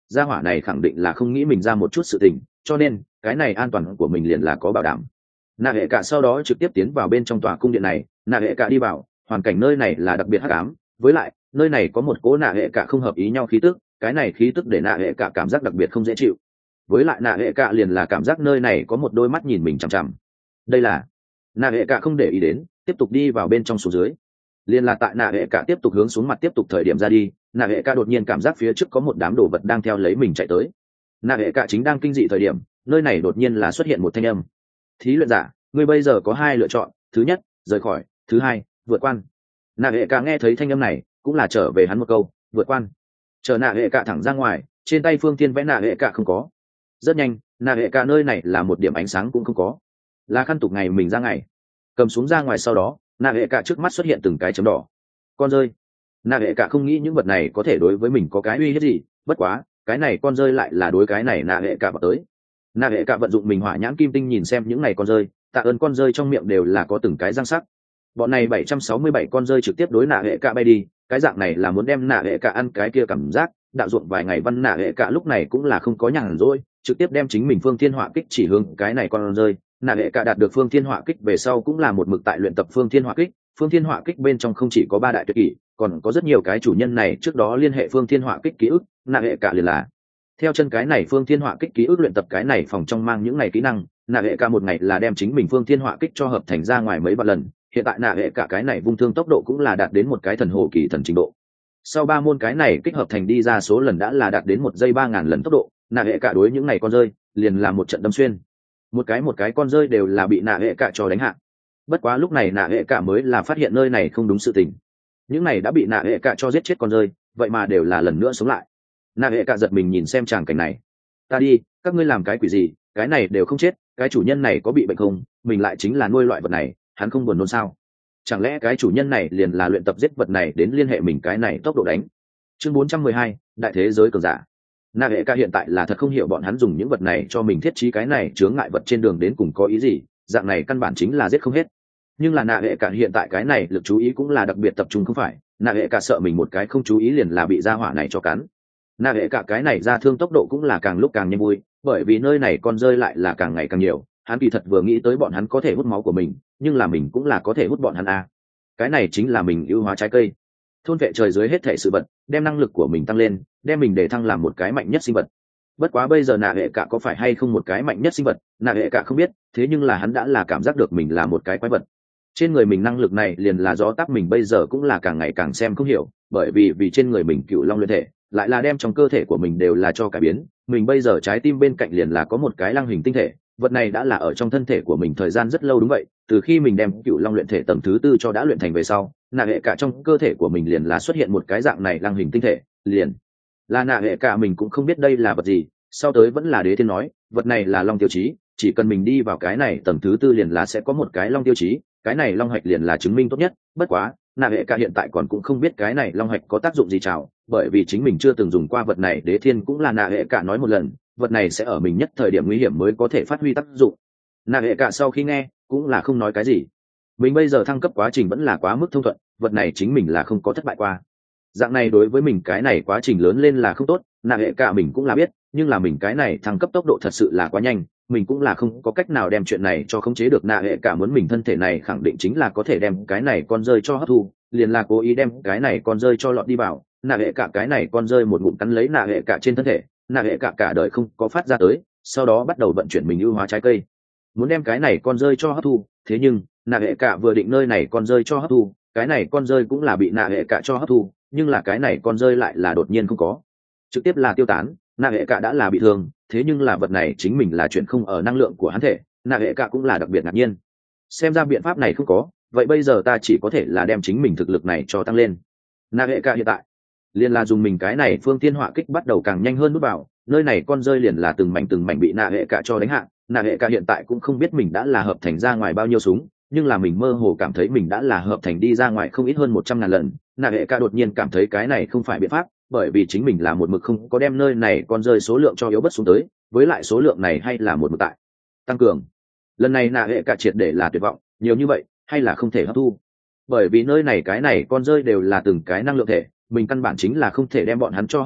gia hỏa này khẳng định là không nghĩ mình ra một chút sự tình, cho nên cái này an toàn của mình liền là có bảo đảm. Nạ hệ cả sau đó trực tiếp tiến vào bên trong tòa cung điện này. Nạ hệ cả đi vào, hoàn cảnh nơi này là đặc biệt hắc ám, với lại nơi này có một cỗ nạ hệ cả không hợp ý nhau khí tức, cái này khí tức để nạ hệ cả cảm giác đặc biệt không dễ chịu. Với lại nạ hệ cả liền là cảm giác nơi này có một đôi mắt nhìn mình chằm chằm. Đây là nạ hệ cả không để ý đến, tiếp tục đi vào bên trong xuống dưới. Liên là tại nạ hệ cả tiếp tục hướng xuống mặt tiếp tục thời điểm ra đi, nạ hệ cả đột nhiên cảm giác phía trước có một đám đồ vật đang theo lấy mình chạy tới. Nạ hệ cả chính đang kinh dị thời điểm, nơi này đột nhiên là xuất hiện một thanh âm. Thí luyện giả, ngươi bây giờ có hai lựa chọn, thứ nhất rời khỏi, thứ hai vượt quan. Nạ hệ cả nghe thấy thanh âm này cũng là trở về hắn một câu, vượt quan. Chờ nạ hệ cả thẳng ra ngoài, trên tay phương thiên vẽ nạ hệ cả không có. Rất nhanh, nạ hệ cả nơi này là một điểm ánh sáng cũng không có, là khăn tục ngày mình ra ngày cầm xuống ra ngoài. Sau đó nạ hệ cả trước mắt xuất hiện từng cái chấm đỏ. Con rơi. Nạ hệ cả không nghĩ những vật này có thể đối với mình có cái uy hiếp gì, bất quá cái này con rơi lại là đối cái này nạ hệ cả vào tới. Nạ hệ cả vận dụng mình hỏa nhãn kim tinh nhìn xem những này con rơi, tạ ơn con rơi trong miệng đều là có từng cái răng sắc. Bọn này bảy trăm sáu mươi bảy con rơi trực tiếp đối nạ hệ cả bay đi, cái dạng này là muốn đem nạ hệ cả ăn cái kia cảm giác. Đạo ruộng vài ngày văn nạ hệ cả lúc này cũng là không có nhàn rỗi, trực tiếp đem chính mình phương thiên hỏa kích chỉ hướng cái này con rơi. Nạ hệ cả đạt được phương thiên hỏa kích về sau cũng là một mực tại luyện tập phương thiên hỏa kích. Phương thiên hỏa kích bên trong không chỉ có ba đại tuyệt kỹ, còn có rất nhiều cái chủ nhân này trước đó liên hệ phương thiên hỏa kích ký ức. Nạ hệ cả liền là theo chân cái này phương thiên hỏa kích ký ức luyện tập cái này phòng trong mang những này kỹ năng. Nạ hệ cả một ngày là đem chính mình phương thiên hỏa kích cho hợp thành ra ngoài mấy vạn lần. Hiện tại nạ hệ cả cái này vung thương tốc độ cũng là đạt đến một cái thần hồ kỳ thần trình độ. Sau ba môn cái này kích hợp thành đi ra số lần đã là đạt đến một giây ba ngàn lần tốc độ. Nạ hệ cả đối những này con rơi liền là một trận đâm xuyên, một cái một cái con rơi đều là bị nạ hệ cả cho đánh hạ. Bất quá lúc này nạ hệ cả mới là phát hiện nơi này không đúng sự tình. Những này đã bị nạ hệ cả cho giết chết con rơi, vậy mà đều là lần nữa sống lại. Nạ hệ cả giật mình nhìn xem tràng cảnh này. Ta đi, các ngươi làm cái quỷ gì, cái này đều không chết, cái chủ nhân này có bị bệnh không, mình lại chính là nuôi loại vật này, hắn không buồn nôn sao? Chẳng lẽ cái chủ nhân này liền là luyện tập giết vật này đến liên hệ mình cái này tốc độ đánh. Chương bốn trăm mười hai, đại thế giới cường giả. Nạ hệ cả hiện tại là thật không hiểu bọn hắn dùng những vật này cho mình thiết trí cái này chướng ngại vật trên đường đến cùng có ý gì, dạng này căn bản chính là giết không hết. Nhưng là nạ hệ cả hiện tại cái này lực chú ý cũng là đặc biệt tập trung không phải, nạ hệ cả sợ mình một cái không chú ý liền là bị gia hỏa này cho cắn. Nạ hệ cả cái này ra thương tốc độ cũng là càng lúc càng nhanh vui, bởi vì nơi này con rơi lại là càng ngày càng nhiều. Hắn kỳ thật vừa nghĩ tới bọn hắn có thể hút máu của mình, nhưng là mình cũng là có thể hút bọn hắn a. Cái này chính là mình ưu hóa trái cây, thôn vệ trời dưới hết thể sự vật, đem năng lực của mình tăng lên, đem mình để thăng làm một cái mạnh nhất sinh vật. Bất quá bây giờ nạ hệ cả có phải hay không một cái mạnh nhất sinh vật, nạ hệ cả không biết, thế nhưng là hắn đã là cảm giác được mình là một cái quái vật. Trên người mình năng lực này liền là gió táp mình bây giờ cũng là càng ngày càng xem không hiểu, bởi vì vì trên người mình cựu long luyện thể, lại là đem trong cơ thể của mình đều là cho cải biến. Mình bây giờ trái tim bên cạnh liền là có một cái lăng hình tinh thể, vật này đã là ở trong thân thể của mình thời gian rất lâu. Đúng vậy, từ khi mình đem cựu long luyện thể tầng thứ tư cho đã luyện thành về sau, nạ hệ cả trong cơ thể của mình liền là xuất hiện một cái dạng này lăng hình tinh thể, liền là nạ hệ cả mình cũng không biết đây là vật gì. Sau tới vẫn là đế thiên nói vật này là long tiêu chí, chỉ cần mình đi vào cái này tầng thứ tư liền là sẽ có một cái long tiêu chí, cái này long hạch liền là chứng minh tốt nhất. Bất quá nạ hệ cả hiện tại còn cũng không biết cái này long hạch có tác dụng gì chào, bởi vì chính mình chưa từng dùng qua vật này. Đế thiên cũng là nạ hệ cả nói một lần, vật này sẽ ở mình nhất thời điểm nguy hiểm mới có thể phát huy tác dụng. Nạ hệ cả sau khi nghe cũng là không nói cái gì, mình bây giờ thăng cấp quá trình vẫn là quá mức thông thuận, vật này chính mình là không có thất bại qua, dạng này đối với mình cái này quá trình lớn lên là không tốt. Nạ hệ cả mình cũng là biết, nhưng là mình cái này thăng cấp tốc độ thật sự là quá nhanh, mình cũng là không có cách nào đem chuyện này cho khống chế được. Nạ hệ cả muốn mình thân thể này khẳng định chính là có thể đem cái này con rơi cho hấp thu, liền là cố ý đem cái này con rơi cho lọt đi vào. Nạ hệ cả cái này con rơi một ngụm cắn lấy nạ hệ cả trên thân thể, nạ hệ cả cả đời không có phát ra tới, sau đó bắt đầu vận chuyển mình ưu hóa trái cây, muốn đem cái này con rơi cho hấp thu. Thế nhưng nạ hệ cả vừa định nơi này con rơi cho hấp thu, cái này con rơi cũng là bị nạ hệ cả cho hấp thu, nhưng là cái này con rơi lại là đột nhiên không có, trực tiếp là tiêu tán. Nạ hệ cả đã là bị thương, thế nhưng là vật này chính mình là chuyện không ở năng lượng của hắn thể, nạ hệ cả cũng là đặc biệt ngạc nhiên. Xem ra biện pháp này không có, vậy bây giờ ta chỉ có thể là đem chính mình thực lực này cho tăng lên. Nạ hệ cả hiện tại liền là dùng mình cái này phương thiên hỏa kích bắt đầu càng nhanh hơn nút vào, nơi này con rơi liền là từng mảnh từng mảnh bị nạ hệ cả cho đánh hạ. Nạ hệ cả hiện tại cũng không biết mình đã là hợp thành ra ngoài bao nhiêu súng, nhưng là mình mơ hồ cảm thấy mình đã là hợp thành đi ra ngoài không ít hơn một trăm ngàn lần. Nạ hệ cả đột nhiên cảm thấy cái này không phải biện pháp, bởi vì chính mình là một mực không có đem nơi này con rơi số lượng cho yếu bất xuống tới, với lại số lượng này hay là một mực tại tăng cường. Lần này nạ hệ cả triệt để là tuyệt vọng, nhiều như vậy hay là không thể hấp thu, bởi vì nơi này cái này con rơi đều là từng cái năng lượng thể, mình căn bản chính là không thể đem bọn hắn cho hấp thu.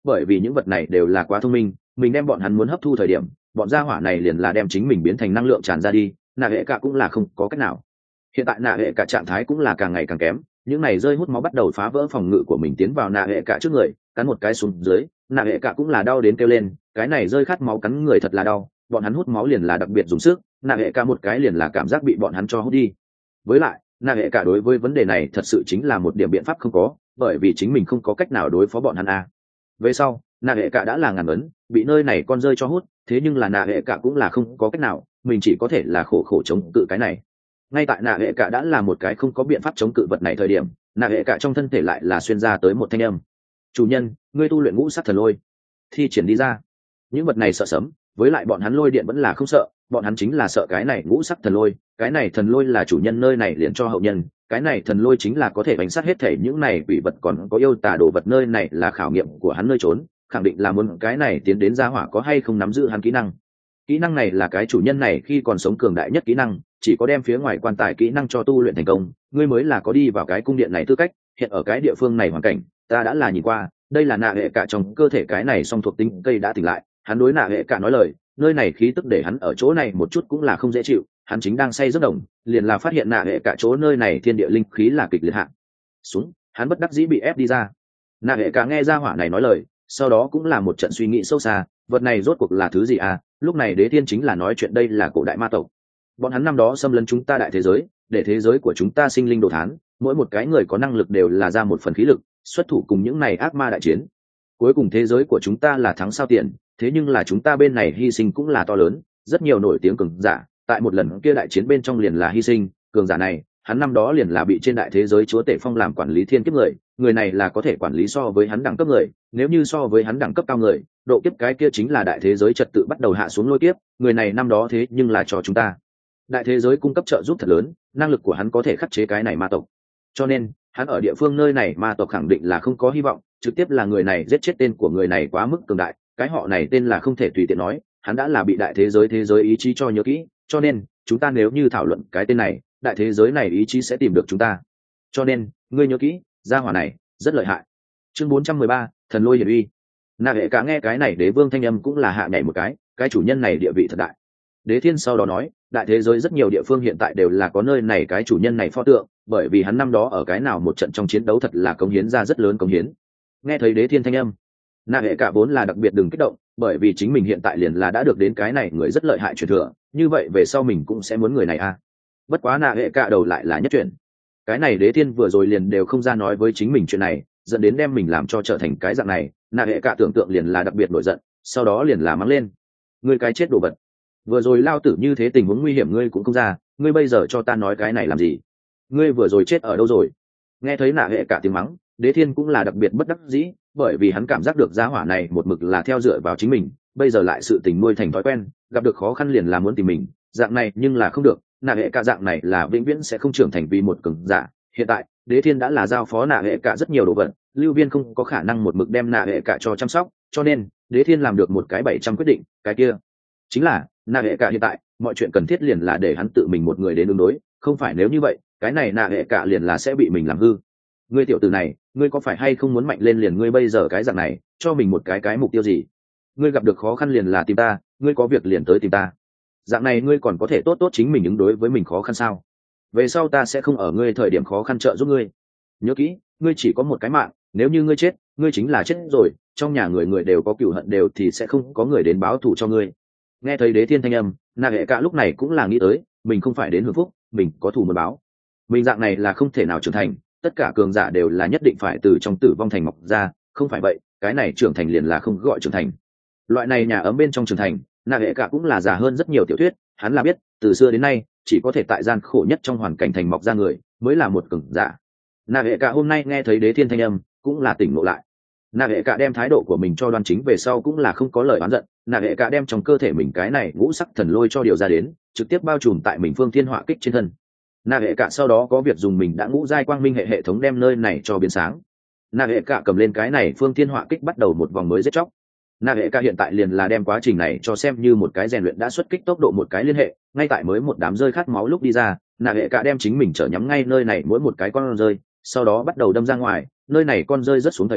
bởi vì những vật này đều là quá thông minh, mình đem bọn hắn muốn hấp thu thời điểm bọn gia hỏa này liền là đem chính mình biến thành năng lượng tràn ra đi, nạ hệ cả cũng là không có cách nào. Hiện tại nạ hệ cả trạng thái cũng là càng ngày càng kém, những này rơi hút máu bắt đầu phá vỡ phòng ngự của mình tiến vào nạ hệ cả trước người, cắn một cái xuống dưới, nạ hệ cả cũng là đau đến kêu lên, cái này rơi khát máu cắn người thật là đau, bọn hắn hút máu liền là đặc biệt dùng sức, nạ hệ cả một cái liền là cảm giác bị bọn hắn cho hút đi. Với lại nạ hệ cả đối với vấn đề này thật sự chính là một điểm biện pháp không có, bởi vì chính mình không có cách nào đối phó bọn hắn a. Về sau nạ hệ cả đã là ngàn ấn bị nơi này con rơi cho hút, thế nhưng là nạ hệ cả cũng là không có cách nào, mình chỉ có thể là khổ khổ chống cự cái này. Ngay tại nạ hệ cả đã là một cái không có biện pháp chống cự vật này thời điểm, nạ hệ cả trong thân thể lại là xuyên ra tới một thanh âm: chủ nhân, ngươi tu luyện ngũ sắc thần lôi thi triển đi ra. Những vật này sợ sấm, với lại bọn hắn lôi điện vẫn là không sợ, bọn hắn chính là sợ cái này ngũ sắc thần lôi, cái này thần lôi là chủ nhân nơi này liền cho hậu nhân, cái này thần lôi chính là có thể bánh sát hết thể những này quỷ vật còn có yêu tà đồ vật, nơi này là khảo nghiệm của hắn nơi trốn, khẳng định là muốn cái này tiến đến gia hỏa có hay không nắm giữ hắn kỹ năng. Kỹ năng này là cái chủ nhân này khi còn sống cường đại nhất kỹ năng, chỉ có đem phía ngoài quan tài kỹ năng cho tu luyện thành công, ngươi mới là có đi vào cái cung điện này tư cách. Hiện ở cái địa phương này hoàn cảnh ta đã là nhìn qua, đây là nạ hệ cả trong cơ thể cái này song thuộc tính cây đã tỉnh lại, hắn đối nạ hệ cả nói lời, nơi này khí tức để hắn ở chỗ này một chút cũng là không dễ chịu, hắn chính đang say giấc đồng liền là phát hiện nạ hệ cả chỗ nơi này thiên địa linh khí là kịch liệt hạ xuống, hắn bất đắc dĩ bị ép đi ra. Nạ hệ cả nghe ra hỏa này nói lời, sau đó cũng là một trận suy nghĩ sâu xa, vật này rốt cuộc là thứ gì à? Lúc này đế thiên chính là nói chuyện, đây là cổ đại ma tộc, bọn hắn năm đó xâm lấn chúng ta đại thế giới, để thế giới của chúng ta sinh linh đồ thán, mỗi một cái người có năng lực đều là ra một phần khí lực xuất thủ cùng những này ác ma đại chiến, cuối cùng thế giới của chúng ta là thắng sao tiền, thế nhưng là chúng ta bên này hy sinh cũng là to lớn, rất nhiều nổi tiếng cường giả tại một lần kia đại chiến bên trong liền là hy sinh, cường giả này hắn năm đó liền là bị trên đại thế giới chúa tể phong làm quản lý thiên kiếp người, người này là có thể quản lý so với hắn đẳng cấp người, nếu như so với hắn đẳng cấp cao người, độ kiếp cái kia chính là đại thế giới trật tự bắt đầu hạ xuống lôi kiếp, người này năm đó thế nhưng là cho chúng ta đại thế giới cung cấp trợ giúp thật lớn, năng lực của hắn có thể khắc chế cái này ma tộc, cho nên hắn ở địa phương nơi này ma tộc khẳng định là không có hy vọng, trực tiếp là người này giết chết tên của người này quá mức cường đại, cái họ này tên là không thể tùy tiện nói, hắn đã là bị đại thế giới thế giới ý chí cho nhớ kỹ, cho nên chúng ta nếu như thảo luận cái tên này, đại thế giới này ý chí sẽ tìm được chúng ta, cho nên ngươi nhớ kỹ, gia hỏa này rất lợi hại. Chương bốn trăm mười ba, thần lôi hiển uy. Nạ hệ cả nghe cái này đế vương thanh âm cũng là hạ nhảy một cái, cái chủ nhân này địa vị thật đại. Đế thiên sau đó nói, đại thế giới rất nhiều địa phương hiện tại đều là có nơi này cái chủ nhân này pho tượng, bởi vì hắn năm đó ở cái nào một trận trong chiến đấu thật là cống hiến ra rất lớn cống hiến. Nghe thấy đế thiên thanh âm, nạ hệ cả vốn là đặc biệt đừng kích động, bởi vì chính mình hiện tại liền là đã được đến cái này người rất lợi hại truyền thừa, như vậy về sau mình cũng sẽ muốn người này à. Bất quá nạ hệ cả đầu lại là nhất chuyện, cái này đế thiên vừa rồi liền đều không ra nói với chính mình chuyện này, dẫn đến đem mình làm cho trở thành cái dạng này, nạ hệ cả tưởng tượng liền là đặc biệt nổi giận, sau đó liền là mắng lên: ngươi cái chết đồ vật, vừa rồi lao tử như thế tình huống nguy hiểm ngươi cũng không ra, ngươi bây giờ cho ta nói cái này làm gì? Ngươi vừa rồi chết ở đâu rồi? Nghe thấy nạ hệ cả tiếng mắng, đế thiên cũng là đặc biệt bất đắc dĩ, bởi vì hắn cảm giác được gia hỏa này một mực là theo dựa vào chính mình, bây giờ lại sự tình nuôi thành thói quen, gặp được khó khăn liền là muốn tìm mình, dạng này nhưng là không được, nạ hệ cả dạng này là vĩnh viễn sẽ không trưởng thành vì một cường giả. Hiện tại đế thiên đã là giao phó nạ hệ cả rất nhiều đồ vật, lưu viên không có khả năng một mực đem nạ hệ cả cho chăm sóc, cho nên đế thiên làm được một cái bảy trăm quyết định, cái kia chính là nạ hệ cả hiện tại mọi chuyện cần thiết liền là để hắn tự mình một người đến ứng đối, không phải nếu như vậy cái này nạ hệ cả liền là sẽ bị mình làm hư. Ngươi tiểu tử này, ngươi có phải hay không muốn mạnh lên liền ngươi bây giờ cái dạng này, cho mình một cái cái mục tiêu gì? Ngươi gặp được khó khăn liền là tìm ta, ngươi có việc liền tới tìm ta, dạng này ngươi còn có thể tốt tốt chính mình ứng đối với mình khó khăn sao? Về sau ta sẽ không ở ngươi thời điểm khó khăn trợ giúp ngươi. Nhớ kỹ, ngươi chỉ có một cái mạng, nếu như ngươi chết, ngươi chính là chết rồi, trong nhà người người đều có cửu hận đều thì sẽ không có người đến báo thù cho ngươi. Nghe thấy đế thiên thanh âm, nạ hệ cả lúc này cũng là nghĩ tới, mình không phải đến hưởng phúc, mình có thù muốn báo, mình dạng này là không thể nào trưởng thành, tất cả cường giả đều là nhất định phải từ trong tử vong thành mọc ra, không phải vậy cái này trưởng thành liền là không gọi trưởng thành. Loại này nhà ấm bên trong trưởng thành, nạ hệ cả cũng là già hơn rất nhiều tiểu thuyết, hắn là biết từ xưa đến nay chỉ có thể tại gian khổ nhất trong hoàn cảnh thành mọc ra người mới là một cường giả. Nạ hệ cả hôm nay nghe thấy đế thiên thanh âm cũng là tỉnh ngộ lại, nạ hệ cả đem thái độ của mình cho đoan chính về sau cũng là không có lời oán giận, nạ hệ cả đem trong cơ thể mình cái này ngũ sắc thần lôi cho điều ra đến, trực tiếp bao trùm tại mình phương thiên họa kích trên thân. Nạ hệ cả sau đó có việc dùng mình đã ngũ giai quang minh hệ hệ thống đem nơi này cho biến sáng. Nạ hệ cả cầm lên cái này phương thiên họa kích bắt đầu một vòng mới giết chóc. Nạ hệ cả hiện tại liền là đem quá trình này cho xem như một cái rèn luyện đã xuất kích tốc độ một cái liên hệ, ngay tại mới một đám rơi khát máu lúc đi ra, nạ hệ cả đem chính mình trở nhắm ngay nơi này mỗi một cái con rơi, sau đó bắt đầu đâm ra ngoài, nơi này con rơi rất xuống thời điểm,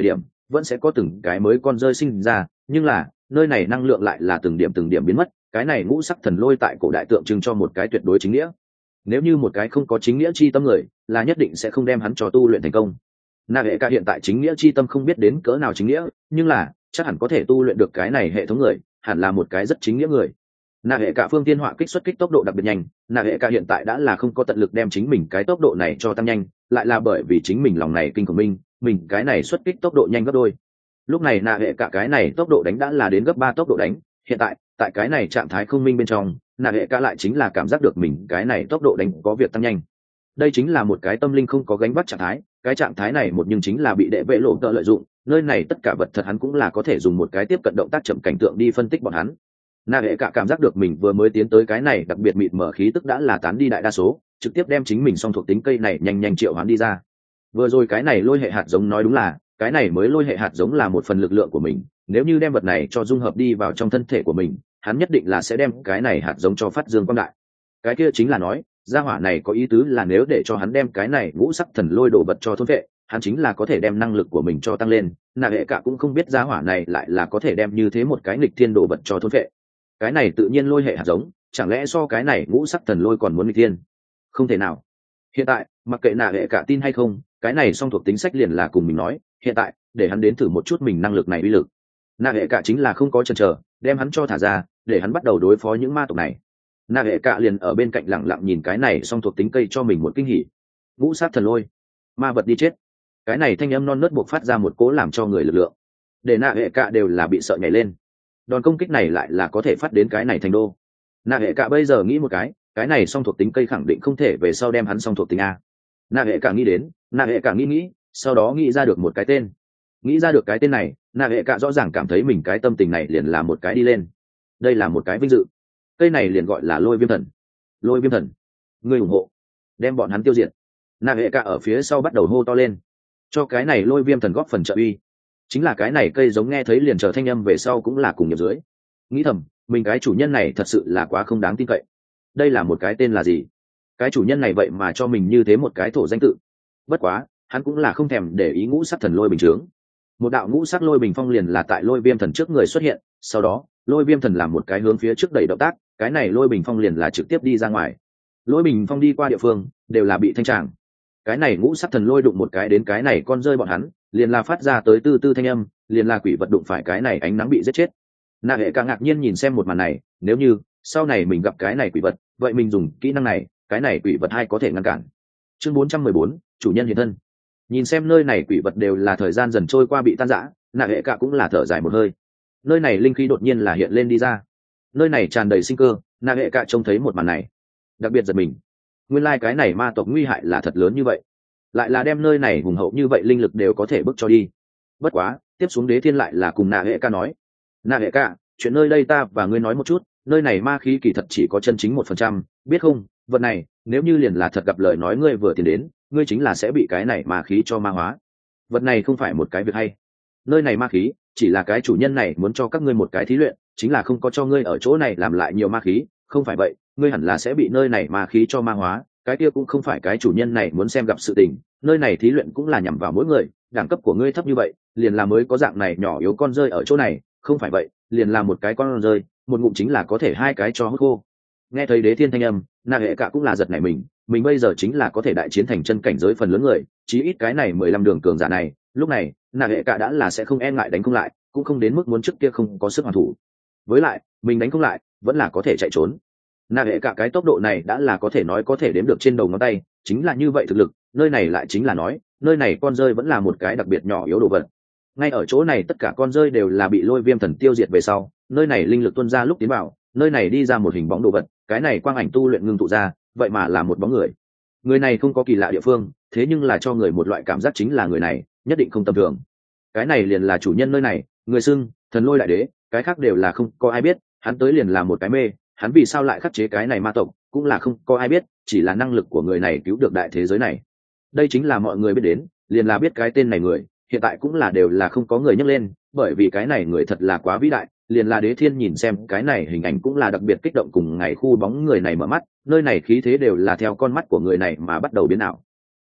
vẫn sẽ có từng cái mới con rơi sinh ra, nhưng là nơi này năng lượng lại là từng điểm từng điểm biến mất. Cái này ngũ sắc thần lôi tại cổ đại tượng trưng cho một cái tuyệt đối chính nghĩa. Nếu như một cái không có chính nghĩa chi tâm người, là nhất định sẽ không đem hắn cho tu luyện thành công. Na hệ cả hiện tại chính nghĩa chi tâm không biết đến cỡ nào chính nghĩa, nhưng là chắc hẳn có thể tu luyện được cái này hệ thống người, hẳn là một cái rất chính nghĩa người. Na hệ cả phương tiên họa kích xuất kích tốc độ đặc biệt nhanh, Na hệ cả hiện tại đã là không có tận lực đem chính mình cái tốc độ này cho tăng nhanh, lại là bởi vì chính mình lòng này kinh của mình, mình cái này xuất kích tốc độ nhanh gấp đôi. Lúc này Na hệ cả cái này tốc độ đánh đã là đến gấp ba tốc độ đánh, hiện tại tại cái này trạng thái không minh bên trong, Na hệ cả lại chính là cảm giác được mình cái này tốc độ đánh có việc tăng nhanh. Đây chính là một cái tâm linh không có gánh vác trạng thái, cái trạng thái này một nhưng chính là bị đệ vệ lộ tợ lợi dụng, nơi này tất cả vật thật hắn cũng là có thể dùng một cái tiếp cận động tác chậm cảnh tượng đi phân tích bọn hắn. Na hệ cả cảm giác được mình vừa mới tiến tới cái này đặc biệt mịt mở khí tức đã là tán đi đại đa số, trực tiếp đem chính mình song thuộc tính cây này nhanh nhanh triệu hoán đi ra. Vừa rồi cái này lôi hệ hạt giống nói đúng là, cái này mới lôi hệ hạt giống là một phần lực lượng của mình, nếu như đem vật này cho dung hợp đi vào trong thân thể của mình, hắn nhất định là sẽ đem cái này hạt giống cho phát dương quang đại. Cái kia chính là nói, gia hỏa này có ý tứ là nếu để cho hắn đem cái này ngũ sắc thần lôi đồ vật cho thôn vệ, hắn chính là có thể đem năng lực của mình cho tăng lên. Na hệ cả cũng không biết gia hỏa này lại là có thể đem như thế một cái nghịch thiên đồ vật cho thôn vệ. Cái này tự nhiên lôi hệ hạt giống, chẳng lẽ so cái này ngũ sắc thần lôi còn muốn nghịch thiên? Không thể nào. Hiện tại, mặc kệ Na hệ cả tin hay không, cái này song thuộc tính sách liền là cùng mình nói, hiện tại, để hắn đến thử một chút mình năng lực này uy lực. Na hệ cả chính là không có chần chờ, đem hắn cho thả ra, để hắn bắt đầu đối phó những ma tộc này. Na hệ cả liền ở bên cạnh lặng lặng nhìn cái này song thuộc tính cây cho mình một kinh hỉ. Ngũ sát thần lôi, ma vật đi chết. Cái này thanh âm non nớt buộc phát ra một cố làm cho người lực lượng, để Na hệ cả đều là bị sợ nhảy lên. Đòn công kích này lại là có thể phát đến cái này thành đô. Na hệ cả bây giờ nghĩ một cái, cái này song thuộc tính cây khẳng định không thể về sau đem hắn song thuộc tính a. Na hệ cả nghĩ đến, Na hệ cả nghĩ nghĩ, sau đó nghĩ ra được một cái tên. Nghĩ ra được cái tên này, Na hệ cả rõ ràng cảm thấy mình cái tâm tình này liền là một cái đi lên. Đây là một cái vinh dự. Cây này liền gọi là lôi viêm thần. Lôi viêm thần, người ủng hộ, đem bọn hắn tiêu diệt. Na hệ cả ở phía sau bắt đầu hô to lên, cho cái này lôi viêm thần góp phần trợ uy. Chính là cái này cây giống nghe thấy liền trở thanh âm về sau cũng là cùng nhập dưới. Nghĩ thầm, mình cái chủ nhân này thật sự là quá không đáng tin cậy. Đây là một cái tên là gì? Cái chủ nhân này vậy mà cho mình như thế một cái thổ danh tự. Bất quá, hắn cũng là không thèm để ý ngũ sắc thần lôi bình chướng. Một đạo ngũ sắc lôi bình phong liền là tại lôi viêm thần trước người xuất hiện, sau đó, lôi viêm thần làm một cái hướng phía trước đẩy động tác, cái này lôi bình phong liền là trực tiếp đi ra ngoài. Lôi bình phong đi qua địa phương, đều là bị thanh tràng. Cái này ngũ sắc thần lôi đụng một cái đến cái này con rơi bọn hắn, liền là phát ra tới tư tư thanh âm, liền là quỷ vật đụng phải cái này ánh nắng bị giết chết. Na hệ cả ngạc nhiên nhìn xem một màn này, nếu như sau này mình gặp cái này quỷ vật, vậy mình dùng kỹ năng này, cái này quỷ vật hay có thể ngăn cản. Chương bốn trăm mười bốn, chủ nhân hiện thân. Nhìn xem nơi này quỷ vật đều là thời gian dần trôi qua bị tan rã, Na hệ cả cũng là thở dài một hơi. Nơi này linh khí đột nhiên là hiện lên đi ra, nơi này tràn đầy sinh cơ. Na hệ cả trông thấy một màn này, đặc biệt giật mình. Nguyên lai like cái này ma tộc nguy hại là thật lớn như vậy, lại là đem nơi này hùng hậu như vậy linh lực đều có thể bước cho đi. Bất quá, tiếp xuống đế thiên lại là cùng Na hệ cả nói, Na hệ cả, chuyện nơi đây ta và ngươi nói một chút, nơi này ma khí kỳ thật chỉ có chân chính một phần trăm, biết không? Vật này, nếu như liền là thật gặp lời nói ngươi vừa tiến đến, ngươi chính là sẽ bị cái này ma khí cho ma hóa. Vật này không phải một cái việc hay. Nơi này ma khí, chỉ là cái chủ nhân này muốn cho các ngươi một cái thí luyện, chính là không có cho ngươi ở chỗ này làm lại nhiều ma khí, không phải vậy, ngươi hẳn là sẽ bị nơi này ma khí cho ma hóa, cái kia cũng không phải cái chủ nhân này muốn xem gặp sự tình, nơi này thí luyện cũng là nhằm vào mỗi người, đẳng cấp của ngươi thấp như vậy, liền là mới có dạng này nhỏ yếu con rơi ở chỗ này, không phải vậy, liền là một cái con rơi, một ngụm chính là có thể hai cái cho hút khô. Nghe thấy đế thiên thanh âm, Na hệ cả cũng là giật nảy mình, mình bây giờ chính là có thể đại chiến thành chân cảnh giới phần lớn người, chí ít cái này mười lăm đường cường giả này, lúc này, Na hệ cả đã là sẽ không e ngại đánh không lại, cũng không đến mức muốn trước kia không có sức hoàn thủ. Với lại, mình đánh không lại, vẫn là có thể chạy trốn. Na hệ cả cái tốc độ này đã là có thể nói có thể đếm được trên đầu ngón tay, chính là như vậy thực lực, nơi này lại chính là nói, nơi này con rơi vẫn là một cái đặc biệt nhỏ yếu đồ vật. Ngay ở chỗ này tất cả con rơi đều là bị lôi viêm thần tiêu diệt về sau, nơi này linh lực tuôn ra lúc tiến vào, nơi này đi ra một hình bóng đồ vật, cái này quang ảnh tu luyện ngưng tụ ra, vậy mà là một bóng người. Người này không có kỳ lạ địa phương, thế nhưng là cho người một loại cảm giác chính là người này nhất định không tầm thường. Cái này liền là chủ nhân nơi này, người xưng thần lôi đại đế, cái khác đều là không có ai biết, hắn tới liền là một cái mê, hắn vì sao lại khắc chế cái này ma tộc, cũng là không có ai biết, chỉ là năng lực của người này cứu được đại thế giới này. Đây chính là mọi người biết đến, liền là biết cái tên này người, hiện tại cũng là đều là không có người nhắc lên, bởi vì cái này người thật là quá vĩ đại, liền là đế thiên nhìn xem cái này hình ảnh cũng là đặc biệt kích động, cùng ngày khu bóng người này mở mắt, nơi này khí thế đều là theo con mắt của người này mà bắt đầu biến ảo.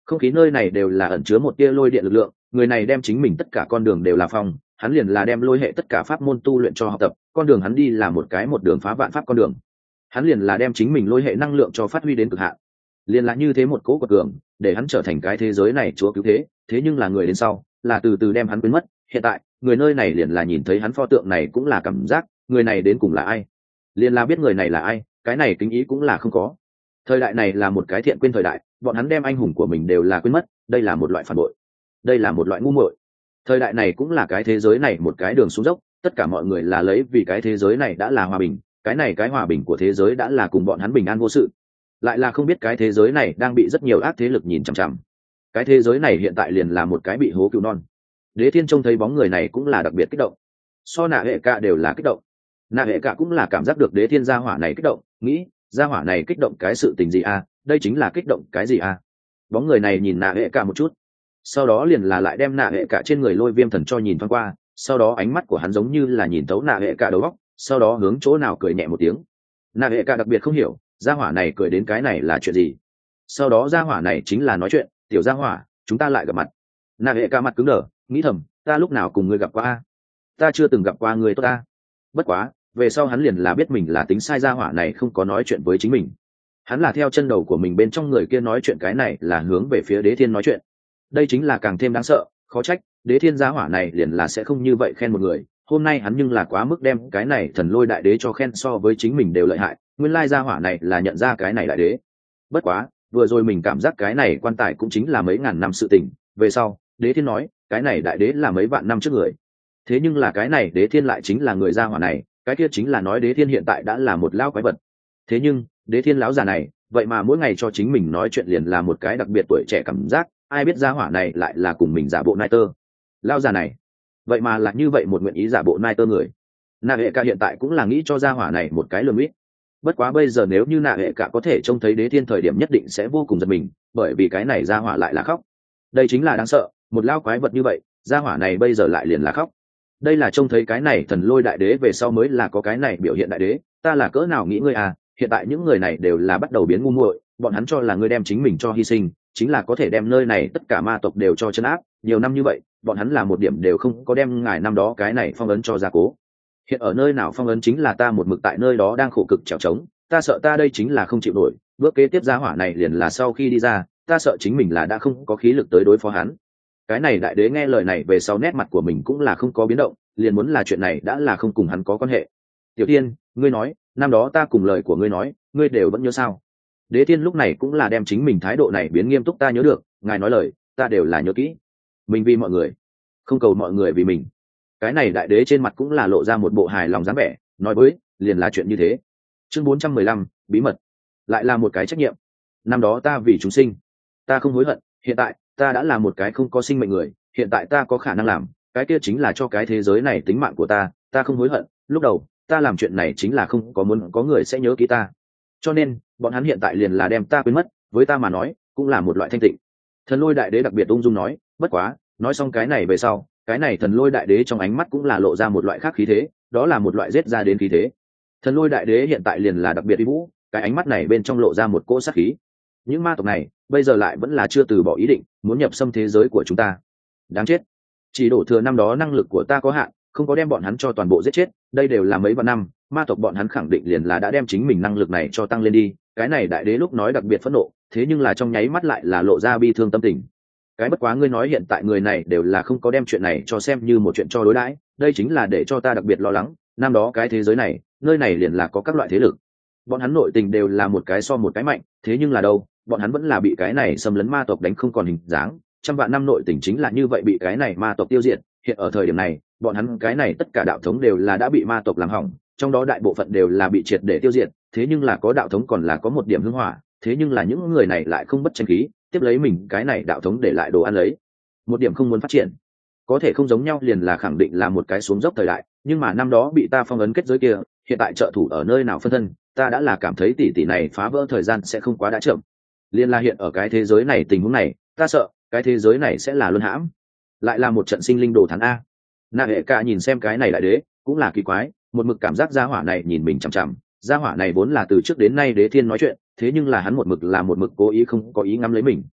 không khí nơi này đều là ẩn chứa một tia lôi điện lực lượng, người này đem chính mình tất cả con đường đều là phong, hắn liền là đem lôi hệ tất cả pháp môn tu luyện cho học tập, con đường hắn đi là một cái một đường phá vạn pháp con đường, hắn liền là đem chính mình lôi hệ năng lượng cho phát huy đến cực hạn, liền là như thế một cố quật cường để hắn trở thành cái thế giới này chúa cứu thế. Thế nhưng là người đến sau là từ từ đem hắn quên mất, hiện tại người nơi này liền là nhìn thấy hắn pho tượng này cũng là cảm giác người này đến cùng là ai, liền là biết người này là ai, cái này kính ý cũng là không có. Thời đại này là một cái thiện quên thời đại, bọn hắn đem anh hùng của mình đều là quên mất, đây là một loại phản bội, đây là một loại ngu muội. Thời đại này cũng là cái thế giới này một cái đường xuống dốc, tất cả mọi người là lấy vì cái thế giới này đã là hòa bình, cái này cái hòa bình của thế giới đã là cùng bọn hắn bình an vô sự, lại là không biết cái thế giới này đang bị rất nhiều ác thế lực nhìn chằm chằm. Cái thế giới này hiện tại liền là một cái bị hố cứu non. Đế Thiên trông thấy bóng người này cũng là đặc biệt kích động, so nạ hệ cả đều là kích động. Nạ hệ cả cũng là cảm giác được Đế Thiên gia hỏa này kích động, nghĩ gia hỏa này kích động cái sự tình gì a, đây chính là kích động cái gì a. Bóng người này nhìn nạ hệ cả một chút, sau đó liền là lại đem nạ hệ cả trên người lôi viêm thần cho nhìn thoáng qua, sau đó ánh mắt của hắn giống như là nhìn thấu nạ hệ cả đầu óc, sau đó hướng chỗ nào cười nhẹ một tiếng. Nạ hệ cả đặc biệt không hiểu gia hỏa này cười đến cái này là chuyện gì, sau đó gia hỏa này chính là nói chuyện, tiểu gia hỏa chúng ta lại gặp mặt. Nạ hệ cả mặt cứng đờ, nghĩ thầm ta lúc nào cùng ngươi gặp qua a, ta chưa từng gặp qua người tốt ta. Bất quá về sau hắn liền là biết mình là tính sai, gia hỏa này không có nói chuyện với chính mình, hắn là theo chân đầu của mình bên trong người kia nói chuyện, cái này là hướng về phía Đế Thiên nói chuyện. Đây chính là càng thêm đáng sợ, khó trách Đế Thiên gia hỏa này liền là sẽ không như vậy khen một người, hôm nay hắn nhưng là quá mức đem cái này thần lôi đại đế cho khen so với chính mình đều lợi hại, nguyên lai gia hỏa này là nhận ra cái này đại đế. Bất quá vừa rồi mình cảm giác cái này quan tài cũng chính là mấy ngàn năm sự tình, về sau Đế Thiên nói cái này đại đế là mấy vạn năm trước người, thế nhưng là cái này Đế Thiên lại chính là người gia hỏa này, cái kia chính là nói Đế Thiên hiện tại đã là một lão quái vật. Thế nhưng Đế Thiên lão già này vậy mà mỗi ngày cho chính mình nói chuyện liền là một cái đặc biệt tuổi trẻ cảm giác, ai biết gia hỏa này lại là cùng mình giả bộ nai tơ. Lão già này vậy mà là như vậy một nguyện ý giả bộ nai tơ người. Nạ hệ cả hiện tại cũng là nghĩ cho gia hỏa này một cái lườm ít. Bất quá bây giờ nếu như nạ hệ cả có thể trông thấy Đế Thiên thời điểm nhất định sẽ vô cùng giật mình, bởi vì cái này gia hỏa lại là khóc. Đây chính là đáng sợ, một lao quái vật như vậy gia hỏa này bây giờ lại liền là khóc. Đây là trông thấy cái này thần lôi đại đế về sau mới là có cái này biểu hiện đại đế, ta là cỡ nào nghĩ ngươi à, hiện tại những người này đều là bắt đầu biến ngu muội, bọn hắn cho là ngươi đem chính mình cho hy sinh chính là có thể đem nơi này tất cả ma tộc đều cho chân áp, nhiều năm như vậy bọn hắn là một điểm đều không có đem ngài năm đó cái này phong ấn cho gia cố. Hiện ở nơi nào phong ấn chính là ta một mực tại nơi đó đang khổ cực trèo trống, ta sợ ta đây chính là không chịu nổi, bước kế tiếp gia hỏa này liền là sau khi đi ra ta sợ chính mình là đã không có khí lực tới đối phó hắn. Cái này đại đế nghe lời này về sau nét mặt của mình cũng là không có biến động, liền muốn là chuyện này đã là không cùng hắn có quan hệ. Tiểu Thiên, ngươi nói năm đó ta cùng lời của ngươi nói ngươi đều vẫn nhớ sao? Đế Thiên lúc này cũng là đem chính mình thái độ này biến nghiêm túc, ta nhớ được, ngài nói lời ta đều là nhớ kỹ, mình vì mọi người không cầu mọi người vì mình. Cái này đại đế trên mặt cũng là lộ ra một bộ hài lòng dáng vẻ, nói với liền là chuyện như thế. Chương bốn trăm mười lăm, bí mật, lại là một cái trách nhiệm. Năm đó ta vì chúng sinh, ta không hối hận, hiện tại ta đã là một cái không có sinh mệnh người, hiện tại ta có khả năng làm cái kia chính là cho cái thế giới này tính mạng của ta, ta không hối hận, lúc đầu ta làm chuyện này chính là không có muốn có người sẽ nhớ kỹ ta, cho nên bọn hắn hiện tại liền là đem ta quên mất, với ta mà nói cũng là một loại thanh tịnh. Thần lôi đại đế đặc biệt ung dung nói, bất quá nói xong cái này về sau, cái này thần lôi đại đế trong ánh mắt cũng là lộ ra một loại khác khí thế, đó là một loại giết ra đến khí thế. Thần lôi đại đế hiện tại liền là đặc biệt uy vũ, cái ánh mắt này bên trong lộ ra một cỗ sát khí. Những ma tộc này bây giờ lại vẫn là chưa từ bỏ ý định muốn nhập xâm thế giới của chúng ta, đáng chết, chỉ đổ thừa năm đó năng lực của ta có hạn, không có đem bọn hắn cho toàn bộ giết chết, đây đều là mấy vạn năm ma tộc bọn hắn khẳng định liền là đã đem chính mình năng lực này cho tăng lên đi. Cái này đại đế lúc nói đặc biệt phẫn nộ, thế nhưng là trong nháy mắt lại là lộ ra bi thương tâm tình. Cái bất quá ngươi nói hiện tại người này đều là không có đem chuyện này cho xem như một chuyện cho đối đãi, đây chính là để cho ta đặc biệt lo lắng. Năm đó cái thế giới này nơi này liền là có các loại thế lực, bọn hắn nội tình đều là một cái so một cái mạnh, thế nhưng là đâu bọn hắn vẫn là bị cái này xâm lấn ma tộc đánh không còn hình dáng, trăm vạn năm nội tình chính là như vậy bị cái này ma tộc tiêu diệt. Hiện ở thời điểm này bọn hắn cái này tất cả đạo thống đều là đã bị ma tộc làm hỏng, trong đó đại bộ phận đều là bị triệt để tiêu diệt, thế nhưng là có đạo thống còn là có một điểm hưng hỏa, thế nhưng là những người này lại không bất tranh khí, tiếp lấy mình cái này đạo thống để lại đồ ăn lấy, một điểm không muốn phát triển. Có thể không giống nhau liền là khẳng định là một cái xuống dốc thời đại, nhưng mà năm đó bị ta phong ấn kết giới kia, hiện tại trợ thủ ở nơi nào phân thân, ta đã là cảm thấy tỷ tỷ này phá vỡ thời gian sẽ không quá đã chậm. Liên là hiện ở cái thế giới này tình huống này, ta sợ cái thế giới này sẽ là luân hãm, lại là một trận sinh linh đồ thán a. Nạ hệ cả nhìn xem cái này đại đế cũng là kỳ quái, một mực cảm giác gia hỏa này nhìn mình chằm chằm, gia hỏa này vốn là từ trước đến nay Đế Thiên nói chuyện, thế nhưng là hắn một mực là một mực cố ý không có ý ngắm lấy mình.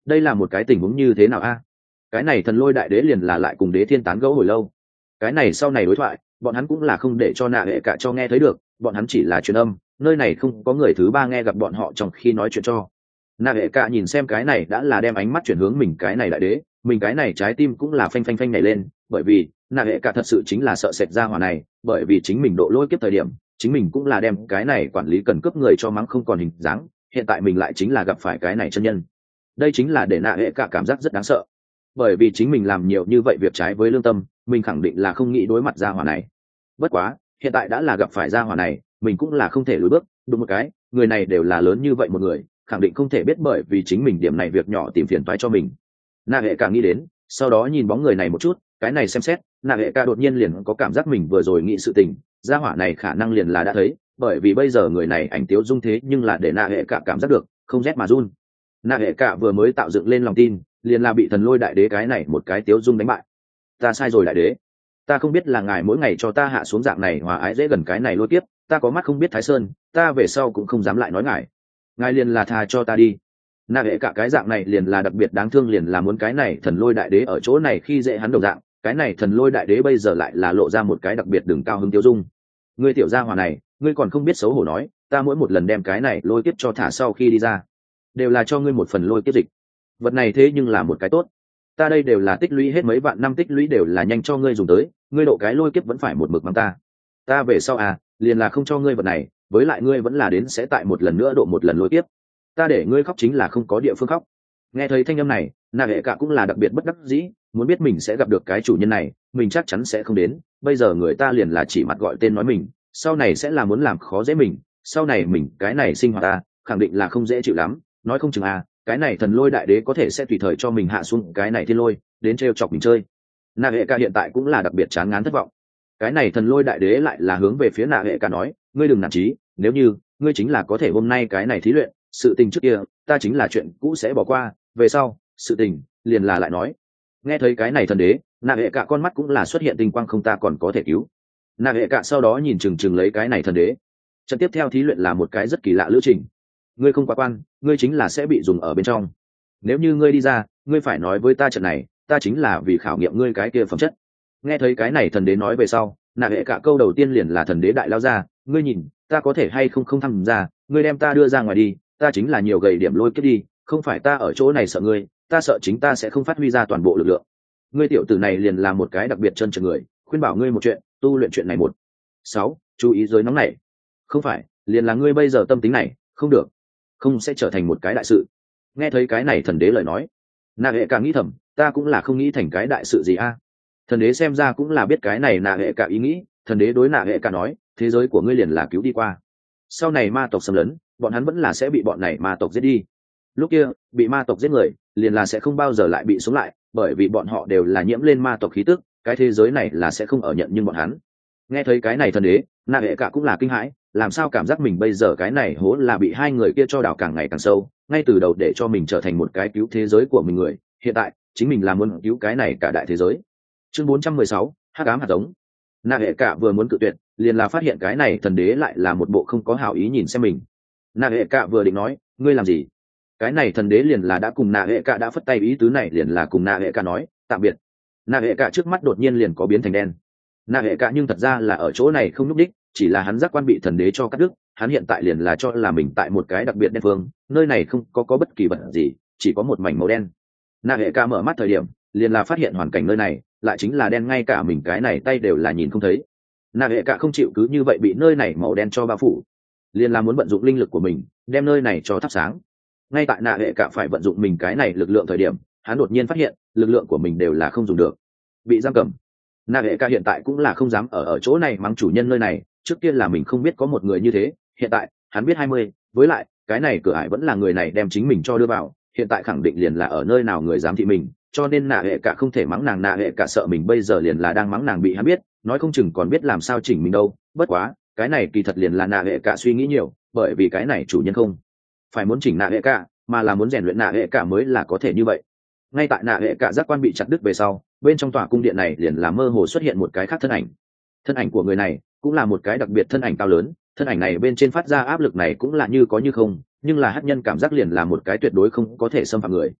đây là một cái tình huống như thế nào a? Cái này thần lôi đại đế liền là lại cùng đế thiên tán gẫu hồi lâu. Cái này sau này đối thoại bọn hắn cũng là không để cho nạ hệ cả cho nghe thấy được, bọn hắn chỉ là truyền âm, nơi này không có người thứ ba nghe gặp bọn họ trong khi nói chuyện cho. Nạ hệ cả nhìn xem cái này đã là đem ánh mắt chuyển hướng mình cái này đại đế, mình cái này trái tim cũng là phanh phanh phanh nhảy lên, bởi vì nạ hệ cả thật sự chính là sợ sệt ra hỏa này, bởi vì chính mình độ lôi kiếp thời điểm chính mình cũng là đem cái này quản lý cần cướp người cho mắng không còn hình dáng, hiện tại mình lại chính là gặp phải cái này chân nhân. Đây chính là để nạ hệ cả cảm giác rất đáng sợ, bởi vì chính mình làm nhiều như vậy việc trái với lương tâm, mình khẳng định là không nghĩ đối mặt ra hỏa này. Bất quá hiện tại đã là gặp phải ra hỏa này, mình cũng là không thể lùi bước. Đúng một cái, người này đều là lớn như vậy một người, khẳng định không thể biết bởi vì chính mình điểm này việc nhỏ tìm phiền toái cho mình. Nạ hệ cả nghĩ đến, sau đó nhìn bóng người này một chút, cái này xem xét, nạ hệ cả đột nhiên liền có cảm giác mình vừa rồi nghĩ sự tình, ra hỏa này khả năng liền là đã thấy, bởi vì bây giờ người này ảnh tiếu dung thế nhưng là để nạ hệ cả cảm giác được không rét mà run. Nạ hệ cả vừa mới tạo dựng lên lòng tin, liền là bị thần lôi đại đế cái này một cái tiếu dung đánh bại. Ta sai rồi đại đế, ta không biết là ngài mỗi ngày cho ta hạ xuống dạng này hòa ái dễ gần cái này lôi tiếp, ta có mắt không biết thái sơn, ta về sau cũng không dám lại nói ngài, ngài liền là tha cho ta đi. Nạ hệ cả cái dạng này liền là đặc biệt đáng thương, liền là muốn cái này thần lôi đại đế ở chỗ này khi dễ hắn đầu dạng, cái này thần lôi đại đế bây giờ lại là lộ ra một cái đặc biệt đường cao hứng tiêu dung. Ngươi tiểu gia hỏa này, ngươi còn không biết xấu hổ nói, ta mỗi một lần đem cái này lôi kiếp cho thả sau khi đi ra, đều là cho ngươi một phần lôi kiếp dịch. Vật này thế nhưng là một cái tốt, ta đây đều là tích lũy hết mấy vạn năm tích lũy, đều là nhanh cho ngươi dùng tới, ngươi độ cái lôi kiếp vẫn phải một mực mắng ta. Ta về sau à, liền là không cho ngươi vật này, với lại ngươi vẫn là đến sẽ tại một lần nữa độ một lần lôi kiếp. Ta để ngươi khóc chính là không có địa phương khóc. Nghe thấy thanh âm này, nạ hệ cả cũng là đặc biệt bất đắc dĩ, muốn biết mình sẽ gặp được cái chủ nhân này, mình chắc chắn sẽ không đến. Bây giờ người ta liền là chỉ mặt gọi tên nói mình, sau này sẽ là muốn làm khó dễ mình, sau này mình cái này sinh hoạt ta khẳng định là không dễ chịu lắm. Nói không chừng à, cái này thần lôi đại đế có thể sẽ tùy thời cho mình hạ xuống cái này thiên lôi đến trêu chọc mình chơi. Nạ hệ cả hiện tại cũng là đặc biệt chán ngán thất vọng. Cái này thần lôi đại đế lại là hướng về phía nạ hệ cả nói, ngươi đừng nản chí, nếu như ngươi chính là có thể hôm nay cái này thí luyện, sự tình trước kia ta chính là chuyện cũ sẽ bỏ qua, về sau sự tình liền là lại nói. Nghe thấy cái này thần đế, nạ hệ cả con mắt cũng là xuất hiện tinh quang, không ta còn có thể cứu. Nạ hệ cả sau đó nhìn chừng chừng lấy cái này thần đế. Trận tiếp theo thí luyện là một cái rất kỳ lạ lữ trình, ngươi không quá quan, ngươi chính là sẽ bị dùng ở bên trong. Nếu như ngươi đi ra, ngươi phải nói với ta trận này ta chính là vì khảo nghiệm ngươi cái kia phẩm chất. Nghe thấy cái này thần đế nói về sau, nạ hệ cả câu đầu tiên liền là thần đế đại lao ra, ngươi nhìn ta có thể hay không không tham gia, ngươi đem ta đưa ra ngoài đi, ta chính là nhiều gầy điểm lôi kết đi, không phải ta ở chỗ này sợ ngươi, ta sợ chính ta sẽ không phát huy ra toàn bộ lực lượng. Ngươi tiểu tử này liền là một cái đặc biệt chân trần người, khuyên bảo ngươi một chuyện, tu luyện chuyện này một sáu chú ý giới nóng này, không phải liền là ngươi bây giờ tâm tính này không được, không sẽ trở thành một cái đại sự. Nghe thấy cái này thần đế lời nói, nạ hệ cả nghĩ thầm, ta cũng là không nghĩ thành cái đại sự gì a. Thần đế xem ra cũng là biết cái này nạ hệ cả ý nghĩ, thần đế đối nạ hệ cả nói, thế giới của ngươi liền là cứu đi qua, sau này ma tộc xâm lấn, bọn hắn vẫn là sẽ bị bọn này ma tộc giết đi. Lúc kia bị ma tộc giết người liền là sẽ không bao giờ lại bị sống lại, bởi vì bọn họ đều là nhiễm lên ma tộc khí tức, cái thế giới này là sẽ không ở nhận nhưng bọn hắn. Nghe thấy cái này thần đế, nạ hệ cả cũng là kinh hãi, làm sao cảm giác mình bây giờ cái này hố là bị hai người kia cho đào càng ngày càng sâu, ngay từ đầu để cho mình trở thành một cái cứu thế giới của mình người, hiện tại chính mình là muốn cứu cái này cả đại thế giới. Chương bốn trăm mười sáu, hắc ám hạt giống. Nạ hệ cả vừa muốn cự tuyệt, liền là phát hiện cái này thần đế lại là một bộ không có hảo ý nhìn xem mình. Nạ hệ cả vừa định nói, ngươi làm gì, cái này thần đế liền là đã cùng nạ hệ cả đã phất tay, ý tứ này liền là cùng nạ hệ cả nói tạm biệt. Nạ hệ cả trước mắt đột nhiên liền có biến thành đen. Nạ hệ cả nhưng thật ra là ở chỗ này không nhúc đích, chỉ là hắn giác quan bị thần đế cho cắt đứt, hắn hiện tại liền là cho là mình tại một cái đặc biệt đen phương, nơi này không có có bất kỳ vật gì, chỉ có một mảnh màu đen. Nạ hệ cả mở mắt thời điểm liền là phát hiện hoàn cảnh nơi này lại chính là đen, ngay cả mình cái này tay đều là nhìn không thấy. Nạ hệ cả không chịu cứ như vậy bị nơi này màu đen cho bao phủ, liền là muốn vận dụng linh lực của mình đem nơi này cho thắp sáng. Ngay tại nạ hệ cả phải vận dụng mình cái này lực lượng thời điểm, hắn đột nhiên phát hiện lực lượng của mình đều là không dùng được, bị giam cầm. Nạ hệ cả hiện tại cũng là không dám ở ở chỗ này mắng chủ nhân nơi này, trước tiên là mình không biết có một người như thế, hiện tại hắn biết hai mươi, với lại cái này cửa ải vẫn là người này đem chính mình cho đưa vào, hiện tại khẳng định liền là ở nơi nào người dám thị mình, cho nên nạ hệ cả không thể mắng nàng. Nạ hệ cả sợ mình bây giờ liền là đang mắng nàng bị hắn biết, nói không chừng còn biết làm sao chỉnh mình đâu. Bất quá cái này kỳ thật liền là nạ hệ cả suy nghĩ nhiều, bởi vì cái này chủ nhân không phải muốn chỉnh nạ hệ cả, mà là muốn rèn luyện nạ hệ cả mới là có thể như vậy. Ngay tại nạ hệ cả giác quan bị chặt đứt về sau, bên trong tòa cung điện này liền là mơ hồ xuất hiện một cái khác thân ảnh. Thân ảnh của người này cũng là một cái đặc biệt thân ảnh cao lớn, thân ảnh này bên trên phát ra áp lực này cũng là như có như không, nhưng là hắc nhân cảm giác liền là một cái tuyệt đối không có thể xâm phạm người.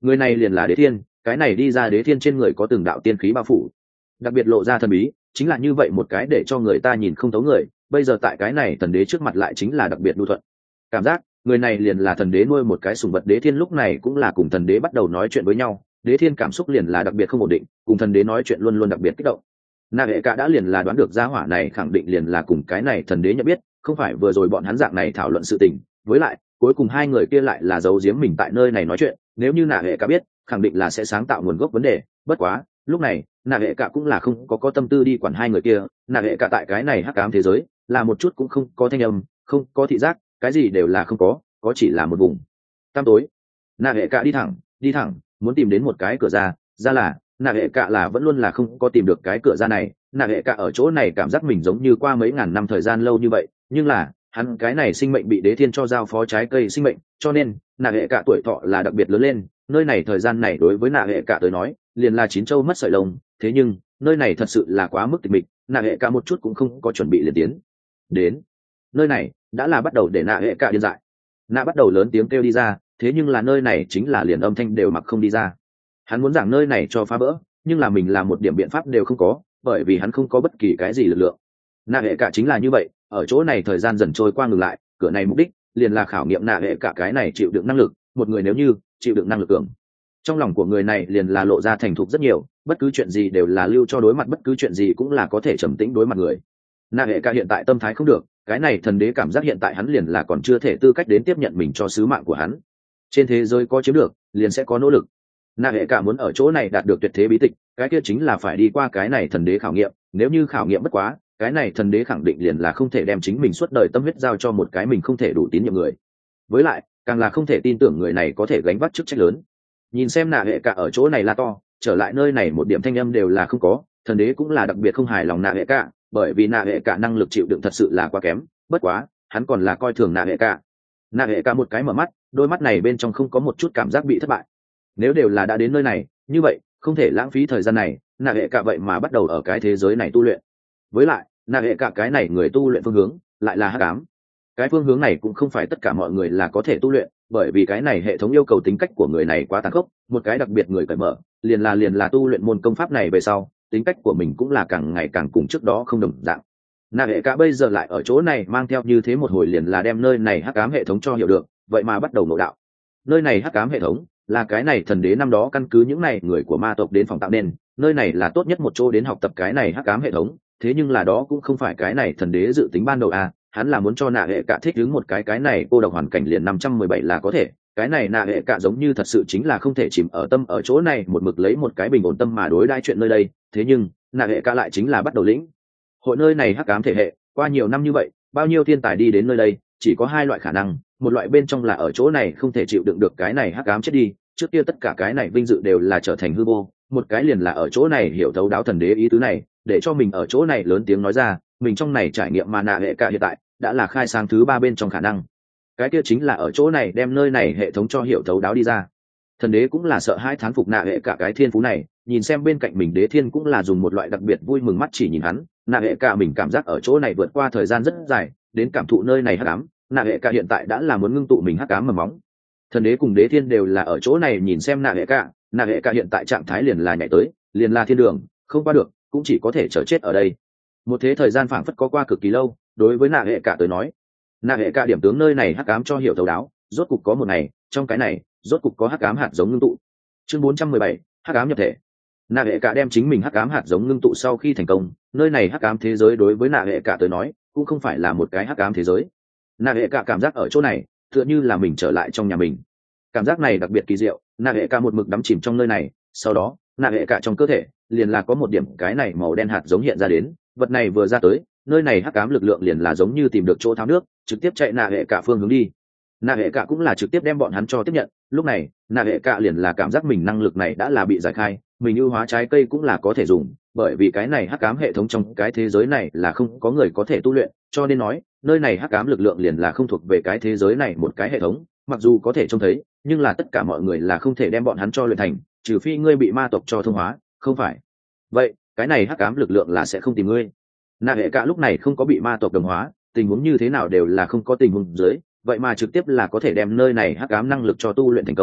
người này liền là đế thiên, cái này đi ra đế thiên trên người có từng đạo tiên khí bao phủ, đặc biệt lộ ra thần bí, chính là như vậy một cái để cho người ta nhìn không thấu người. Bây giờ tại cái này thần đế trước mặt lại chính là đặc biệt nhu thuận, cảm giác người này liền là thần đế nuôi một cái sùng vật. Đế thiên lúc này cũng là cùng thần đế bắt đầu nói chuyện với nhau, đế thiên cảm xúc liền là đặc biệt không ổn định, cùng thần đế nói chuyện luôn luôn đặc biệt kích động. Nạ hệ cả đã liền là đoán được gia hỏa này khẳng định liền là cùng cái này thần đế nhận biết, không phải vừa rồi bọn hắn dạng này thảo luận sự tình, với lại cuối cùng hai người kia lại là giấu giếm mình tại nơi này nói chuyện, nếu như nạ hệ cả biết khẳng định là sẽ sáng tạo nguồn gốc vấn đề. Bất quá lúc này nạ hệ cả cũng là không có có tâm tư đi quản hai người kia. Nạ hệ cả tại cái này hắc ám thế giới là một chút cũng không có thanh âm, không có thị giác, cái gì đều là không có, có chỉ là một vùng tăm tối. Nạ hệ cả đi thẳng đi thẳng muốn tìm đến một cái cửa ra ra là nạ hệ cả là vẫn luôn là không có tìm được cái cửa ra này. Nạ hệ cả ở chỗ này cảm giác mình giống như qua mấy ngàn năm thời gian lâu như vậy, nhưng là hắn cái này sinh mệnh bị đế thiên cho giao phó trái cây sinh mệnh, cho nên nạ hệ cả tuổi thọ là đặc biệt lớn lên. Nơi này thời gian này đối với nạ hệ cả tới nói liền là chín châu mất sợi lông, thế nhưng nơi này thật sự là quá mức tịch mịch, nạ hệ cả một chút cũng không có chuẩn bị liền tiến đến nơi này đã là bắt đầu để nạ hệ cả điên dại. Nạ bắt đầu lớn tiếng kêu đi ra, thế nhưng là nơi này chính là liền âm thanh đều mặc không đi ra. Hắn muốn giảng nơi này cho phá vỡ, nhưng là mình làm một điểm biện pháp đều không có, bởi vì hắn không có bất kỳ cái gì lực lượng. Nạ hệ cả chính là như vậy, ở chỗ này thời gian dần trôi qua ngừng lại, cửa này mục đích liền là khảo nghiệm nạ hệ cả cái này chịu đựng năng lực. Một người nếu như chịu đựng năng lực cường, trong lòng của người này liền là lộ ra thành thục rất nhiều, bất cứ chuyện gì đều là lưu cho đối mặt, bất cứ chuyện gì cũng là có thể trầm tĩnh đối mặt người. Nạ hệ cả hiện tại tâm thái không được, cái này thần đế cảm giác hiện tại hắn liền là còn chưa thể tư cách đến tiếp nhận mình cho sứ mạng của hắn. Trên thế giới có chiếm được liền sẽ có nỗ lực. Nạ hệ cả muốn ở chỗ này đạt được tuyệt thế bí tịch, cái kia chính là phải đi qua cái này thần đế khảo nghiệm. Nếu như khảo nghiệm bất quá, cái này thần đế khẳng định liền là không thể đem chính mình suốt đời tâm huyết giao cho một cái mình không thể đủ tín nhiệm người, với lại càng là không thể tin tưởng người này có thể gánh vác chức trách lớn. Nhìn xem nạ hệ cả ở chỗ này la to, trở lại nơi này một điểm thanh âm đều là không có. Thần đế cũng là đặc biệt không hài lòng nạ hệ cả, bởi vì nạ hệ cả năng lực chịu đựng thật sự là quá kém. Bất quá hắn còn là coi thường nạ hệ cả. Nạ hệ cả một cái mở mắt, đôi mắt này bên trong không có một chút cảm giác bị thất bại. Nếu đều là đã đến nơi này như vậy không thể lãng phí thời gian này. Nạ hệ cả vậy mà bắt đầu ở cái thế giới này tu luyện, với lại nạ hệ cả cái này người tu luyện phương hướng lại là hắc ám. Cái phương hướng này cũng không phải tất cả mọi người là có thể tu luyện, bởi vì cái này hệ thống yêu cầu tính cách của người này quá tàn khốc. Một cái đặc biệt người cởi mở liền là liền là tu luyện môn công pháp này về sau, tính cách của mình cũng là càng ngày càng cùng trước đó không đồng dạng. Nạ hệ cả bây giờ lại ở chỗ này mang theo như thế một hồi liền là đem nơi này hắc ám hệ thống cho hiểu được, vậy mà bắt đầu nội đạo. Nơi này hắc ám hệ thống là cái này thần đế năm đó căn cứ những này người của ma tộc đến phòng tạo nên, nơi này là tốt nhất một chỗ đến học tập cái này hắc ám hệ thống. Thế nhưng là đó cũng không phải cái này thần đế dự tính ban đầu à, hắn là muốn cho nạ hệ cả thích ứng một cái cái này cô độc hoàn cảnh liền năm trăm mười bảy là có thể. Cái này nạ hệ cả giống như thật sự chính là không thể chìm ở tâm ở chỗ này một mực lấy một cái bình ổn tâm mà đối đãi chuyện nơi đây. Thế nhưng nạ hệ cả lại chính là bắt đầu lĩnh hội nơi này hắc ám thể hệ. Qua nhiều năm như vậy, bao nhiêu thiên tài đi đến nơi đây, chỉ có hai loại khả năng, một loại bên trong là ở chỗ này không thể chịu đựng được cái này hắc ám chết đi, trước kia tất cả cái này vinh dự đều là trở thành hư vô. Một cái liền là ở chỗ này hiểu thấu đáo thần đế ý tứ này, để cho mình ở chỗ này lớn tiếng nói ra mình trong này trải nghiệm mà nạ hệ cả hiện tại đã là khai sáng thứ ba bên trong khả năng. Cái kia chính là ở chỗ này đem nơi này hệ thống cho hiểu thấu đáo đi ra. Thần đế cũng là sợ hai thán phục nạ hệ cả cái thiên phú này, nhìn xem bên cạnh mình đế thiên cũng là dùng một loại đặc biệt vui mừng mắt chỉ nhìn hắn. Nạ hệ cả mình cảm giác ở chỗ này vượt qua thời gian rất dài đến cảm thụ nơi này hắc ám, nạ hệ cả hiện tại đã là muốn ngưng tụ mình hắc ám mầm móng. Thần đế cùng đế thiên đều là ở chỗ này nhìn xem nạ hệ cả, nạ hệ cả hiện tại trạng thái liền là nhảy tới liền là thiên đường, không qua được cũng chỉ có thể chờ chết ở đây. Một thế thời gian phảng phất có qua cực kỳ lâu đối với nạ hệ cả tới nói. Nạ hệ cả điểm tướng nơi này hắc ám cho hiểu thấu đáo, rốt cục có một ngày trong cái này rốt cục có hắc ám hạt giống ngưng tụ. Chương bốn trăm mười bảy, hắc ám nhập thể. Nạ hệ cả đem chính mình hắc ám hạt giống ngưng tụ sau khi thành công, nơi này hắc ám thế giới đối với nạ hệ cả tới nói cũng không phải là một cái hắc ám thế giới. Nạ hệ cả cảm giác ở chỗ này tựa như là mình trở lại trong nhà mình, cảm giác này đặc biệt kỳ diệu. Nạ hệ cả một mực đắm chìm trong nơi này, sau đó nạ hệ cả trong cơ thể liền là có một điểm cái này màu đen hạt giống hiện ra đến, vật này vừa ra tới nơi này hắc ám lực lượng liền là giống như tìm được chỗ tháo nước, trực tiếp chạy nạ hệ cả phương hướng đi. Nạ hệ cả cũng là trực tiếp đem bọn hắn cho tiếp nhận. Lúc này nạ hệ cả liền là cảm giác mình năng lực này đã là bị giải khai, mình ưu hóa trái cây cũng là có thể dùng, bởi vì cái này hắc ám hệ thống trong cái thế giới này là không có người có thể tu luyện, cho nên nói nơi này hắc ám lực lượng liền là không thuộc về cái thế giới này một cái hệ thống, mặc dù có thể trông thấy nhưng là tất cả mọi người là không thể đem bọn hắn cho luyện thành, trừ phi ngươi bị ma tộc cho thông hóa, không phải vậy cái này hắc ám lực lượng là sẽ không tìm ngươi. Nạ hệ cả lúc này không có bị ma tộc đồng hóa, tình huống như thế nào đều là không có tình huống dưới, vậy mà trực tiếp là có thể đem nơi này hắc ám năng lực cho tu luyện thành công,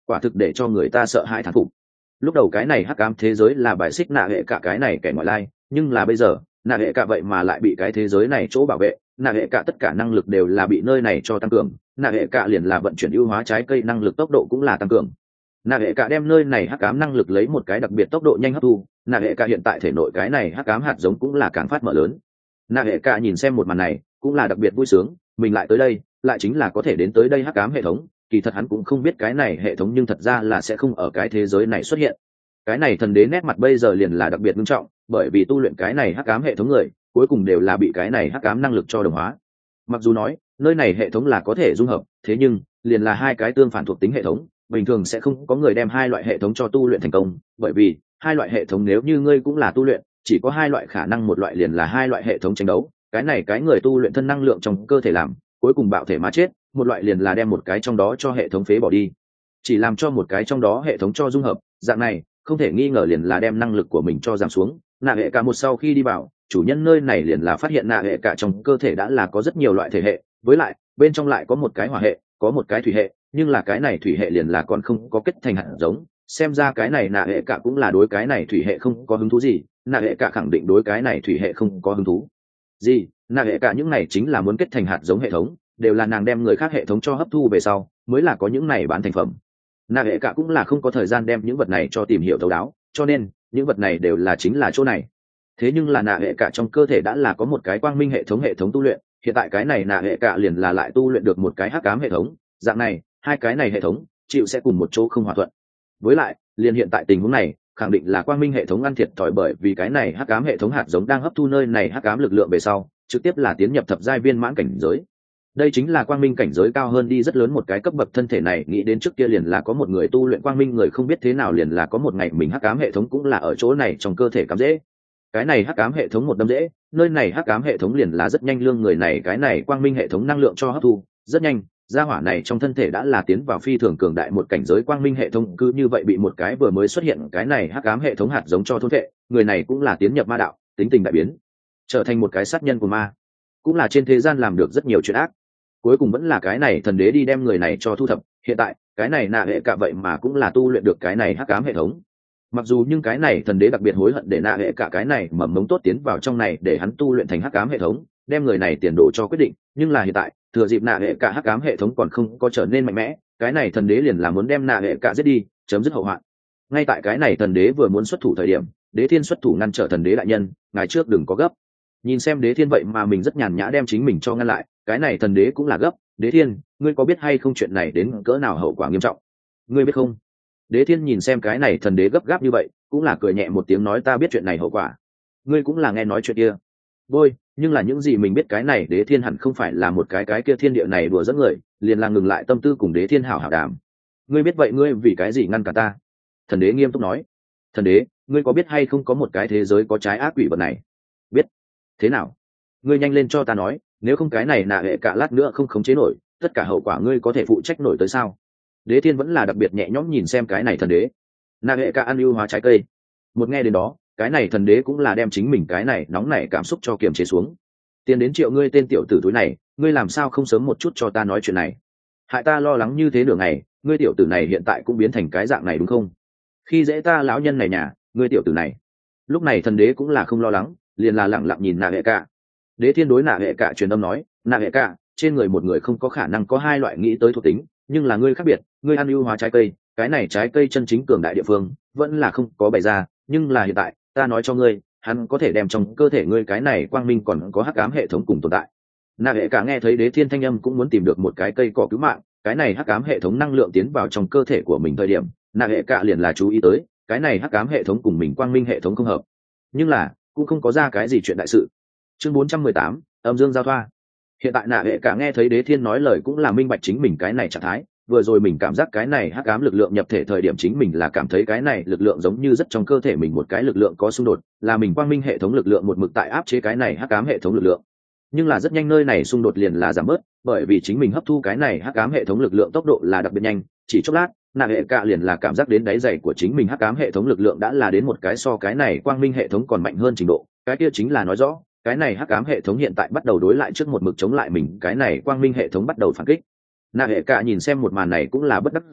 quả thực để cho người ta sợ hãi thán phục. Lúc đầu cái này hắc ám thế giới là bài xích nạ hệ cả cái này kẻ ngoại lai, nhưng là bây giờ nạ hệ cả vậy mà lại bị cái thế giới này chỗ bảo vệ, nạ hệ cả tất cả năng lực đều là bị nơi này cho tăng cường, nạ hệ cả liền là vận chuyển ưu hóa trái cây năng lực tốc độ cũng là tăng cường. Nạ hệ cả đem nơi này hắc ám năng lực lấy một cái đặc biệt tốc độ nhanh hấp thu, nạ hệ cả hiện tại thể nội cái này hắc ám hạt giống cũng là càng phát mở lớn. Nạ hệ cả nhìn xem một màn này cũng là đặc biệt vui sướng, mình lại tới đây lại chính là có thể đến tới đây hắc ám hệ thống. Kỳ thật hắn cũng không biết cái này hệ thống nhưng thật ra là sẽ không ở cái thế giới này xuất hiện. Cái này thần đế nét mặt bây giờ liền là đặc biệt nghiêm trọng, bởi vì tu luyện cái này hắc ám hệ thống người cuối cùng đều là bị cái này hắc ám năng lực cho đồng hóa. Mặc dù nói nơi này hệ thống là có thể dung hợp, thế nhưng liền là hai cái tương phản thuộc tính hệ thống, bình thường sẽ không có người đem hai loại hệ thống cho tu luyện thành công, bởi vì hai loại hệ thống nếu như ngươi cũng là tu luyện, chỉ có hai loại khả năng, một loại liền là hai loại hệ thống tranh đấu, cái này cái người tu luyện thân năng lượng trong cơ thể làm cuối cùng bạo thể mà chết, một loại liền là đem một cái trong đó cho hệ thống phế bỏ đi, chỉ làm cho một cái trong đó hệ thống cho dung hợp, dạng này không thể nghi ngờ liền là đem năng lực của mình cho giảm xuống. Nạ hệ cả một sau khi đi vào chủ nhân nơi này liền là phát hiện nạ hệ cả trong cơ thể đã là có rất nhiều loại thể hệ, với lại bên trong lại có một cái hỏa hệ, có một cái thủy hệ, nhưng là cái này thủy hệ liền là còn không có kết thành hạt giống, xem ra cái này nạ hệ cả cũng là đối cái này thủy hệ không có hứng thú gì. Nạ hệ cả khẳng định đối cái này thủy hệ không có hứng thú gì, nạ hệ cả những này chính là muốn kết thành hạt giống hệ thống, đều là nàng đem người khác hệ thống cho hấp thu về sau mới là có những này bán thành phẩm. Nạ hệ cả cũng là không có thời gian đem những vật này cho tìm hiểu thấu đáo, cho nên những vật này đều là chính là chỗ này. Thế nhưng là nạ hệ cả trong cơ thể đã là có một cái quang minh hệ thống hệ thống tu luyện, hiện tại cái này nạ hệ cả liền là lại tu luyện được một cái hắc ám hệ thống, dạng này hai cái này hệ thống chịu sẽ cùng một chỗ không hòa thuận. Với lại liền hiện tại tình huống này khẳng định là quang minh hệ thống ăn thiệt thòi, bởi vì cái này hắc ám hệ thống hạt giống đang hấp thu nơi này hắc ám lực lượng về sau trực tiếp là tiến nhập thập giai viên mãn cảnh giới. Đây chính là quang minh cảnh giới cao hơn đi rất lớn một cái cấp bậc. Thân thể này nghĩ đến trước kia liền là có một người tu luyện quang minh người, không biết thế nào liền là có một ngày mình hắc ám hệ thống cũng là ở chỗ này trong cơ thể cắm dễ. Cái này hắc ám hệ thống một đâm dễ, nơi này hắc ám hệ thống liền là rất nhanh lương người này cái này quang minh hệ thống năng lượng cho hấp thu, rất nhanh gia hỏa này trong thân thể đã là tiến vào phi thường cường đại một cảnh giới. Quang minh hệ thống cứ như vậy bị một cái vừa mới xuất hiện cái này hắc ám hệ thống hạt giống cho thôn vệ, người này cũng là tiến nhập ma đạo, tính tình đại biến, trở thành một cái sát nhân của ma, cũng là trên thế gian làm được rất nhiều chuyện ác. Cuối cùng vẫn là cái này thần đế đi đem người này cho thu thập, hiện tại cái này nạ hệ cả vậy mà cũng là tu luyện được cái này hắc ám hệ thống. Mặc dù nhưng cái này thần đế đặc biệt hối hận để nạ hệ cả cái này mầm mống tốt tiến vào trong này để hắn tu luyện thành hắc ám hệ thống, đem người này tiền đồ cho quyết định. Nhưng là hiện tại thừa dịp nạ hệ cả hắc ám hệ thống còn không có trở nên mạnh mẽ, cái này thần đế liền là muốn đem nạ hệ cả giết đi, chấm dứt hậu hoạn. Ngay tại cái này thần đế vừa muốn xuất thủ thời điểm, đế thiên xuất thủ ngăn trở thần đế đại nhân, ngài trước đừng có gấp. Nhìn xem đế thiên vậy mà mình rất nhàn nhã đem chính mình cho ngăn lại, cái này thần đế cũng là gấp. Đế thiên, ngươi có biết hay không chuyện này đến cỡ nào hậu quả nghiêm trọng? Ngươi biết không? Đế thiên nhìn xem cái này thần đế gấp gáp như vậy cũng là cười nhẹ một tiếng nói, ta biết chuyện này hậu quả. Ngươi cũng là nghe nói chuyện kia. Bôi, nhưng là những gì mình biết cái này đế thiên hẳn không phải là một cái cái kia thiên địa này đùa dẫn người, liền là ngừng lại tâm tư cùng đế thiên hảo hảo đàm. Ngươi biết vậy ngươi vì cái gì ngăn cả ta? Thần đế nghiêm túc nói. Thần đế, ngươi có biết hay không có một cái thế giới có trái ác quỷ vật này? Biết. Thế nào? Ngươi nhanh lên cho ta nói, nếu không cái này nạ hệ cả lát nữa không khống chế nổi, tất cả hậu quả ngươi có thể phụ trách nổi tới sao? Đế thiên vẫn là đặc biệt nhẹ nhõm nhìn xem cái này thần đế. Nạ hệ cả ăn ưu hóa trái cây. Một nghe đến đó, cái này thần đế cũng là đem chính mình cái này nóng nảy cảm xúc cho kiềm chế xuống. Tiền đến triệu ngươi tên tiểu tử túi này, ngươi làm sao không sớm một chút cho ta nói chuyện này? Hại ta lo lắng như thế nửa ngày, ngươi tiểu tử này hiện tại cũng biến thành cái dạng này đúng không? Khi dễ ta lão nhân này nhà, ngươi tiểu tử này. Lúc này thần đế cũng là không lo lắng, liền là lẳng lặng nhìn nạ hệ cả. Đế thiên đối nạ hệ cả truyền âm nói, nạ hệ cả, trên người một người không có khả năng có hai loại nghĩ tới thuộc tính, nhưng là ngươi khác biệt, ngươi ăn ưu hóa trái cây, cái này trái cây chân chính cường đại địa phương vẫn là không có bày ra, nhưng là hiện tại ta nói cho ngươi, hắn có thể đem trong cơ thể ngươi cái này quang minh còn có hắc ám hệ thống cùng tồn tại. Nạ hệ cả nghe thấy đế thiên thanh âm cũng muốn tìm được một cái cây cỏ cứu mạng, cái này hắc ám hệ thống năng lượng tiến vào trong cơ thể của mình thời điểm, nạ hệ cả liền là chú ý tới cái này hắc ám hệ thống cùng mình quang minh hệ thống không hợp, nhưng là cũng không có ra cái gì chuyện đại sự. Chương bốn trăm mười tám, âm dương giao thoa. Hiện tại nạ hệ cả nghe thấy đế thiên nói lời cũng là minh bạch chính mình cái này trạng thái. Vừa rồi mình cảm giác cái này hắc ám lực lượng nhập thể thời điểm chính mình là cảm thấy cái này lực lượng giống như rất trong cơ thể mình một cái lực lượng có xung đột, là mình quang minh hệ thống lực lượng một mực tại áp chế cái này hắc ám hệ thống lực lượng. Nhưng là rất nhanh nơi này xung đột liền là giảm bớt, bởi vì chính mình hấp thu cái này hắc ám hệ thống lực lượng tốc độ là đặc biệt nhanh, chỉ chốc lát nạ hệ cả liền là cảm giác đến đáy dày của chính mình hắc ám hệ thống lực lượng đã là đến một cái so cái này quang minh hệ thống còn mạnh hơn trình độ. Cái kia chính là nói rõ cái này hắc ám hệ thống hiện tại bắt đầu đối lại trước một mực chống lại mình, cái này quang minh hệ thống bắt đầu phản kích. Nạ hệ cả nhìn xem một màn này cũng là bất đắc dĩ,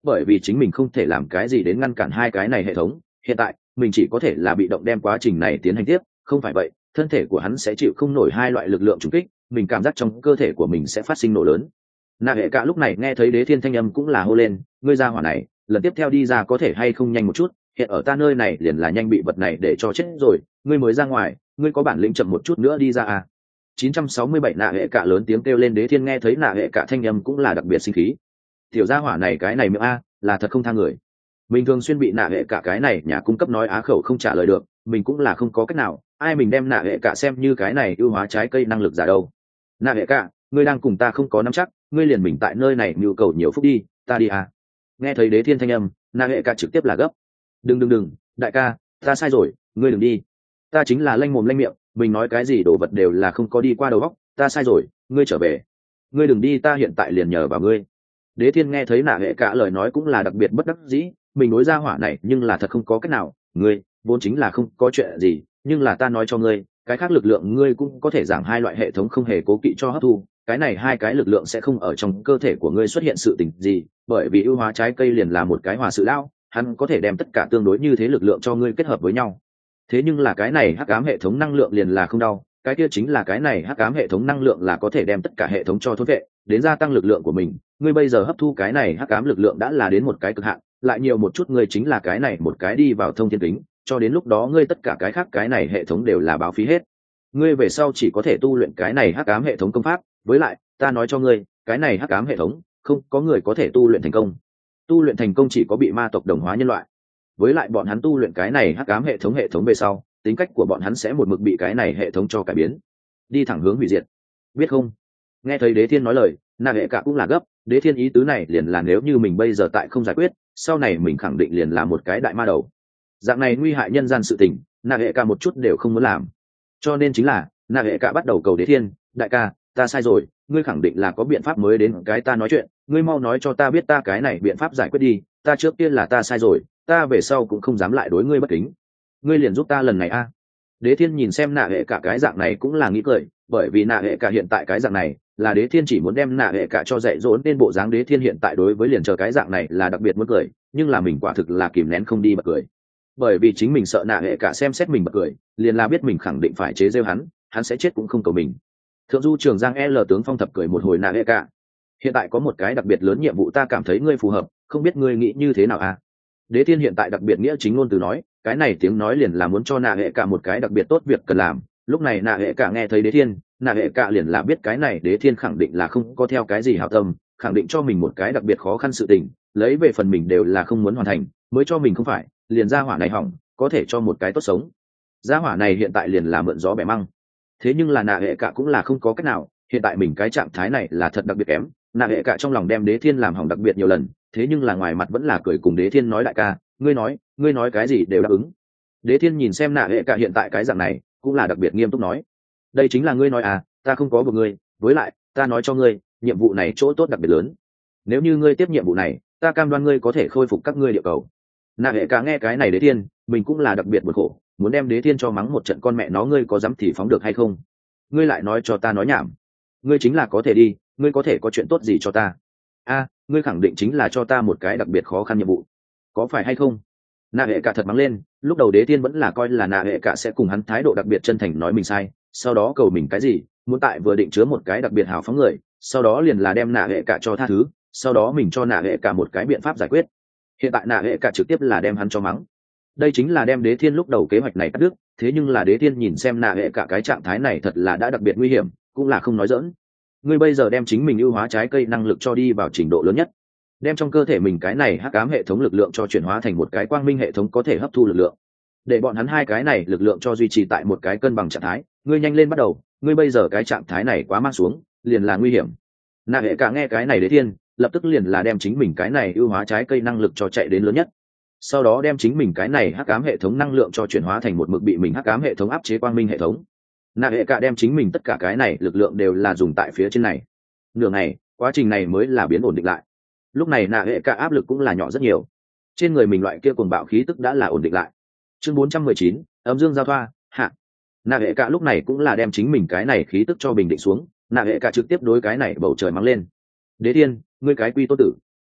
bởi vì chính mình không thể làm cái gì đến ngăn cản hai cái này hệ thống. Hiện tại mình chỉ có thể là bị động đem quá trình này tiến hành tiếp, không phải vậy thân thể của hắn sẽ chịu không nổi hai loại lực lượng trùng kích, mình cảm giác trong cơ thể của mình sẽ phát sinh nổ lớn. Nạ hệ cả lúc này nghe thấy Đế Thiên thanh âm cũng là hô lên, ngươi ra hỏa này lần tiếp theo đi ra có thể hay không nhanh một chút, hiện ở ta nơi này liền là nhanh bị vật này để cho chết rồi, ngươi mới ra ngoài, ngươi có bản lĩnh chậm một chút nữa đi ra à. chín trăm sáu mươi bảy Nạ hệ cả lớn tiếng kêu lên. Đế Thiên nghe thấy Nạ hệ cả thanh âm cũng là đặc biệt sinh khí, tiểu gia hỏa này cái này miệng a là thật không tha người. Mình thường xuyên bị Nạ hệ cả cái này nhà cung cấp nói á khẩu không trả lời được, mình cũng là không có cách nào, ai mình đem Nạ hệ cả xem như cái này ưu hóa trái cây năng lực giả đâu. Nạ hệ cả, ngươi đang cùng ta không có nắm chắc, ngươi liền mình tại nơi này nhu cầu nhiều phúc đi, ta đi à. Nghe thấy Đế Thiên thanh âm, Nạ hệ cả trực tiếp là gấp, đừng đừng đừng đại ca, ta sai rồi, ngươi đừng đi, ta chính là lanh mồm lanh miệng, mình nói cái gì đồ vật đều là không có đi qua đầu óc, ta sai rồi, ngươi trở về, ngươi đừng đi, ta hiện tại liền nhờ vào ngươi. Đế Thiên nghe thấy Nạ hệ cả lời nói cũng là đặc biệt bất đắc dĩ, mình đối ra hỏa này nhưng là thật không có cách nào, ngươi vốn chính là không có chuyện gì, nhưng là ta nói cho ngươi, cái khác lực lượng ngươi cũng có thể giảng hai loại hệ thống không hề cố kỵ cho hấp thu, cái này hai cái lực lượng sẽ không ở trong cơ thể của ngươi xuất hiện sự tình gì, bởi vì ưu hóa trái cây liền là một cái hòa sự lão, hắn có thể đem tất cả tương đối như thế lực lượng cho ngươi kết hợp với nhau. Thế nhưng là cái này hắc ám hệ thống năng lượng liền là không đau, cái kia chính là cái này hắc ám hệ thống năng lượng là có thể đem tất cả hệ thống cho thôn vệ, đến gia tăng lực lượng của mình. Ngươi bây giờ hấp thu cái này hắc ám lực lượng đã là đến một cái cực hạn, lại nhiều một chút ngươi chính là cái này một cái đi vào thông thiên kính, cho đến lúc đó ngươi tất cả cái khác cái này hệ thống đều là báo phí hết. Ngươi về sau chỉ có thể tu luyện cái này hắc ám hệ thống công pháp, với lại ta nói cho ngươi, cái này hắc ám hệ thống không có người có thể tu luyện thành công, tu luyện thành công chỉ có bị ma tộc đồng hóa nhân loại, với lại bọn hắn tu luyện cái này hắc ám hệ thống hệ thống về sau, tính cách của bọn hắn sẽ một mực bị cái này hệ thống cho cải biến, đi thẳng hướng hủy diệt, biết không? Nghe thấy Đế Thiên nói lời, Nạ hệ cả cũng là gấp. Đế Thiên ý tứ này liền là nếu như mình bây giờ tại không giải quyết, sau này mình khẳng định liền là một cái đại ma đầu, dạng này nguy hại nhân gian sự tình, Nạ hệ cả một chút đều không muốn làm. Cho nên chính là Nạ hệ cả bắt đầu cầu Đế Thiên, đại ca, ta sai rồi, ngươi khẳng định là có biện pháp mới đến cái ta nói chuyện, ngươi mau nói cho ta biết ta cái này biện pháp giải quyết đi, ta trước tiên là ta sai rồi, ta về sau cũng không dám lại đối ngươi bất kính, ngươi liền giúp ta lần này a. Đế Thiên nhìn xem Nạ hệ cả cái dạng này cũng là nghĩ cười, bởi vì Nạ hệ cả hiện tại cái dạng này là Đế Thiên chỉ muốn đem Nạ hệ cả cho dạy dỗ nên bộ dáng. Đế Thiên hiện tại đối với liền chờ cái dạng này là đặc biệt muốn cười, nhưng là mình quả thực là kìm nén không đi bật cười, bởi vì chính mình sợ Nạ hệ cả xem xét mình bật cười, liền là biết mình khẳng định phải chế giễu hắn, hắn sẽ chết cũng không cầu mình. Thượng du Trường Giang L tướng Phong Thập cười một hồi. Nạ hệ cả, hiện tại có một cái đặc biệt lớn nhiệm vụ, ta cảm thấy ngươi phù hợp, không biết ngươi nghĩ như thế nào à? Đế Thiên hiện tại đặc biệt nghĩa chính ngôn từ nói, cái này tiếng nói liền là muốn cho Nạ hệ cả một cái đặc biệt tốt việc cần làm. Lúc này Nạ hệ cả nghe thấy Đế Thiên, Nạ hệ cả liền là biết cái này Đế Thiên khẳng định là không có theo cái gì hảo tâm, khẳng định cho mình một cái đặc biệt khó khăn sự tình, lấy về phần mình đều là không muốn hoàn thành, mới cho mình không phải, liền gia hỏa này hỏng, có thể cho một cái tốt sống. Gia hỏa này hiện tại liền là mượn gió bẻ măng. Thế nhưng là Nạ hệ cả cũng là không có cách nào, hiện tại mình cái trạng thái này là thật đặc biệt kém. Nạ hệ cả trong lòng đem Đế Thiên làm hỏng đặc biệt nhiều lần, thế nhưng là ngoài mặt vẫn là cười cùng Đế Thiên nói, đại ca, ngươi nói, ngươi nói cái gì đều đáp ứng. Đế Thiên nhìn xem Nạ hệ cả hiện tại cái dạng này, cũng là đặc biệt nghiêm túc nói, đây chính là ngươi nói à, ta không có buộc ngươi, với lại ta nói cho ngươi, nhiệm vụ này chỗ tốt đặc biệt lớn, nếu như ngươi tiếp nhiệm vụ này, ta cam đoan ngươi có thể khôi phục các ngươi địa cầu. Nạ hệ cả nghe cái này Đế Thiên, mình cũng là đặc biệt bực khổ, muốn đem Đế Thiên cho mắng một trận con mẹ nó, ngươi có dám thì phóng được hay không, ngươi lại nói cho ta nói nhảm, ngươi chính là có thể đi, ngươi có thể có chuyện tốt gì cho ta a à, ngươi khẳng định chính là cho ta một cái đặc biệt khó khăn nhiệm vụ, có phải hay không? Nạ hệ cả thật mắng lên. Lúc đầu Đế Thiên vẫn là coi là Nạ hệ cả sẽ cùng hắn thái độ đặc biệt chân thành nói mình sai, sau đó cầu mình cái gì, muốn tại vừa định chứa một cái đặc biệt hào phóng người, sau đó liền là đem Nạ hệ cả cho tha thứ, sau đó mình cho Nạ hệ cả một cái biện pháp giải quyết. Hiện tại Nạ hệ cả trực tiếp là đem hắn cho mắng, đây chính là đem Đế Thiên lúc đầu kế hoạch này cắt đứt. Thế nhưng là Đế Thiên nhìn xem Nạ hệ cả cái trạng thái này thật là đã đặc biệt nguy hiểm, cũng là không nói giỡn. Ngươi bây giờ đem chính mình ưu hóa trái cây năng lực cho đi vào trình độ lớn nhất, đem trong cơ thể mình cái này hắc ám hệ thống lực lượng cho chuyển hóa thành một cái quang minh hệ thống có thể hấp thu lực lượng, để bọn hắn hai cái này lực lượng cho duy trì tại một cái cân bằng trạng thái. Ngươi nhanh lên bắt đầu, ngươi bây giờ cái trạng thái này quá mang xuống, liền là nguy hiểm. Nạ hệ cả nghe cái này Đế Thiên, lập tức liền là đem chính mình cái này ưu hóa trái cây năng lực cho chạy đến lớn nhất, sau đó đem chính mình cái này hắc ám hệ thống năng lượng cho chuyển hóa thành một mực bị mình hắc ám hệ thống áp chế quang minh hệ thống. Nạ hệ cả đem chính mình tất cả cái này lực lượng đều là dùng tại phía trên này, nửa ngày quá trình này mới là biến ổn định lại. Lúc này Nạ hệ cả áp lực cũng là nhỏ rất nhiều, trên người mình loại kia cuồng bạo khí tức đã là ổn định lại. Chương bốn trăm mười chín, âm dương giao thoa hạ. Nạ hệ cả lúc này cũng là đem chính mình cái này khí tức cho bình định xuống. Nạ hệ cả trực tiếp đối cái này bầu trời mắng lên, Đế Thiên, ngươi cái quy tốt tử,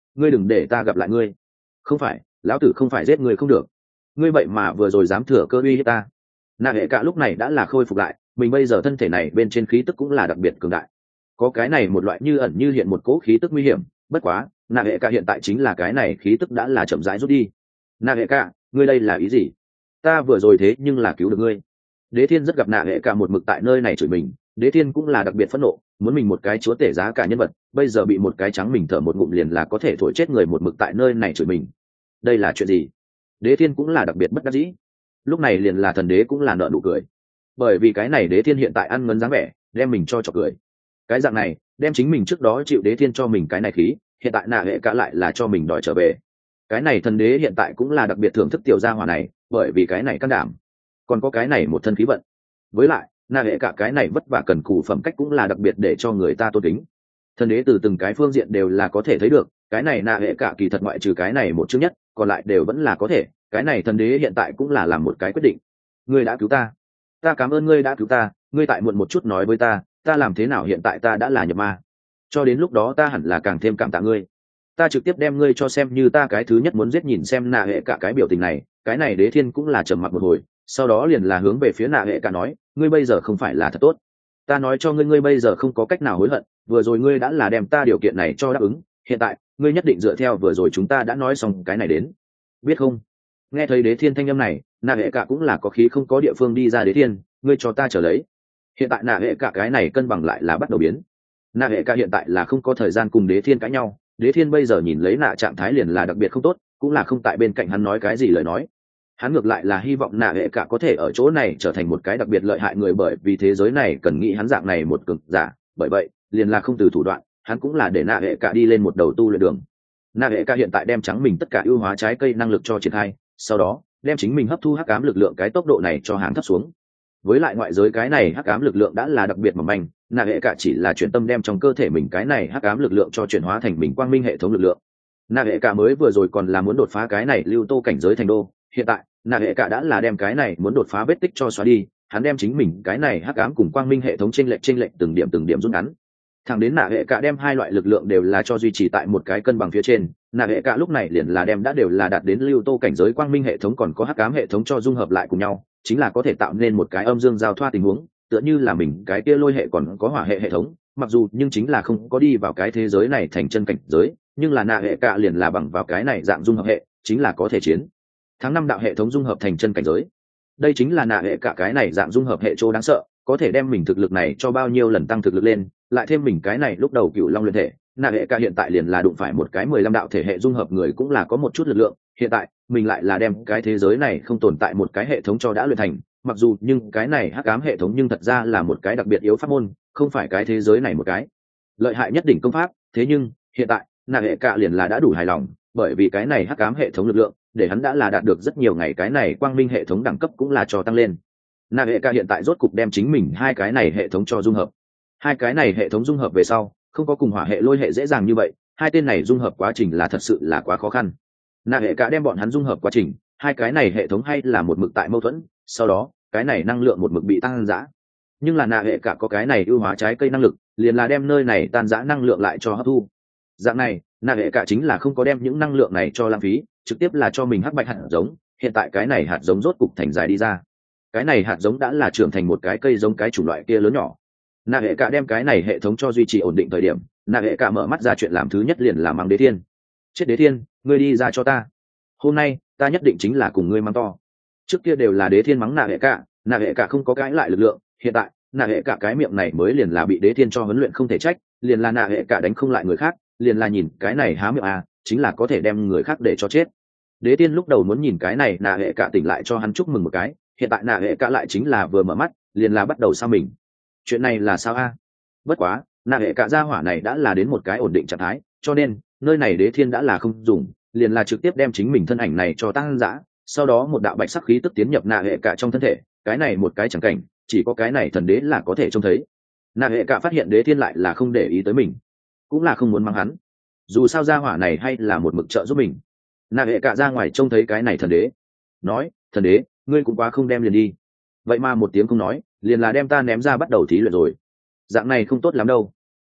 ngươi đừng để ta gặp lại ngươi. Không phải, lão tử không phải giết ngươi không được, ngươi vậy mà vừa rồi dám thừa cơ uy hiếp ta. Nạ hệ cả lúc này đã là khôi phục lại, mình bây giờ thân thể này bên trên khí tức cũng là đặc biệt cường đại, có cái này một loại như ẩn như hiện một cỗ khí tức nguy hiểm. Bất quá nạ hệ cả hiện tại chính là cái này khí tức đã là chậm rãi rút đi. Nạ hệ cả, ngươi đây là ý gì? Ta vừa rồi thế nhưng là cứu được ngươi. Đế Thiên rất gặp nạ hệ cả một mực tại nơi này chửi mình, Đế Thiên cũng là đặc biệt phẫn nộ, muốn mình một cái chúa tể giá cả nhân vật bây giờ bị một cái trắng mình thở một ngụm liền là có thể thổi chết người một mực tại nơi này chửi mình, đây là chuyện gì? Đế Thiên cũng là đặc biệt bất đắc dĩ. Lúc này liền là thần đế cũng là nợ nụ cười, bởi vì cái này Đế Thiên hiện tại ăn ngấn dáng vẻ đem mình cho trò cười. Cái dạng này đem chính mình trước đó chịu Đế Thiên cho mình cái này khí, hiện tại nạ hệ cả lại là cho mình đòi trở về. Cái này thần đế hiện tại cũng là đặc biệt thưởng thức tiểu gia hỏa này, bởi vì cái này can đảm, còn có cái này một thân khí vận, với lại nạ hệ cả cái này vất vả cần cù phẩm cách cũng là đặc biệt để cho người ta tôn kính. Thần đế từ từng cái phương diện đều là có thể thấy được, cái này nạ hệ cả kỳ thật ngoại trừ cái này một chương nhất, còn lại đều vẫn là có thể. Cái này thần đế hiện tại cũng là làm một cái quyết định. Ngươi đã cứu ta, ta cảm ơn ngươi đã cứu ta, ngươi tại muộn một chút nói với ta, ta làm thế nào hiện tại ta đã là nhập ma, cho đến lúc đó ta hẳn là càng thêm cảm tạ ngươi. Ta trực tiếp đem ngươi cho xem như ta cái thứ nhất muốn giết. Nhìn xem nạ hệ cả cái biểu tình này, cái này Đế Thiên cũng là trầm mặc một hồi, sau đó liền là hướng về phía nạ hệ cả nói, ngươi bây giờ không phải là thật tốt, ta nói cho ngươi, ngươi bây giờ không có cách nào hối hận, vừa rồi ngươi đã là đem ta điều kiện này cho đáp ứng, hiện tại ngươi nhất định dựa theo vừa rồi chúng ta đã nói xong cái này đến, biết không? Nghe thấy Đế Thiên thanh âm này, nạ hệ cả cũng là có khí không có địa phương đi ra. Đế Thiên, ngươi cho ta trở lấy. Hiện tại nạ hệ cả cái này cân bằng lại là bắt đầu biến. Nạ hệ cả hiện tại là không có thời gian cùng Đế Thiên cãi nhau, Đế Thiên bây giờ nhìn lấy nạ trạng thái liền là đặc biệt không tốt, cũng là không tại bên cạnh hắn nói cái gì lời nói. Hắn ngược lại là hy vọng nạ hệ cả có thể ở chỗ này trở thành một cái đặc biệt lợi hại người, bởi vì thế giới này cần nghĩ hắn dạng này một cực giả. Bởi vậy liền là không từ thủ đoạn, hắn cũng là để nạ hệ cả đi lên một đầu tu luyện đường. Nạ hệ cả hiện tại đem trắng mình tất cả ưu hóa trái cây năng lực cho triển khai, sau đó đem chính mình hấp thu hắc ám lực lượng cái tốc độ này cho hàng thấp xuống. Với lại ngoại giới cái này hắc ám lực lượng đã là đặc biệt mỏng manh, nạ hệ cả chỉ là chuyển tâm đem trong cơ thể mình cái này hắc ám lực lượng cho chuyển hóa thành mình quang minh hệ thống lực lượng. Nạ hệ cả mới vừa rồi còn là muốn đột phá cái này lưu tô cảnh giới thành đô, hiện tại nạ hệ cả đã là đem cái này muốn đột phá vết tích cho xóa đi, hắn đem chính mình cái này hắc ám cùng quang minh hệ thống chênh lệch chênh lệch từng điểm từng điểm rút ngắn, thẳng đến nạ hệ cả đem hai loại lực lượng đều là cho duy trì tại một cái cân bằng phía trên. Nạ hệ cả lúc này liền là đem đã đều là đạt đến lưu tô cảnh giới quang minh hệ thống còn có hắc ám hệ thống cho dung hợp lại cùng nhau, chính là có thể tạo nên một cái âm dương giao thoa tình huống, tựa như là mình cái kia lôi hệ còn có hỏa hệ hệ thống, mặc dù nhưng chính là không có đi vào cái thế giới này thành chân cảnh giới, nhưng là nạ hệ cả liền là bằng vào cái này dạng dung hợp hệ, chính là có thể chiến tháng năm đạo hệ thống dung hợp thành chân cảnh giới. Đây chính là nạ hệ cả cái này dạng dung hợp hệ chỗ đáng sợ, có thể đem mình thực lực này cho bao nhiêu lần tăng thực lực lên, lại thêm mình cái này lúc đầu cựu long luyện thể, nạ hệ cả hiện tại liền là đụng phải một cái mười lăm đạo thể hệ dung hợp người cũng là có một chút lực lượng. Hiện tại mình lại là đem cái thế giới này không tồn tại một cái hệ thống cho đã luyện thành, mặc dù nhưng cái này hắc ám hệ thống nhưng thật ra là một cái đặc biệt yếu pháp môn, không phải cái thế giới này một cái lợi hại nhất đỉnh công pháp. Thế nhưng hiện tại nạ hệ cả liền là đã đủ hài lòng, bởi vì cái này hắc ám hệ thống lực lượng để hắn đã là đạt được rất nhiều ngày, cái này quang minh hệ thống đẳng cấp cũng là cho tăng lên. Nạ hệ cả hiện tại rốt cục đem chính mình hai cái này hệ thống cho dung hợp. Hai cái này hệ thống dung hợp về sau không có cùng hỏa hệ lôi hệ dễ dàng như vậy, hai tên này dung hợp quá trình là thật sự là quá khó khăn. Nạ hệ cả đem bọn hắn dung hợp quá trình, hai cái này hệ thống hay là một mực tại mâu thuẫn, sau đó cái này năng lượng một mực bị tăng dã. Nhưng là nạ hệ cả có cái này ưu hóa trái cây năng lực, liền là đem nơi này tan dã năng lượng lại cho hấp thu. Dạng này nạ hệ cả chính là không có đem những năng lượng này cho lãng phí, trực tiếp là cho mình hắc bạch hạt giống. Hiện tại cái này hạt giống rốt cục thành dài đi ra, cái này hạt giống đã là trưởng thành một cái cây giống cái chủng loại kia lớn nhỏ. Nạ hệ cả đem cái này hệ thống cho duy trì ổn định thời điểm, nạ hệ cả mở mắt ra, chuyện làm thứ nhất liền là mắng Đế Thiên. Chết Đế Thiên, ngươi đi ra cho ta, hôm nay ta nhất định chính là cùng ngươi mắng to. Trước kia đều là Đế Thiên mắng nạ hệ cả, nạ hệ cả không có cãi lại lực lượng, hiện tại nạ hệ cả cái miệng này mới liền là bị Đế Thiên cho huấn luyện không thể trách, liền là nạ hệ cả đánh không lại người khác, liền là nhìn cái này há miệng à, chính là có thể đem người khác để cho chết. Đế Thiên lúc đầu muốn nhìn cái này nạ hệ cả tỉnh lại cho hắn chúc mừng một cái, hiện tại nạ hệ cả lại chính là vừa mở mắt liền là bắt đầu sao mình, chuyện này là sao a? Bất quá nạ hệ cả gia hỏa này đã là đến một cái ổn định trạng thái, cho nên nơi này Đế Thiên đã là không dùng, liền là trực tiếp đem chính mình thân ảnh này cho tăng dã, sau đó một đạo bạch sắc khí tức tiến nhập nạ hệ cả trong thân thể. Cái này một cái chẳng cảnh chỉ có cái này thần đế là có thể trông thấy. Nạ hệ cả phát hiện Đế Thiên lại là không để ý tới mình, cũng là không muốn mắng hắn, dù sao gia hỏa này hay là một mực trợ giúp mình. Nạ hệ cả ra ngoài trông thấy cái này thần đế, nói: thần đế, ngươi cũng quá không đem liền đi, vậy mà một tiếng không nói liền là đem ta ném ra bắt đầu thí luyện rồi, dạng này không tốt lắm đâu.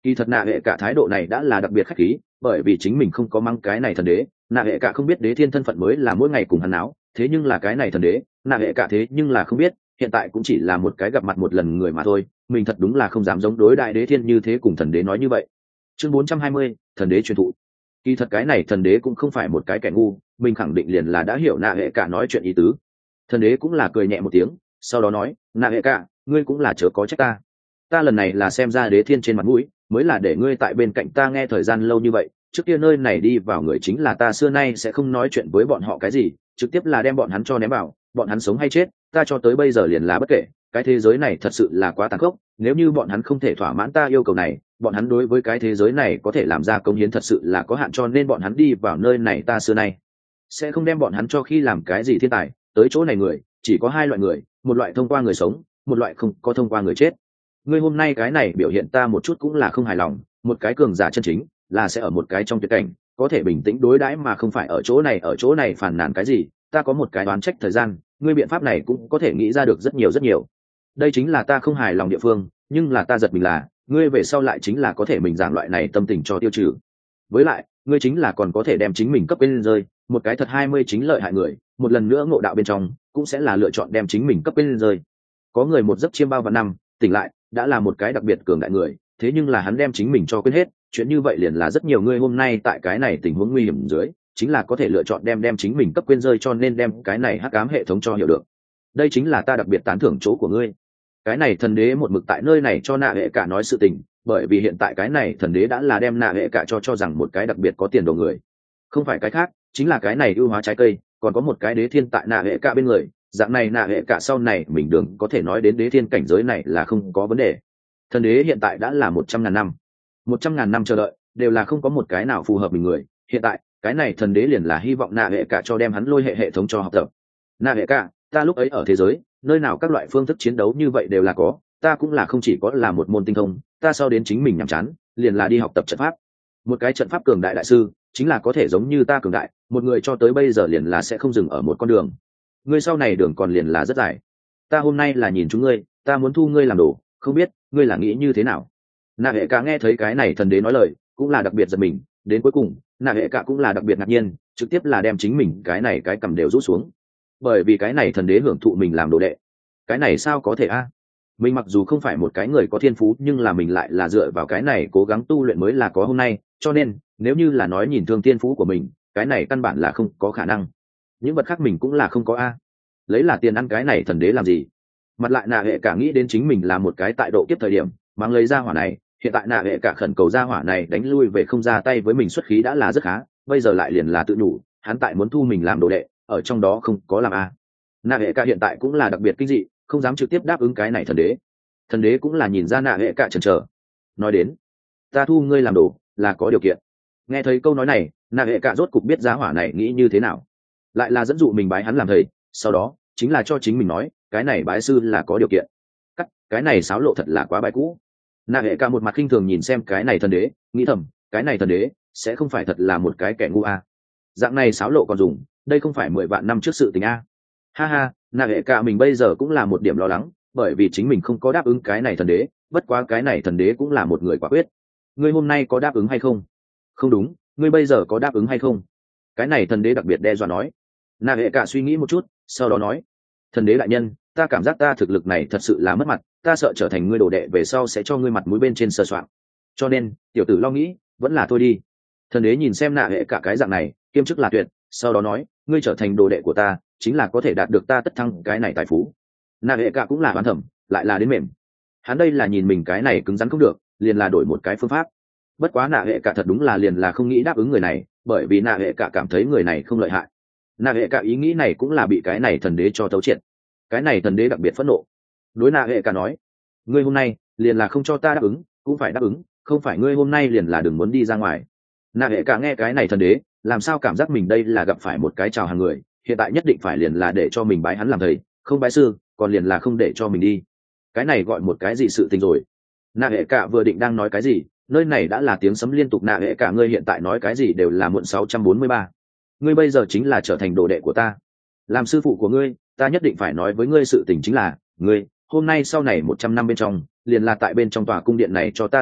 Kỳ thật nạ hệ cả thái độ này đã là đặc biệt khách khí, bởi vì chính mình không có mang cái này thần đế, nạ hệ cả không biết đế thiên thân phận mới là mỗi ngày cùng hắn áo, thế nhưng là cái này thần đế, nạ hệ cả thế nhưng là không biết, hiện tại cũng chỉ là một cái gặp mặt một lần người mà thôi, mình thật đúng là không dám giống đối đại đế thiên như thế cùng thần đế nói như vậy. Chương bốn trăm hai mươi, thần đế truyền thụ. Kỳ thật cái này thần đế cũng không phải một cái kẻ ngu, mình khẳng định liền là đã hiểu nạ hệ cả nói chuyện ý tứ. Thần đế cũng là cười nhẹ một tiếng, sau đó nói, nạ hệ cả, ngươi cũng là chớ có trách ta. Ta lần này là xem ra đế thiên trên mặt mũi, mới là để ngươi tại bên cạnh ta nghe thời gian lâu như vậy, trước kia nơi này đi vào người chính là ta xưa nay sẽ không nói chuyện với bọn họ cái gì, trực tiếp là đem bọn hắn cho ném vào, bọn hắn sống hay chết, ta cho tới bây giờ liền là bất kể, cái thế giới này thật sự là quá tàn khốc, nếu như bọn hắn không thể thỏa mãn ta yêu cầu này, bọn hắn đối với cái thế giới này có thể làm ra công hiến thật sự là có hạn, cho nên bọn hắn đi vào nơi này ta xưa nay sẽ không đem bọn hắn cho khi làm cái gì thiên tài, tới chỗ này người chỉ có hai loại người, một loại thông qua người sống, một loại không có thông qua người chết. Ngươi hôm nay cái này biểu hiện ta một chút cũng là không hài lòng, một cái cường giả chân chính là sẽ ở một cái trong tuyệt cảnh có thể bình tĩnh đối đãi mà không phải ở chỗ này ở chỗ này phàn nàn cái gì, ta có một cái đoán trách thời gian, ngươi biện pháp này cũng có thể nghĩ ra được rất nhiều rất nhiều. Đây chính là ta không hài lòng địa phương, nhưng là ta giật mình là ngươi về sau lại chính là có thể mình giảng loại này tâm tình cho tiêu trừ, với lại ngươi chính là còn có thể đem chính mình cấp bên rơi, một cái thật hai mươi chính lợi hại người một lần nữa ngộ đạo bên trong cũng sẽ là lựa chọn đem chính mình cấp bên rơi. Có người một giấc chiêm bao vạn năm tỉnh lại đã là một cái đặc biệt cường đại người, thế nhưng là hắn đem chính mình cho quên hết, chuyện như vậy liền là rất nhiều người hôm nay tại cái này tình huống nguy hiểm dưới chính là có thể lựa chọn đem đem chính mình cấp quên rơi, cho nên đem cái này hắc ám hệ thống cho hiểu được. Đây chính là ta đặc biệt tán thưởng chỗ của ngươi. Cái này thần đế một mực tại nơi này cho nạ hệ cả nói sự tình, bởi vì hiện tại cái này thần đế đã là đem nạ hệ cả cho cho rằng một cái đặc biệt có tiền đồ người, không phải cái khác, chính là cái này ưu hóa trái cây, còn có một cái đế thiên tại nạ hệ cả bên người, dạng này nạ hệ cả sau này mình đường có thể nói đến đế thiên cảnh giới này là không có vấn đề. Thần đế hiện tại đã là một trăm ngàn năm, một trăm ngàn năm chờ đợi đều là không có một cái nào phù hợp mình người, hiện tại cái này thần đế liền là hy vọng nạ hệ cả cho đem hắn lôi hệ hệ thống cho học tập. Nạ hệ cả, ta lúc ấy ở thế giới nơi nào các loại phương thức chiến đấu như vậy đều là có, ta cũng là không chỉ có là một môn tinh thông, ta sau đến chính mình nhàm chán liền là đi học tập trận pháp. Một cái trận pháp cường đại đại sư chính là có thể giống như ta cường đại, một người cho tới bây giờ liền là sẽ không dừng ở một con đường, ngươi sau này đường còn liền là rất dài. Ta hôm nay là nhìn chúng ngươi, ta muốn thu ngươi làm đồ, không biết ngươi là nghĩ như thế nào. Nạ hệ cả nghe thấy cái này thần đế nói lời cũng là đặc biệt giật mình, đến cuối cùng nạ hệ cả cũng là đặc biệt ngạc nhiên, trực tiếp là đem chính mình cái này cái cầm đều rút xuống, bởi vì cái này thần đế hưởng thụ mình làm đồ đệ, cái này sao có thể a? Mình mặc dù không phải một cái người có thiên phú, nhưng là mình lại là dựa vào cái này cố gắng tu luyện mới là có hôm nay, cho nên nếu như là nói nhìn thương thiên phú của mình, cái này căn bản là không có khả năng. Những vật khác mình cũng là không có a, lấy là tiền ăn cái này thần đế làm gì. Mặt lại nạ hệ cả nghĩ đến chính mình là một cái tại độ kiếp thời điểm mang lấy ra hỏa này, hiện tại nạ hệ cả khẩn cầu ra hỏa này đánh lui về không ra tay với mình xuất khí đã là rất khá, bây giờ lại liền là tự đủ hắn tại muốn thu mình làm đồ đệ, ở trong đó không có làm a. Nạ hệ cả hiện tại cũng là đặc biệt kinh dị, không dám trực tiếp đáp ứng cái này thần đế. Thần đế cũng là nhìn ra nạ hệ cả chần chờ, nói đến ta thu ngươi làm đồ là có điều kiện. Nghe thấy câu nói này nạ hệ cả rốt cục biết giá hỏa này nghĩ như thế nào, lại là dẫn dụ mình bái hắn làm thầy, sau đó chính là cho chính mình nói cái này bái sư là có điều kiện. Cắt, cái này xáo lộ thật là quá bái cũ. Nạ hệ cả một mặt khinh thường nhìn xem cái này thần đế, nghĩ thầm cái này thần đế sẽ không phải thật là một cái kẻ ngu a, dạng này xáo lộ còn dùng, đây không phải mười vạn năm trước sự tình a. Ha ha, nạ hệ cả mình bây giờ cũng là một điểm lo lắng, bởi vì chính mình không có đáp ứng cái này thần đế, bất quá cái này thần đế cũng là một người quả quyết. Ngươi hôm nay có đáp ứng hay không? Không đúng, ngươi bây giờ có đáp ứng hay không? Cái này thần đế đặc biệt đe dọa nói. Nạ hệ cả suy nghĩ một chút, sau đó nói, thần đế đại nhân, ta cảm giác ta thực lực này thật sự là mất mặt, ta sợ trở thành ngươi đồ đệ về sau sẽ cho ngươi mặt mũi bên trên sờ soạng, cho nên tiểu tử lo nghĩ vẫn là thôi đi. Thần đế nhìn xem nạ hệ cả cái dạng này kiêm chức là tuyệt, sau đó nói, ngươi trở thành đồ đệ của ta chính là có thể đạt được ta tất thăng cái này tài phú. Nạ hệ cả cũng là oán thẩm, lại là đến mềm, hắn đây là nhìn mình cái này cứng rắn không được, liền là đổi một cái phương pháp. Bất quá nạ hệ cả thật đúng là liền là không nghĩ đáp ứng người này, bởi vì nạ hệ cả cảm thấy người này không lợi hại. Nạ hệ cả ý nghĩ này cũng là bị cái này thần đế cho thấu triệt, cái này thần đế đặc biệt phẫn nộ, đối nạ hệ cả nói, ngươi hôm nay liền là không cho ta đáp ứng cũng phải đáp ứng, không phải ngươi hôm nay liền là đừng muốn đi ra ngoài. Nạ hệ cả nghe cái này thần đế làm sao cảm giác mình đây là gặp phải một cái chào hàng người, hiện tại nhất định phải liền là để cho mình bái hắn làm thầy, không bái sư còn liền là không để cho mình đi, cái này gọi một cái gì sự tình rồi. Nạ hệ cả vừa định đang nói cái gì, nơi này đã là tiếng sấm liên tục. Nạ hệ cả ngươi hiện tại nói cái gì đều là muộn. Sáu trăm bốn mươi ba, ngươi bây giờ chính là trở thành đồ đệ của ta, làm sư phụ của ngươi, ta nhất định phải nói với ngươi sự tình chính là, ngươi hôm nay sau này một trăm năm bên trong liền là tại bên trong tòa cung điện này cho ta rèn luyện,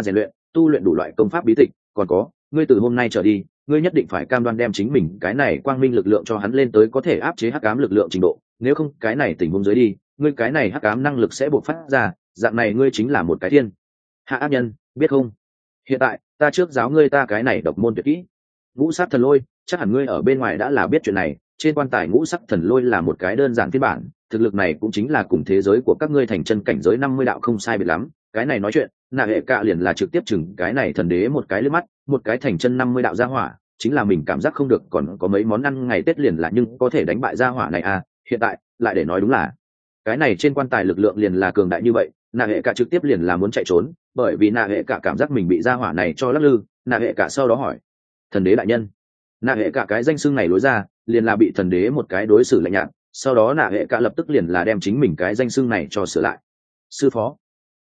tu luyện đủ loại công pháp bí tịch, còn có ngươi từ hôm nay trở đi, ngươi nhất định phải cam đoan đem chính mình cái này quang minh lực lượng cho hắn lên tới có thể áp chế hắc ám lực lượng trình độ, nếu không cái này tình huống dưới đi, ngươi cái này hắc ám năng lực sẽ bộc phát ra, dạng này ngươi chính là một cái thiên hạ ác nhân, biết không? Hiện tại ta trước giáo ngươi ta cái này độc môn tuyệt kỹ ngũ sắc thần lôi, chắc hẳn ngươi ở bên ngoài đã là biết chuyện này. Trên quan tài ngũ sắc thần lôi là một cái đơn giản phiên bản, thực lực này cũng chính là cùng thế giới của các ngươi thành chân cảnh giới năm mươi đạo không sai biệt lắm. Cái này nói chuyện nạ hệ cạ liền là trực tiếp chừng cái này thần đế một cái lướt mắt, một cái thành chân năm mươi đạo gia hỏa, chính là mình cảm giác không được còn có mấy món ăn ngày tết liền là nhưng có thể đánh bại gia hỏa này à. Hiện tại lại để nói đúng là cái này trên quan tài lực lượng liền là cường đại như vậy, nạ hệ cạ trực tiếp liền là muốn chạy trốn, bởi vì nạ hệ cạ cảm giác mình bị gia hỏa này cho lắc lư. Nạ hệ cạ sau đó hỏi thần đế đại nhân, nạ hệ cả cái danh xưng này lối ra liền là bị thần đế một cái đối xử lạnh nhạt, sau đó nạ hệ cả lập tức liền là đem chính mình cái danh xưng này cho sửa lại. Sư phó,